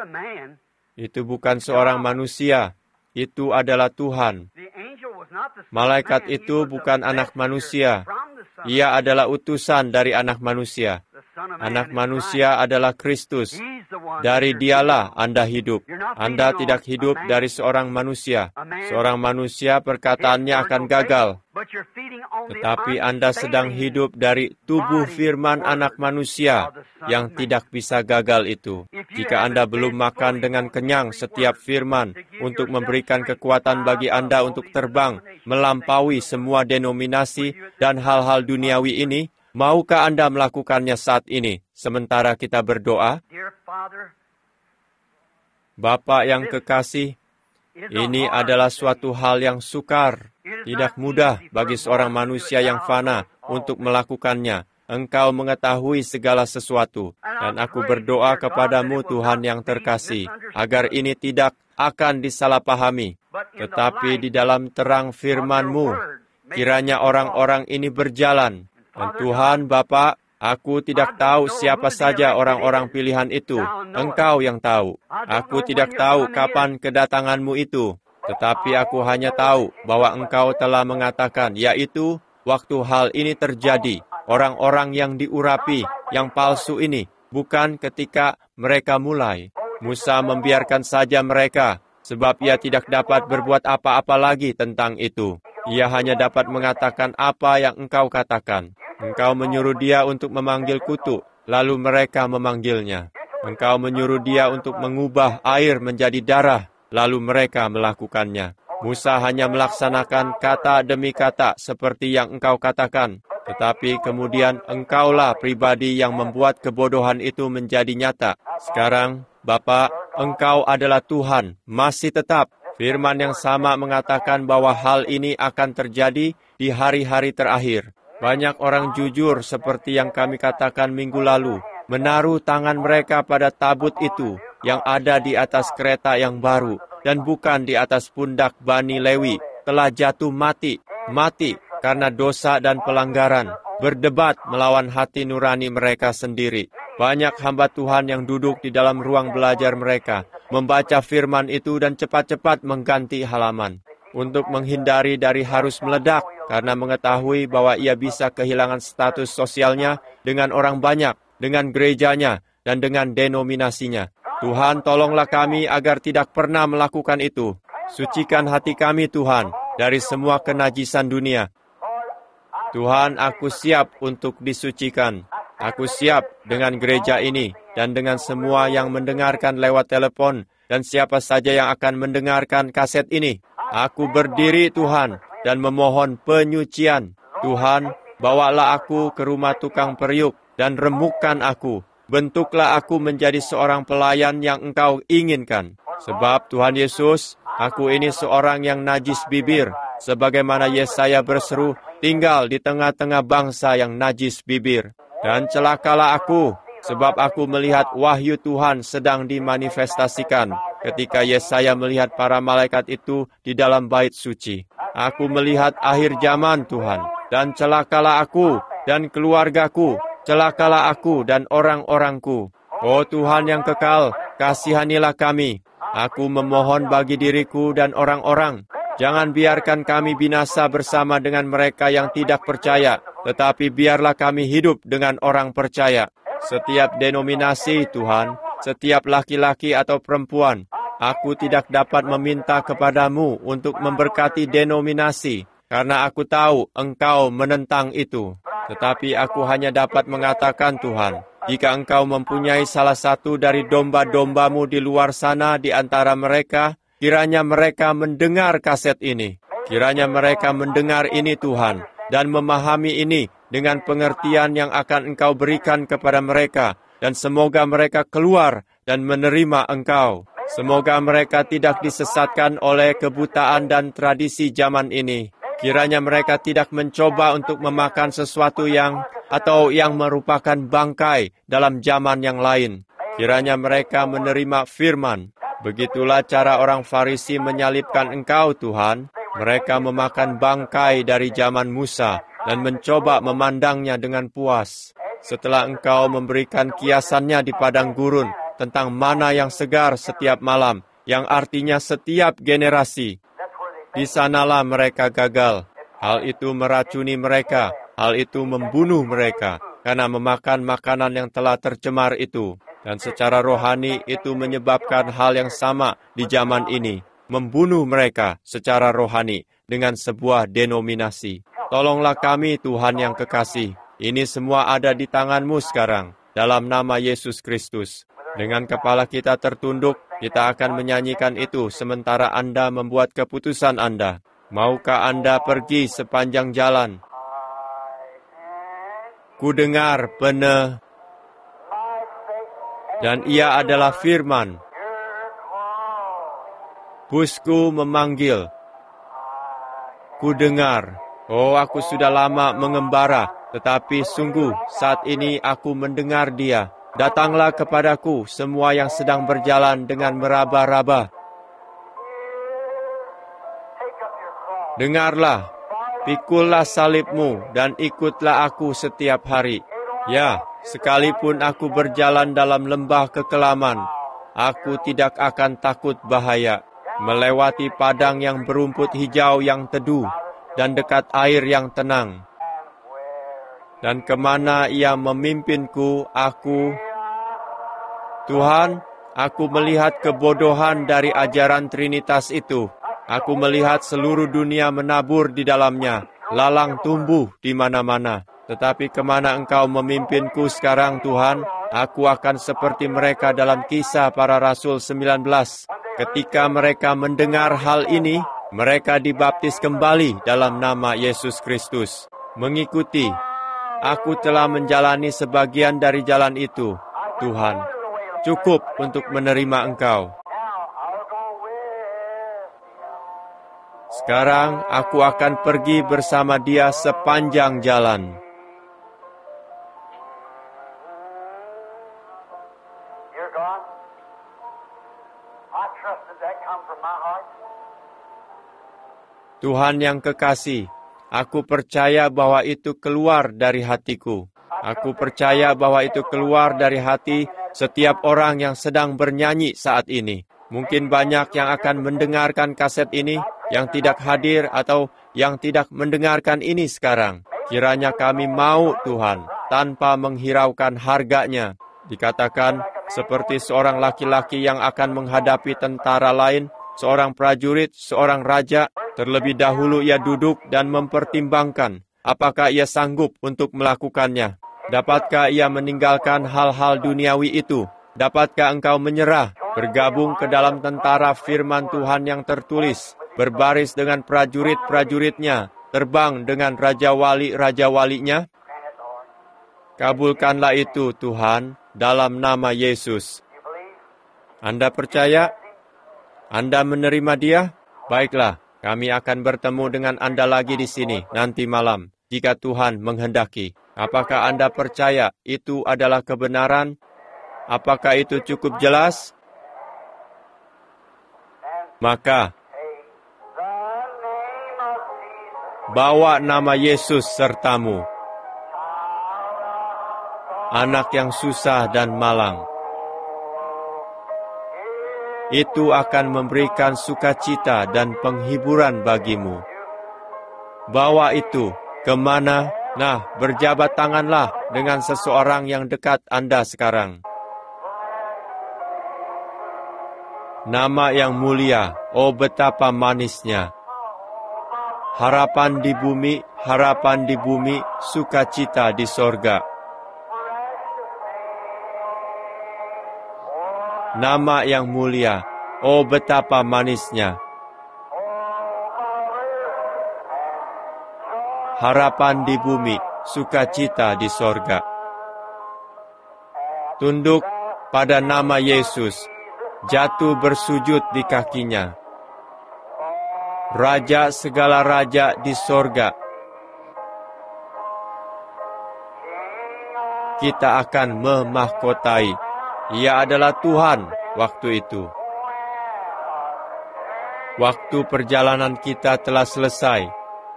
Itu bukan seorang manusia. Itu adalah Tuhan. Malaikat itu bukan anak manusia. Ia adalah utusan dari anak manusia. Anak manusia adalah Kristus. Dari Dialah Anda hidup. Anda tidak hidup dari seorang manusia. Seorang manusia perkataannya akan gagal. Tetapi Anda sedang hidup dari tubuh firman anak manusia yang tidak bisa gagal itu. Jika Anda belum makan dengan kenyang setiap firman untuk memberikan kekuatan bagi Anda untuk terbang, melampaui semua denominasi dan hal-hal duniawi ini, maukah Anda melakukannya saat ini, sementara kita berdoa? Bapa yang kekasih, ini adalah suatu hal yang sukar. Tidak mudah bagi seorang manusia yang fana untuk melakukannya. Engkau mengetahui segala sesuatu. Dan aku berdoa kepadamu, Tuhan yang terkasih, agar ini tidak akan disalahpahami. Tetapi di dalam terang firman-Mu, kiranya orang-orang ini berjalan. Dan Tuhan Bapa, aku tidak tahu siapa saja orang-orang pilihan itu. Engkau yang tahu. Aku tidak tahu kapan kedatangan-Mu itu. Tetapi aku hanya tahu bahwa Engkau telah mengatakan, yaitu waktu hal ini terjadi, orang-orang yang diurapi, yang palsu ini, bukan ketika mereka mulai. Musa membiarkan saja mereka, sebab ia tidak dapat berbuat apa-apa lagi tentang itu. Ia hanya dapat mengatakan apa yang Engkau katakan. Engkau menyuruh dia untuk memanggil kutu, lalu mereka memanggilnya. Engkau menyuruh dia untuk mengubah air menjadi darah, lalu mereka melakukannya. Musa hanya melaksanakan kata demi kata seperti yang Engkau katakan. Tetapi kemudian Engkaulah pribadi yang membuat kebodohan itu menjadi nyata. Sekarang, Bapa, Engkau adalah Tuhan, masih tetap. Firman yang sama mengatakan bahwa hal ini akan terjadi di hari-hari terakhir. Banyak orang jujur seperti yang kami katakan minggu lalu, menaruh tangan mereka pada tabut itu yang ada di atas kereta yang baru, dan bukan di atas pundak Bani Lewi, telah jatuh mati, mati karena dosa dan pelanggaran, berdebat melawan hati nurani mereka sendiri. Banyak hamba Tuhan yang duduk di dalam ruang belajar mereka, membaca firman itu dan cepat-cepat mengganti halaman, untuk menghindari dari harus meledak, karena mengetahui bahwa ia bisa kehilangan status sosialnya dengan orang banyak, dengan gerejanya, dan dengan denominasinya. Tuhan, tolonglah kami agar tidak pernah melakukan itu. Sucikan hati kami, Tuhan, dari semua kenajisan dunia. Tuhan, aku siap untuk disucikan. Aku siap dengan gereja ini dan dengan semua yang mendengarkan lewat telepon dan siapa saja yang akan mendengarkan kaset ini. Aku berdiri, Tuhan, dan memohon penyucian. Tuhan, bawalah aku ke rumah tukang periuk dan remukkan aku. Bentuklah aku menjadi seorang pelayan yang Engkau inginkan. Sebab Tuhan Yesus, aku ini seorang yang najis bibir. Sebagaimana Yesaya berseru, tinggal di tengah-tengah bangsa yang najis bibir. Dan celakalah aku, sebab aku melihat wahyu Tuhan sedang dimanifestasikan. Ketika Yesaya melihat para malaikat itu di dalam bait suci. Aku melihat akhir zaman, Tuhan. Dan celakalah aku dan keluargaku. Celakalah aku dan orang-orangku. Oh Tuhan yang kekal, kasihanilah kami. Aku memohon bagi diriku dan orang-orang. Jangan biarkan kami binasa bersama dengan mereka yang tidak percaya, tetapi biarlah kami hidup dengan orang percaya. Setiap denominasi, Tuhan, setiap laki-laki atau perempuan, aku tidak dapat meminta kepadamu untuk memberkati denominasi, karena aku tahu Engkau menentang itu. Tetapi aku hanya dapat mengatakan, Tuhan, jika Engkau mempunyai salah satu dari domba-dombamu di luar sana di antara mereka, kiranya mereka mendengar kaset ini. Kiranya mereka mendengar ini, Tuhan, dan memahami ini dengan pengertian yang akan Engkau berikan kepada mereka, dan semoga mereka keluar dan menerima Engkau. Semoga mereka tidak disesatkan oleh kebutaan dan tradisi zaman ini. Kiranya mereka tidak mencoba untuk memakan sesuatu yang atau yang merupakan bangkai dalam zaman yang lain. Kiranya mereka menerima firman. Begitulah cara orang Farisi menyalibkan Engkau, Tuhan. Mereka memakan bangkai dari zaman Musa dan mencoba memandangnya dengan puas. Setelah Engkau memberikan kiasannya di padang gurun tentang mana yang segar setiap malam, yang artinya setiap generasi. Di sanalah mereka gagal. Hal itu meracuni mereka. Hal itu membunuh mereka karena memakan makanan yang telah tercemar itu. Dan secara rohani itu menyebabkan hal yang sama di zaman ini. Membunuh mereka secara rohani dengan sebuah denominasi. Tolonglah kami, Tuhan yang kekasih. Ini semua ada di tangan-Mu sekarang. Dalam nama Yesus Kristus. Dengan kepala kita tertunduk, kita akan menyanyikan itu sementara Anda membuat keputusan Anda. Maukah Anda pergi sepanjang jalan? Ku dengar pene, dan ia adalah firman. Busku memanggil. Ku dengar. Oh, aku sudah lama mengembara, tetapi sungguh saat ini aku mendengar dia. Datanglah kepadaku semua yang sedang berjalan dengan meraba-raba. Dengarlah, pikullah salibmu dan ikutlah aku setiap hari. Ya, sekalipun aku berjalan dalam lembah kekelaman, aku tidak akan takut bahaya. melewati padang yang berumput hijau yang teduh, dan dekat air yang tenang. Dan kemana Ia memimpinku, aku, Tuhan, aku melihat kebodohan dari ajaran Trinitas itu. Aku melihat seluruh dunia menabur di dalamnya, lalang tumbuh di mana-mana. Tetapi kemana Engkau memimpinku sekarang, Tuhan, aku akan seperti mereka dalam Kisah Para Rasul sembilan belas. Ketika mereka mendengar hal ini, mereka dibaptis kembali dalam nama Yesus Kristus. Mengikuti, aku telah menjalani sebagian dari jalan itu, Tuhan. Cukup untuk menerima Engkau. Sekarang aku akan pergi bersama Dia sepanjang jalan. Tuhan yang kekasih, aku percaya bahwa itu keluar dari hatiku. Aku percaya bahwa itu keluar dari hati setiap orang yang sedang bernyanyi saat ini. Mungkin banyak yang akan mendengarkan kaset ini, yang tidak hadir atau yang tidak mendengarkan ini sekarang. Kiranya kami mau, Tuhan, tanpa menghiraukan harganya. Dikatakan seperti seorang laki-laki yang akan menghadapi tentara lain, seorang prajurit, seorang raja. Terlebih dahulu ia duduk dan mempertimbangkan apakah ia sanggup untuk melakukannya. Dapatkah ia meninggalkan hal-hal duniawi itu? Dapatkah engkau menyerah, bergabung ke dalam tentara firman Tuhan yang tertulis, berbaris dengan prajurit-prajuritnya, terbang dengan raja wali-raja walinya? Kabulkanlah itu, Tuhan, dalam nama Yesus. Anda percaya? Anda menerima Dia? Baiklah. Kami akan bertemu dengan Anda lagi di sini nanti malam, jika Tuhan menghendaki. Apakah Anda percaya itu adalah kebenaran? Apakah itu cukup jelas? Maka, bawa nama Yesus sertamu, anak yang susah dan malang. Itu akan memberikan sukacita dan penghiburan bagimu. Bawa itu kemana? Nah, berjabat tanganlah dengan seseorang yang dekat Anda sekarang. Nama yang mulia, oh betapa manisnya. Harapan di bumi, harapan di bumi, sukacita di sorga. Nama yang mulia, oh betapa manisnya. Harapan di bumi, sukacita di sorga. Tunduk pada nama Yesus, jatuh bersujud di kakinya. Raja segala raja di sorga. Kita akan memahkotai. Ia adalah Tuhan waktu itu. Waktu perjalanan kita telah selesai.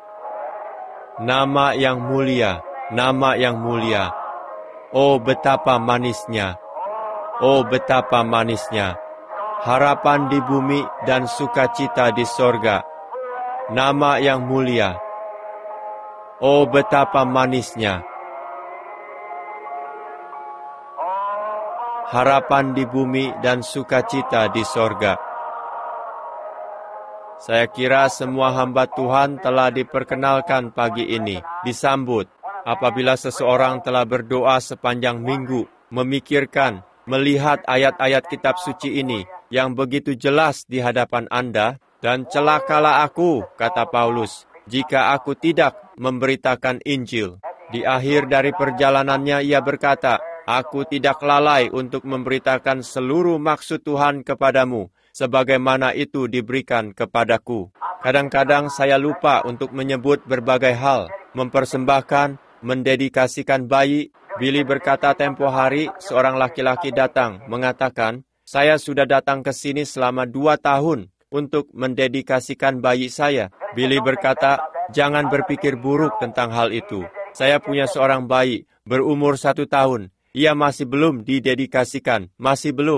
Nama yang mulia, nama yang mulia. Oh betapa manisnya, oh betapa manisnya. Harapan di bumi dan sukacita di sorga. Nama yang mulia. Oh betapa manisnya. Harapan di bumi dan sukacita di sorga. Saya kira semua hamba Tuhan telah diperkenalkan pagi ini, disambut. Apabila seseorang telah berdoa sepanjang minggu, memikirkan, melihat ayat-ayat kitab suci ini yang begitu jelas di hadapan Anda, dan celakalah aku, kata Paulus, jika aku tidak memberitakan Injil. Di akhir dari perjalanannya ia berkata, aku tidak lalai untuk memberitakan seluruh maksud Tuhan kepadamu, sebagaimana itu diberikan kepadaku. Kadang-kadang saya lupa untuk menyebut berbagai hal, mempersembahkan, mendedikasikan bayi. Billy berkata tempo hari, seorang laki-laki datang, mengatakan, saya sudah datang ke sini selama dua tahun untuk mendedikasikan bayi saya. Billy berkata, jangan berpikir buruk tentang hal itu. Saya punya seorang bayi, berumur satu tahun. Ia masih belum didedikasikan, masih belum.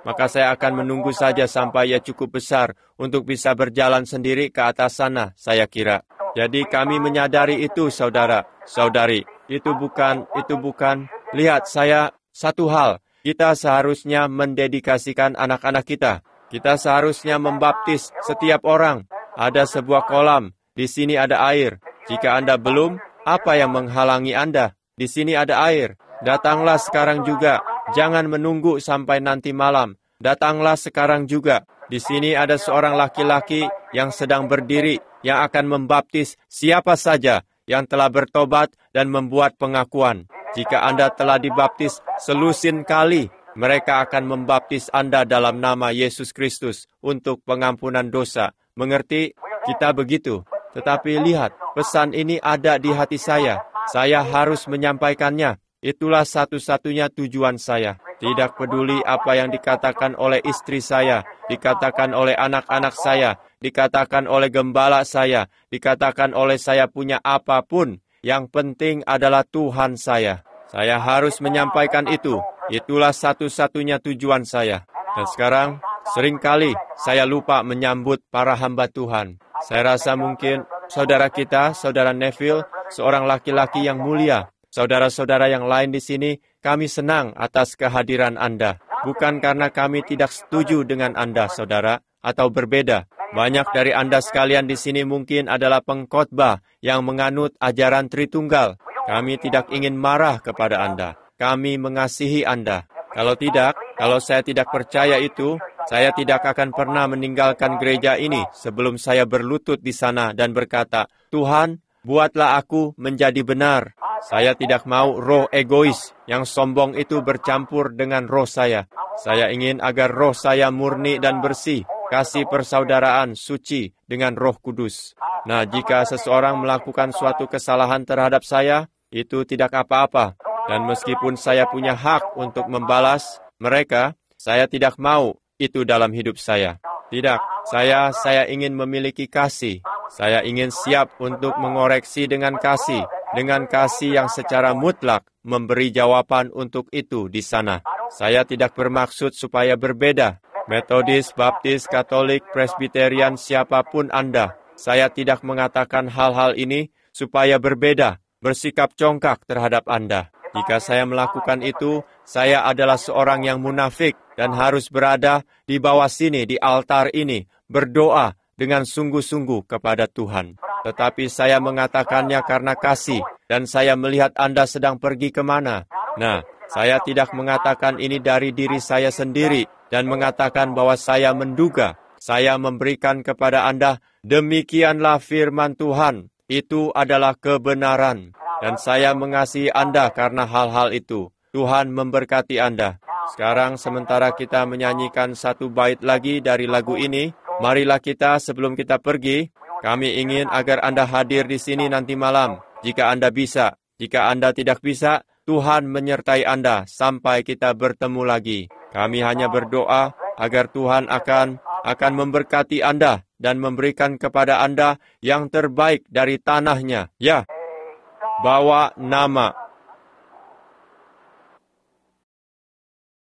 maka saya akan menunggu saja sampai ia cukup besar untuk bisa berjalan sendiri ke atas sana, saya kira. Jadi kami menyadari itu, saudara, saudari. Itu bukan, itu bukan. Lihat, saya, satu hal. Kita seharusnya mendedikasikan anak-anak kita. Kita seharusnya membaptis setiap orang. Ada sebuah kolam. Di sini ada air. Jika Anda belum, apa yang menghalangi Anda? Di sini ada air. Datanglah sekarang juga. Jangan menunggu sampai nanti malam. Datanglah sekarang juga. Di sini ada seorang laki-laki yang sedang berdiri, yang akan membaptis siapa saja yang telah bertobat dan membuat pengakuan. Jika Anda telah dibaptis selusin kali, mereka akan membaptis Anda dalam nama Yesus Kristus untuk pengampunan dosa. Mengerti? Kita begitu. Tetapi lihat, pesan ini ada di hati saya. Saya harus menyampaikannya. Itulah satu-satunya tujuan saya. Tidak peduli apa yang dikatakan oleh istri saya, dikatakan oleh anak-anak saya, dikatakan oleh gembala saya, dikatakan oleh saya punya apapun. Yang penting adalah Tuhan saya. Saya harus menyampaikan itu. Itulah satu-satunya tujuan saya. Dan sekarang, seringkali saya lupa menyambut para hamba Tuhan. Saya rasa mungkin saudara kita, saudara Neville, seorang laki-laki yang mulia. Saudara-saudara yang lain di sini, kami senang atas kehadiran Anda. Bukan karena kami tidak setuju dengan Anda, saudara, atau berbeda. Banyak dari Anda sekalian di sini mungkin adalah pengkhotbah yang menganut ajaran Tritunggal. Kami tidak ingin marah kepada Anda. Kami mengasihi Anda. Kalau tidak, kalau saya tidak percaya itu, saya tidak akan pernah meninggalkan gereja ini sebelum saya berlutut di sana dan berkata, Tuhan, buatlah aku menjadi benar. Saya tidak mau roh egois yang sombong itu bercampur dengan roh saya. Saya ingin agar roh saya murni dan bersih, kasih persaudaraan suci dengan Roh Kudus. Nah, jika seseorang melakukan suatu kesalahan terhadap saya, itu tidak apa-apa. Dan meskipun saya punya hak untuk membalas mereka, saya tidak mau itu dalam hidup saya. Tidak, saya saya ingin memiliki kasih. Saya ingin siap untuk mengoreksi dengan kasih. Dengan kasih yang secara mutlak memberi jawaban untuk itu di sana. Saya tidak bermaksud supaya berbeda. Metodis, Baptis, Katolik, Presbyterian, siapapun Anda. Saya tidak mengatakan hal-hal ini supaya berbeda, bersikap congkak terhadap Anda. Jika saya melakukan itu, saya adalah seorang yang munafik dan harus berada di bawah sini, di altar ini, berdoa dengan sungguh-sungguh kepada Tuhan. Tetapi saya mengatakannya karena kasih, dan saya melihat Anda sedang pergi kemana. Nah, saya tidak mengatakan ini dari diri saya sendiri, dan mengatakan bahwa saya menduga. Saya memberikan kepada Anda, demikianlah firman Tuhan. Itu adalah kebenaran. Dan saya mengasihi Anda karena hal-hal itu. Tuhan memberkati Anda. Sekarang sementara kita menyanyikan satu bait lagi dari lagu ini, marilah kita sebelum kita pergi, kami ingin agar Anda hadir di sini nanti malam, jika Anda bisa. Jika Anda tidak bisa, Tuhan menyertai Anda sampai kita bertemu lagi. Kami hanya berdoa agar Tuhan akan akan memberkati Anda dan memberikan kepada Anda yang terbaik dari tanahnya. Ya, bawa nama